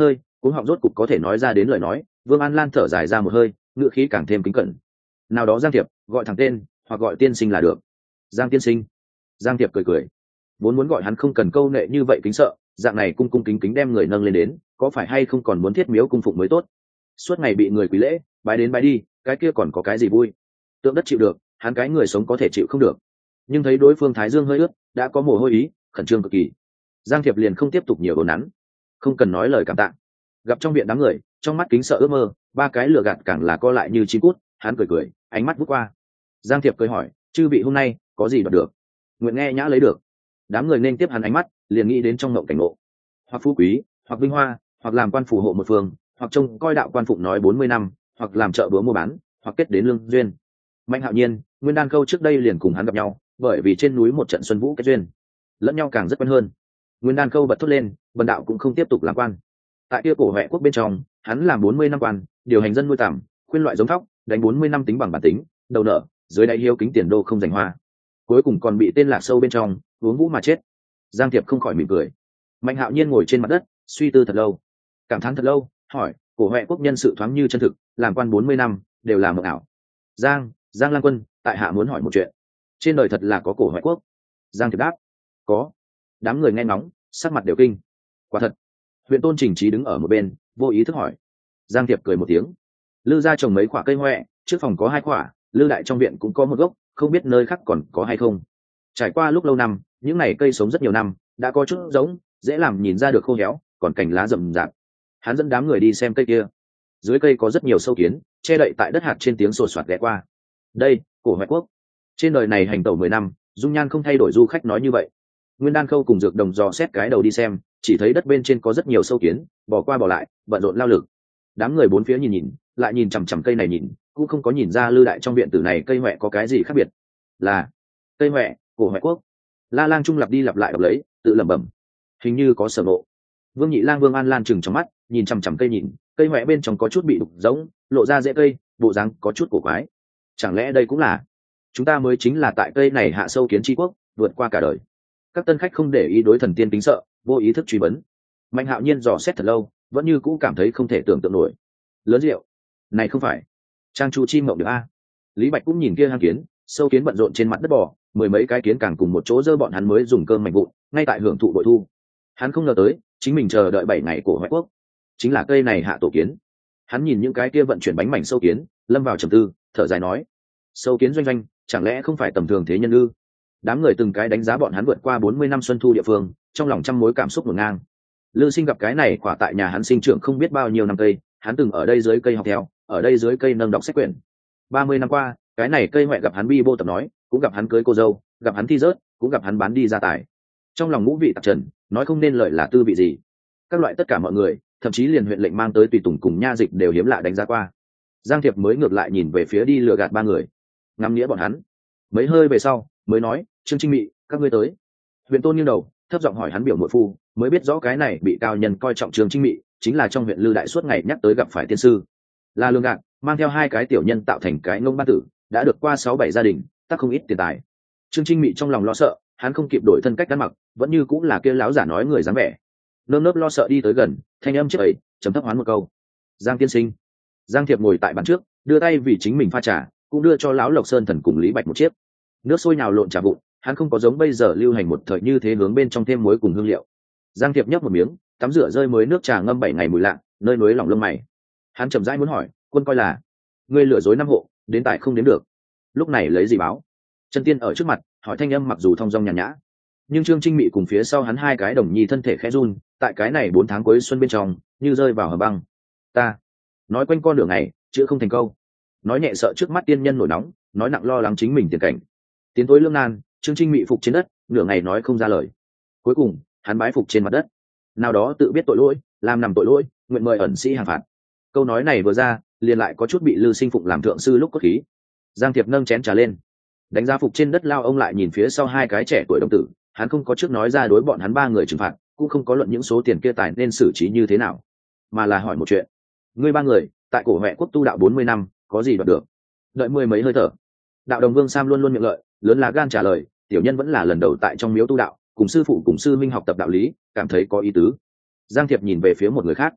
cuống họng rốt cục có thể nói ra đến lời nói. Vương An Lan thở dài ra một hơi, ngựa khí càng thêm kính cẩn. Nào đó Giang Thiệp, gọi thẳng tên hoặc gọi tiên sinh là được. Giang tiên sinh. Giang Thiệp cười cười, vốn muốn gọi hắn không cần câu nệ như vậy kính sợ, dạng này cung cung kính kính đem người nâng lên đến, có phải hay không còn muốn thiết miếu cung phụng mới tốt. Suốt ngày bị người quý lễ, bái đến bái đi, cái kia còn có cái gì vui. Tượng đất chịu được, hắn cái người sống có thể chịu không được. Nhưng thấy đối phương thái dương hơi ướt, đã có mồ hôi ý, khẩn trương cực kỳ. Giang Thiệp liền không tiếp tục nhiều đồn nắn, không cần nói lời cảm tạ. Gặp trong viện đám người, trong mắt kính sợ ước mơ, ba cái lửa gạt càng là co lại như chim cút. Hắn cười cười, ánh mắt vút qua. Giang Thiệp cười hỏi, chư vị hôm nay có gì đoạt được? Nguyện nghe nhã lấy được. Đám người nên tiếp hắn ánh mắt, liền nghĩ đến trong ngộng cảnh ngộ, hoặc phú quý, hoặc vinh hoa, hoặc làm quan phù hộ một phương, hoặc trông coi đạo quan phụng nói 40 năm, hoặc làm chợ búa mua bán, hoặc kết đến lương duyên. Mạnh Hạo Nhiên, Nguyên Đan Câu trước đây liền cùng hắn gặp nhau, bởi vì trên núi một trận xuân vũ kết duyên, lẫn nhau càng rất quen hơn. Nguyên Đan Câu bật thốt lên, Vân đạo cũng không tiếp tục làm quan. Tại kia cổ Huệ quốc bên trong, hắn làm 40 năm quan, điều hành dân nuôi tằm, khuyên loại giống thóc, đánh 40 năm tính bằng bản tính, đầu nợ, dưới đáy hiếu kính tiền đô không dành hoa. Cuối cùng còn bị tên lạc sâu bên trong, uống vũ mà chết. Giang Thiệp không khỏi mỉm cười. Mạnh Hạo Nhiên ngồi trên mặt đất, suy tư thật lâu, cảm thán thật lâu, hỏi, cổ Huệ quốc nhân sự thoáng như chân thực, làm quan 40 năm, đều là mộng ảo. Giang Lang Quân, tại hạ muốn hỏi một chuyện. Trên đời thật là có cổ Huệ quốc? Giang Thiệp đáp, có. Đám người nghe ngóng, sắc mặt đều kinh. Quả thật. Huyện Tôn Trình Trí đứng ở một bên, vô ý thức hỏi. Giang Thiệp cười một tiếng. Lư gia trồng mấy quả cây huệ, trước phòng có 2 quả, Lư đại trong viện cũng có một gốc, không biết nơi khác còn có hay không. Trải qua lúc lâu năm, những này cây sống rất nhiều năm, đã có chút giống, dễ làm nhìn ra được khô héo, còn cành lá rậm rạp. Hắn dẫn đám người đi xem cây kia. Dưới cây có rất nhiều sâu kiến, che đậy tại đất hạt trên tiếng sột soạt ghé qua. Đây, cổ Huệ quốc. Trên đời này hành tẩu 10 năm, dung nhan không thay đổi, du khách nói như vậy. Nguyên Đan Khâu cùng Dược Đồng dò xét cái đầu đi xem, chỉ thấy đất bên trên có rất nhiều sâu kiến, bỏ qua bỏ lại, bận rộn lao lực. Đám người bốn phía nhìn, lại nhìn chằm chằm cây này nhìn, cũng không có nhìn ra Lư đại trong viện tử này cây huệ có cái gì khác biệt. Là cây huệ, cổ Huệ quốc. La Lang Trung lặp đi lặp lại đọc lấy, tự lẩm bẩm, hình như có sở ngộ. Vương Nhị Lang, Vương An Lan trừng trong mắt, nhìn chằm chằm cây nhìn, cây huệ bên trong có chút bị đục giống, lộ ra rễ cây, bộ dáng có chút cổ quái. Chẳng lẽ đây cũng là chúng ta mới chính là tại cây này hạ sâu kiến tri quốc, vượt qua cả đời. Các tân khách không để ý đối thần tiên kính sợ, vô ý thức truy vấn. Mạnh Hạo Nhiên dò xét thật lâu, vẫn như cũ cảm thấy không thể tưởng tượng nổi. Lớn rượu này không phải Trang Chu Chi mộng được a? Lý Bạch cũng nhìn kia hang kiến, sâu kiến bận rộn trên mặt đất bò, 10 mấy cái kiến càng cùng một chỗ dơ bọn hắn mới dùng cơm mảnh vụn, ngay tại hưởng thụ bội thu. Hắn không ngờ tới, chính mình chờ đợi 7 ngày của Huệ quốc, chính là cây này hạ tổ kiến. Hắn nhìn những cái kia vận chuyển bánh mảnh sâu kiến, lâm vào trầm tư, thở dài nói: sâu kiến doanh doanh, chẳng lẽ không phải tầm thường thế nhân ư? Đám người từng cái đánh giá bọn hắn vượt qua 40 năm xuân thu địa phương, trong lòng trăm mối cảm xúc ngổn ngang. Lư Sinh gặp cái này quả tại nhà hắn sinh trưởng không biết bao nhiêu năm cây, hắn từng ở đây dưới cây học theo, ở đây dưới cây nâng đọc sách quyển. 30 năm qua, cái này cây huệ gặp hắn bi bô tập nói, cũng gặp hắn cưới cô dâu, gặp hắn thi rớt, cũng gặp hắn bán đi gia tài. Trong lòng ngũ vị tạp trần, nói không nên lời là tư vị gì. Các loại tất cả mọi người, thậm chí liền huyện lệnh mang tới tùy tùng cùng nha dịch đều hiếm lạ đánh giá qua. Giang Thiệp mới ngược lại nhìn về phía đi lừa gạt ba người, ngắm nghĩa bọn hắn. Mấy hơi về sau, mới nói: Trương Trinh Mị, các ngươi tới. Huyện Tôn nghiêng đầu, thấp giọng hỏi hắn biểu muội phu, mới biết rõ cái này bị cao nhân coi trọng Trương Trinh Mị, chính là trong huyện Lư đại suốt ngày nhắc tới gặp phải tiên sư. Là lương gạt, mang theo 2 cái tiểu nhân tạo thành cái ngông ban tử, đã được qua 6-7 gia đình, tác không ít tiền tài. Trương Trinh Mị trong lòng lo sợ, hắn không kịp đổi thân cách ăn mặc, vẫn như cũng là kia láo giả nói người dáng vẻ. Nơm nớp lo sợ đi tới gần, thanh âm chết ấy, chấm thấp hoán một câu: Giang tiên sinh. Giang Thiệp ngồi tại bàn trước, đưa tay vì chính mình pha trà, cũng đưa cho lão Lộc Sơn Thần cùng Lý Bạch một chiếc. Nước sôi nhào lộn trà vụn, hắn không có giống bây giờ lưu hành một thời như thế hướng bên trong thêm muối cùng hương liệu. Giang Thiệp nhấp một miếng, tắm rửa rơi mới nước trà ngâm 7 ngày mùi lạ, nơi núi lỏng lông mày. Hắn chậm rãi muốn hỏi: Quân coi là ngươi lừa dối 5 hộ, đến tại không đến được, lúc này lấy gì báo? Chân Tiên ở trước mặt, hỏi thanh âm mặc dù thong dong nhàn nhã, nhưng Trương Trinh Mị cùng phía sau hắn 2 cái đồng nhi thân thể khẽ run, tại cái này 4 tháng cuối xuân bên trong, như rơi vào hầm băng. Ta nói quanh con nửa ngày, chữ không thành câu. Nói nhẹ sợ trước mắt tiên nhân nổi nóng, nói nặng lo lắng chính mình tiền cảnh. Tiến tối lương nan, Trương Trinh Mị phục trên đất, nửa ngày nói không ra lời. Cuối cùng, hắn bái phục trên mặt đất. Nào đó tự biết tội lỗi, làm nằm tội lỗi, nguyện mời ẩn sĩ hàng phạt. Câu nói này vừa ra, liền lại có chút bị Lư Sinh phụng làm thượng sư lúc cốt khí. Giang Thiệp nâng chén trà lên, đánh giá phục trên đất lao ông, lại nhìn phía sau 2 cái trẻ tuổi đồng tử, hắn không có trước nói ra đối bọn hắn 3 người trừng phạt, cũng không có luận những số tiền kia tài nên xử trí như thế nào, mà là hỏi một chuyện: ngươi 3 người tại cổ Huệ quốc tu đạo 40 năm, có gì đoạt được? Đợi 10 mấy hơi thở, đạo đồng Vương Sam luôn luôn miệng lợi, lớn lá gan trả lời: tiểu nhân vẫn là lần đầu tại trong miếu tu đạo, cùng sư phụ cùng sư minh học tập đạo lý, cảm thấy có ý tứ. Giang Thiệp nhìn về phía một người khác: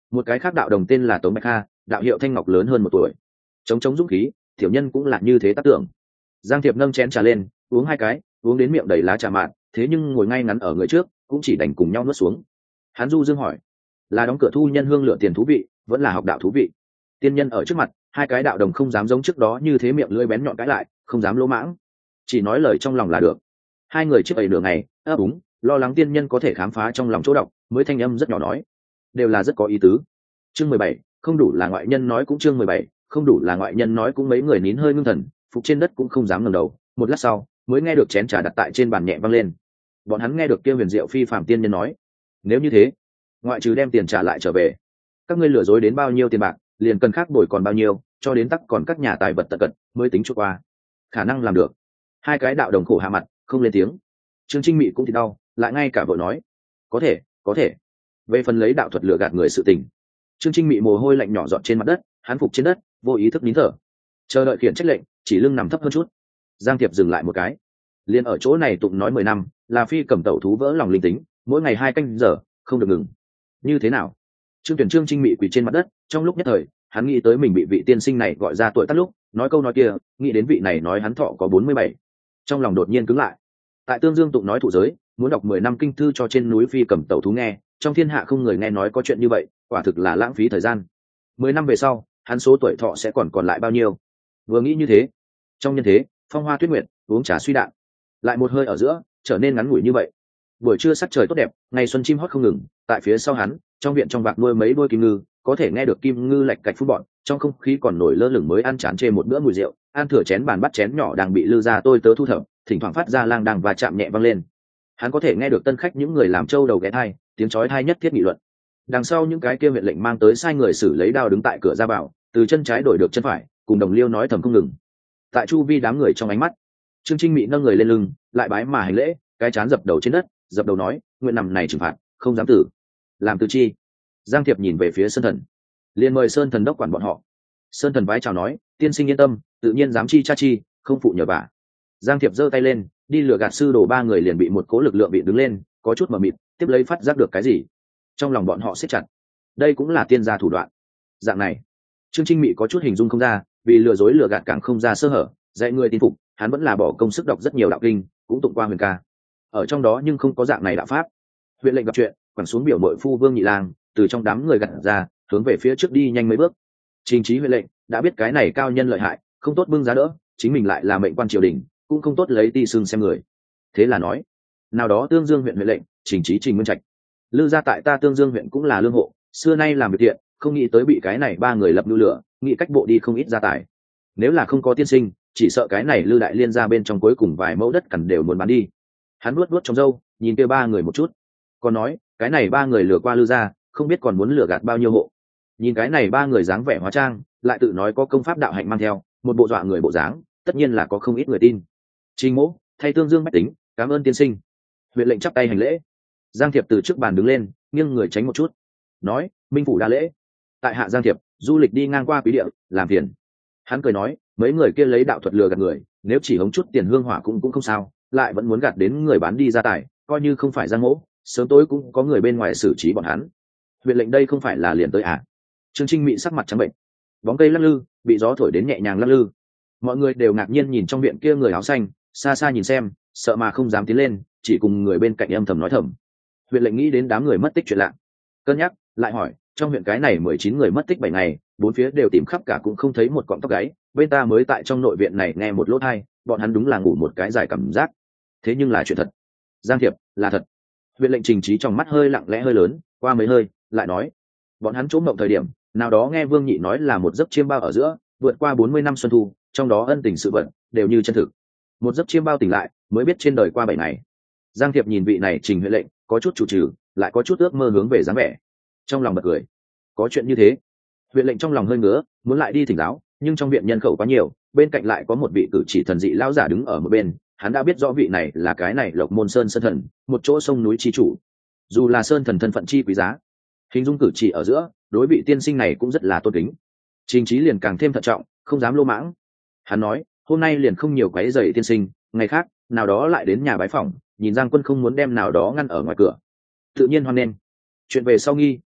Một cái khác đạo đồng tên là Tống Bạch Kha, đạo hiệu Thanh Ngọc, lớn hơn 1 tuổi. Chống dũng khí, tiểu nhân cũng là như thế tác tưởng. Giang Thiệp nâng chén trà lên, uống 2 cái, uống đến miệng đầy lá trà mạn, thế nhưng ngồi ngay ngắn ở người trước cũng chỉ đành cùng nhau nuốt xuống. Hắn du dương hỏi, là đóng cửa thu nhân hương lựa tiền thú vị, vẫn là học đạo thú vị? Tiên nhân ở trước mặt, 2 cái đạo đồng không dám giống trước đó như thế miệng lưỡi bén nhọn cãi lại, không dám lỗ mãng, chỉ nói lời trong lòng là được. 2 người trước ấy nửa ngày, ấp úng, lo lắng tiên nhân có thể khám phá trong lòng chỗ độc, mới thanh âm rất nhỏ nói, đều là rất có ý tứ. Chương 17, không đủ là ngoại nhân nói cũng chương 17, không đủ là ngoại nhân nói cũng. Mấy người nín hơi ngưng thần, phục trên đất cũng không dám ngẩng đầu. Một lát sau, mới nghe được chén trà đặt tại trên bàn nhẹ văng lên. Bọn hắn nghe được kia huyền diệu phi phàm tiên nhân nói, nếu như thế, ngoại trừ đem tiền trả lại trở về, các ngươi lừa dối đến bao nhiêu tiền bạc, liền cần khác đổi còn bao nhiêu, cho đến tắc còn các nhà tài vật tận cận mới tính cho qua. Khả năng làm được. 2 cái đạo đồng khổ hạ mặt, không lên tiếng. Trương Trinh Mị cũng thì đau, lại ngay cả vội nói, có thể, có thể. Về phần lấy đạo thuật lừa gạt người sự tình, Trương Trinh Mị mồ hôi lạnh nhỏ giọt trên mặt đất, hắn phục trên đất, vô ý thức nín thở, chờ đợi khiển trách lệnh, chỉ lưng nằm thấp hơn chút. Giang Thiệp dừng lại một cái, liền ở chỗ này tụng nói 10 năm, là phi cầm tẩu thú vỡ lòng linh tính, mỗi ngày 2 canh giờ, không được ngừng. Như thế nào? Trương Trinh Mị quỳ trên mặt đất, trong lúc nhất thời, hắn nghĩ tới mình bị vị tiên sinh này gọi ra tuổi tác lúc, nói câu nói kia, nghĩ đến vị này nói hắn thọ có 47, trong lòng đột nhiên cứng lại. Tại Tương Dương tụng nói thụ giới, muốn đọc 10 năm kinh thư cho trên núi phi cầm tẩu thú nghe, trong thiên hạ không người nghe nói có chuyện như vậy, quả thực là lãng phí thời gian. 10 năm về sau, hắn số tuổi thọ sẽ còn lại bao nhiêu? Vừa nghĩ như thế, trong nhân thế, phong hoa tuyết nguyệt, uống trà suy đạn, lại một hơi ở giữa, trở nên ngắn ngủi như vậy. Buổi trưa sắc trời tốt đẹp, ngày xuân chim hót không ngừng, tại phía sau hắn, trong viện trong vạc nuôi mấy đôi kim ngư, có thể nghe được kim ngư lạch cạch phun bọn, trong không khí còn nổi lơ lửng mới ăn chán chê một bữa mùi rượu, ăn thừa chén bàn bắt chén nhỏ đang bị lư ra tôi tớ thu thập, thỉnh thoảng phát ra lang đằng và chạm nhẹ vang lên. Hắn có thể nghe được tân khách những người làm trâu đầu ghé thai, tiếng chói tai nhất thiết nghị luận. Đằng sau những cái kia huyện lệnh mang tới sai người xử lấy đao đứng tại cửa ra vào, từ chân trái đổi được chân phải, cùng đồng liêu nói thầm không ngừng. Tại chu vi đám người trong ánh mắt, Trương Trinh Mị nâng người lên lưng, lại bái mà hành lễ, cái chán dập đầu trên đất, dập đầu nói, nguyện nằm này trừng phạt, không dám tử. Làm từ chi? Giang Thiệp nhìn về phía Sơn Thần, liền mời Sơn Thần đốc quản bọn họ. Sơn Thần vái chào nói, tiên sinh yên tâm, tự nhiên dám chi cha chi, không phụ nhờ vả. Giang Thiệp giơ tay lên, đi lừa gạt sư đồ 3 người liền bị một cố lực lượng bị đứng lên, có chút mờ mịt, tiếp lấy phát giác được cái gì, trong lòng bọn họ siết chặt. Đây cũng là tiên gia thủ đoạn. Dạng này, Trương Trinh Mị có chút hình dung không ra, vì lừa dối lừa gạt càng không ra sơ hở, dạy người tin phục, hắn vẫn là bỏ công sức đọc rất nhiều đạo kinh, cũng tụng qua huyền ca. Ở trong đó nhưng không có dạng này đạo pháp. Huyện lệnh gặp chuyện, quẳng xuống biểu mội phu Vương Nhị Lang, từ trong đám người gặt ra, hướng về phía trước đi nhanh mấy bước. Trình trí huyện lệnh đã biết cái này cao nhân lợi hại, không tốt bưng giá đỡ, chính mình lại là mệnh quan triều đình, cũng không tốt lấy ti xưng xem người. Thế là nói, nào đó Tương Dương huyện huyện lệnh, Trình trí Trình Nguyên Trạch, lư gia tại ta Tương Dương huyện cũng là lương hộ, xưa nay làm việc thiện, không nghĩ tới bị cái này 3 người lập lưu lửa, nghĩ cách bộ đi không ít gia tài. Nếu là không có tiên sinh, chỉ sợ cái này Lư đại liên ra bên trong cuối cùng vài mẫu đất cằn đều muốn bán đi. Hắn nuốt trong râu, nhìn kia 3 người một chút, còn nói, cái này 3 người lừa qua Lư gia, không biết còn muốn lừa gạt bao nhiêu hộ. Nhìn cái này 3 người dáng vẻ hóa trang, lại tự nói có công pháp đạo hạnh mang theo, một bộ dọa người bộ dáng, tất nhiên là có không ít người tin. Trình Mỗ, thay Tương Dương bách tính, cảm ơn tiên sinh. Huyện lệnh chắp tay hành lễ. Giang Thiệp từ trước bàn đứng lên, nghiêng người tránh một chút, nói, minh phủ đa lễ. Tại hạ Giang Thiệp, du lịch đi ngang qua quý địa, làm phiền. Hắn cười nói, mấy người kia lấy đạo thuật lừa gạt người, nếu chỉ hống chút tiền hương hỏa cũng không sao, lại vẫn muốn gạt đến người bán đi gia tài, coi như không phải Giang Mỗ, sớm tối cũng có người bên ngoài xử trí bọn hắn. Huyện lệnh đây không phải là liền tới à? Trương Trinh Mị sắc mặt trắng bệnh, bóng cây lắc lư, bị gió thổi đến nhẹ nhàng lắc lư. Mọi người đều ngạc nhiên nhìn trong viện kia người áo xanh, xa xa nhìn xem, sợ mà không dám tiến lên, chỉ cùng người bên cạnh âm thầm nói thầm. Huyện lệnh nghĩ đến đám người mất tích chuyện lạ, cân nhắc, lại hỏi, trong huyện cái này 19 người mất tích 7 ngày, 4 phía đều tìm khắp cả cũng không thấy một cọng tóc gáy, bên ta mới tại trong nội viện này nghe một lốt hai, bọn hắn đúng là ngủ một cái dài cảm giác. Thế nhưng là chuyện thật. Giang Thiệp, là thật. Huyện lệnh Trình trí trong mắt hơi lặng lẽ hơi lớn, qua mấy hơi, lại nói, bọn hắn trốn mộng thời điểm, nào đó nghe Vương Nhị nói là một giấc chiêm bao ở giữa, vượt qua 40 năm xuân thu, trong đó ân tình sự vận đều như chân thực. Một giấc chiêm bao tỉnh lại, mới biết trên đời qua 7 ngày. Giang Thiệp nhìn vị này Trình huyện lệnh, có chút chủ trừ, lại có chút ước mơ hướng về dáng vẻ, trong lòng bật cười. Có chuyện như thế? Huyện lệnh trong lòng hơi ngứa, muốn lại đi thỉnh giáo, nhưng trong viện nhân khẩu quá nhiều, bên cạnh lại có một vị cử chỉ thần dị lão giả đứng ở một bên, hắn đã biết rõ vị này là cái này Lộc Môn Sơn Sơn Thần, một chỗ sông núi chi chủ. Dù là Sơn Thần thân phận chi quý giá, hình dung cử chỉ ở giữa, đối vị tiên sinh này cũng rất là tôn kính. Trình Chí liền càng thêm thận trọng, không dám lô mãng. Hắn nói, hôm nay liền không nhiều quấy rầy tiên sinh, ngày khác, nào đó lại đến nhà bái phỏng, nhìn Giang Quân không muốn đem nào đó ngăn ở ngoài cửa, tự nhiên hoan nghênh. Chuyện về sau nghi,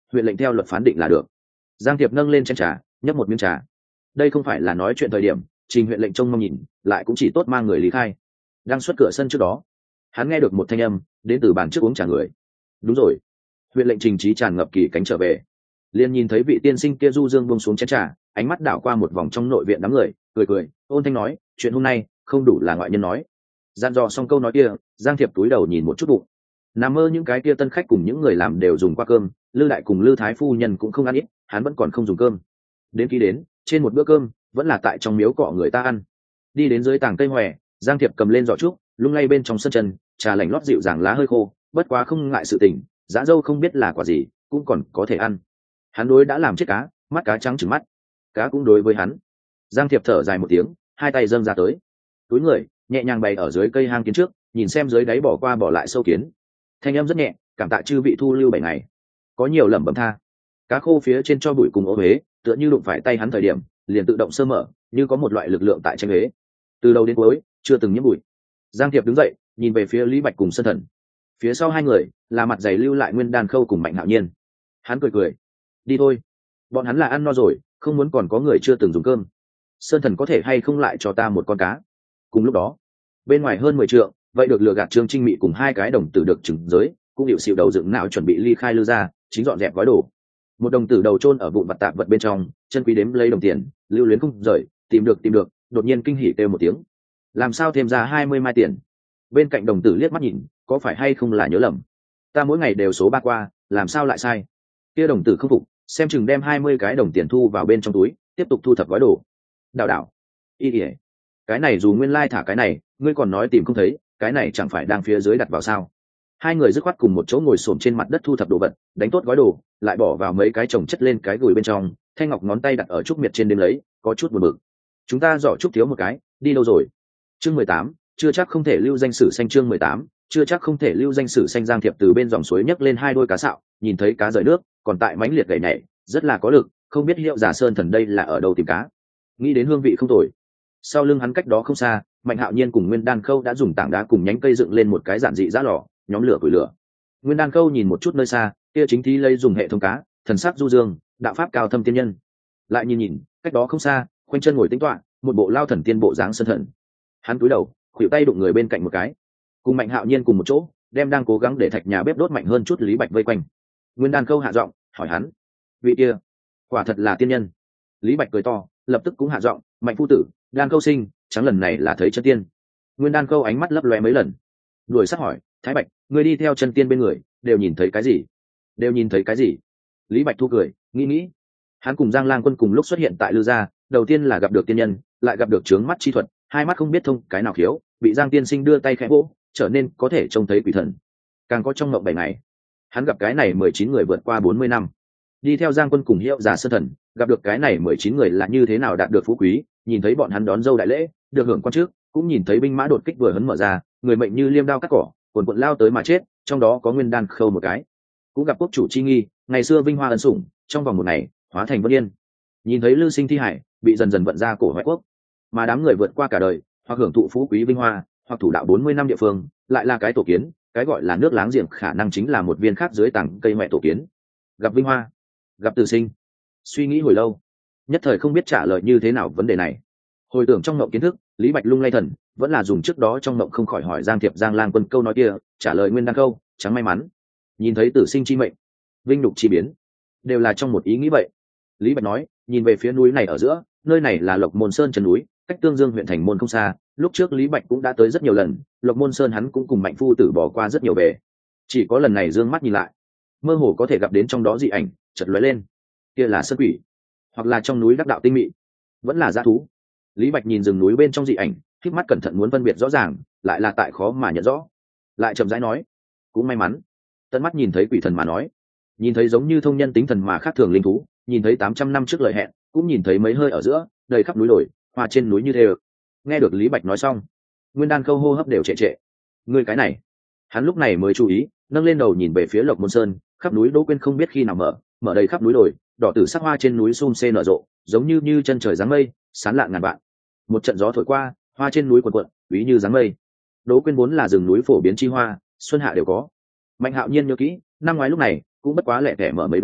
huyện lệnh theo luật phán định là được. Giang Thiệp nâng lên chén trà, nhấp một miếng trà. Đây không phải là nói chuyện thời điểm, Trình huyện lệnh trông mong nhìn, lại cũng chỉ tốt mang người lý khai. Đang xuất cửa sân trước đó, hắn nghe được một thanh âm đến từ bàn trước uống trà người. Đúng rồi, huyện lệnh Trình Trí tràn ngập kỳ cánh trở về, liền nhìn thấy vị tiên sinh kia du dương buông xuống chén trà, ánh mắt đảo qua một vòng trong nội viện đám người, cười cười, ôn thanh nói, chuyện hôm nay không đủ là ngoại nhân nói. Dặn dò xong câu nói kia, Giang Thiệp túi đầu nhìn một chút bụng, nằm mơ những cái kia tân khách cùng những người làm đều dùng qua cơm, Lư đại cùng Lư thái phu nhân cũng không ăn ít, hắn vẫn còn không dùng cơm. Đến khi đến trên một bữa cơm vẫn là tại trong miếu cọ người ta ăn. Đi đến dưới tàng cây hòe, Giang Thiệp cầm lên giỏ trúc, lung lay bên trong sân chân, trà lạnh lót dịu dàng lá hơi khô, bất quá không ngại sự tình, dã dâu không biết là quả gì cũng còn có thể ăn. Hắn đối đã làm chết cá, mắt cá trắng trừng mắt, cá cũng đối với hắn. Giang Thiệp thở dài một tiếng, hai tay dâng ra tới, túi người nhẹ nhàng bày ở dưới cây hang kiến trước, nhìn xem dưới đáy bỏ qua bỏ lại sâu kiến. Thanh âm rất nhẹ, cảm tạ chư vị thu lưu 7 ngày, có nhiều lẩm bẩm tha. Cá khô phía trên cho bụi cùng ô huế, tựa như đụng phải tay hắn thời điểm liền tự động sơ mở, như có một loại lực lượng tại tranh huế, từ đầu đến cuối chưa từng nhiễm bụi. Giang Thiệp đứng dậy nhìn về phía Lý Bạch cùng Sơn Thần, phía sau hai người là mặt dày lưu lại Nguyên Đan Khâu cùng Mạnh Hạo Nhiên. Hắn cười cười, đi thôi, bọn hắn là ăn no rồi, không muốn còn có người chưa từng dùng cơm. Sơn Thần có thể hay không lại cho ta một con cá. Cùng lúc đó bên ngoài hơn 10 trượng, vậy được lừa gạt Trương Trinh Mị cùng hai cái đồng tử được trừng giới cũng điệu xịu đầu dựng não chuẩn bị ly khai Lư ra, chính dọn dẹp gói đồ. Một đồng tử đầu chôn ở vụn vặt tạp vật bên trong, chân quý đếm lấy đồng tiền, lưu luyến không rời, tìm được, đột nhiên kinh hỉ kêu một tiếng, làm sao thêm ra 20 mai tiền. Bên cạnh đồng tử liếc mắt nhìn, có phải hay không là nhớ lầm, ta mỗi ngày đều số 3 qua, làm sao lại sai. Kia đồng tử không phục, xem chừng đem 20 cái đồng tiền thu vào bên trong túi, tiếp tục thu thập gói đồ. Đảo y ỉa, cái này dù nguyên lai thả cái này, ngươi còn nói tìm không thấy, cái này chẳng phải đang phía dưới đặt vào sao. Hai người dứt khoát cùng một chỗ ngồi xổm trên mặt đất thu thập đồ vật, đánh tốt gói đồ lại bỏ vào mấy cái chồng chất lên cái gùi bên trong. Thanh ngọc ngón tay đặt ở trúc miệt trên đêm lấy, có chút buồn bực. Chúng ta giỏ trúc thiếu một cái, đi đâu rồi? Chương 18, chưa chắc không thể lưu danh sử xanh. Chương 18, chưa chắc không thể lưu danh sử xanh. Giang Thiệp từ bên dòng suối nhấc lên hai đôi cá sạo, nhìn thấy cá rời nước còn tại mãnh liệt gảy nhảy, rất là có lực, không biết Hiệu Giả Sơn Thần đây là ở đâu tìm cá. Nghĩ đến hương vị không tồi. Sau lưng hắn cách đó không xa, Mạnh Hạo Nhiên cùng Nguyên Đan Khâu đã dùng tảng đá cùng nhánh cây dựng lên một cái giản dị giã lò, nhóm lửa củi lửa. Nguyên Đan Khâu nhìn một chút nơi xa, kia chính thí lấy dùng hệ thống cá, thần sắc du dương, đạo pháp cao thâm tiên nhân. Lại nhìn cách đó không xa, khoanh chân ngồi tĩnh tọa, một bộ lao thần tiên bộ dáng Sơn Thần. Hắn cúi đầu, khuỷu tay đụng người bên cạnh một cái, cùng Mạnh Hạo Nhiên cùng một chỗ, đem đang cố gắng để thạch nhà bếp đốt mạnh hơn chút Lý Bạch vây quanh. Nguyên Đan Khâu hạ giọng hỏi hắn, vị kia quả thật là tiên nhân? Lý Bạch cười to, lập tức cũng hạ giọng, Mạnh phu tử, Đan Khâu sinh, chẳng lần này là thấy chân tiên. Nguyên Đan Khâu ánh mắt lấp loe mấy lần, đuổi sát hỏi, Thái Bạch, ngươi đi theo chân tiên bên người, đều nhìn thấy cái gì? Đều nhìn thấy cái gì? Lý Bạch thu cười, nghĩ, hắn cùng Giang Lang Quân cùng lúc xuất hiện tại Lư gia, đầu tiên là gặp được tiên nhân, lại gặp được chướng mắt chi thuật, hai mắt không biết thông cái nào khiếu, bị Giang tiên sinh đưa tay khẽ vỗ, trở nên có thể trông thấy quỷ thần. Càng có trong ngộng 7 ngày, hắn gặp cái này 19 người vượt qua 40 năm, đi theo Giang Quân cùng Hiệu Giả Sơn Thần, gặp được cái này 19 người là như thế nào đạt được phú quý, nhìn thấy bọn hắn đón dâu đại lễ, được hưởng quan trước, cũng nhìn thấy binh mã đột kích vừa hấn mở ra, người mệnh như liêm đao cắt cỏ, cuồn lao tới mà chết, trong đó có Nguyên Đan Khâu một cái. Cũng gặp quốc chủ chi nghi, ngày xưa vinh hoa ân sủng, trong vòng một ngày hóa thành vân yên. Nhìn thấy Lư Sinh thi hải bị dần dần vận ra cổ hoại quốc, mà đám người vượt qua cả đời, hoặc hưởng thụ phú quý vinh hoa, hoặc thủ đạo 40 năm địa phương, lại là cái tổ kiến, cái gọi là nước láng giềng khả năng chính là một viên khác dưới tảng cây mẹ tổ kiến. Gặp vinh hoa, gặp từ sinh. Suy nghĩ hồi lâu, nhất thời không biết trả lời như thế nào vấn đề này. Hồi tưởng trong mộng kiến thức, Lý Bạch lung lay thần, vẫn là dùng trước đó trong mộng không khỏi hỏi Giang Thiệp Giang Lang Quân câu nói kia, trả lời Nguyên Đan Khâu, chẳng may mắn nhìn thấy tử sinh chi mệnh, vinh nhục chi biến, đều là trong một ý nghĩ vậy. Lý Bạch nói, nhìn về phía núi này ở giữa, nơi này là Lộc Môn Sơn chân núi, cách Tương Dương huyện thành môn không xa, lúc trước Lý Bạch cũng đã tới rất nhiều lần, Lộc Môn Sơn hắn cũng cùng Mạnh phu tử bỏ qua rất nhiều về, chỉ có lần này dương mắt nhìn lại, mơ hồ có thể gặp đến trong đó dị ảnh chợt lóe lên, kia là sơn quỷ, hoặc là trong núi đắc đạo tinh mị, vẫn là dã thú. Lý Bạch nhìn rừng núi bên trong dị ảnh, khép mắt cẩn thận muốn phân biệt rõ ràng, lại là tại khó mà nhận rõ. Lại chậm rãi nói, cũng may mắn, tận mắt nhìn thấy quỷ thần mà nói, nhìn thấy giống như thông nhân tính thần mà khác thường linh thú, nhìn thấy 800 năm trước lời hẹn, cũng nhìn thấy mấy hơi ở giữa, đầy khắp núi đồi, hoa trên núi như thế. Nghe được Lý Bạch nói xong, Nguyên Đan Khâu hô hấp đều trệ trệ. Ngươi cái này, hắn lúc này mới chú ý, nâng lên đầu nhìn về phía Lộc Môn Sơn, khắp núi Đỗ Quyên không biết khi nào mở đầy khắp núi đồi, đỏ tử sắc hoa trên núi sum xê nở rộ, giống như chân trời dáng mây, sán lạn ngàn vạn. Một trận gió thổi qua, hoa trên núi cuộn cuộn, úy như dáng mây. Đỗ Quyên vốn là rừng núi phổ biến chi hoa, xuân hạ đều có. Mạnh Hạo Nhiên nhớ kỹ, năm ngoái lúc này cũng bất quá lẻ tẻ mở mấy đóa,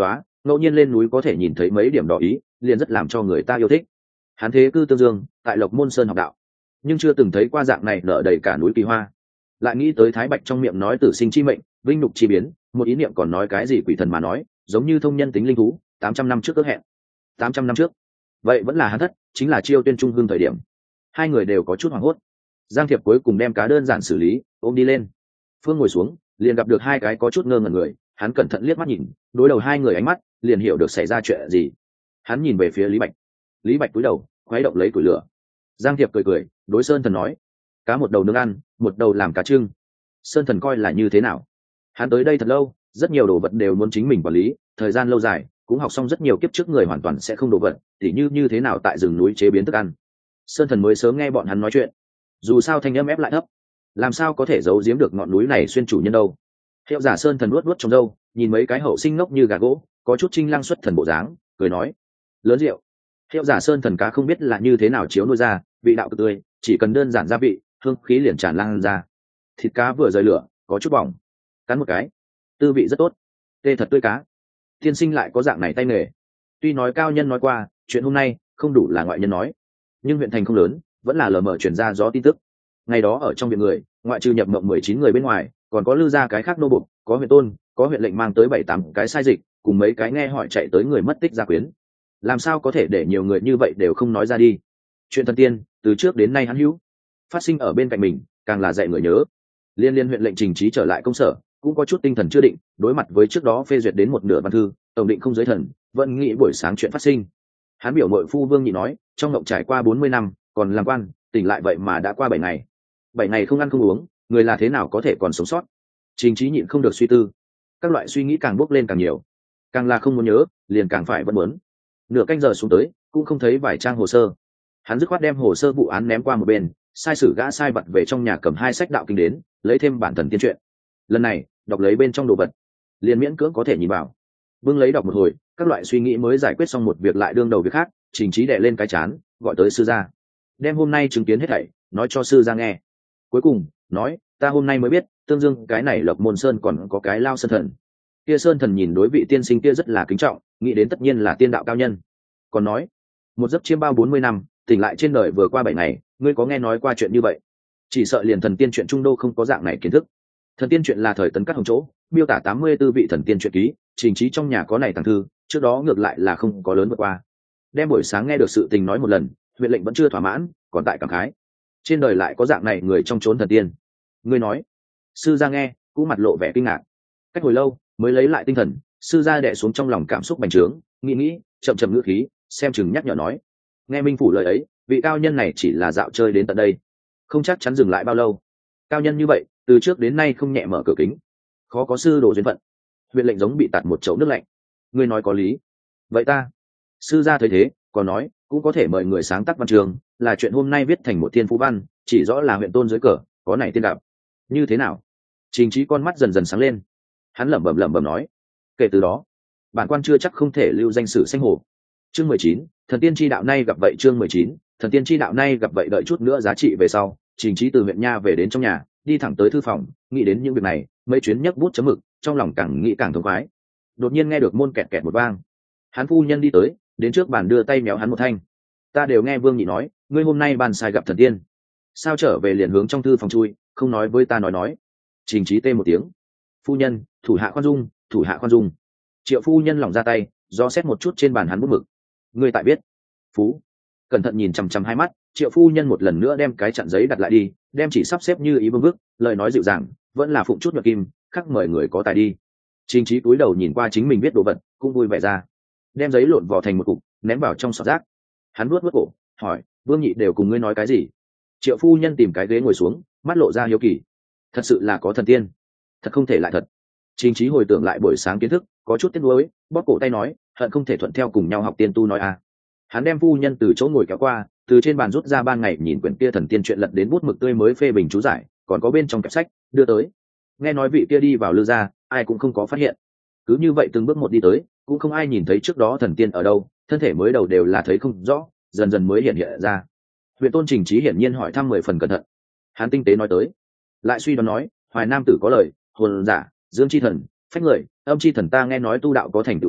ngẫu nhiên lên núi có thể nhìn thấy mấy điểm đỏ ý liền rất làm cho người ta yêu thích. Hắn thế cư Tương Dương, tại Lộc Môn Sơn học đạo, nhưng chưa từng thấy qua dạng này nở đầy cả núi kỳ hoa. Lại nghĩ tới Thái Bạch trong miệng nói tử sinh chi mệnh, vinh nhục chi biến, một ý niệm còn nói cái gì quỷ thần mà nói, giống như thông nhân tính linh thú, 800 năm trước ước hẹn. 800 năm trước, vậy vẫn là hắn thất, chính là Chiêu Tuyên Trung hương thời điểm. Hai người đều có chút hoảng hốt. Giang Thiệp cuối cùng đem cá đơn giản xử lý, ôm đi lên. Phương ngồi xuống, liền gặp được hai cái có chút ngơ ngẩn người, hắn cẩn thận liếc mắt nhìn, đối đầu hai người ánh mắt, liền hiểu được xảy ra chuyện gì. Hắn nhìn về phía Lý Bạch. Lý Bạch cúi đầu, khuấy động lấy củi lửa. Giang Thiệp cười cười, đối Sơn Thần nói: cá một đầu nướng ăn, một đầu làm cá trưng. Sơn Thần coi là như thế nào? Hắn tới đây thật lâu, rất nhiều đồ vật đều muốn chính mình quản lý, thời gian lâu dài, cũng học xong rất nhiều kiếp trước người hoàn toàn sẽ không đồ vật, tỉ như thế nào tại rừng núi chế biến thức ăn. Sơn Thần mới sớm nghe bọn hắn nói chuyện, dù sao thanh âm ép lại thấp, làm sao có thể giấu giếm được ngọn núi này xuyên chủ nhân đâu. Hiệu giả Sơn Thần nuốt nuốt trong râu, nhìn mấy cái hậu sinh ngốc như gà gỗ, có chút trinh lăng xuất thần bộ dáng, cười nói: lớn rượu. Hiệu giả Sơn Thần cá không biết là như thế nào chiếu nuôi ra, vị đạo cực tươi, chỉ cần đơn giản gia vị, hương khí liền tràn lan ra. Thịt cá vừa rời lửa, có chút bỏng, cắn một cái, tư vị rất tốt, tê thật tươi cá. Tiên sinh lại có dạng này tay nghề. Tuy nói cao nhân nói qua, chuyện hôm nay không đủ là ngoại nhân nói, nhưng huyện thành không lớn, vẫn là lờ mờ chuyển ra gió tin tức. Ngày đó ở trong viện người, ngoại trừ nhập mộng 19 người bên ngoài, còn có lưu ra cái khác nô bộc, có huyện tôn, có huyện lệnh mang tới 7-8 cái sai dịch, cùng mấy cái nghe hỏi chạy tới người mất tích gia quyến. Làm sao có thể để nhiều người như vậy đều không nói ra đi? Chuyện thần tiên, từ trước đến nay hắn hữu phát sinh ở bên cạnh mình, càng là dạy người nhớ. Liên huyện lệnh trình trí trở lại công sở, cũng có chút tinh thần chưa định, đối mặt với trước đó phê duyệt đến một nửa văn thư, tổng định không giới thần, vẫn nghĩ buổi sáng chuyện phát sinh. Hắn biểu mội phu Vương Nhị nói, trong ngộng trải qua 40 năm, còn làm quan, tỉnh lại vậy mà đã qua 7 ngày. 7 ngày không ăn không uống, người là thế nào có thể còn sống sót? Trình trí nhịn không được suy tư, các loại suy nghĩ càng bốc lên càng nhiều, càng là không muốn nhớ, liền càng phải vẫn muốn. Nửa canh giờ xuống tới, cũng không thấy vài trang hồ sơ. Hắn dứt khoát đem hồ sơ vụ án ném qua một bên, sai sử gã sai vật về trong nhà cầm 2 sách đạo kinh đến, lấy thêm bản thần tiên truyện. Lần này đọc lấy bên trong đồ vật, liền miễn cưỡng có thể nhìn vào. Vương lấy đọc một hồi, các loại suy nghĩ mới giải quyết xong một việc lại đương đầu việc khác. Trình trí đè lên cái chán, gọi tới sư gia, đem hôm nay chứng kiến hết thảy nói cho sư gia nghe. Cuối cùng nói, ta hôm nay mới biết, Tương Dương cái này Lộc Môn Sơn còn có cái Lao Sơn Thần. Kia Sơn Thần nhìn đối vị tiên sinh kia rất là kính trọng, nghĩ đến tất nhiên là tiên đạo cao nhân. Còn nói, một giấc chiêm bao 40 năm, tỉnh lại trên đời vừa qua 7 ngày, ngươi có nghe nói qua chuyện như vậy? Chỉ sợ liền thần tiên chuyện trung đô không có dạng này kiến thức. Thần tiên chuyện là thời Tấn Các Hồng chỗ miêu tả 84 vị thần tiên chuyện ký, trình trí trong nhà có này tàng thư, trước đó ngược lại là không có lớn vượt qua. Đem buổi sáng nghe được sự tình nói một lần, huyện lệnh vẫn chưa thỏa mãn, còn tại cảm khái, trên đời lại có dạng này người trong chốn thần tiên. Ngươi nói. Sư gia nghe cũng mặt lộ vẻ kinh ngạc, cách hồi lâu mới lấy lại tinh thần. Sư gia đè xuống trong lòng cảm xúc bành trướng, nghĩ chậm chậm ngữ khí, xem chừng nhắc nhở nói, nghe minh phủ lời ấy, vị cao nhân này chỉ là dạo chơi đến tận đây, không chắc chắn dừng lại bao lâu. Cao nhân như vậy từ trước đến nay không nhẹ mở cửa kính, khó có sư đồ duyên phận. Huyện lệnh giống bị tạt một chậu nước lạnh. Ngươi nói có lý. Vậy ta. Sư gia thấy thế còn nói, cũng có thể mời người sáng tác văn trường, là chuyện hôm nay viết thành một thiên phú văn, chỉ rõ là huyện tôn dưới cờ có này tiên đạo. Như thế nào? Trình trí con mắt dần dần sáng lên, hắn lẩm bẩm nói, kể từ đó bản quan chưa chắc không thể lưu danh sử xanh hồ. Chương 19, thần tiên chi đạo nay gặp vậy. Chương 19, thần tiên chi đạo nay gặp vậy. Đợi chút nữa giá trị về sau, trình trí từ huyện nha về đến trong nhà, đi thẳng tới thư phòng, nghĩ đến những việc này, mấy chuyến nhấc bút chấm mực, trong lòng càng nghĩ càng thống khoái. Đột nhiên nghe được môn kẹt kẹt một vang, hắn phu nhân đi tới, đến trước bàn đưa tay méo hắn một thanh. Ta đều nghe Vương Nhị nói, ngươi hôm nay bàn sai gặp thần tiên, sao trở về liền hướng trong thư phòng chui, không nói với ta nói. Trình trí tê một tiếng. Phu nhân, thủ hạ khoan dung, thủ hạ khoan dung. Triệu phu nhân lỏng ra tay, do xét một chút trên bàn hắn bút mực. Ngươi tại biết. Phú cẩn thận nhìn chằm chằm hai mắt. Triệu phu nhân một lần nữa đem cái chặn giấy đặt lại đi, đem chỉ sắp xếp như ý vương vức, lời nói dịu dàng, vẫn là phụng chút nhuận kim, khắc mời người có tài đi. Trình trí cúi đầu nhìn qua chính mình viết đồ vật, cũng vui vẻ ra, đem giấy lộn vỏ thành một cục, ném vào trong sọt rác. Hắn vuốt cổ, hỏi, Vương Nhị đều cùng ngươi nói cái gì? Triệu phu nhân tìm cái ghế ngồi xuống, mắt lộ ra hiếu kỳ. Thật sự là có thần tiên, thật không thể lại thật. Trình trí hồi tưởng lại buổi sáng kiến thức, có chút tiếc nuối, bóp cổ tay nói, hận không thể thuận theo cùng nhau học tiên tu nói à. Hắn đem phu nhân từ chỗ ngồi kéo qua, từ trên bàn rút ra ban ngày nhìn quyển kia thần tiên chuyện lật đến bút mực tươi mới phê bình chú giải, còn có bên trong kẹp sách, đưa tới. Nghe nói vị kia đi vào lư gia, ai cũng không có phát hiện. Cứ như vậy từng bước một đi tới, cũng không ai nhìn thấy trước đó thần tiên ở đâu, thân thể mới đầu đều là thấy không rõ, dần dần mới hiện hiện ra. Huyện tôn Trình trí hiển nhiên hỏi thăm 10 phần cẩn thận. Hắn tinh tế nói tới, lại suy đoán nói, Hoài Nam tử có lời, hồn giả, dương chi thần, phách người, âm chi thần, ta nghe nói tu đạo có thành tựu người,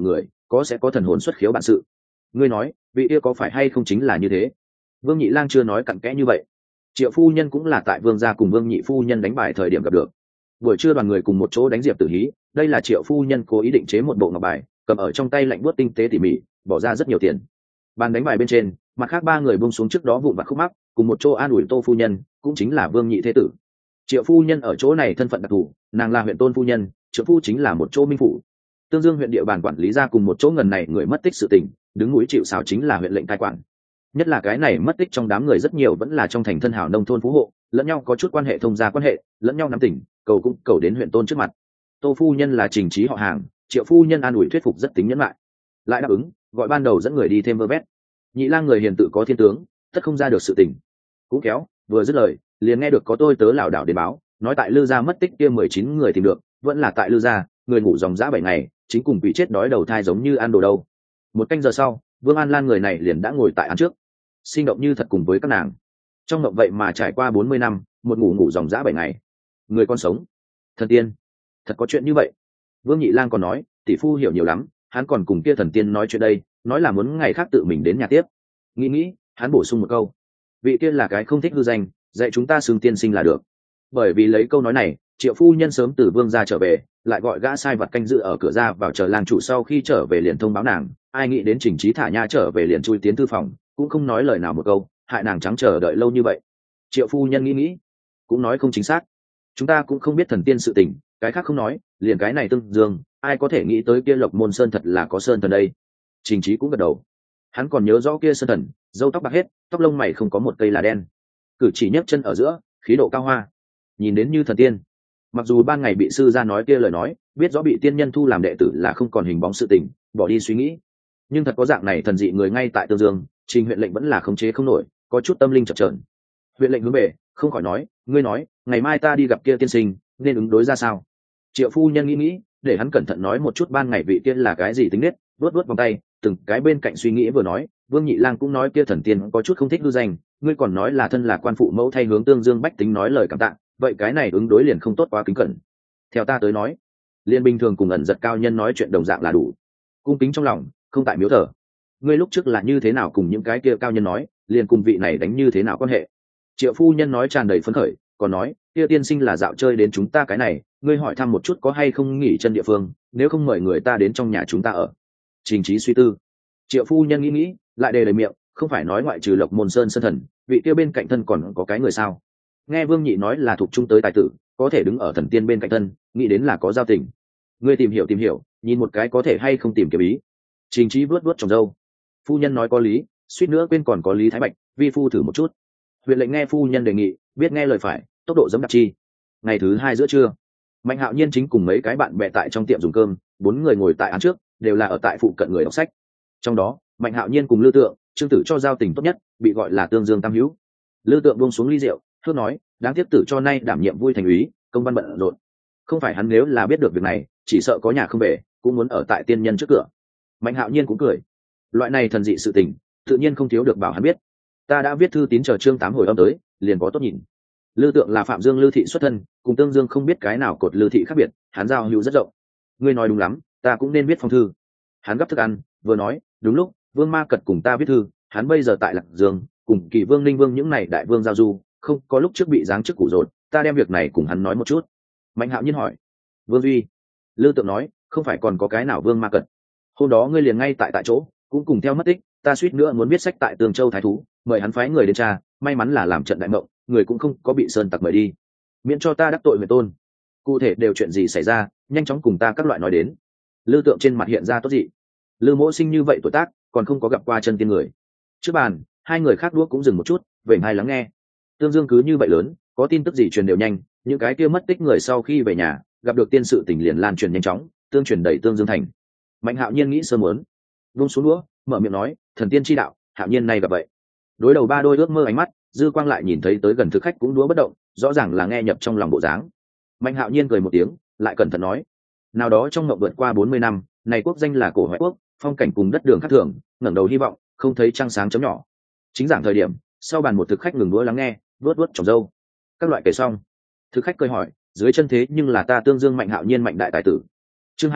sẽ có thần hồn xuất khiếu bản sự. Ngươi nói vị kia có phải hay không chính là như thế? Vương Nhị Lang chưa nói cặn kẽ như vậy. Triệu phu nhân cũng là tại Vương gia cùng Vương Nhị phu nhân đánh bài thời điểm gặp được. Buổi trưa đoàn người cùng một chỗ đánh diệp tử hí, đây là Triệu phu nhân cố ý định chế một bộ ngọc bài, cầm ở trong tay lạnh buốt tinh tế tỉ mỉ, bỏ ra rất nhiều tiền. Bàn đánh bài bên trên, mặt khác ba người buông xuống trước đó vụn vặt khúc mắc, cùng một chỗ an ủi Tô phu nhân, cũng chính là Vương Nhị thế tử. Triệu phu nhân ở chỗ này thân phận đặc thù, nàng là huyện tôn phu nhân, Triệu phu chính là một chỗ minh phủ. Tương Dương huyện địa bàn quản lý ra cùng một chỗ ngần này người mất tích sự tình, đứng núi chịu sào chính là huyện lệnh cai quản. Nhất là cái này mất tích trong đám người rất nhiều vẫn là trong thành thân hảo nông thôn phú hộ, lẫn nhau có chút quan hệ thông gia quan hệ, lẫn nhau nắm tình, cầu cũng cầu đến huyện tôn trước mặt. Tô phu nhân là trình trí họ hàng, Triệu phu nhân an ủi thuyết phục rất tính nhẫn lại, lại đáp ứng, gọi ban đầu dẫn người đi thêm vơ vét. Nhị Lang người hiền tự có thiên tướng, tất không ra được sự tình. Cũng kéo, vừa dứt lời, liền nghe được có tôi tớ lảo đảo đến báo, nói tại Lư gia mất tích kia 19 người tìm được, vẫn là tại Lư gia, người ngủ dòng dã 7 ngày, chính cùng bị chết đói đầu thai giống như ăn đồ đâu. Một canh giờ sau, Vương An Lan người này liền đã ngồi tại án trước, sinh động như thật cùng với các nàng. Trong mộng vậy mà trải qua 40 năm, một ngủ dòng dã 7 ngày. Người con sống. Thần tiên, thật có chuyện như vậy. Vương Nhị Lang còn nói, tỷ phu hiểu nhiều lắm, hắn còn cùng kia thần tiên nói chuyện đây, nói là muốn ngày khác tự mình đến nhà tiếp. Nghĩ, hắn bổ sung một câu, vị kia là cái không thích hư danh, dạy chúng ta xưng tiên sinh là được. Bởi vì lấy câu nói này, Triệu phu nhân sớm từ Vương gia trở về, lại gọi gã sai vật canh giữ ở cửa ra vào chờ lang chủ sau khi trở về liền thông báo nàng, ai nghĩ đến Trình Trí thả nha trở về liền chui tiến thư phòng, cũng không nói lời nào một câu, hại nàng trắng chờ đợi lâu như vậy. Triệu phu nhân nghĩ, cũng nói không chính xác. Chúng ta cũng không biết thần tiên sự tình, cái khác không nói, liền cái này Tương Dương, ai có thể nghĩ tới kia Lộc Môn Sơn thật là có sơn thần đây. Trình Trí cũng gật đầu, hắn còn nhớ rõ kia sơn thần, râu tóc bạc hết, tóc lông mày không có một cây là đen, cử chỉ nhấc chân ở giữa, khí độ cao hoa, nhìn đến như thần tiên. Mặc dù ban ngày bị sư gia nói kia lời nói, biết rõ bị tiên nhân thu làm đệ tử là không còn hình bóng sự tình, bỏ đi suy nghĩ, nhưng thật có dạng này thần dị người ngay tại Tương Dương, Trình huyện lệnh vẫn là khống chế không nổi, có chút tâm linh chập chờn. Huyện lệnh hướng về, không khỏi nói, ngươi nói, ngày mai ta đi gặp kia tiên sinh, nên ứng đối ra sao? Triệu phu nhân nghĩ, để hắn cẩn thận nói một chút ban ngày vị kia là cái gì tính nết, vuốt vòng tay, từng cái bên cạnh suy nghĩ vừa nói, Vương Nhị Lang cũng nói kia thần tiên có chút không thích hư danh, ngươi còn nói là thân là quan phụ mẫu thay hướng Tương Dương bách tính nói lời cảm tạ, vậy cái này ứng đối liền không tốt quá kính cẩn. Theo ta tới nói, liên bình thường cùng ẩn giật cao nhân nói chuyện đồng dạng là đủ. Cung kính trong lòng, không tại miếu thờ. Ngươi lúc trước là như thế nào cùng những cái kia cao nhân nói, liền cùng vị này đánh như thế nào quan hệ? Triệu phu nhân nói tràn đầy phấn khởi, còn nói, kia tiên sinh là dạo chơi đến chúng ta cái này, ngươi hỏi thăm một chút có hay không nghỉ chân địa phương, nếu không mời người ta đến trong nhà chúng ta ở. Trình Trí suy tư. Triệu phu nhân nghĩ, lại đề lời miệng, không phải nói ngoại trừ Lộc Môn Sơn sơn thần, vị kia bên cạnh thân còn có cái người sao? Nghe Vương Nhị nói là thuộc trung tới tài tử, có thể đứng ở thần tiên bên cạnh thân, nghĩ đến là có giao tình. Ngươi tìm hiểu, nhìn một cái có thể hay không tìm kiếm ý. Trình Trí vuốt trồng râu. Phu nhân nói có lý, suýt nữa quên còn có Lý Thái Bạch, vi phu thử một chút. Huyện lệnh nghe phu nhân đề nghị, biết nghe lời phải, tốc độ giẫm đạp chi. Ngày thứ 2 giữa trưa, Mạnh Hạo Nhiên chính cùng mấy cái bạn bè tại trong tiệm dùng cơm, 4 người ngồi tại án trước, đều là ở tại phụ cận người đọc sách. Trong đó, Mạnh Hạo Nhiên cùng Lư Tượng, Trương Tử cho giao tình tốt nhất, bị gọi là Tương Dương Tam Hữu. Lư Tượng buông xuống ly rượu, thước nói, đáng tiếc Tử cho nay đảm nhiệm vui thành úy, công văn bận rộn. Không phải hắn nếu là biết được việc này, chỉ sợ có nhà không về, cũng muốn ở tại tiên nhân trước cửa. Mạnh Hạo Nhiên cũng cười, loại này thần dị sự tình, tự nhiên không thiếu được bảo hắn biết. Ta đã viết thư tín chờ chương 8 hồi âm tới, liền có tốt nhìn. Lư Tượng là Phạm Dương Lư thị xuất thân, cùng Tương Dương không biết cái nào cột Lư thị khác biệt, hắn giao hữu rất rộng. Ngươi nói đúng lắm, ta cũng nên viết phong thư. Hắn gấp thức ăn, vừa nói, đúng lúc, Vương Ma Cật cùng ta viết thư, hắn bây giờ tại Lạc Dương, cùng Kỳ Vương Ninh Vương những này đại vương giao du, không có lúc trước bị giáng chức cũ rồi, ta đem việc này cùng hắn nói một chút. Mạnh Hạo Nhiên hỏi, Vương Duy. Lư Tượng nói, không phải còn có cái nào Vương Ma Cật? Hôm đó ngươi liền ngay tại chỗ, cũng cùng theo mất tích, ta suýt nữa muốn viết sách tại Tường Châu Thái Thú, mời hắn phái người đến tra, may mắn là làm trận đại mộng, người cũng không có bị sơn tặc mời đi, miễn cho ta đắc tội huyện tôn. Cụ thể đều chuyện gì xảy ra, nhanh chóng cùng ta các loại nói đến. Lư Tượng trên mặt hiện ra tốt dị. Lư Mỗ sinh như vậy tuổi tác, còn không có gặp qua chân tiên người. Trước bàn, hai người khác đũa cũng dừng một chút, vểnh hai lắng nghe. Tương Dương cứ như vậy lớn, có tin tức gì truyền đều nhanh, những cái kia mất tích người sau khi về nhà, gặp được tiên sự tình liền lan truyền nhanh chóng, tương truyền đẩy Tương Dương thành. Mạnh Hạo Nhiên nghĩ sơ muốn, vung xuống đũa, mở miệng nói, thần tiên chi đạo, Hạo Nhiên này gặp vậy. Đối đầu ba đôi ước mơ ánh mắt, dư quang lại nhìn thấy tới gần thực khách cũng đũa bất động, rõ ràng là nghe nhập trong lòng bộ dáng. Mạnh Hạo Nhiên cười một tiếng, lại cẩn thận nói, nào đó trong mộng vượt qua 40 năm, này quốc danh là Cổ Hoại quốc, phong cảnh cùng đất đường khác thường, ngẩng đầu hy vọng, không thấy trăng sáng chấm nhỏ. Chính giảng thời điểm, sau bàn một thực khách ngừng đũa lắng nghe, vuốt trồng râu. Các loại kể xong, thực khách cười hỏi, dưới chân thế nhưng là ta Tương Dương Mạnh Hạo Nhiên Mạnh đại tài tử. Chương 20,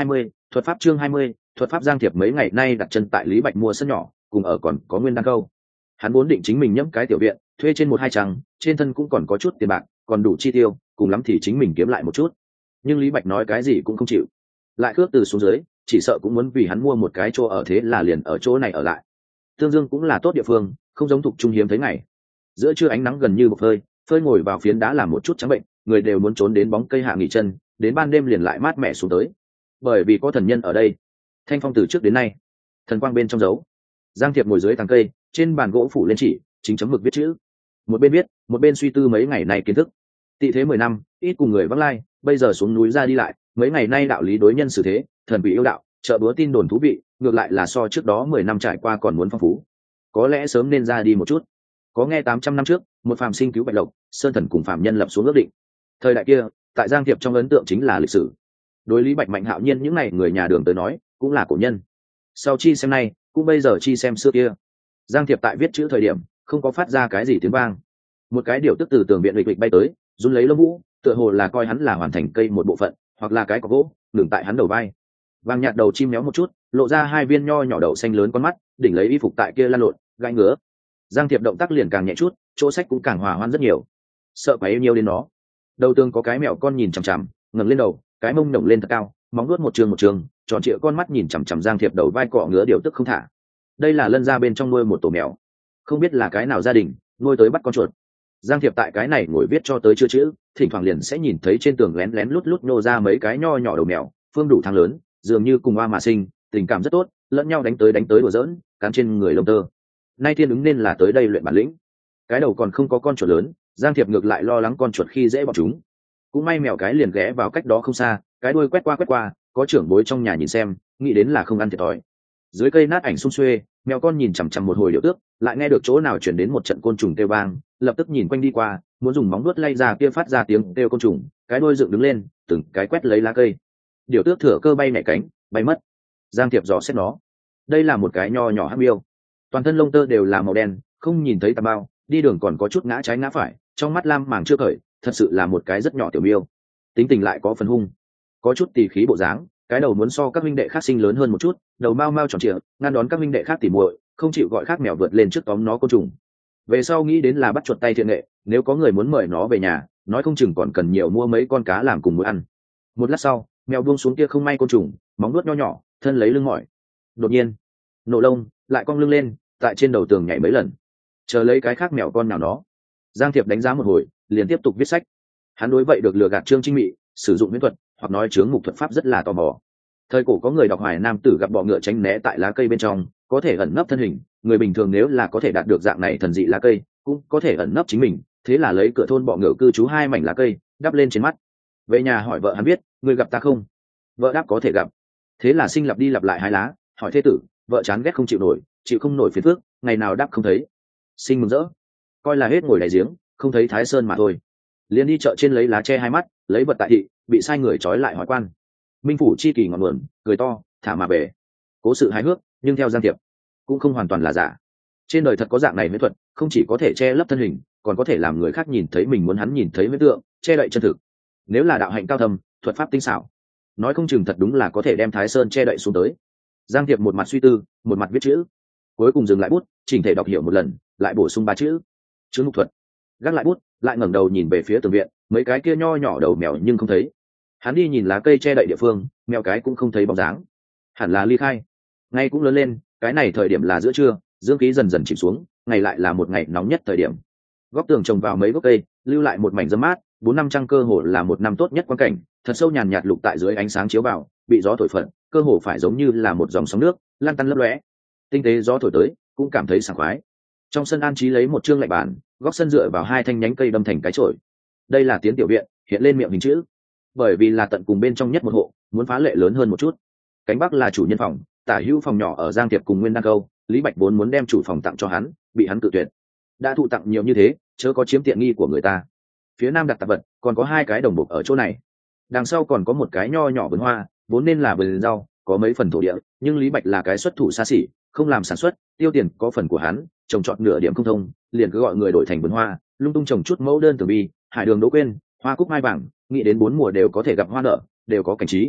Thuật pháp chương 20, thuật pháp. Giang Thiệp mấy ngày nay đặt chân tại Lý Bạch mua sân nhỏ, cùng ở còn có Nguyên Đăng Câu. Hắn vốn định chính mình nhẫm cái tiểu viện, thuê trên 1-2 trang, trên thân cũng còn có chút tiền bạc, còn đủ chi tiêu, cùng lắm thì chính mình kiếm lại một chút. Nhưng Lý Bạch nói cái gì cũng không chịu, lại khước từ xuống dưới, chỉ sợ cũng muốn vì hắn mua một cái chỗ ở, thế là liền ở chỗ này ở lại. Tương Dương cũng là tốt địa phương, không giống Thục Trung hiếm thấy ngày. Giữa trưa ánh nắng gần như bộc phơi, phơi ngồi vào phiến đá làm một chút trắng bệnh, người đều muốn trốn đến bóng cây hạ nghỉ chân, đến ban đêm liền lại mát mẻ xuống tới. Bởi vì có thần nhân ở đây, thanh phong từ trước đến nay, thần quang bên trong dấu. Giang Thiệp ngồi dưới tàng cây, trên bàn gỗ phủ lên chỉ, chính chấm mực viết chữ. Một bên viết, một bên suy tư mấy ngày này kiến thức. Tị thế 10 năm, ít cùng người vắng lai, bây giờ xuống núi ra đi lại, mấy ngày nay đạo lý đối nhân xử thế, thần bị yêu đạo, chợ búa tin đồn thú vị, ngược lại là so trước đó 10 năm trải qua còn muốn phong phú. Có lẽ sớm nên ra đi một chút. Có nghe 800 năm trước, một phàm sinh cứu bạch lộc, sơn thần cùng phàm nhân lập xuống ước định. Thời đại kia, tại Giang Thiệp trong ấn tượng chính là lịch sử. Đối Lý Bạch Mạnh Hạo Nhiên những này người nhà Đường tới nói, cũng là cổ nhân. Sau chi xem nay, cũng bây giờ chi xem xưa kia. Giang Thiệp tại viết chữ thời điểm, không có phát ra cái gì tiếng vang. Một cái điều tức từ tường viện lịch bay tới, run lấy lông vũ, tựa hồ là coi hắn là hoàn thành cây một bộ phận, hoặc là cái cọc gỗ, ngừng tại hắn đầu vai. Vàng nhạt đầu chim méo một chút, lộ ra 2 viên nho nhỏ đậu xanh lớn con mắt, đỉnh lấy y phục tại kia lăn lộn, gai ngứa. Giang Thiệp động tác liền càng nhẹ chút, chỗ sách cũng càng hòa hoãn rất nhiều. Sợ quá yêu nhiều đến nó. Đầu tường có cái mèo con nhìn chằm chằm, ngẩng lên đầu, cái mông nồng lên thật cao, móng nuốt một trường, tròn trịa con mắt nhìn chằm chằm Giang Thiệp đầu vai cọ ngứa điều tức không thả. Đây là Lân gia bên trong nuôi một tổ mèo, không biết là cái nào gia đình nuôi tới bắt con chuột. Giang Thiệp tại cái này ngồi viết cho tới chưa chữ, thỉnh thoảng liền sẽ nhìn thấy trên tường lén lén lút lút nô ra mấy cái nho nhỏ đầu mèo, phương đủ thang lớn, dường như cùng hoa mà sinh, tình cảm rất tốt, lẫn nhau đánh tới đùa giỡn, cắn trên người lông tơ. Nay thiên ứng nên là tới đây luyện bản lĩnh. Cái đầu còn không có con chuột lớn, Giang Thiệp ngược lại lo lắng con chuột khi dễ bọn chúng. Cũng may mèo cái liền ghé vào cách đó không xa, cái đuôi quét qua, có trưởng bối trong nhà nhìn xem, nghĩ đến là không ăn thiệt thòi. Dưới cây nát ảnh sum xuê, mèo con nhìn chằm chằm một hồi điệu tước, lại nghe được chỗ nào chuyển đến một trận côn trùng kêu vang, lập tức nhìn quanh đi qua, muốn dùng móng vuốt lay ra kia phát ra tiếng kêu côn trùng, cái đuôi dựng đứng lên, từng cái quét lấy lá cây. Điệu tước thừa cơ bay nhảy cánh, bay mất. Giang Thiệp dò xét nó, đây là một cái nho nhỏ hắc miêu, toàn thân lông tơ đều là màu đen, không nhìn thấy tà bao, đi đường còn có chút ngã trái ngã phải, trong mắt lam màng chưa khởi, thật sự là một cái rất nhỏ tiểu miêu. Tính tình lại có phần hung, có chút tỉ khí bộ dáng, cái đầu muốn so các huynh đệ khác sinh lớn hơn một chút, đầu mau mau tròn trịa, ngăn đón các huynh đệ khác tỉ muội, không chịu gọi khác mèo vượt lên trước tóm nó côn trùng. Về sau nghĩ đến là bắt chuột tay thiện nghệ, nếu có người muốn mời nó về nhà, nói không chừng còn cần nhiều mua mấy con cá làm cùng muối ăn. Một lát sau, mèo buông xuống kia không may côn trùng, móng nuốt nho nhỏ, thân lấy lưng mỏi. Đột nhiên, nổ lông, lại cong lưng lên, tại trên đầu tường nhảy mấy lần, chờ lấy cái khác mèo con nào nó. Giang Thiệp đánh giá một hồi, liền tiếp tục viết sách. Hắn đối vậy được lừa gạt Trương Trinh Mị, sử dụng huyễn thuật, hoặc nói chướng mục thuật pháp rất là tò mò. Thời cổ có người đọc Hoài Nam tử gặp bọ ngựa tránh né tại lá cây bên trong, có thể ẩn nấp thân hình, người bình thường nếu là có thể đạt được dạng này thần dị lá cây, cũng có thể ẩn nấp chính mình, thế là lấy cửa thôn bọ ngựa cư trú 2 mảnh lá cây, đắp lên trên mắt. Về nhà hỏi vợ hắn biết, người gặp ta không? Vợ đáp có thể gặp. Thế là sinh lặp đi lặp lại 2 lá, hỏi thê tử, vợ chán ghét không chịu không nổi phiền phức, ngày nào đáp không thấy. Sinh mừng rỡ, coi là hết ngồi đáy giếng, không thấy Thái Sơn mà thôi. Liền đi chợ trên lấy lá che 2 mắt, lấy vật tại thị, bị sai người trói lại hỏi quan. Minh phủ chi kỳ ngọn nguồn, cười to, thả mà về. Cố sự hài hước, nhưng theo Giang Thiệp, cũng không hoàn toàn là giả. Trên đời thật có dạng này huyễn thuật, không chỉ có thể che lấp thân hình, còn có thể làm người khác nhìn thấy mình muốn hắn nhìn thấy huyễn tượng, che đậy chân thực. Nếu là đạo hạnh cao thâm, thuật pháp tinh xảo, nói không chừng thật đúng là có thể đem Thái Sơn che đậy xuống tới. Giang Thiệp một mặt suy tư, một mặt viết chữ, cuối cùng dừng lại bút, chỉnh thể đọc hiểu một lần, lại bổ sung 3 chữ: chướng mục thuật. Gác lại bút, lại ngẩng đầu nhìn về phía tường viện, mấy cái kia nho nhỏ đầu mèo nhưng không thấy. Hắn đi nhìn lá cây che đậy địa phương, mèo cái cũng không thấy bóng dáng, hẳn là ly khai. Ngay cũng lớn lên, cái này thời điểm là giữa trưa, dương khí dần dần chìm xuống, ngày lại là một ngày nóng nhất thời điểm. Góc tường trồng vào mấy gốc cây, lưu lại một mảnh râm mát, 4 năm trăng cơ hồ là một năm tốt nhất quan cảnh, thật sâu nhàn nhạt lục tại dưới ánh sáng chiếu vào, bị gió thổi phật, cơ hồ phải giống như là một dòng sóng nước, lan tăn lấp lóe. Tinh tế gió thổi tới, cũng cảm thấy sảng khoái. Trong sân an trí lấy một trương lạnh bàn, góc sân dựa vào 2 thanh nhánh cây đâm thành cái chổi. Đây là tiến tiểu viện, hiện lên miệng hình chữ. Bởi vì là tận cùng bên trong nhất một hộ, muốn phá lệ lớn hơn một chút. Cánh bắc là chủ nhân phòng, tả hữu phòng nhỏ ở Giang Tiệp cùng Nguyên Đăng Câu, Lý Bạch vốn muốn đem chủ phòng tặng cho hắn, bị hắn cự tuyệt. Đã thụ tặng nhiều như thế, chớ có chiếm tiện nghi của người ta. Phía nam đặt tạp vật, còn có 2 cái đồng bộc ở chỗ này. Đằng sau còn có một cái nho nhỏ vườn hoa, vốn nên là vườn rau, có mấy phần thổ địa, nhưng Lý Bạch là cái xuất thủ xa xỉ, không làm sản xuất, tiêu tiền có phần của hắn, trồng trọt nửa điểm không thông, liền cứ gọi người đổi thành vườn hoa, lung tung trồng chút mẫu đơn tường vi, hải đường đỗ quên, hoa cúc mai vàng, nghĩ đến 4 mùa đều có thể gặp hoa nở, đều có cảnh trí.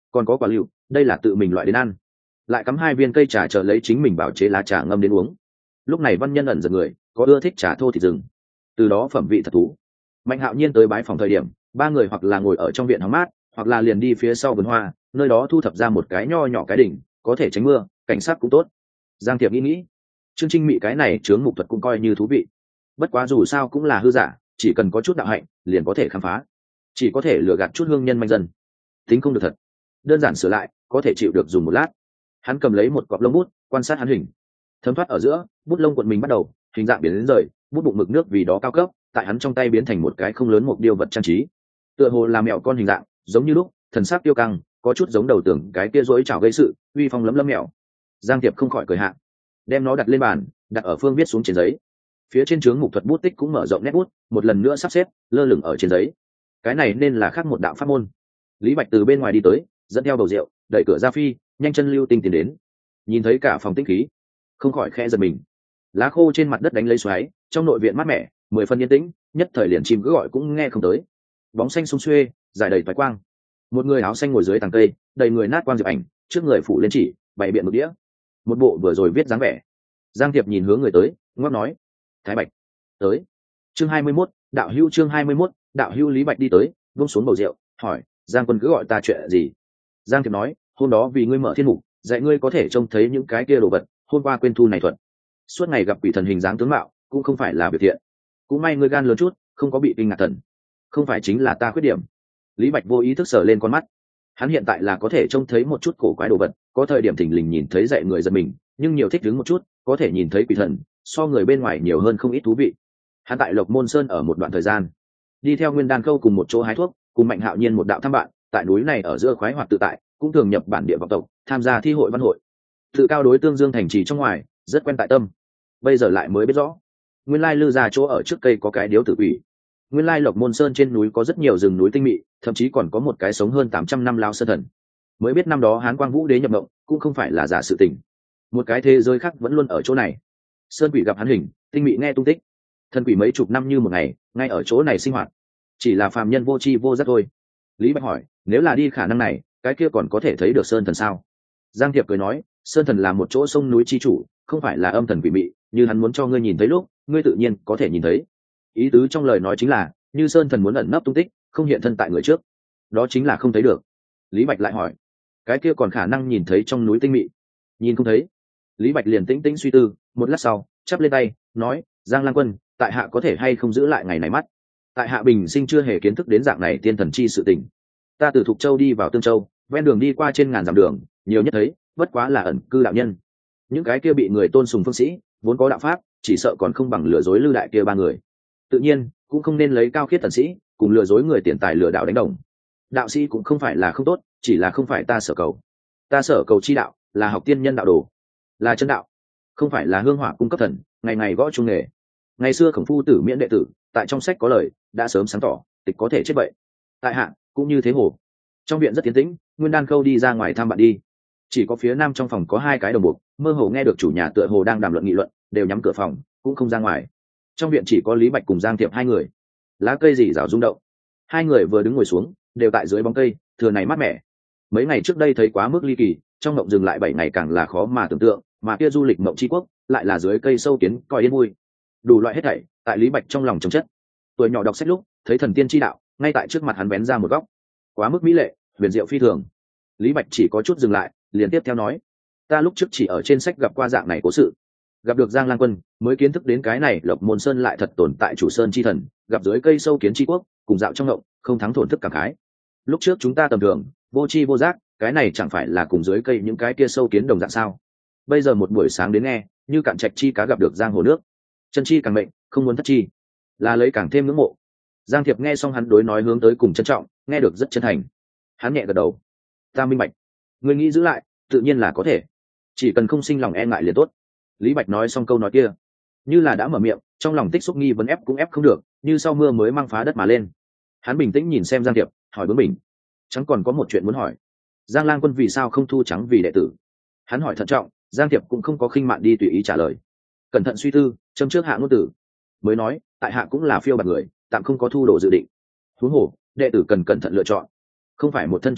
còn có quả liệu, đây là tự mình loại đến ăn. Lại cắm 2 viên cây trà chờ lấy chính mình bảo chế lá trà ngâm đến uống. Lúc này Văn Nhân ẩn giật người, có ưa thích trà thô thịt rừng, từ đó phẩm vị thật thú. Mạnh Hạo Nhiên tới bái phòng thời điểm, 3 người hoặc là ngồi ở trong viện hóng mát, hoặc là liền đi phía sau vườn hoa, nơi đó thu thập ra một cái nho nhỏ cái đỉnh, có thể tránh mưa, cảnh sát cũng tốt. Giang Tiệp nghĩ, Trương Trinh Mị cái này chướng mục thuật cũng coi như thú vị. Bất quá dù sao cũng là hư giả, chỉ cần có chút đạo hạnh, liền có thể khám phá. Chỉ có thể lừa gạt chút hương nhân manh dân. Tính không được thật. Đơn giản sửa lại, có thể chịu được dùng một lát. Hắn cầm lấy một cọp lông bút, quan sát hắn hình. Thấm thoát ở giữa, bút lông cuộn mình bắt đầu, hình dạng biến đến rời, bút bụng mực nước vì đó cao cấp, tại hắn trong tay biến thành một cái không lớn một điêu vật trang trí. Tựa hồ là mèo con hình dạng, giống như lúc, thần sắc tiêu căng, có chút giống đầu tưởng cái kia rỗi chảo gây sự, uy phong lấm lấm mèo. Giang Tiệp không khỏi cười hạ, đem nó đặt lên bàn, đặt ở phương viết xuống trên giấy. Phía trên chướng mục thuật bút tích cũng mở rộng nét bút, một lần nữa sắp xếp, lơ lửng ở trên giấy. Cái này nên là khác một đạo pháp môn. Lý Bạch từ bên ngoài đi tới, dẫn theo bầu rượu, đẩy cửa ra phi, nhanh chân lưu tinh tiến đến. Nhìn thấy cả phòng tinh khí, không khỏi khẽ giật mình. Lá khô trên mặt đất đánh lấy xoáy, trong nội viện mát mẻ, 10 phân yên tĩnh, nhất thời liền chim cứ gọi cũng nghe không tới. Bóng xanh sum xuê, dài đầy toái quang. Một người áo xanh ngồi dưới tàng cây, đầy người nát quang diệp ảnh, trước người phủ lên chỉ, bày biện một đĩa. Một bộ vừa rồi viết dáng vẻ. Giang Tiệp nhìn hướng người tới, ngóc nói: "Thái Bạch, tới." Chương 21, đạo hữu chương 21, đạo hữu Lý Bạch đi tới, buông xuống bầu rượu, hỏi: "Giang Quân cứ gọi ta chuyện gì?" Giang Tiệp nói: "Hôm đó vì ngươi mở thiên mục, dạy ngươi có thể trông thấy những cái kia đồ vật, hôm qua quên thu này thuận. Suốt ngày gặp quỷ thần hình dáng tướng mạo, cũng không phải là biểu thiện. Cũng may ngươi gan lớn chút, không có bị kinh ngạc thần. Không phải chính là ta khuyết điểm." Lý Bạch vô ý thức sờ lên con mắt. Hắn hiện tại là có thể trông thấy một chút cổ quái đồ vật, có thời điểm thình lình nhìn thấy dạy người giật mình, nhưng nhiều thích đứng một chút, có thể nhìn thấy quỷ thần, so người bên ngoài nhiều hơn không ít thú vị. Hắn tại Lộc Môn Sơn ở một đoạn thời gian, đi theo Nguyên Đan Khâu cùng một chỗ hái thuốc, cùng Mạnh Hạo Nhiên một đạo thăm bạn, tại núi này ở giữa khoái hoạt tự tại, cũng thường nhập bản địa vọng tộc, tham gia thi hội văn hội. Tự cao đối tương dương thành trì trong ngoài, rất quen tại tâm. Bây giờ lại mới biết rõ, nguyên lai lư ra chỗ ở trước cây có cái điếu tử quỷ. Nguyên lai Lộc Môn Sơn trên núi có rất nhiều rừng núi tinh mị, thậm chí còn có một cái sống hơn 800 năm lao sơn thần. Mới biết năm đó Hán Quang Vũ Đế nhập mộng, cũng không phải là giả sự tình. Một cái thế giới khác vẫn luôn ở chỗ này. Sơn quỷ gặp hắn hình, tinh mị nghe tung tích. Thần quỷ mấy chục năm như một ngày, ngay ở chỗ này sinh hoạt. Chỉ là phàm nhân vô tri vô giác thôi. Lý Bạch hỏi: "Nếu là đi khả năng này, cái kia còn có thể thấy được sơn thần sao?" Giang Thiệp cười nói: "Sơn thần là một chỗ sông núi chi chủ, không phải là âm thần quỷ mị, như hắn muốn cho ngươi nhìn thấy lúc, ngươi tự nhiên có thể nhìn thấy." Ý tứ trong lời nói chính là, như sơn thần muốn ẩn nấp tung tích, không hiện thân tại người trước, đó chính là không thấy được. Lý Bạch lại hỏi: "Cái kia còn khả năng nhìn thấy trong núi tinh mị?" "Nhìn không thấy." Lý Bạch liền tĩnh tĩnh suy tư, một lát sau, chắp lên tay, nói: "Giang Lang Quân, tại hạ có thể hay không giữ lại ngày này mắt? Tại hạ bình sinh chưa hề kiến thức đến dạng này tiên thần chi sự tình. Ta từ Thục Châu đi vào Tương Châu, ven đường đi qua trên ngàn dặm đường, nhiều nhất thấy, bất quá là ẩn cư đạo nhân. Những cái kia bị người tôn sùng phương sĩ, vốn có đạo pháp, chỉ sợ còn không bằng lừa dối Lư đại kia 3 người. Tự nhiên, cũng không nên lấy cao khiết thần sĩ, cùng lừa dối người tiền tài lừa đảo đánh đồng. Đạo sĩ cũng không phải là không tốt, chỉ là không phải ta sở cầu. Ta sở cầu chi đạo, là học tiên nhân đạo đồ, là chân đạo, không phải là hương hỏa cung cấp thần, ngày ngày gõ chuông nghề. Ngày xưa Khổng Phu Tử miễn đệ tử, tại trong sách có lời, đã sớm sáng tỏ, tịch có thể chết vậy. Tại hạ cũng như thế hồ." Trong viện rất tiến tĩnh, Nguyên Đan Khâu đi ra ngoài thăm bạn đi. Chỉ có phía nam trong phòng có 2 cái đồng buộc, mơ hồ nghe được chủ nhà tựa hồ đang đàm luận nghị luận, đều nhắm cửa phòng, cũng không ra ngoài. Trong viện chỉ có Lý Bạch cùng Giang Tiệp 2 người. Lá cây rì rào rung động, 2 người vừa đứng ngồi xuống, đều tại dưới bóng cây, thừa này mát mẻ. Mấy ngày trước đây thấy quá mức ly kỳ, trong mộng dừng lại 7 ngày càng là khó mà tưởng tượng, mà kia du lịch mộng chi quốc, lại là dưới cây sâu kiến coi yên vui. Đủ loại hết thảy, tại Lý Bạch trong lòng trồng chất. Tuổi nhỏ đọc sách lúc, thấy thần tiên chi đạo, ngay tại trước mặt hắn bén ra một góc, quá mức mỹ lệ, huyền diệu phi thường. Lý Bạch chỉ có chút dừng lại, liền tiếp theo nói: "Ta lúc trước chỉ ở trên sách gặp qua dạng này cố sự, gặp được Giang Lang Quân, mới kiến thức đến cái này Lộc Môn Sơn lại thật tồn tại chủ sơn chi thần, gặp dưới cây sâu kiến chi quốc, cùng dạo trong ngộng, không thắng thổn thức cảm khái. Lúc trước chúng ta tầm thường, vô tri vô giác, cái này chẳng phải là cùng dưới cây những cái kia sâu kiến đồng dạng sao? Bây giờ một buổi sáng đến nghe, như cạn trạch chi cá gặp được giang hồ nước, chân chi càng mệnh, không muốn thất chi, là lấy càng thêm ngưỡng mộ." Giang Thiệp nghe xong hắn đối nói hướng tới cùng trân trọng, nghe được rất chân thành. Hắn nhẹ gật đầu: "Ta minh bạch, người nghĩ giữ lại, tự nhiên là có thể, chỉ cần không sinh lòng e ngại liền tốt." Lý Bạch nói xong câu nói kia, như là đã mở miệng, trong lòng tích xúc nghi vấn ép cũng ép không được, như sau mưa mới mang phá đất mà lên. Hắn bình tĩnh nhìn xem Giang Thiệp, hỏi bướng mình: "Chẳng còn có một chuyện muốn hỏi, Giang Lang Quân vì sao không thu Trắng vì đệ tử?" Hắn hỏi thận trọng, Giang Thiệp cũng không có khinh mạn đi tùy ý trả lời, cẩn thận suy tư, châm trước hạ ngôn tử, mới nói: "Tại hạ cũng là phiêu bạt người, tạm không có thu đồ dự định. Huống hồ, đệ tử cần cẩn thận lựa chọn, không phải một thân chớ dạy,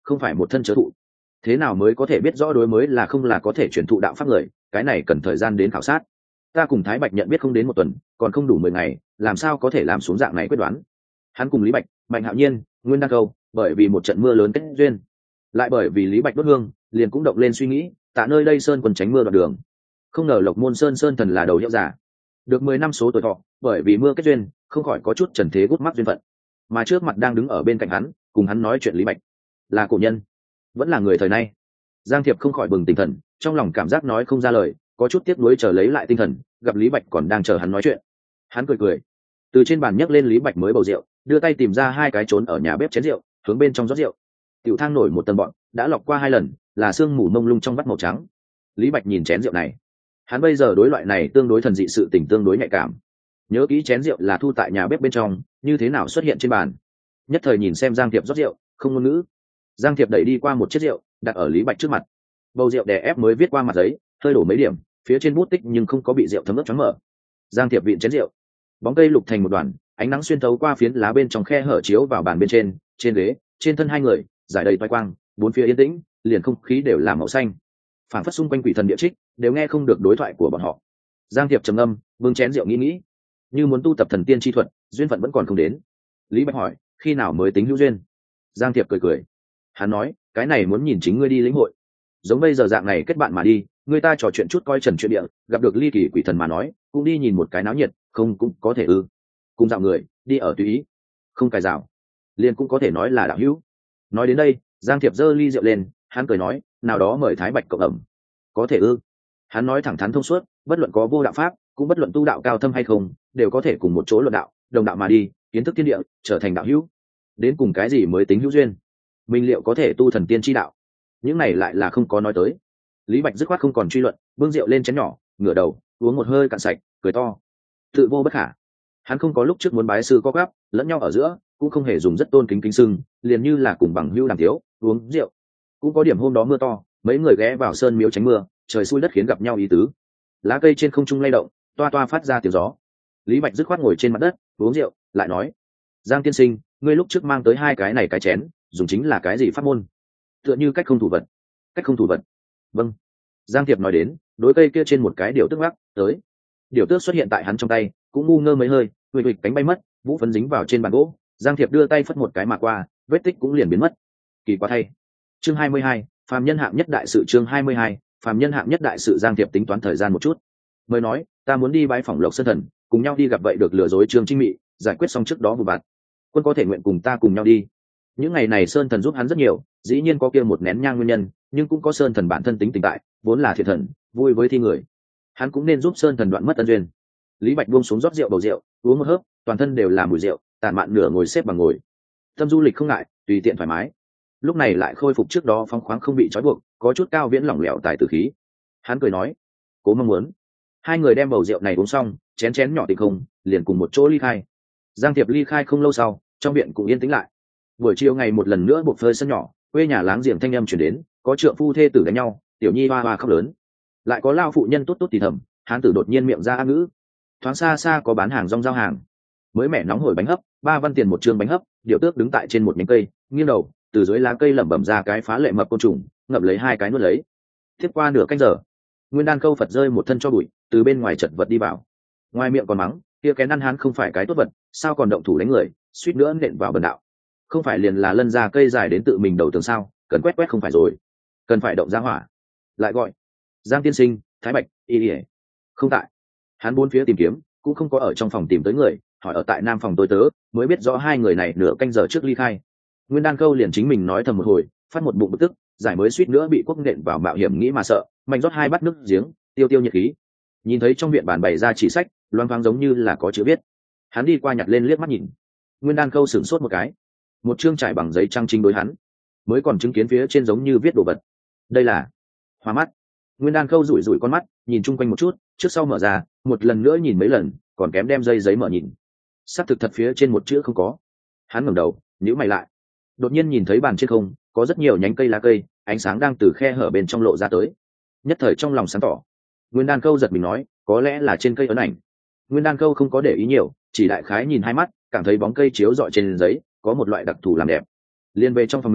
không phải một thân chớ thụ. Thế nào mới có thể biết rõ đối mới là không là có thể truyền thụ đạo pháp người, cái này cần thời gian đến khảo sát. Ta cùng Thái Bạch nhận biết không đến một tuần, còn không đủ 10 ngày, làm sao có thể làm xuống dạng này quyết đoán. Hắn cùng Lý Bạch, Mạnh Hạo Nhiên, Nguyên Đan Câu, bởi vì một trận mưa lớn kết duyên, lại bởi vì Lý Bạch đốt hương, liền cũng động lên suy nghĩ, tại nơi đây sơn quân tránh mưa đoạn đường. Không ngờ Lộc Môn Sơn thần là đầu hiệu giả, được 10 năm số tuổi thọ, bởi vì mưa kết duyên, không khỏi có chút trần thế gút mắt duyên phận. Mà trước mặt đang đứng ở bên cạnh hắn, cùng hắn nói chuyện Lý Bạch, là cổ nhân, vẫn là người thời nay. Giang Thiệp không khỏi bừng tỉnh thần, trong lòng cảm giác nói không ra lời, có chút tiếc nuối chờ lấy lại tinh thần, gặp Lý Bạch còn đang chờ hắn nói chuyện. Hắn cười cười, từ trên bàn nhấc lên Lý Bạch mới bầu rượu, đưa tay tìm ra 2 cái trốn ở nhà bếp chén rượu, hướng bên trong rót rượu. Tiểu thang nổi một tầng bọn, đã lọc qua 2 lần, là sương mù mông lung trong vắt màu trắng. Lý Bạch nhìn chén rượu này, hắn bây giờ đối loại này tương đối thần dị sự tình tương đối nhạy cảm. Nhớ kỹ chén rượu là thu tại nhà bếp bên trong, như thế nào xuất hiện trên bàn. Nhất thời nhìn xem Giang Thiệp rót rượu, không ngôn ngữ. Giang Thiệp đẩy đi qua một chiếc rượu, đặt ở Lý Bạch trước mặt. Bầu rượu đè ép mới viết qua mặt giấy, hơi đổ mấy điểm, phía trên bút tích nhưng không có bị rượu thấm ướt choáng mở. Giang Thiệp vịn chén rượu, bóng cây lục thành một đoàn, ánh nắng xuyên thấu qua phiến lá bên trong khe hở chiếu vào bàn bên trên, trên ghế, trên thân 2 người, giải đầy toái quang, bốn phía yên tĩnh, liền không khí đều là màu xanh. Phản phất xung quanh quỷ thần địa trích, đều nghe không được đối thoại của bọn họ. Giang Thiệp trầm ngâm, vương chén rượu nghĩ, như muốn tu tập thần tiên chi thuật, duyên phận vẫn còn không đến. Lý Bạch hỏi, khi nào mới tính hữu duyên? Giang Thiệp cười, hắn nói, cái này muốn nhìn chính ngươi đi lĩnh hội. Giống bây giờ dạng này kết bạn mà đi, người ta trò chuyện chút coi trần chuyện địa, gặp được ly kỳ quỷ thần mà nói, cũng đi nhìn một cái náo nhiệt, không cũng có thể cùng dạo người đi ở tùy ý, không cài rào, liền cũng có thể nói là đạo hữu. Nói đến đây, Giang Thiệp giơ ly rượu lên, hắn cười nói, nào đó mời Thái Bạch cộng ẩm, có thể Hắn nói thẳng thắn thông suốt, bất luận có vô đạo pháp, cũng bất luận tu đạo cao thâm hay không, đều có thể cùng một chỗ luận đạo, đồng đạo mà đi, kiến thức thiên địa, trở thành đạo hữu. Đến cùng cái gì mới tính hữu duyên? Mình liệu có thể tu thần tiên chi đạo? Những này lại là không có nói tới. Lý Bạch dứt khoát không còn truy luận, bưng rượu lên chén nhỏ, ngửa đầu uống một hơi cạn sạch, cười to, tự vô bất khả. Hắn không có lúc trước muốn bái sư có gấp, lẫn nhau ở giữa cũng không hề dùng rất tôn kính kính sưng, liền như là cùng bằng hữu đàm thiếu uống rượu. Cũng có điểm hôm đó mưa to, mấy người ghé vào sơn miếu tránh mưa, trời xui đất khiến gặp nhau ý tứ. Lá cây trên không trung lay động, toa toa phát ra tiếng gió. Lý Bạch dứt khoát ngồi trên mặt đất uống rượu, lại nói, Giang tiên sinh, ngươi lúc trước mang tới 2 cái này cái chén, dùng chính là cái gì pháp môn? Tựa như cách không thủ vật. Cách không thủ vật? Vâng. Giang Thiệp nói đến, đối cây kia trên một cái điều tước gác tới. Điều tước xuất hiện tại hắn trong tay, cũng ngu ngơ mấy hơi, huỵch huỵch cánh bay mất, vũ phấn dính vào trên bàn gỗ. Giang Thiệp đưa tay phất một cái mà qua, vết tích cũng liền biến mất. Kỳ quá thay. Chương 22, phàm nhân hạng nhất đại sự. Chương 22, phàm nhân hạng nhất đại sự. Giang Thiệp tính toán thời gian một chút, mới nói, ta muốn đi bái phỏng Lộc Sơn thần, cùng nhau đi gặp vậy được lừa dối Trương Trinh Mị, giải quyết xong trước đó vụ bạt. Quân có thể nguyện cùng ta cùng nhau đi. Những ngày này Sơn thần giúp hắn rất nhiều, dĩ nhiên có kia một nén nhang nguyên nhân, nhưng cũng có Sơn thần bản thân tính tình tại, vốn là thiện thần, vui với thi người, hắn cũng nên giúp Sơn thần đoạn mất ân duyên. Lý Bạch buông xuống rót rượu bầu rượu, uống một hớp, toàn thân đều là mùi rượu, tản mạn nửa ngồi xếp bằng ngồi. Tâm du lịch không ngại, tùy tiện thoải mái. Lúc này lại khôi phục trước đó phóng khoáng không bị trói buộc, có chút cao viễn lỏng lẻo tài tử khí. Hắn cười nói, cố mong muốn. 2 người đem bầu rượu này uống xong, chén chén nhỏ tình không, liền cùng một chỗ ly khai. Giang Thiệp ly khai không lâu sau, trong viện cũng yên tĩnh lại. Buổi chiều ngày một lần nữa buộc phơi sân nhỏ, quê nhà láng giềng thanh âm chuyển đến, có trượng phu thê tử đánh nhau, tiểu nhi hoa hoa khóc lớn, lại có lao phụ nhân tốt tốt thì thầm. Hán tử đột nhiên miệng ra ác ngữ, thoáng xa xa có bán hàng rong giao hàng, mới mẻ nóng hổi bánh hấp, 3 văn tiền một chương bánh hấp. Điệu tước đứng tại trên một nhánh cây, nghiêng đầu, từ dưới lá cây lẩm bẩm ra cái phá lệ mập côn trùng, ngậm lấy 2 cái nuốt lấy. Tiếp qua nửa canh giờ, Nguyên Đan Câu Phật rơi một thân cho bụi, từ bên ngoài chật vật đi vào, ngoài miệng còn mắng, kia kén ăn hán không phải cái tốt vật, sao còn động thủ đánh người, suýt nữa nện vào bần đạo. Không phải liền là lân ra cây dài đến tự mình đầu tường sao, cần quét quét không phải rồi, cần phải động ra hỏa. Lại gọi, Giang tiên sinh, Thái Bạch, y không tại. Hắn bốn phía tìm kiếm, cũng không có ở trong phòng tìm tới người, hỏi ở tại nam phòng tôi tớ, mới biết rõ 2 người này nửa canh giờ trước ly khai. Nguyên Đan Câu liền chính mình nói thầm một hồi, phát một bụng bực tức, giải mới suýt nữa bị quốc nện vào mạo hiểm nghĩ mà sợ, mạnh rót 2 bát nước giếng, tiêu tiêu nhiệt khí. Nhìn thấy trong viện bàn bày ra chỉ sách, loang thoáng giống như là có chữ viết. Hắn đi qua nhặt lên liếc mắt nhìn. Nguyên Đan Câu sửng sốt một cái, một chương trải bằng giấy trang chính đối hắn, mới còn chứng kiến phía trên giống như viết đồ vật. Đây là hoa mắt. Nguyên Đan Câu rủi rủi con mắt, nhìn chung quanh một chút, trước sau mở ra, một lần nữa nhìn mấy lần, còn kém đem dây giấy mở nhìn. Xác thực thật phía trên một chữ không có. Hắn ngẩng đầu, nhíu mày lại. Đột nhiên nhìn thấy bàn trên không có rất nhiều nhánh cây lá cây, ánh sáng đang từ khe hở bên trong lộ ra tới. Nhất thời trong lòng sáng tỏ. Nguyên Đan Câu giật mình nói, có lẽ là trên cây ấn ảnh. Nguyên Đan Câu không có để ý nhiều, chỉ đại khái nhìn 2 mắt, cảm thấy bóng cây chiếu rọi trên giấy có một loại đặc thù làm đẹp. Liên về trong phòng mình,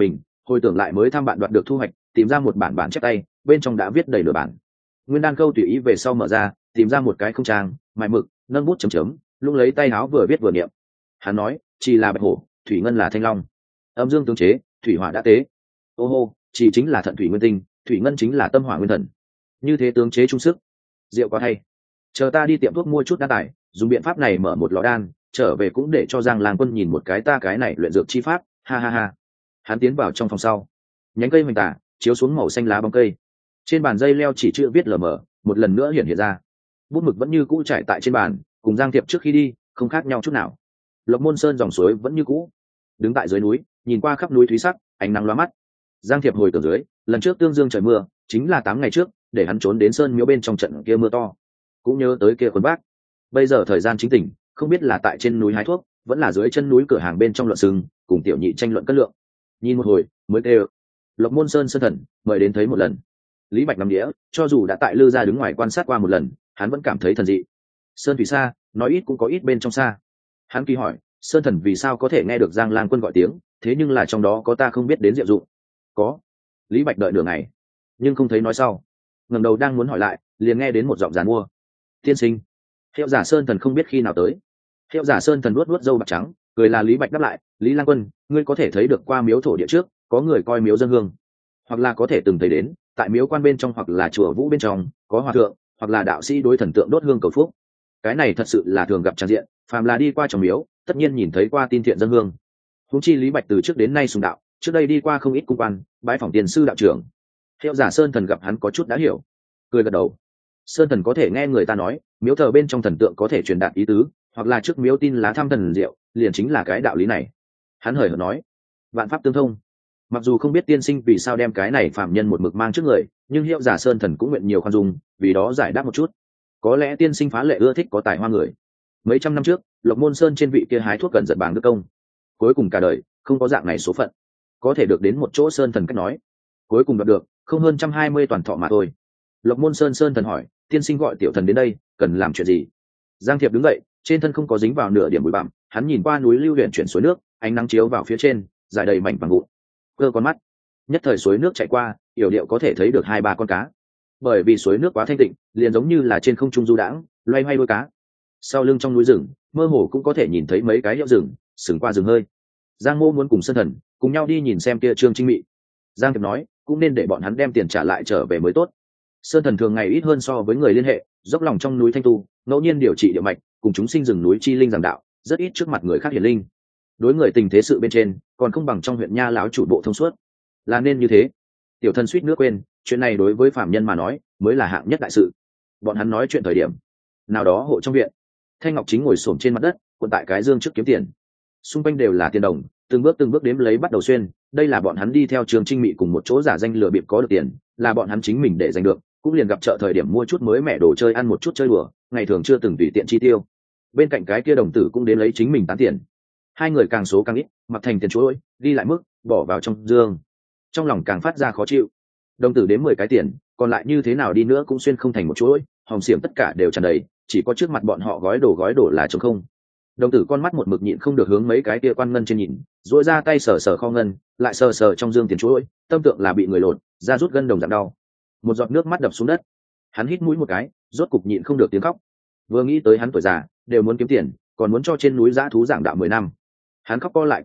hồi tưởng lại mới thăm bạn đoạt được thu hoạch, tìm ra một bản chép tay, bên trong đã viết đầy nửa bản. Nguyên đan câu tùy ý về sau mở ra, tìm ra một cái không trang, mài mực, nâng bút chấm chấm, lúc lấy tay áo vừa viết vừa niệm. Hắn nói, chỉ là bạch hổ, thủy ngân là thanh long, âm dương tướng chế, thủy hỏa đã tế. Ô hô, chỉ chính là thận thủy nguyên tinh, thủy ngân chính là tâm hỏa nguyên thần, như thế tướng chế trung sức, rượu quá hay. Chờ ta đi tiệm thuốc mua chút đan tài, dùng biện pháp này mở một lò đan, trở về cũng để cho Giang Lang Quân nhìn một cái ta cái này luyện dược chi pháp, ha ha ha. Hắn tiến vào trong phòng sau, nhánh cây hoành tả chiếu xuống màu xanh lá bóng cây, trên bàn dây leo chỉ chữ viết lờ mờ một lần nữa hiện ra, bút mực vẫn như cũ trải tại trên bàn, cùng Giang Thiệp trước khi đi không khác nhau chút nào. Lộc Môn Sơn dòng suối vẫn như cũ, đứng tại dưới núi nhìn qua khắp núi thúy sắc, ánh nắng lóa mắt. Giang Thiệp hồi tưởng dưới, lần trước tương dương trời mưa chính là 8 ngày trước, để hắn trốn đến sơn miếu bên trong trận kia mưa to, cũng nhớ tới kia khuôn bác. Bây giờ thời gian chính tỉnh, không biết là tại trên núi hái thuốc, vẫn là dưới chân núi cửa hàng bên trong luận sừng cùng tiểu nhị tranh luận cân lượng. Nhìn một hồi mới kêu Lộc Môn Sơn sơn thần mời đến thấy một lần. Lý Bạch nằm đĩa, cho dù đã tại lư gia đứng ngoài quan sát qua một lần, hắn vẫn cảm thấy thần dị. Sơn thủy xa, nói ít cũng có ít bên trong xa. Hắn kỳ hỏi, sơn thần vì sao có thể nghe được Giang Lang Quân gọi tiếng, thế nhưng là trong đó có ta không biết đến diệu dụng. Có. Lý Bạch đợi nửa ngày, nhưng không thấy nói sau. Ngẩng đầu đang muốn hỏi lại, liền nghe đến một giọng giàn mua. Tiên sinh. Hiệu giả sơn thần không biết khi nào tới. Hiệu giả sơn thần nuốt nuốt râu bạc trắng, cười là Lý Bạch đáp lại, Lý Lang Quân, ngươi có thể thấy được qua miếu thổ địa trước, có người coi miếu dân hương, hoặc là có thể từng thấy đến, tại miếu quan bên trong hoặc là chùa vũ bên trong, có hòa thượng, hoặc là đạo sĩ đối thần tượng đốt hương cầu phúc. Cái này thật sự là thường gặp tràn diện, phàm là đi qua trong miếu, tất nhiên nhìn thấy qua tin thiện dân hương. Huống chi Lý Bạch từ trước đến nay sùng đạo, trước đây đi qua không ít cung quan, bái phỏng tiền sư đạo trưởng. Hiệu giả sơn thần gặp hắn có chút đã hiểu, cười gật đầu. Sơn thần có thể nghe người ta nói, miếu thờ bên trong thần tượng có thể truyền đạt ý tứ, hoặc là trước miếu tin lá thăm thần diệu, liền chính là cái đạo lý này. Hắn hời hợt nói, vạn pháp tương thông. Mặc dù không biết tiên sinh vì sao đem cái này phạm nhân một mực mang trước người, nhưng Hiệu giả sơn thần cũng nguyện nhiều khoan dung, vì đó giải đáp một chút. Có lẽ tiên sinh phá lệ ưa thích có tài hoa người. Mấy trăm năm trước, Lộc Môn Sơn trên vị kia hái thuốc cẩn giật bảng đức công, cuối cùng cả đời không có dạng này số phận, có thể được đến một chỗ sơn thần cách nói, cuối cùng đạt được không hơn 120 toàn thọ mà thôi. Lộc Môn Sơn sơn thần hỏi, tiên sinh gọi tiểu thần đến đây cần làm chuyện gì? Giang Thiệp đứng dậy, trên thân không có dính vào nửa điểm bụi bặm, hắn nhìn qua núi lưu huyền chuyển suối nước, ánh nắng chiếu vào phía trên, dài đầy mảnh vàng vụn. Cơ con mắt, nhất thời suối nước chạy qua, yểu điệu có thể thấy được 2-3 con cá. Bởi vì suối nước quá thanh tịnh, liền giống như là trên không trung du đãng, loay hoay đuôi cá. Sau lưng trong núi rừng, mơ hồ cũng có thể nhìn thấy mấy cái hiệu rừng sừng qua rừng hơi. Giang Mô muốn cùng sơn thần cùng nhau đi nhìn xem kia Trương Trinh Mị. Giang Thiệp nói, cũng nên để bọn hắn đem tiền trả lại trở về mới tốt. Sơn thần thường ngày ít hơn so với người liên hệ, dốc lòng trong núi thanh tu, ngẫu nhiên điều trị địa mạch, cùng chúng sinh rừng núi chi linh giảng đạo, rất ít trước mặt người khác hiển linh. Đối người tình thế sự bên trên, còn không bằng trong huyện nha lão chủ bộ thông suốt. Là nên như thế. Tiểu thần suýt nữa quên, chuyện này đối với phạm nhân mà nói, mới là hạng nhất đại sự. Bọn hắn nói chuyện thời điểm, nào đó hộ trong viện, Thanh Ngọc Chính ngồi xổm trên mặt đất, cuộn tại cái dương trước kiếm tiền. Xung quanh đều là tiền đồng, từng bước đếm lấy bắt đầu xuyên. Đây là bọn hắn đi theo Trường Trinh Mị cùng một chỗ giả danh lừa bịp có được tiền, là bọn hắn chính mình để giành được, cũng liền gặp chợ thời điểm mua chút mới mẻ đồ chơi ăn một chút chơi đùa, ngày thường chưa từng tùy tiện chi tiêu. Bên cạnh cái kia đồng tử cũng đến lấy chính mình tán tiền. Hai người càng số càng ít, mặc thành tiền chuỗi, ghi lại mức, bỏ vào trong dương. Trong lòng càng phát ra khó chịu. Đồng tử đếm 10 cái tiền, còn lại như thế nào đi nữa cũng xuyên không thành một chuỗi, hòm xiềng tất cả đều tràn đầy, chỉ có trước mặt bọn họ gói đồ là trống không. Đồng tử con mắt một mực nhịn không được hướng mấy cái kia quan ngân trên nhìn, duỗi ra tay sờ sờ kho ngân, lại sờ sờ trong dương tiền chuỗi, tâm tượng là bị người lột, ra rút gân đồng dạng đau. Một giọt nước mắt đập xuống đất. Hắn hít mũi một cái, rốt cục nhịn không được tiếng khóc. Vừa nghĩ tới hắn tuổi già, đều muốn kiếm tiền, còn muốn cho trên núi dã thú giảng đạo 10 năm. Hắn khóc co lại.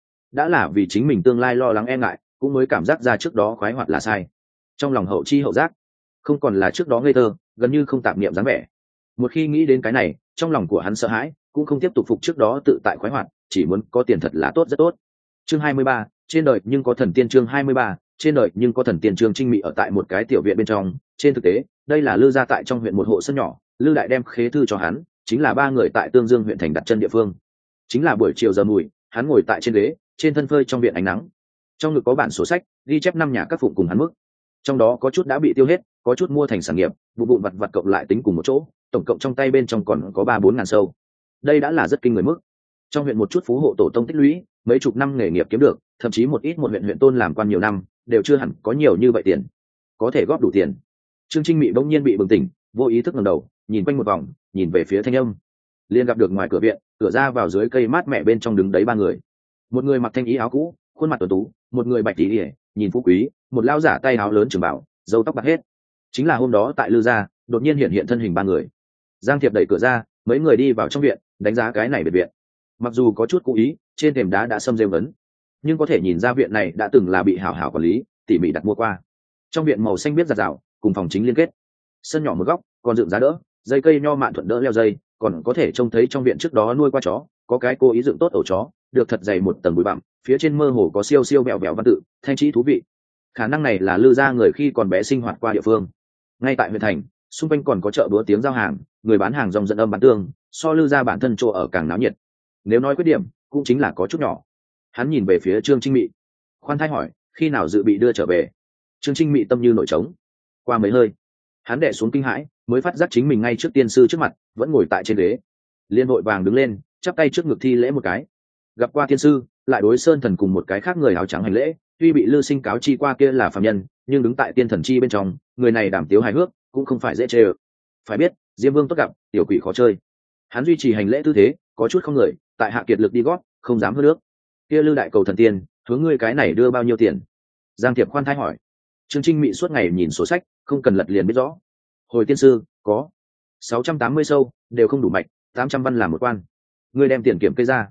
Đã là vì chính mình tương lai lo lắng e ngại, cũng mới cảm giác ra trước đó khoái hoạt là sai. Trong lòng hậu chi hậu giác, không còn là trước đó ngây thơ, gần như không tạp niệm dáng vẻ. Một khi nghĩ đến cái này, trong lòng của hắn sợ hãi, cũng không tiếp tục phục trước đó tự tại khoái hoạt, chỉ muốn có tiền thật là tốt, rất tốt. Chương 23, trên đời nhưng có thần tiên. Chương 23, trên đời nhưng có thần tiên. Trương Trinh Mị ở tại một cái tiểu viện bên trong, trên thực tế, đây là Lư gia tại trong huyện một hộ sân nhỏ, Lư đại đem khế thư cho hắn, chính là 3 người tại Tương Dương huyện thành đặt chân địa phương. Chính là buổi chiều giờ mùi, hắn ngồi tại trên ghế, trên thân phơi trong viện ánh nắng. Trong ngực có bản sổ sách, ghi chép 5 nhà các phụng cùng hắn mức. Trong đó có chút đã bị tiêu hết, có chút mua thành sản nghiệp, vụn vặt cộng lại tính cùng một chỗ, tổng cộng trong tay bên trong còn có 3-4 ngàn sâu. Đây đã là rất kinh người mức. Trong huyện một chút phú hộ tổ tông tích lũy, mấy chục năm nghề nghiệp kiếm được, thậm chí một ít một huyện tôn làm quan nhiều năm, đều chưa hẳn có nhiều như vậy tiền, có thể góp đủ tiền. Trương Trinh Mị bỗng nhiên bị bừng tỉnh, vô ý thức ngẩng đầu, nhìn quanh một vòng, nhìn về phía thanh âm, liền gặp được ngoài cửa viện, cửa ra vào dưới cây mát mẻ bên trong đứng đấy 3 người. Một người mặc thanh ý áo cũ, khuôn mặt tuấn tú, một người bạch tỉ ỉa, nhìn phú quý, một lao giả tay áo lớn trường bảo, râu tóc bạc hết. Chính là hôm đó tại Lư gia đột nhiên hiện thân hình ba người. Giang Thiệp đẩy cửa ra, mấy người đi vào trong viện, đánh giá cái này biệt viện. Mặc dù có chút cố ý, trên thềm đá đã xâm rêu vấn, nhưng có thể nhìn ra viện này đã từng là bị hảo hảo quản lý, tỉ mỉ đặt mua qua. Trong viện màu xanh biếc rạt rào, cùng phòng chính liên kết. Sân nhỏ một góc, còn dựng giá đỡ, dây cây nho mạn thuận đỡ leo dây, còn có thể trông thấy trong viện trước đó nuôi qua chó, có cái cố ý dựng tốt ổ chó, được thật dày một tầng bụi bặm, phía trên mơ hồ có siêu siêu bẹo bẹo văn tự, thanh trí thú vị. Khả năng này là Lư gia người khi còn bé sinh hoạt qua địa phương. Ngay tại huyện thành, xung quanh còn có chợ búa tiếng giao hàng, người bán hàng rong dẫn âm bán tương, so Lư gia bản thân chỗ ở càng náo nhiệt. Nếu nói khuyết điểm, cũng chính là có chút nhỏ. Hắn nhìn về phía Trương Trinh Mị, khoan thai hỏi, khi nào dự bị đưa trở về? Trương Trinh Mị tâm như nổi trống. Qua mấy hơi, hắn đè xuống kinh hãi, mới phát giác chính mình ngay trước tiên sư trước mặt, vẫn ngồi tại trên ghế. Liên vội vàng đứng lên, chắp tay trước ngực thi lễ một cái. Gặp qua tiên sư, lại đối Sơn Thần cùng một cái khác người áo trắng hành lễ, tuy bị Lư Sinh cáo chi qua kia là phàm nhân, nhưng đứng tại tiên thần chi bên trong, người này đảm tiếu hài hước, cũng không phải dễ chê ơ. Phải biết, Diêm Vương tốt gặp, tiểu quỷ khó chơi. Hắn duy trì hành lễ tư thế, có chút không người, tại hạ kiệt lực đi gót, không dám hứa nước. Kia Lư đại cầu thần tiên, hướng ngươi cái này đưa bao nhiêu tiền? Giang Thiệp khoan thai hỏi. Trương Trinh Mị suốt ngày nhìn sổ sách, không cần lật liền biết rõ. Hồi tiên sư, có 680 sâu, đều không đủ mạnh, 800 văn làm một quan. Ngươi đem tiền kiểm kê ra.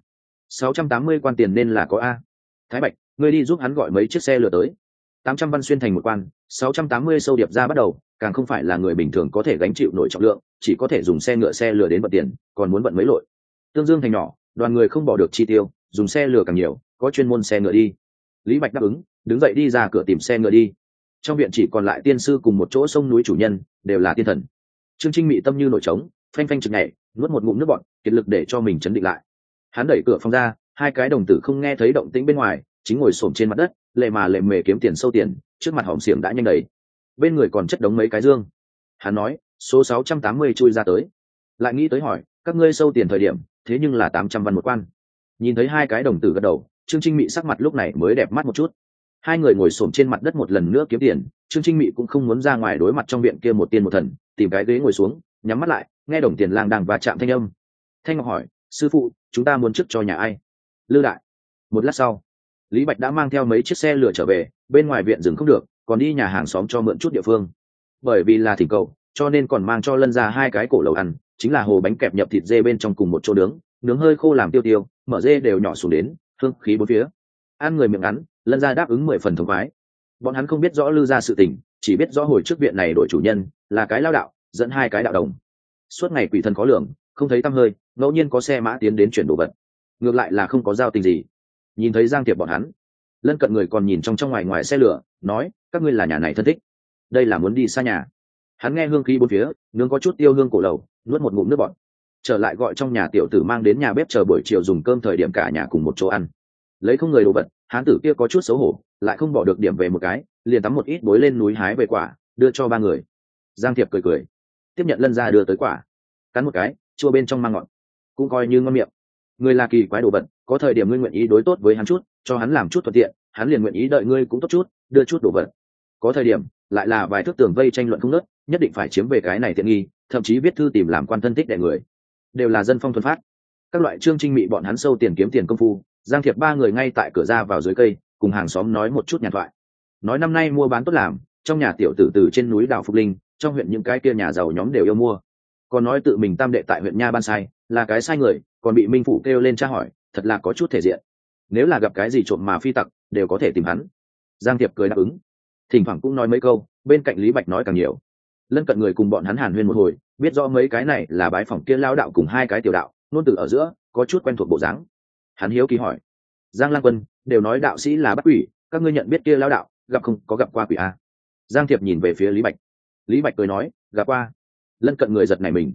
680 quan tiền nên là có a. Thái Bạch, ngươi đi giúp hắn gọi mấy chiếc xe lửa tới. 800 văn xuyên thành một quan, 680 sâu điệp ra bắt đầu, càng không phải là người bình thường có thể gánh chịu nổi trọng lượng, chỉ có thể dùng xe ngựa lửa đến vận tiền, còn muốn vận mấy lội. Tương Dương thành nhỏ, đoàn người không bỏ được chi tiêu, dùng xe lửa càng nhiều, có chuyên môn xe ngựa đi. Lý Bạch đáp ứng, đứng dậy đi ra cửa tìm xe ngựa đi. Trong viện chỉ còn lại tiên sư cùng một chỗ sông núi chủ nhân, đều là tiên thần. Trương Trinh Mị tâm như nổi trống, phanh phanh chực nhảy, nuốt một ngụm nước bọt, kiệt lực để cho mình chấn định lại. Hắn đẩy cửa phòng ra, hai cái đồng tử không nghe thấy động tĩnh bên ngoài, chính ngồi xổm trên mặt đất, lệ mề kiếm tiền sâu tiền, trước mặt hòm xiềng đã nhanh đầy. Bên người còn chất đống mấy cái dương. Hắn nói, số 680 chui ra tới. Lại nghĩ tới hỏi, các ngươi sâu tiền thời điểm, thế nhưng là 800 văn một quan. Nhìn thấy hai cái đồng tử gật đầu, Trương Trinh Mị sắc mặt lúc này mới đẹp mắt một chút. Hai người ngồi xổm trên mặt đất một lần nữa kiếm tiền, Trương Trinh Mị cũng không muốn ra ngoài đối mặt trong viện kia một tiên một thần, tìm cái ghế ngồi xuống, nhắm mắt lại, nghe đồng tiền lang đang va chạm thanh âm. Thanh Ngọc hỏi, sư phụ, chúng ta muốn trước cho nhà ai? Lư đại. Một lát sau, Lý Bạch đã mang theo mấy chiếc xe lửa trở về, bên ngoài viện dừng không được, còn đi nhà hàng xóm cho mượn chút địa phương. Bởi vì là thỉnh cầu, cho nên còn mang cho Lân ra hai cái cổ lầu ăn, chính là hồ bánh kẹp nhập thịt dê bên trong cùng một chỗ nướng hơi khô làm tiêu tiêu, mở dê đều nhỏ xuống đến, hương khí bốn phía. Ăn người miệng ngắn, Lân ra đáp ứng 10 phần thống khoái. Bọn hắn không biết rõ Lư ra sự tình, chỉ biết rõ hồi trước viện này đổi chủ nhân, là cái lao đạo, dẫn hai cái đạo đồng. Suốt ngày quỷ thần khó lường, không thấy tăm hơi, ngẫu nhiên có xe mã tiến đến chuyển đồ vật, ngược lại là không có giao tình gì. Nhìn thấy Giang Tiệp bọn hắn, Lân cận người còn nhìn trong ngoài xe lửa, nói, các ngươi là nhà này thân thích, đây là muốn đi xa nhà. Hắn nghe hương khí bốn phía, nướng có chút tiêu hương cổ lầu, nuốt một ngụm nước bọt, trở lại gọi trong nhà tiểu tử mang đến nhà bếp chờ buổi chiều dùng cơm thời điểm cả nhà cùng một chỗ ăn. Lấy không người đồ vật, hán tử kia có chút xấu hổ, lại không bỏ được điểm về một cái, liền tắm một ít bối lên núi hái về quả, đưa cho ba người. Giang Tiệp cười tiếp nhận Lân ra đưa tới quả, cắn một cái, chua bên trong mang ngọt, cũng coi như ngon miệng. Người là kỳ quái đồ vật, có thời điểm ngươi nguyện ý đối tốt với hắn chút, cho hắn làm chút thuận tiện, hắn liền nguyện ý đợi ngươi cũng tốt chút, đưa chút đồ vật. Có thời điểm lại là vài thước tường vây tranh luận không nớt, nhất định phải chiếm về cái này tiện nghi, thậm chí viết thư tìm làm quan thân thích đẻ người, đều là dân phong thuần phát. Các loại Trương Trinh Mị bọn hắn sâu tiền kiếm tiền công phu, Giang Thiệp ba người ngay tại cửa ra vào dưới cây, cùng hàng xóm nói một chút nhàn thoại. Nói năm nay mua bán tốt làm, trong nhà tiểu tử từ trên núi đào Phục Linh, trong huyện những cái kia nhà giàu nhóm đều yêu mua. Còn nói tự mình tam đệ tại huyện Nha Ban sai, là cái sai người, còn bị Minh Phủ kêu lên tra hỏi, thật là có chút thể diện. Nếu là gặp cái gì trộm mà phi tặc, đều có thể tìm hắn. Giang Thiệp cười đáp ứng, thỉnh thoảng cũng nói mấy câu, bên cạnh Lý Bạch nói càng nhiều. Lân cận người cùng bọn hắn hàn huyên một hồi, biết rõ mấy cái này là bái phỏng kia lao đạo cùng hai cái tiểu đạo, nôn từ ở giữa, có chút quen thuộc bộ dáng. Hắn hiếu kỳ hỏi, Giang Lang Quân, đều nói đạo sĩ là bắt quỷ, các ngươi nhận biết kia lao đạo, gặp không có gặp qua quỷ à? Giang Thiệp nhìn về phía Lý Bạch. Lý Bạch cười nói, gặp qua. Lân cận người giật này mình,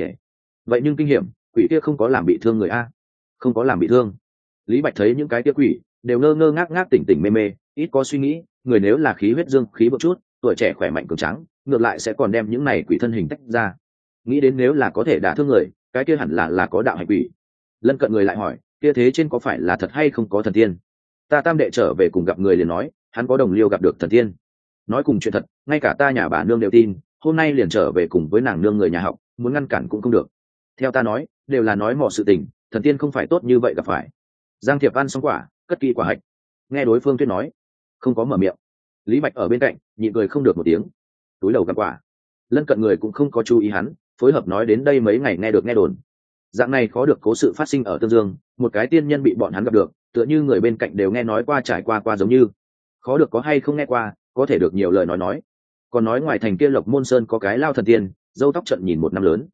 vậy nhưng kinh hiểm, quỷ kia không có làm bị thương người a? Không có làm bị thương. Lý Bạch thấy những cái kia quỷ đều ngơ ngác tỉnh mê, ít có suy nghĩ, người nếu là khí huyết dương khí một chút, tuổi trẻ khỏe mạnh cường tráng, ngược lại sẽ còn đem những này quỷ thân hình tách ra. Nghĩ đến nếu là có thể đả thương người, cái kia hẳn là có đạo hành quỷ. Lân cận người lại hỏi, kia thế trên có phải là thật hay không có thần tiên? Ta tam đệ trở về cùng gặp người liền nói, hắn có đồng liêu gặp được thần tiên. Nói cùng chuyện thật, ngay cả ta nhà bà nương đều tin, hôm nay liền trở về cùng với nàng nương người nhà học, muốn ngăn cản cũng không được. Theo ta nói, đều là nói mò sự tình, thần tiên không phải tốt như vậy gặp phải. Giang Thiệp ăn xong quả, cất kỹ quả hạch. Nghe đối phương tuyết nói, không có mở miệng. Lý Bạch ở bên cạnh nhịn cười không được một tiếng, túi đầu gặp quả. Lân cận người cũng không có chú ý hắn, phối hợp nói đến đây mấy ngày nghe được nghe đồn, dạng này khó được cố sự phát sinh ở Tương Dương, một cái tiên nhân bị bọn hắn gặp được, tựa như người bên cạnh đều nghe nói qua trải qua giống như. Khó được có hay không nghe qua, có thể được nhiều lời nói. Còn nói ngoài thành kia Lộc Môn Sơn có cái lao thần tiên, dâu tóc trận nhìn một năm lớn,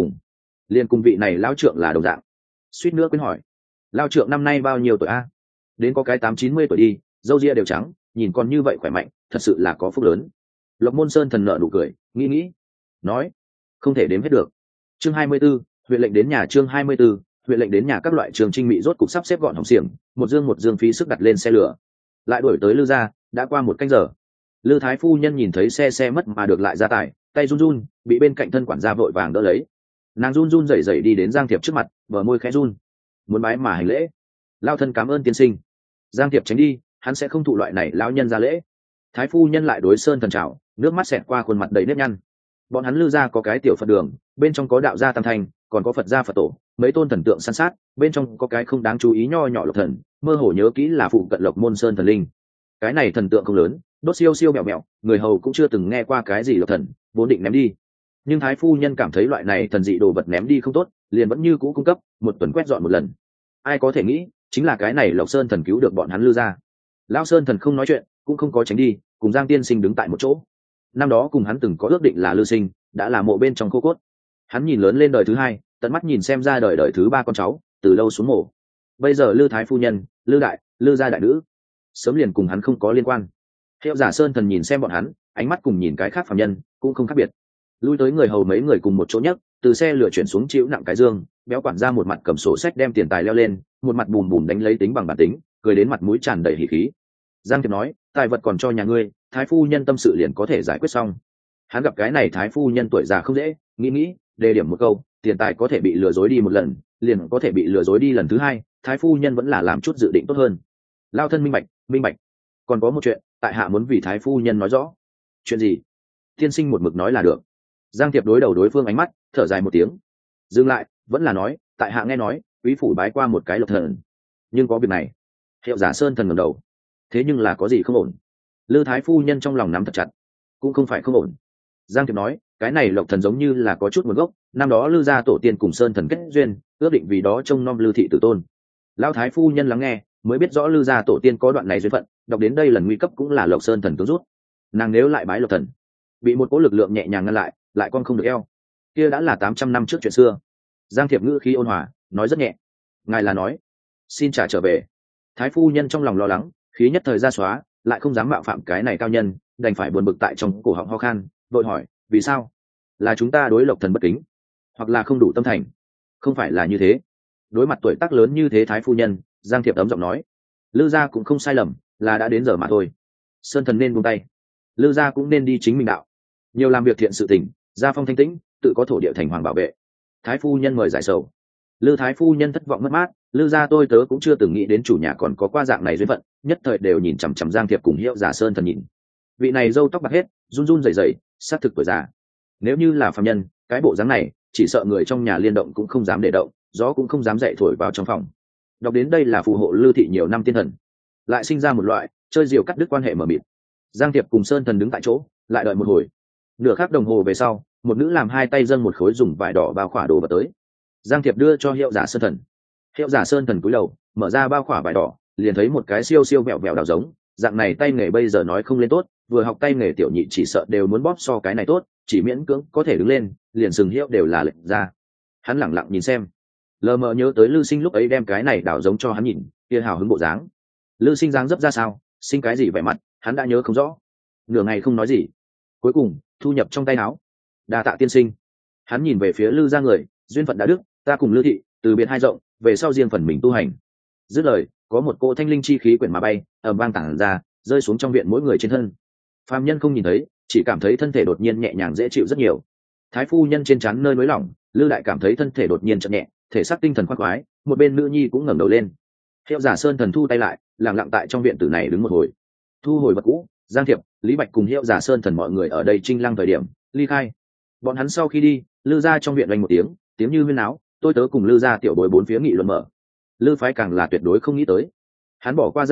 liền cùng vị này lão trượng là đồng dạng. Suýt nữa quên hỏi, lao trượng năm nay bao nhiêu tuổi a? Đến có cái 80-90 tuổi đi, râu ria đều trắng, nhìn còn như vậy khỏe mạnh, thật sự là có phúc lớn. Lộc Môn Sơn thần nợ nụ cười, nghĩ, nói, không thể đếm hết được. Chương 24, huyện lệnh đến nhà. Chương 24, huyện lệnh đến nhà. Các loại trường trinh mỹ rốt cục sắp xếp gọn hỏng xiềng, một dương phí sức đặt lên xe lửa, lại đuổi tới Lư gia. Đã qua một canh giờ, Lư thái phu nhân nhìn thấy xe mất mà được lại ra tải, tay run, bị bên cạnh thân quản gia vội vàng đỡ lấy. Nàng run rẩy đi đến Giang Thiệp trước mặt, bờ môi khẽ run, muốn bái mà hành lễ. Lao thân cảm ơn tiên sinh. Giang Thiệp tránh đi, hắn sẽ không thụ loại này lão nhân ra lễ. Thái phu nhân lại đối Sơn thần chào, nước mắt xẹt qua khuôn mặt đầy nếp nhăn. Bọn hắn Lư gia có cái tiểu Phật đường, bên trong có đạo gia tam thanh, còn có Phật gia Phật tổ, mấy tôn thần tượng san sát, bên trong có cái không đáng chú ý nho nhỏ Lộc thần, mơ hồ nhớ kỹ là phụ cận Lộc Môn Sơn thần linh. Cái này thần tượng không lớn, đốt siêu mẹo, người hầu cũng chưa từng nghe qua cái gì Lộc thần, vốn định ném đi. Nhưng thái phu nhân cảm thấy loại này thần dị đồ vật ném đi không tốt, liền vẫn như cũ cung cấp, một tuần quét dọn một lần. Ai có thể nghĩ, chính là cái này Lộc Sơn thần cứu được bọn hắn Lư gia. Lão Sơn thần không nói chuyện, cũng không có tránh đi, cùng Giang tiên sinh đứng tại một chỗ. Năm đó cùng hắn từng có ước định là Lư sinh, đã là mộ bên trong khô cốt. Hắn nhìn lớn lên đời thứ hai, tận mắt nhìn xem ra đời thứ ba con cháu, từ lâu xuống mộ. Bây giờ Lư thái phu nhân, Lư gia đại nữ, sớm liền cùng hắn không có liên quan. Hiệu giả Sơn thần nhìn xem bọn hắn, ánh mắt cùng nhìn cái khác phàm nhân cũng không khác biệt. Lui tới người hầu mấy người cùng một chỗ nhấc, từ xe lửa chuyển xuống chịu nặng cái dương, béo quản gia một mặt cầm sổ sách đem tiền tài leo lên, một mặt bùm đánh lấy tính bằng bản tính, cười đến mặt mũi tràn đầy hỉ khí. Giang Thiệp nói, tài vật còn cho nhà ngươi, thái phu nhân tâm sự liền có thể giải quyết xong. Hắn gặp cái này thái phu nhân tuổi già không dễ, nghĩ, đề điểm một câu, tiền tài có thể bị lừa dối đi một lần, liền có thể bị lừa dối đi lần thứ hai, thái phu nhân vẫn là làm chút dự định tốt hơn. Lao thân minh bạch. Còn có một chuyện, tại hạ muốn vì thái phu nhân nói rõ. Chuyện gì? Tiên sinh một mực nói là được. Giang Thiệp đối đầu đối phương ánh mắt, thở dài một tiếng, dừng lại, vẫn là nói, tại hạ nghe nói quý phủ bái qua một cái Lộc thần, nhưng có việc này. Hiệu giả Sơn thần ngẩng đầu, thế nhưng là có gì không ổn? Lư thái phu nhân trong lòng nắm thật chặt, cũng không phải không ổn. Giang Thiệp nói, cái này Lộc thần giống như là có chút nguồn gốc, năm đó Lư gia tổ tiên cùng Sơn thần kết duyên, ước định vì đó trông nom Lư thị tử tôn. Lão thái phu nhân lắng nghe, mới biết rõ Lư gia tổ tiên có đoạn này duyên phận, đọc đến đây lần nguy cấp cũng là Lộc Sơn thần cứu rút. Nàng nếu lại bái Lộc thần, bị một cỗ lực lượng nhẹ nhàng ngăn lại con không được eo, kia đã là 800 năm trước chuyện xưa. Giang Thiệp ngữ khí ôn hòa, nói rất nhẹ, ngài là nói xin trả trở về. Thái phu nhân trong lòng lo lắng, khí nhất thời ra xóa, lại không dám mạo phạm cái này cao nhân, đành phải buồn bực tại trong cổ họng ho khan, vội hỏi, vì sao? Là chúng ta đối Lộc thần bất kính, hoặc là không đủ tâm thành? Không phải là như thế. Đối mặt tuổi tác lớn như thế thái phu nhân, Giang Thiệp ấm giọng nói, Lư gia cũng không sai lầm, là đã đến giờ mà thôi. Sơn thần nên buông tay, Lư gia cũng nên đi chính mình đạo, nhiều làm việc thiện sự tình, gia phong thanh tĩnh, tự có thổ địa thành hoàng bảo vệ. Thái phu nhân mời giải sầu. Lư thái phu nhân thất vọng mất mát, Lư gia tôi tớ cũng chưa từng nghĩ đến chủ nhà còn có qua dạng này duyên phận, nhất thời đều nhìn chằm chằm Giang Thiệp cùng Hiệu giả Sơn thần nhìn. Vị này râu tóc bạc hết, run rẩy, xác thực tuổi già. Nếu như là phàm nhân, cái bộ dáng này, chỉ sợ người trong nhà liên động cũng không dám để động, gió cũng không dám dậy thổi vào trong phòng. Đọc đến đây là phù hộ Lư thị nhiều năm tiên thần, lại sinh ra một loại chơi diều cắt đứt quan hệ mờ mịt. Giang Thiệp cùng Sơn thần đứng tại chỗ, lại đợi một hồi. Nửa khắc đồng hồ về sau, một nữ làm hai tay dâng một khối dùng vải đỏ bao khỏa đồ vật tới. Giang Thiệp đưa cho Hiệu giả Sơn thần. Hiệu giả Sơn thần cúi đầu, mở ra bao khỏa vải đỏ, liền thấy một cái siêu vẹo đào giống, dạng này tay nghề bây giờ nói không lên tốt, vừa học tay nghề tiểu nhị chỉ sợ đều muốn bóp so cái này tốt, chỉ miễn cưỡng có thể đứng lên, liền sừng hiệu đều là lệnh ra. Hắn lẳng lặng nhìn xem, lờ mờ nhớ tới Lư Sinh lúc ấy đem cái này đào giống cho hắn nhìn, kia hào hứng bộ dáng. Lư Sinh dáng dấp ra sao, sinh cái gì vẻ mặt, hắn đã nhớ không rõ. Nửa ngày không nói gì, cuối cùng thu nhập trong tay áo. Đa tạ tiên sinh. Hắn nhìn về phía Lư gia người, duyên phận đã đức, ta cùng Lư thị từ biệt hai rộng, về sau riêng phần mình tu hành. Dứt lời, có một cỗ thanh linh chi khí quyển mà bay, ầm vang tản ra, rơi xuống trong viện mỗi người trên thân. Phàm nhân không nhìn thấy, chỉ cảm thấy thân thể đột nhiên nhẹ nhàng dễ chịu rất nhiều. Thái phu nhân trên trán nơi nới lỏng, Lư đại cảm thấy thân thể đột nhiên chậm nhẹ, thể xác tinh thần khoác khoái, một bên nữ nhi cũng ngẩng đầu lên. Hiệu giả Sơn thần thu tay lại, lặng lặng tại trong viện tử này đứng một hồi. Thu hồi vật cũ, Giang Thiệp, Lý Bạch cùng Hiệu giả Sơn thần mọi người ở đây trinh lăng thời điểm ly khai. Bọn hắn sau khi đi, Lư gia trong viện vang một tiếng như huyên náo, tôi tớ cùng Lư gia tiểu bối bốn phía nghị luận mở. Lư phái càng là tuyệt đối không nghĩ tới, hắn bỏ qua gia tài,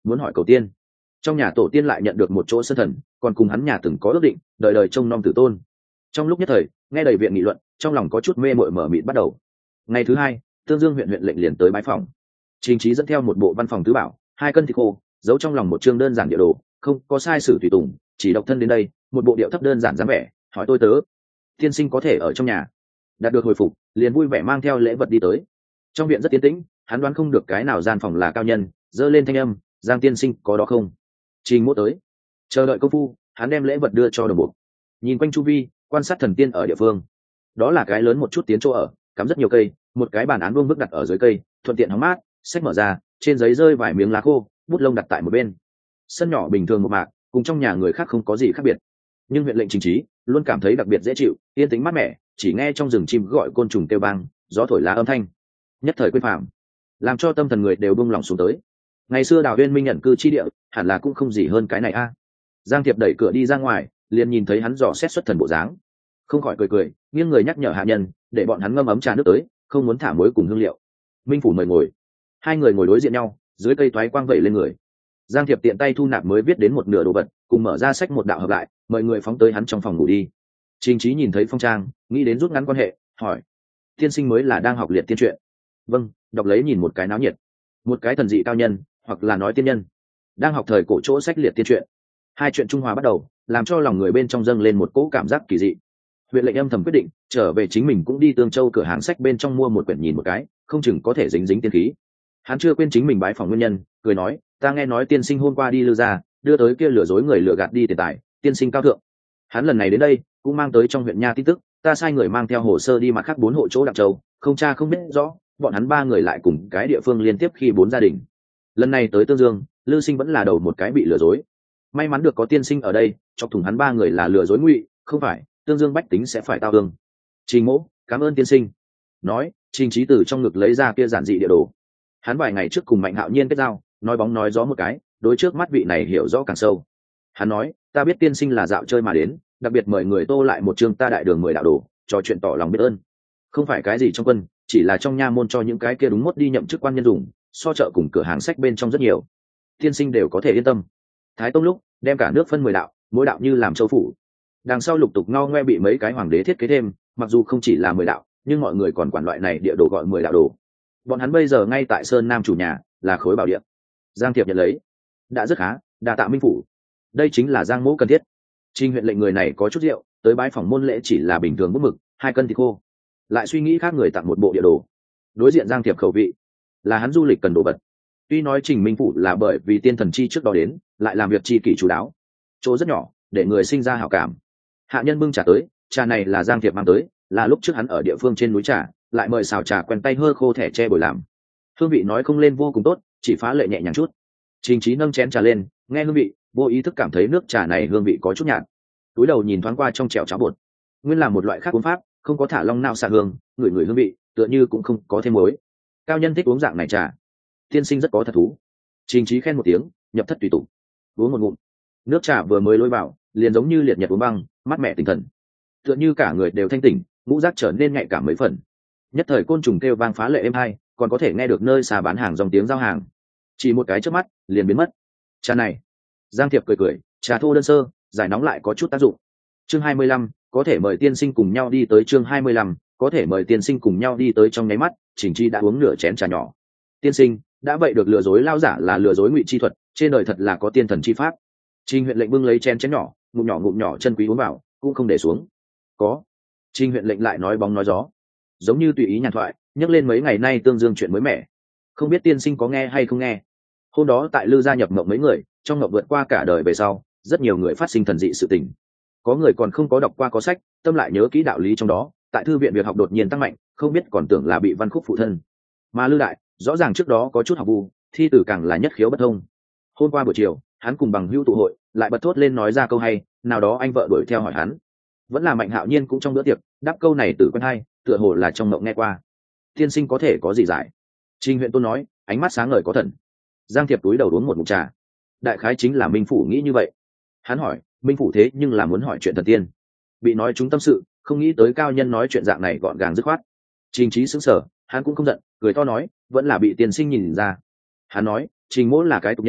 muốn hỏi cầu tiên. Trong nhà tổ tiên lại nhận được một chỗ sân thần, còn cùng hắn nhà từng có ước định đời đời trông nom tử tôn. Trong lúc nhất thời nghe đầy viện nghị luận, trong lòng có chút mê mội mở mịt bắt đầu. Ngày thứ hai, Tương Dương huyện huyện lệnh liền tới bái phòng. Trình Trí dẫn theo một bộ văn phòng tứ bảo, 2 cân thịt khô, giấu trong lòng một chương đơn giản địa đồ, không có sai sử tùy tùng, chỉ độc thân đến đây, một bộ điệu thấp đơn giản dáng vẻ, hỏi tôi tớ tiên sinh có thể ở trong nhà. Đạt được hồi phục, liền vui vẻ mang theo lễ vật đi tới. Trong viện rất tiến tĩnh, hắn đoán không được cái nào gian phòng là cao nhân, giơ lên thanh âm, Giang tiên sinh có đó không? Trình Mỗ tới. Chờ đợi công phu, hắn đem lễ vật đưa cho đồng bộ. Nhìn quanh chu vi, quan sát thần tiên ở địa phương. Đó là cái lớn một chút tiến chỗ ở, cắm rất nhiều cây, một cái bàn án vuông vức đặt ở dưới cây, thuận tiện hóng mát, sách mở ra, trên giấy rơi vài miếng lá khô, bút lông đặt tại một bên. Sân nhỏ bình thường một mạc, cùng trong nhà người khác không có gì khác biệt. Nhưng huyện lệnh Trình Trí luôn cảm thấy đặc biệt dễ chịu, yên tĩnh mát mẻ, chỉ nghe trong rừng chim gọi côn trùng kêu vang, gió thổi lá âm thanh, nhất thời quên phàm, làm cho tâm thần người đều buông lòng xuống tới. Ngày xưa Đào Uyên Minh nhận cư chi địa, hẳn là cũng không gì hơn cái này a. Giang Thiệp đẩy cửa đi ra ngoài, liền nhìn thấy hắn dò xét xuất thần bộ dáng, không khỏi cười cười, nghiêng người nhắc nhở hạ nhân, để bọn hắn ngâm ấm trà nước tới, không muốn thả muối cùng hương liệu. Minh phủ mời ngồi. Hai người ngồi đối diện nhau, dưới cây toái quang vẩy lên người. Giang Thiệp tiện tay thu nạp mới viết đến một nửa đồ vật, cùng mở ra sách một đạo hợp lại, mời người phóng tới hắn trong phòng ngủ đi. Trình Trí nhìn thấy phong trang, nghĩ đến rút ngắn quan hệ, hỏi: tiên sinh mới là đang học liệt tiên truyện? Vâng, đọc lấy nhìn một cái náo nhiệt. Một cái thần dị cao nhân, hoặc là nói tiên nhân, đang học thời cổ chỗ sách liệt tiên truyện. Hai chuyện trung hòa bắt đầu, làm cho lòng người bên trong dâng lên một cỗ cảm giác kỳ dị. Huyện lệnh âm thầm quyết định trở về chính mình cũng đi Tương Châu cửa hàng sách bên trong mua một quyển nhìn một cái, không chừng có thể dính dính tiên khí. Hắn chưa quên chính mình bái phòng nguyên nhân, cười nói: ta nghe nói tiên sinh hôm qua đi Lư gia, đưa tới kia lừa dối người lừa gạt đi tiền tài, tiên sinh cao thượng. Hắn lần này đến đây cũng mang tới trong huyện nha tin tức, ta sai người mang theo hồ sơ đi mặt khác 4 hộ chỗ Đặng Châu, không tra không biết rõ, bọn hắn 3 người lại cùng cái địa phương liên tiếp khi 4 gia đình. Lần này tới Tương Dương, Lư Sinh vẫn là đầu một cái bị lừa dối. May mắn được có tiên sinh ở đây, chọc thủng hắn 3 người là lừa dối ngụy, không phải Tương Dương bách tính sẽ phải tao thương. Trình Mỗ, cảm ơn tiên sinh. Nói, Trình Trí từ trong ngực lấy ra kia giản dị địa đồ. Hắn vài ngày trước cùng Mạnh Hạo Nhiên kết giao, nói bóng nói gió một cái, đối trước mắt vị này hiểu rõ càng sâu. Hắn nói, ta biết tiên sinh là dạo chơi mà đến, đặc biệt mời người tô lại một chương ta đại đường 10 đạo đồ, trò chuyện tỏ lòng biết ơn. Không phải cái gì trong quân, chỉ là trong nha môn cho những cái kia đúng mốt đi nhậm chức quan nhân dùng, so chợ cùng cửa hàng sách bên trong rất nhiều. Tiên sinh đều có thể yên tâm. Thái Tông lúc đem cả nước phân 10 đạo, mỗi đạo như làm châu phủ. Đằng sau lục tục ngao ngoe bị mấy cái hoàng đế thiết kế thêm, mặc dù không chỉ là 10 đạo, nhưng mọi người còn quản loại này địa đồ gọi 10 đạo đồ. Bọn hắn bây giờ ngay tại Sơn Nam chủ nhà, là khối bảo địa. Giang Thiệp nhận lấy, đã rất khá, đa tạ Minh phủ. Đây chính là Giang Mỗ cần thiết. Trình huyện lệnh người này có chút rượu, tới bái phòng môn lễ chỉ là bình thường bút mực, 2 cân thịt khô, lại suy nghĩ khác người tặng một bộ địa đồ. Đối diện Giang Thiệp khẩu vị, là hắn du lịch cần đồ vật. Tuy nói Trình Minh phủ là bởi vì tiên thần chi trước đó đến, lại làm việc chi kỷ chú đáo, chỗ rất nhỏ, để người sinh ra hảo cảm. Hạ nhân bưng trà tới, trà này là Giang Thiệp mang tới, là lúc trước hắn ở địa phương trên núi trà, lại mời xào trà quen tay hơ khô thẻ tre bồi làm. Hương vị nói không lên vô cùng tốt, chỉ phá lệ nhẹ nhàng chút. Trình Trí nâng chén trà lên, nghe hương vị, vô ý thức cảm thấy nước trà này hương vị có chút nhạt. Túi đầu nhìn thoáng qua trong chèo cháo bột, nguyên là một loại khác uống pháp, không có thả long nao xạ hương, ngửi ngửi hương vị, tựa như cũng không có thêm muối. Cao nhân thích uống dạng này trà, tiên sinh rất có thật thú. Trình Trí khen một tiếng, nhập thất tùy tục, uống một ngụm. Nước trà vừa mới lôi vào, liền giống như liệt nhật uống băng, mát mẻ tinh thần, tựa như cả người đều thanh tỉnh, ngũ giác trở nên nhạy cảm mấy phần. Nhất thời côn trùng kêu vang phá lệ êm hai, còn có thể nghe được nơi xa bán hàng dòng tiếng giao hàng. Chỉ một cái chớp mắt, liền biến mất. Trà này, Giang Thiệp cười cười, trà thô đơn sơ, giải nóng lại có chút tác dụng. Chương 25, có thể mời tiên sinh cùng nhau đi tới. Chương 25, có thể mời tiên sinh cùng nhau đi tới. Trong nháy mắt, Trình Chi đã uống nửa chén trà nhỏ. Tiên sinh, đã vậy được lừa dối lao giả là lừa dối ngụy chi thuật, trên đời thật là có tiên thần chi pháp. Trình huyện lệnh bưng lấy chén nhỏ, ngụm nhỏ chân quý uống vào, cũng không để xuống. Có. Trình huyện lệnh lại nói bóng nói gió, giống như tùy ý nhàn thoại, nhắc lên mấy ngày nay Tương Dương chuyện mới mẻ. Không biết tiên sinh có nghe hay không nghe. Hôm đó tại Lư gia nhập mộng mấy người, trong mộng vượt qua cả đời về sau, rất nhiều người phát sinh thần dị sự tình. Có người còn không có đọc qua có sách, tâm lại nhớ kỹ đạo lý trong đó, tại thư viện việc học đột nhiên tăng mạnh, không biết còn tưởng là bị văn khúc phụ thân. Mà Lư đại, rõ ràng trước đó có chút học vu, thi tử càng là nhất khiếu bất thông. Hôm qua buổi chiều, hắn cùng bằng hữu tụ hội, lại bật thốt lên nói ra câu hay, nào đó anh vợ đuổi theo hỏi hắn. Vẫn là Mạnh Hạo Nhiên cũng trong bữa tiệc, đáp câu này tử quen hay, tựa hồ là trong mộng nghe qua. Tiên sinh có thể có gì giải? Trình huyện tôn nói, ánh mắt sáng ngời có thần. Giang Thiệp túi đầu uống một ngụm trà. Đại khái chính là Minh phủ nghĩ như vậy. Hắn hỏi, Minh phủ thế nhưng là muốn hỏi chuyện thần tiên. Bị nói chúng tâm sự, không nghĩ tới cao nhân nói chuyện dạng này gọn gàng dứt khoát. Trình Trí sững sờ, hắn cũng không giận, cười to nói, vẫn là bị tiên sinh nhìn ra. Hắn nói, Trình Mỗ là cái tục nhân,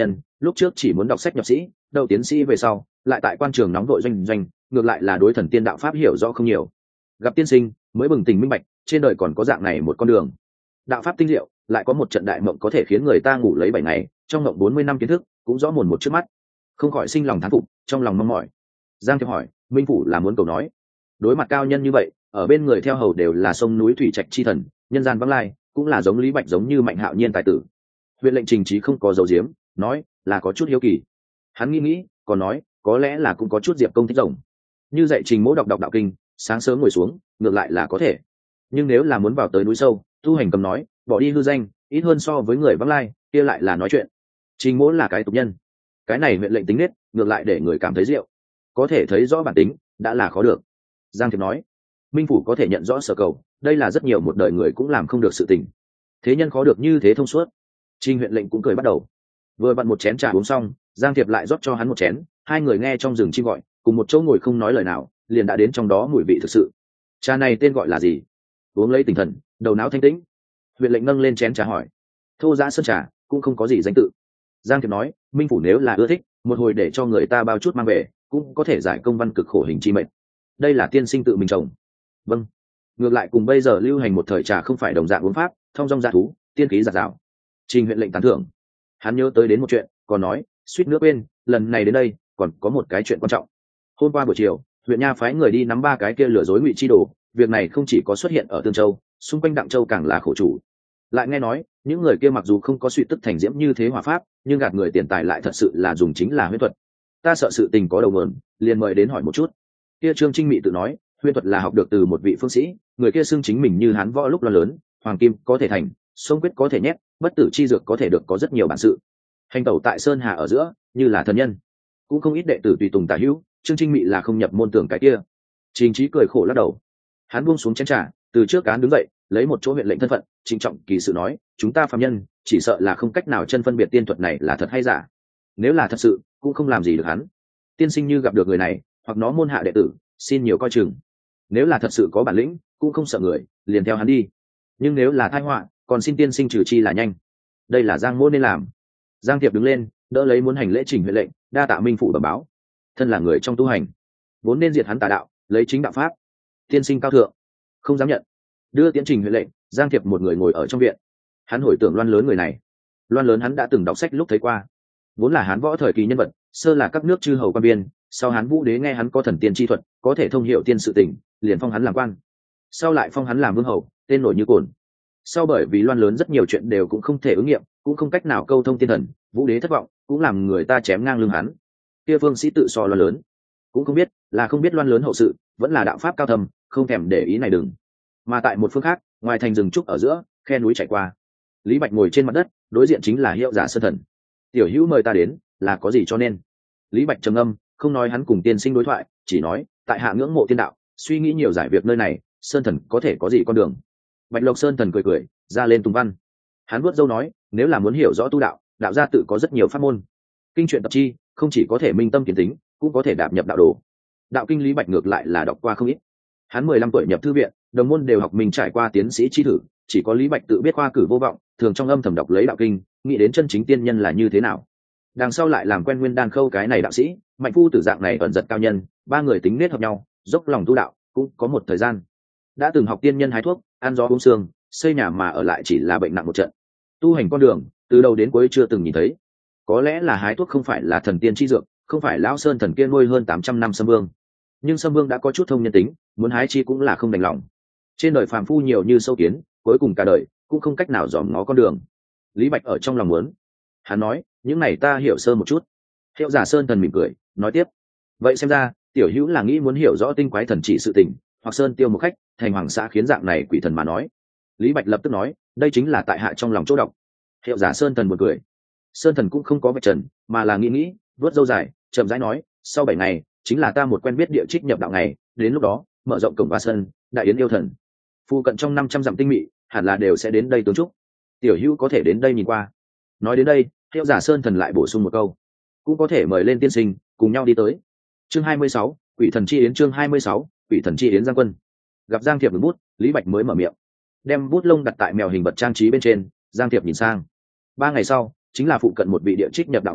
lúc trước chỉ muốn đọc sách nhập sĩ đậu tiến sĩ về sau lại tại quan trường nóng vội doanh doanh, ngược lại là đối thần tiên đạo pháp hiểu rõ không nhiều. Gặp tiên sinh mới bừng tỉnh minh bạch, trên đời còn có dạng này một con đường. Đạo pháp tinh diệu, lại có một trận đại mộng có thể khiến người ta ngủ lấy 7 ngày, trong mộng 40 năm kiến thức cũng rõ mồn một trước mắt, không khỏi sinh lòng thán phục, trong lòng mong mỏi. Giang Thiệp hỏi, minh phủ là muốn cầu nói, đối mặt cao nhân như vậy, ở bên người theo hầu đều là sông núi thủy trạch chi thần, nhân gian vắng lai, cũng là giống Lý Bạch giống như Mạnh Hạo Nhiên tài tử. Huyện lệnh Trình Trí không có dấu diếm, nói là có chút hiếu kỳ. Hắn nghĩ, còn nói, có lẽ là cũng có chút Diệp công thích rồng. Như dạy Trình Mỗ đọc đạo kinh, sáng sớm ngồi xuống, ngược lại là có thể. Nhưng nếu là muốn vào tới núi sâu, tu hành cầm nói, bỏ đi hư danh, ít hơn so với người vắng lai, kia lại là nói chuyện. Trình Mỗ là cái tục nhân, cái này huyện lệnh tính nết, ngược lại để người cảm thấy rượu, có thể thấy rõ bản tính, đã là khó được. Giang Thiệp nói, minh phủ có thể nhận rõ sở cầu, đây là rất nhiều một đời người cũng làm không được sự tình. Thế nhân khó được như thế thông suốt. Trình huyện lệnh cũng cười bắt đầu. Vừa vặn một chén trà uống xong, Giang Thiệp lại rót cho hắn một chén, hai người nghe trong rừng chim gọi, cùng một chỗ ngồi không nói lời nào, liền đã đến trong đó mùi vị thực sự. Trà này tên gọi là gì? Uống lấy tinh thần, đầu não thanh tĩnh. Huyện lệnh nâng lên chén trà hỏi. Thô giã sơn trà, cũng không có gì danh tự. Giang Thiệp nói, minh phủ nếu là ưa thích, một hồi để cho người ta bao chút mang về, cũng có thể giải công văn cực khổ hình chi mệnh. Đây là tiên sinh tự mình trồng. Vâng. Ngược lại cùng bây giờ lưu hành một thời trà không phải đồng dạng uống pháp, thông dong dạ thú, tiên khí giạt rào. Trình huyện lệnh tán thưởng. Hắn nhớ tới đến một chuyện, còn nói, suýt nữa quên, lần này đến đây còn có một cái chuyện quan trọng. Hôm qua buổi chiều, huyện nha phái người đi nắm 3 cái kia lừa dối ngụy chi đồ, việc này không chỉ có xuất hiện ở Tương Châu, xung quanh Đặng Châu càng là khổ chủ. Lại nghe nói, những người kia mặc dù không có suy tức thành diễm như thế hỏa pháp, nhưng gạt người tiền tài lại thật sự là dùng chính là huyễn thuật. Ta sợ sự tình có đầu mượn, liền mời đến hỏi một chút. Kia Trương Trinh Mị tự nói, huyễn thuật là học được từ một vị phương sĩ, người kia xưng chính mình như hán võ lúc lớn, hoàng kim có thể thành, sông quyết có thể nhét, bất tử chi dược có thể được, có rất nhiều bản sự. Hành tẩu tại sơn hà ở giữa, như là thần nhân, cũng không ít đệ tử tùy tùng tả hữu. Trương Trinh Mị là không nhập môn tưởng cái kia. Trình Trí cười khổ lắc đầu. Hắn buông xuống chén trà, từ trước cán đứng dậy, lấy một chỗ huyện lệnh thân phận, trịnh trọng kỳ sự nói, chúng ta phàm nhân chỉ sợ là không cách nào chân phân biệt tiên thuật này là thật hay giả. Nếu là thật sự, cũng không làm gì được hắn. Tiên sinh như gặp được người này, hoặc nó môn hạ đệ tử, xin nhiều coi chừng. Nếu là thật sự có bản lĩnh, cũng không sợ người, liền theo hắn đi. Nhưng nếu là tai họa, còn xin tiên sinh trừ chi là nhanh. Đây là Giang Mỗ nên làm. Giang Thiệp đứng lên, đỡ lấy muốn hành lễ trình huyện lệnh, đa tạ minh phụ bẩm báo. Thân là người trong tu hành, vốn nên diệt hắn tà đạo, lấy chính đạo pháp. Tiên sinh cao thượng, không dám nhận. Đưa tiến trình huyện lệnh, Giang Thiệp một người ngồi ở trong viện. Hắn hồi tưởng Loan Lớn người này. Loan Lớn hắn đã từng đọc sách lúc thấy qua, vốn là Hán võ thời kỳ nhân vật, sơ là các nước chư hầu quan biên, sau Hán Vũ đế nghe hắn có thần tiên chi thuật, có thể thông hiểu tiên sự tình, liền phong hắn làm quan. Sau lại phong hắn làm vương hầu, tên nổi như cồn. Sau bởi vì Loan Lớn rất nhiều chuyện đều cũng không thể ứng nghiệm, cũng không cách nào câu thông tiên thần, Vũ đế thất vọng, cũng làm người ta chém ngang lưng hắn. Kia phương sĩ tự so Loan Lớn, cũng không biết là không biết Loan Lớn hậu sự, vẫn là đạo pháp cao thâm, không thèm để ý này đừng. Mà tại một phương khác, ngoài thành rừng trúc ở giữa, khe núi chảy qua, Lý Bạch ngồi trên mặt đất, đối diện chính là Hiệu Giả Sơn Thần. Tiểu hữu mời ta đến, là có gì cho nên? Lý Bạch trầm âm, không nói hắn cùng tiên sinh đối thoại, chỉ nói, tại hạ ngưỡng mộ tiên đạo, suy nghĩ nhiều giải việc nơi này, Sơn Thần có thể có gì con đường? Bạch Lộc Sơn Thần cười cười, ra lên tung văn. Hắn vuốt râu nói, nếu là muốn hiểu rõ tu đạo, đạo gia tự có rất nhiều pháp môn. Kinh truyện tập chi, không chỉ có thể minh tâm kiến tính, cũng có thể đạp nhập đạo đồ. Đạo kinh Lý Bạch ngược lại là đọc qua không ít. Hắn 15 tuổi nhập thư viện, đồng môn đều học mình trải qua tiến sĩ chi thử, chỉ có Lý Bạch tự biết khoa cử vô vọng, thường trong âm thầm đọc lấy đạo kinh, nghĩ đến chân chính tiên nhân là như thế nào. Đằng sau lại làm quen Nguyên Đan Khâu cái này đạo sĩ, Mạnh Phu Tử dạng này ẩn giật cao nhân, 3 người tính nết hợp nhau, dốc lòng tu đạo, cũng có một thời gian. Đã từng học tiên nhân hái thuốc, ăn gió uống sương, xây nhà mà ở lại chỉ là bệnh nặng một trận. Tu hành con đường, từ đầu đến cuối chưa từng nhìn thấy. Có lẽ là hái thuốc không phải là thần tiên chi dược, không phải lão Sơn Thần kia nuôi hơn 800 năm Sâm Vương. Nhưng Sâm Vương đã có chút thông nhân tính, muốn hái chi cũng là không đành lòng. Trên đời phàm phu nhiều như sâu kiến, cuối cùng cả đời cũng không cách nào dòm ngó con đường. Lý Bạch ở trong lòng muốn. Hắn nói, những này ta hiểu sơ một chút. Hiệu Giả Sơn Thần mỉm cười, nói tiếp. Vậy xem ra, tiểu hữu là nghĩ muốn hiểu rõ tinh quái thần chỉ sự tình, hoặc Sơn Tiêu một khách, thành hoàng xã khiến dạng này quỷ thần mà nói. Lý Bạch lập tức nói, đây chính là tại hạ trong lòng chỗ đọc. Hiệu Giả Sơn Thần buồn cười. Sơn Thần cũng không có vạch trần, mà là nghĩ, vuốt râu dài, chậm rãi nói, sau 7 ngày, chính là ta một quen biết địa trích nhập đạo ngày, đến lúc đó, mở rộng cổng Va Sơn, đại yến yêu thần. Phu cận trong 500 dặm tinh mị, hẳn là đều sẽ đến đây tướng chúc. Tiểu hữu có thể đến đây nhìn qua. Nói đến đây, Hiệu Giả Sơn Thần lại bổ sung một câu, cũng có thể mời lên tiên sinh, cùng nhau đi tới. Chương 26, Quỷ thần chi yến. Chương 26, Quỷ thần chi yến Giang Quân. Gặp Giang Thiệp ngừng bút, Lý Bạch mới mở miệng, đem bút lông đặt tại mèo hình vật trang trí bên trên. Giang Thiệp nhìn sang. 3 ngày sau, chính là phụ cận một vị địa trích nhập đạo ngày,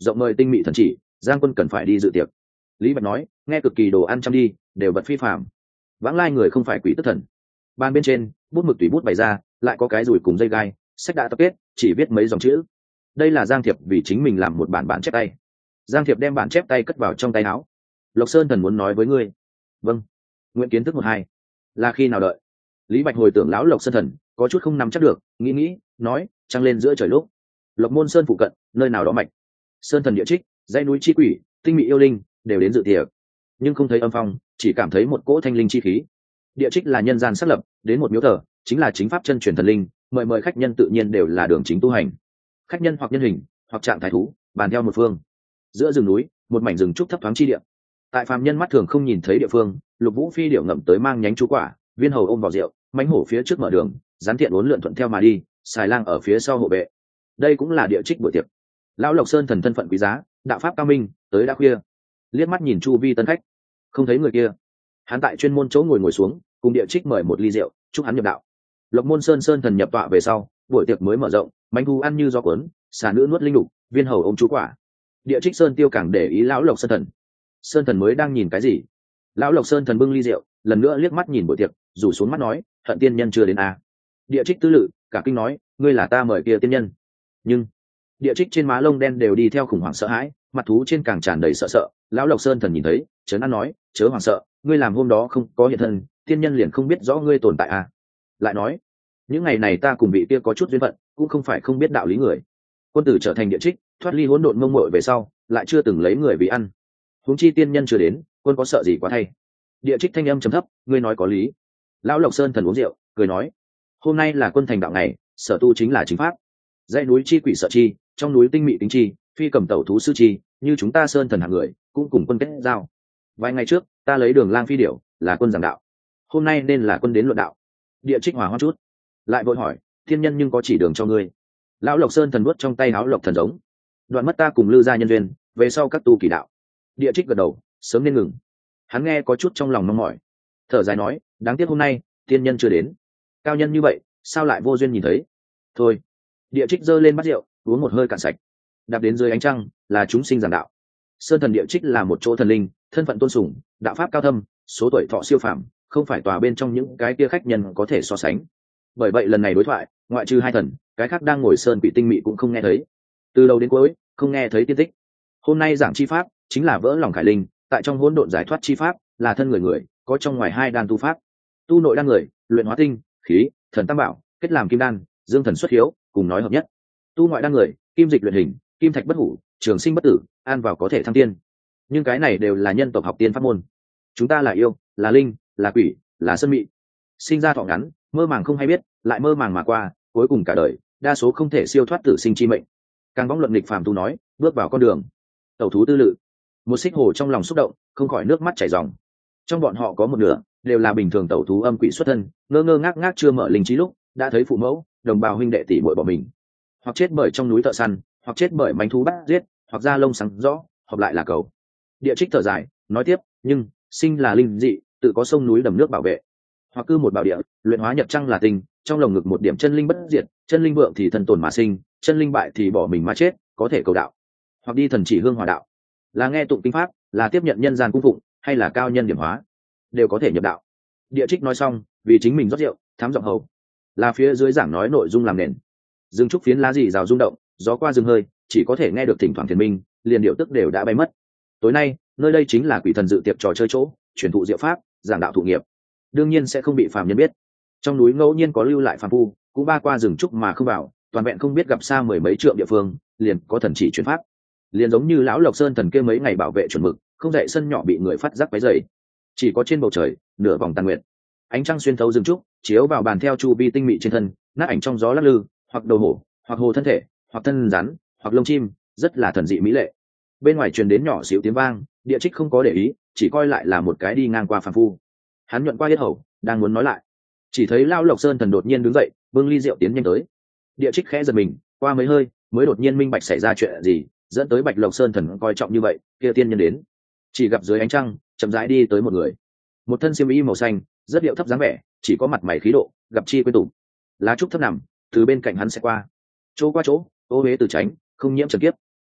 rộng mời tinh mị thần chỉ, Giang quân cần phải đi dự tiệc. Lý Bạch nói, nghe cực kỳ đồ ăn chăm đi, đều vật phi phàm. Vãng lai người không phải quỷ tức thần. Ban bên trên, bút mực tùy bút bày ra, lại có cái rủi cùng dây gai, sách đã tập kết, chỉ viết mấy dòng chữ. Đây là Giang Thiệp vì chính mình làm một bản chép tay. Giang Thiệp đem bản chép tay cất vào trong tay áo. Lộc Sơn Thần muốn nói với ngươi. Vâng. Nguyện kiến thức 1-2. Là khi nào đợi? Lý Bạch hồi tưởng lão Lộc Sơn Thần, có chút không nắm chắc được, nghĩ, nói, trăng lên giữa trời lúc. Lộc Môn Sơn phụ cận, nơi nào đó mạch. Sơn Thần địa trích, dãy núi chi quỷ, tinh mị yêu linh, đều đến dự tiệc. Nhưng không thấy âm phong, chỉ cảm thấy một cỗ thanh linh chi khí. Địa trích là nhân gian xác lập, đến một miếu thờ, chính là chính pháp chân truyền thần linh, mời khách nhân tự nhiên đều là đường chính tu hành. Khách nhân hoặc nhân hình, hoặc trạng thái thú, bàn theo một phương. Giữa rừng núi, một mảnh rừng trúc thấp thoáng chi địa. Tại phàm nhân mắt thường không nhìn thấy địa phương, Lục Vũ phi điệu ngậm tới mang nhánh chú quả, viên hầu ôm vào rượu, mãnh hổ phía trước mở đường, gián thiện uốn lượn thuận theo mà đi, xài lang ở phía sau hộ vệ. Đây cũng là địa trích buổi tiệc. Lão Lộc Sơn Thần thân phận quý giá, đạo pháp cao minh, tới đã khuya. Liếc mắt nhìn chu vi tân khách, không thấy người kia. Hắn tại chuyên môn chỗ ngồi xuống, cùng địa trích mời một ly rượu, chúc hắn nhập đạo. Lộc Môn Sơn Thần nhập tọa về sau, buổi tiệc mới mở rộng, mãnh thu ăn như gió cuốn, xà nữ nuốt linh lục, viên hầu ôm chú quả. Địa trích Sơn Tiêu càng để ý lão Lộc Sơn Thần. Sơn Thần mới đang nhìn cái gì? Lão Lộc Sơn Thần bưng ly rượu, lần nữa liếc mắt nhìn buổi tiệc, rủ xuống mắt nói, hận tiên nhân chưa đến à. Địa trích tư lự, cả kinh nói, ngươi là ta mời kia tiên nhân. Nhưng địa trích trên má lông đen đều đi theo khủng hoảng sợ hãi, mặt thú trên càng tràn đầy sợ. Lão Lộc Sơn Thần nhìn thấy, trấn an nói, chớ hoảng sợ, ngươi làm hôm đó không có hiện thân, tiên nhân liền không biết rõ ngươi tồn tại à. Lại nói, những ngày này ta cùng vị kia có chút duyên phận, cũng không phải không biết đạo lý người. Quân tử trở thành địa trích, thoát ly hỗn độn mông muội về sau, lại chưa từng lấy người vì ăn. Huống chi tiên nhân chưa đến, quân có sợ gì quá thay. Địa trích thanh âm trầm thấp, ngươi nói có lý. Lão Lộc Sơn Thần uống rượu, cười nói, hôm nay là quân thành đạo ngày, sở tu chính là chính pháp. Dãy núi chi quỷ sợ chi, trong núi tinh mị tính chi, phi cầm tẩu thú sư chi, như chúng ta Sơn Thần hạng người, cũng cùng quân kết giao. Vài ngày trước, ta lấy Đường Lang phi điểu, là quân giảng đạo. Hôm nay nên là quân đến luận đạo. Địa trích hòa hoãn chút, lại vội hỏi, thiên nhân nhưng có chỉ đường cho ngươi? Lão Lộc Sơn Thần vuốt trong tay áo lộc thần giống, đoạn mất ta cùng Lư gia nhân duyên, về sau các tu kỳ đạo. Địa trích gật đầu, sớm nên ngừng. Hắn nghe có chút trong lòng mong mỏi, thở dài nói, đáng tiếc hôm nay tiên nhân chưa đến. Cao nhân như vậy, sao lại vô duyên nhìn thấy? Thôi. Địa trích giơ lên bát rượu, uống một hơi cạn sạch. Đạp đến dưới ánh trăng, là chúng sinh giảng đạo. Sơn Thần địa trích là một chỗ thần linh, thân phận tôn sùng, đạo pháp cao thâm, số tuổi thọ siêu phàm, không phải tòa bên trong những cái kia khách nhân có thể so sánh. Bởi vậy lần này đối thoại, ngoại trừ hai thần, cái khác đang ngồi sơn quỷ tinh mị cũng không nghe thấy. Từ đầu đến cuối, không nghe thấy tiên tích. Hôm nay giảng chi pháp, chính là vỡ lòng khải linh, tại trong hỗn độn giải thoát chi pháp, là thân người, có trong ngoài hai đan tu pháp. Tu nội đan người, luyện hóa tinh, khí, thần tam bảo, kết làm kim đan, dương thần xuất hiếu, cùng nói hợp nhất. Tu ngoại đan người, kim dịch luyện hình, kim thạch bất hủ, trường sinh bất tử, an vào có thể thăng tiên. Nhưng cái này đều là nhân tộc học tiên pháp môn. Chúng ta là yêu, là linh, là quỷ, là sơn mị. Sinh ra thọ ngắn, mơ màng không hay biết, lại mơ màng mà qua, cuối cùng cả đời, đa số không thể siêu thoát tử sinh chi mệnh. Càng võng luận nghịch phàm tu nói, bước vào con đường tẩu thú tư lự. Một xích hồ trong lòng xúc động, không khỏi nước mắt chảy ròng. Trong bọn họ có một nửa đều là bình thường tẩu thú âm quỷ xuất thân, ngơ ngác chưa mở linh trí lúc đã thấy phụ mẫu, đồng bào huynh đệ tỷ muội bỏ mình, hoặc chết bởi trong núi thợ săn, hoặc chết bởi mánh thú bắt giết, hoặc da lông sáng rõ, hợp lại là cầu. Địa trích thở dài, nói tiếp, nhưng sinh là linh dị, tự có sông núi đầm nước bảo vệ, hoặc cư một bảo địa, luyện hóa nhật trăng là tình, trong lồng ngực một điểm chân linh bất diệt, chân linh vượng thì thân tồn mà sinh, chân linh bại thì bỏ mình mà chết, có thể cầu đạo. Hoặc đi thần chỉ hương hòa đạo, là nghe tụng kinh pháp, là tiếp nhận nhân gian cung phụng, hay là cao nhân điểm hóa, đều có thể nhập đạo. Địa trích nói xong, vì chính mình rót rượu, thám giọng hầu, là phía dưới giảng nói nội dung làm nền. Dương trúc phiến lá gì rào rung động, gió qua rừng hơi, chỉ có thể nghe được thỉnh thoảng thiền minh, liền điệu tức đều đã bay mất. Tối nay, nơi đây chính là quỷ thần dự tiệc trò chơi chỗ, truyền thụ diệu pháp, giảng đạo thụ nghiệp, đương nhiên sẽ không bị phàm nhân biết. Trong núi ngẫu nhiên có lưu lại phàm phu, cũng ba qua rừng trúc mà không vào, toàn vẹn không biết gặp xa mười mấy trượng địa phương, liền có thần chỉ truyền pháp. Liền giống như lão Lộc Sơn Thần kia mấy ngày bảo vệ chuẩn mực, không dậy sân nhỏ bị người phát giác váy dày. Chỉ có trên bầu trời, nửa vòng tàn nguyệt, ánh trăng xuyên thấu rừng trúc, chiếu vào bàn theo chu vi tinh mị trên thân, nát ảnh trong gió lắc lư, hoặc đầu hổ, hoặc hồ thân thể, hoặc thân rắn, hoặc lông chim, rất là thần dị mỹ lệ. Bên ngoài truyền đến nhỏ xíu tiếng vang, địa trích không có để ý, chỉ coi lại là một cái đi ngang qua phàm phu. Hắn nhuận qua yết hầu, đang muốn nói lại, chỉ thấy lão Lộc Sơn Thần đột nhiên đứng dậy, bưng ly rượu tiến nhanh tới. Địa trích khẽ giật mình, qua mấy hơi mới đột nhiên minh bạch xảy ra chuyện gì, dẫn tới Bạch Lộc Sơn Thần coi trọng như vậy, kia tiên nhân đến. Chỉ gặp dưới ánh trăng, chậm rãi đi tới một người, một thân xiêm y màu xanh, rất điệu thấp dáng vẻ, chỉ có mặt mày khí độ, gặp chi quên tủng. Lá trúc thấp nằm, từ bên cạnh hắn sẽ qua, chỗ qua chỗ, ô huế từ tránh, không nhiễm trần kiếp.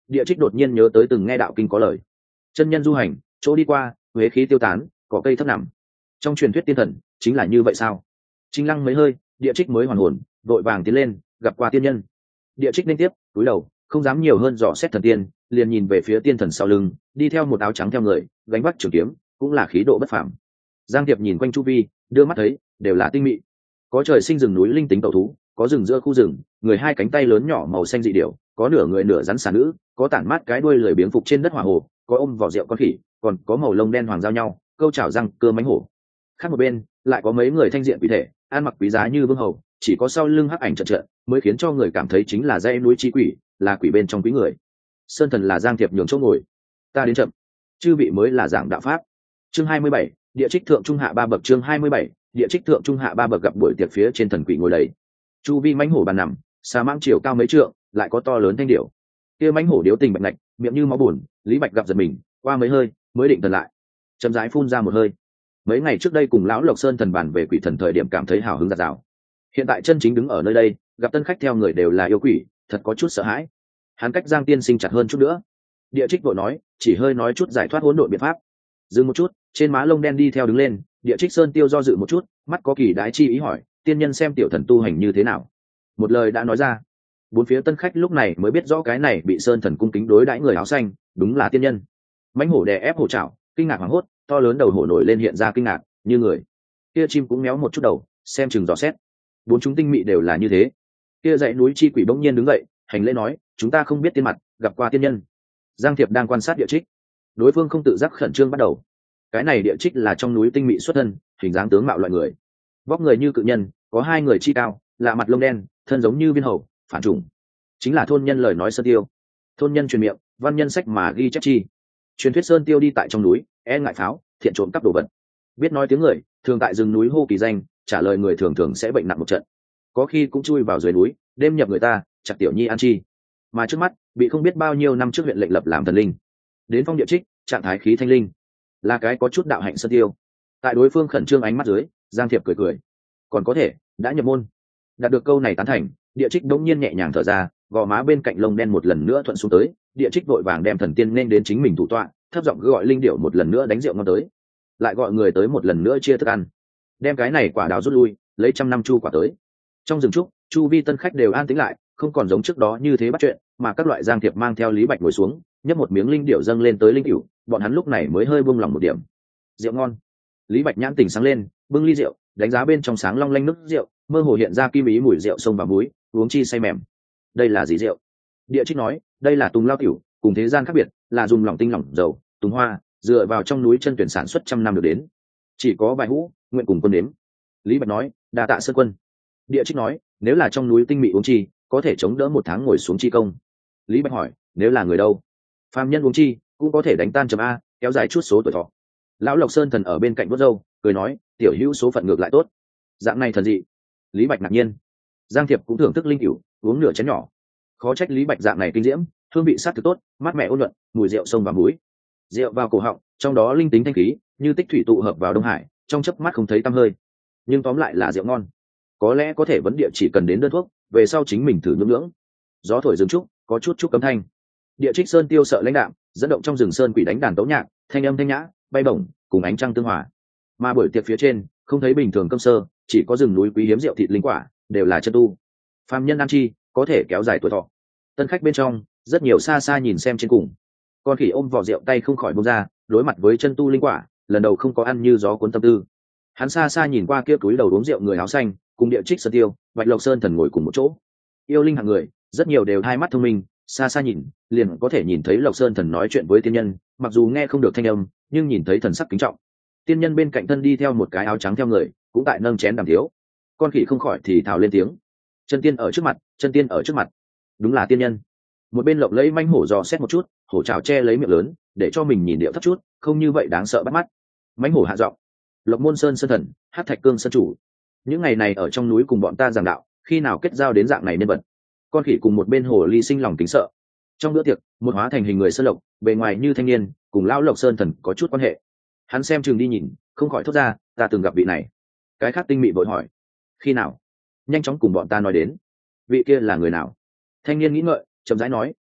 Địa Trích đột nhiên nhớ tới từng nghe đạo kinh có lời: chân nhân du hành, chỗ đi qua, huế khí tiêu tán, cỏ cây thấp nằm. Trong truyền thuyết tiên thần chính là như vậy sao? Trinh lăng mấy hơi, Địa Trích mới hoàn hồn, vội vàng tiến lên gặp qua tiên nhân. Địa Trích liên tiếp cúi đầu, không dám nhiều hơn dò xét thần tiên, liền nhìn về phía tiên thần sau lưng, đi theo một áo trắng theo người, gánh vác trường kiếm, cũng là khí độ bất phàm. Giang Tiệp nhìn quanh chu vi, đưa mắt thấy đều là tinh mị, có trời sinh rừng núi linh tính cầu thú, có rừng giữa khu rừng, người hai cánh tay lớn nhỏ màu xanh dị điểu, có nửa người nửa rắn xà nữ, có tản mát cái đuôi lười biếng phục trên đất hỏa hồ, có ôm vỏ rượu con khỉ, còn có màu lông đen hoàng giao nhau, câu chảo răng cưa mánh hổ. Khác một bên lại có mấy người thanh diện quý thể, ăn mặc quý giá như vương hầu, chỉ có sau lưng hắc ảnh trận trận, mới khiến cho người cảm thấy chính là dãy núi chi quỷ, là quỷ bên trong quý người. Sơn thần là Giang Thiệp nhường chỗ ngồi, ta đến chậm, chư vị mới là giảng đạo pháp. Chương 27, Địa Trích thượng trung hạ ba bậc. Chương 27, Địa Trích thượng trung hạ ba bậc. Gặp buổi tiệc phía trên thần quỷ ngồi đầy, chu vi mãnh hổ bàn nằm, xà mãng chiều cao mấy trượng, lại có to lớn thanh điểu. Kia mãnh hổ điếu tình bạch ngạch, miệng như máu buồn. Lý Bạch gặp giật mình, qua mấy hơi mới định thần lại, chậm rãi phun ra một hơi. Mấy ngày trước đây cùng lão Lộc Sơn thần bàn về quỷ thần thời điểm cảm thấy hào hứng dạt dào, hiện tại chân chính đứng ở nơi đây, gặp tân khách theo người đều là yêu quỷ, thật có chút sợ hãi. Hắn cách Giang tiên sinh chặt hơn chút nữa. Địa Trích vội nói, chỉ hơi nói chút giải thoát hỗn độn biện pháp. Dừng một chút, trên má lông đen đi theo đứng lên. Địa Trích Sơn tiêu do dự một chút, mắt có kỳ đái chi ý hỏi, tiên nhân xem tiểu thần tu hành như thế nào. Một lời đã nói ra, bốn phía tân khách lúc này mới biết rõ cái này bị Sơn thần cung kính đối đãi người áo xanh đúng là tiên nhân. Mãnh hổ đè ép hổ chảo, kinh ngạc hoảng hốt, to lớn đầu hổ nổi lên hiện ra kinh ngạc như người. Kia chim cũng méo một chút đầu, xem chừng dò xét. Bốn chúng tinh mị đều là như thế. Kia dãy núi chi quỷ bỗng nhiên đứng dậy, hành lễ nói, chúng ta không biết tiên mặt, gặp qua tiên nhân. Giang Thiệp đang quan sát Địa Trích, đối phương không tự giác khẩn trương bắt đầu. Cái này Địa Trích là trong núi tinh mị xuất thân, hình dáng tướng mạo loại người, vóc người như cự nhân, có hai người chi cao, lạ mặt lông đen, thân giống như viên hầu, phản chủng, chính là thôn nhân lời nói Sơn Tiêu. Thôn nhân truyền miệng, văn nhân sách mà ghi chép chi. Truyền thuyết Sơn Tiêu đi tại trong núi, e ngại pháo, thiện trộm cắp đồ vật, biết nói tiếng người, thường tại rừng núi hô kỳ danh, trả lời người thường thường sẽ bệnh nặng một trận. Có khi cũng chui vào dưới núi, đêm nhập người ta, chặt tiểu nhi ăn chi. Mà trước mắt bị không biết bao nhiêu năm trước huyện lệnh lập làm thần linh, đến phong Địa Trích, trạng thái khí thanh linh, là cái có chút đạo hạnh Sơn Tiêu. Tại đối phương khẩn trương ánh mắt dưới, Giang Thiệp cười cười, còn có thể đã nhập môn. Đạt được câu này tán thành, Địa Trích đống nhiên nhẹ nhàng thở ra, gò má bên cạnh lông đen một lần nữa thuận xuống tới. Địa Trích vội vàng đem thần tiên nên đến chính mình thủ tọa, thấp giọng gọi linh điệu một lần nữa đánh rượu ngon tới, lại gọi người tới một lần nữa chia thức ăn, đem cái này quả đào rút lui, lấy 100 năm chu quả tới. Trong rừng trúc, chu vi tân khách đều an tĩnh lại, không còn giống trước đó như thế bắt chuyện, mà các loại Giang Thiệp mang theo Lý Bạch ngồi xuống, nhấp một miếng linh điệu dâng lên tới linh cửu, bọn hắn lúc này mới hơi buông lòng một điểm. Rượu ngon. Lý Bạch nhãn tỉnh sáng lên, bưng ly rượu, đánh giá bên trong sáng long lanh nước rượu, mơ hồ hiện ra kim ý mùi rượu sông và muối, uống chi say mềm. Đây là gì rượu? Địa Trích nói, đây là tùng lao cửu, cùng thế gian khác biệt, là dùng lỏng tinh lỏng dầu, tùng hoa, dựa vào trong núi chân tuyển sản xuất 100 năm được đến. Chỉ có vài hũ, nguyện cùng quân đếm. Lý Bạch nói, đa tạ sơn quân. Địa Trích nói, nếu là trong núi tinh mị uống chi, có thể chống đỡ 1 tháng ngồi xuống chi công. Lý Bạch hỏi, nếu là người đâu? Phàm nhân uống chi, cũng có thể đánh tan chấm a, kéo dài chút số tuổi thọ. Lão Lộc Sơn thần ở bên cạnh vớt râu, cười nói, tiểu hữu số phận ngược lại tốt. Dạng này thần dị. Lý Bạch ngạc nhiên. Giang Thiệp cũng thưởng thức linh cửu, uống nửa chén nhỏ. Khó trách Lý Bạch dạng này kinh diễm, hương vị sát thực tốt, mát mẻ ôn nhuận, mùi rượu sông và muối. Rượu vào cổ họng, trong đó linh tính thanh khí, như tích thủy tụ hợp vào Đông Hải, trong chớp mắt không thấy tăm hơi. Nhưng tóm lại là rượu ngon. Có lẽ có thể vấn địa chỉ cần đến đơn thuốc, về sau chính mình thử nhưỡng nhưỡng. Gió thổi rừng trúc, có chút trúc cấm thanh. Địa Trích Sơn tiêu sợ lãnh đạm, dẫn động trong rừng sơn quỷ đánh đàn tấu nhạc, thanh âm thanh nhã, bay bổng, cùng ánh trăng tương hòa. Mà buổi tiệc phía trên, không thấy bình thường cơm sơ, chỉ có rừng núi quý hiếm rượu thịt linh quả, đều là chân tu. Phàm nhân ăn chi, có thể kéo dài tuổi thọ. Tân khách bên trong, rất nhiều xa xa nhìn xem trên cùng. Con khỉ ôm vỏ rượu tay không khỏi buông ra, đối mặt với chân tu linh quả, lần đầu không có ăn như gió cuốn tâm tư. Hắn xa xa nhìn qua kia túi đầu uống rượu người áo xanh, cùng Địa Trích Sơn tiêu, Bạch Lộc Sơn thần ngồi cùng một chỗ. Yêu linh hạng người, rất nhiều đều hai mắt thông minh, xa xa nhìn, liền có thể nhìn thấy Lộc Sơn thần nói chuyện với tiên nhân, mặc dù nghe không được thanh âm, nhưng nhìn thấy thần sắc kính trọng. Tiên nhân bên cạnh thân đi theo một cái áo trắng theo người, cũng tại nâng chén đàm thiếu. Con khỉ không khỏi thì thào lên tiếng. Chân tiên ở trước mặt, chân tiên ở trước mặt. Đúng là tiên nhân. Một bên Lộc lấy manh hổ dò xét một chút, hổ trào che lấy miệng lớn, để cho mình nhìn điệu thấp chút, không như vậy đáng sợ bắt mắt. Mãnh hổ hạ giọng, Lộc Môn Sơn sơn thần, Hát Thạch Cương sơn chủ. Những ngày này ở trong núi cùng bọn ta giảng đạo, khi nào kết giao đến dạng này nhân vật. Con khỉ cùng một bên hồ ly sinh lòng kính sợ. Trong bữa tiệc, một hóa thành hình người sơn lộc, bề ngoài như thanh niên, cùng lão Lộc Sơn thần có chút quan hệ. Hắn xem chừng đi nhìn, không khỏi thốt ra, ta từng gặp vị này. Cái khác tinh mị vội hỏi, khi nào? Nhanh chóng cùng bọn ta nói đến. Vị kia là người nào? Thanh niên nghĩ ngợi, chậm rãi nói,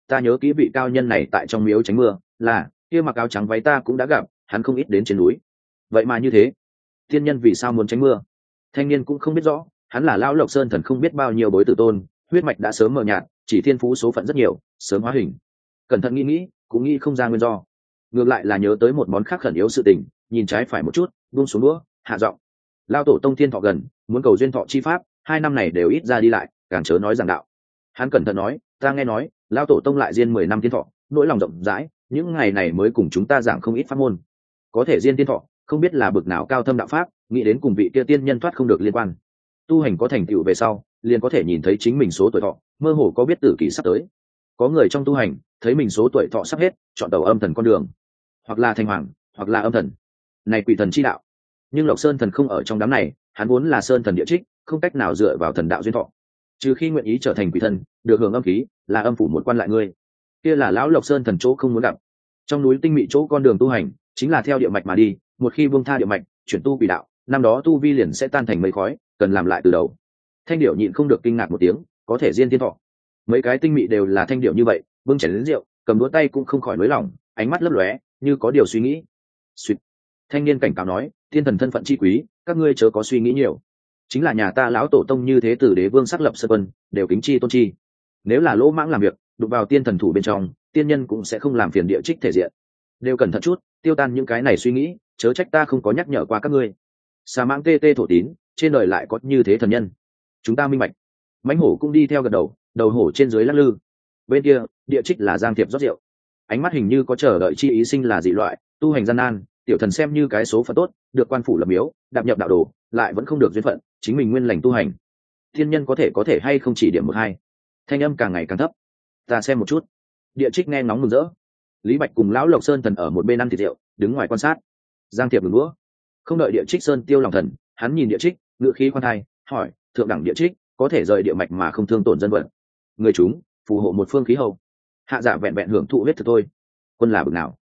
ta nhớ kỹ vị cao nhân này tại trong miếu tránh mưa, là kia mặc áo trắng váy ta cũng đã gặp, hắn không ít đến trên núi. Vậy mà như thế, tiên nhân vì sao muốn tránh mưa? Thanh niên cũng không biết rõ, hắn là lão Lộc Sơn thần không biết bao nhiêu bối tử tôn, huyết mạch đã sớm mờ nhạt, chỉ thiên phú số phận rất nhiều, sớm hóa hình. Cẩn thận nghĩ cũng nghĩ không ra nguyên do. Ngược lại là nhớ tới một món khác khẩn yếu sự tình, nhìn trái phải một chút, buông xuống đũa, hạ giọng. Lao tổ tông thiên thọ gần, muốn cầu duyên thọ chi pháp, 2 năm này đều ít ra đi lại, càng chớ nói giảng đạo. Hắn cẩn thận nói, ta nghe nói, Lao tổ tông lại diên 10 năm thiên thọ, nỗi lòng rộng rãi, những ngày này mới cùng chúng ta giảng không ít pháp môn. Có thể diên thiên thọ, không biết là bực nào cao thâm đạo pháp, nghĩ đến cùng vị kia tiên nhân thoát không được liên quan. Tu hành có thành tựu về sau, liền có thể nhìn thấy chính mình số tuổi thọ, mơ hồ có biết tử kỳ sắp tới. Có người trong tu hành, thấy mình số tuổi thọ sắp hết, chọn tàu âm thần con đường, hoặc là thành hoàng, hoặc là âm thần. Này quỷ thần chi đạo. Nhưng Lộc Sơn thần không ở trong đám này, hắn vốn là sơn thần địa trích, không cách nào dựa vào thần đạo duyên thọ. Trừ khi nguyện ý trở thành quỷ thần, được hưởng âm khí, là âm phủ một quan lại ngươi. Kia là lão Lộc Sơn thần chỗ không muốn gặp. Trong núi tinh mị chỗ con đường tu hành, chính là theo địa mạch mà đi, một khi buông tha địa mạch, chuyển tu quỷ đạo, năm đó tu vi liền sẽ tan thành mây khói, cần làm lại từ đầu. Thanh điệu nhịn không được kinh ngạc một tiếng, có thể diên thiên thọ. Mấy cái tinh mị đều là thanh điệu như vậy, bưng chén lớn rượu, cầm đũa tay cũng không khỏi nới lỏng, ánh mắt lấp lóe, như có điều suy nghĩ. Suýt. Thanh niên cảnh cáo nói, thiên thần thân phận chi quý, các ngươi chớ có suy nghĩ nhiều. Chính là nhà ta lão tổ tông như thế tử đế vương sắc lập sơn quân, đều kính chi tôn chi. Nếu là lỗ mãng làm việc, đụng vào tiên thần thủ bên trong, tiên nhân cũng sẽ không làm phiền địa trích thể diện. Đều cẩn thận chút, tiêu tan những cái này suy nghĩ, chớ trách ta không có nhắc nhở qua các ngươi. Xà mãng tê tê thổ tín, trên đời lại có như thế thần nhân. Chúng ta minh bạch. Mãnh hổ cũng đi theo gật đầu, đầu hổ trên dưới lắc lư. Bên kia, địa trích là Giang Thiệp rót rượu. Ánh mắt hình như có chờ đợi chi ý sinh là dị loại, tu hành gian nan, tiểu thần xem như cái số phận tốt, được quan phủ lập miếu, đạp nhập đạo đồ, lại vẫn không được duyên phận, chính mình nguyên lành tu hành. Thiên nhân có thể hay không chỉ điểm một hai. Thanh âm càng ngày càng thấp. Ta xem một chút. Địa trích nghe ngóng mừng rỡ. Lý Bạch cùng lão Lộc Sơn thần ở một bên ăn thịt rượu, đứng ngoài quan sát. Giang Thiệp ngừng đũa, không đợi địa trích sơn tiêu lòng thần, hắn nhìn địa trích, ngựa khí khoan thai, hỏi, thượng đẳng địa trích có thể rời địa mạch mà không thương tổn dân vận, người chúng phù hộ một phương khí hậu, hạ dạ vẹn vẹn hưởng thụ huyết thực thôi, quân là bực nào.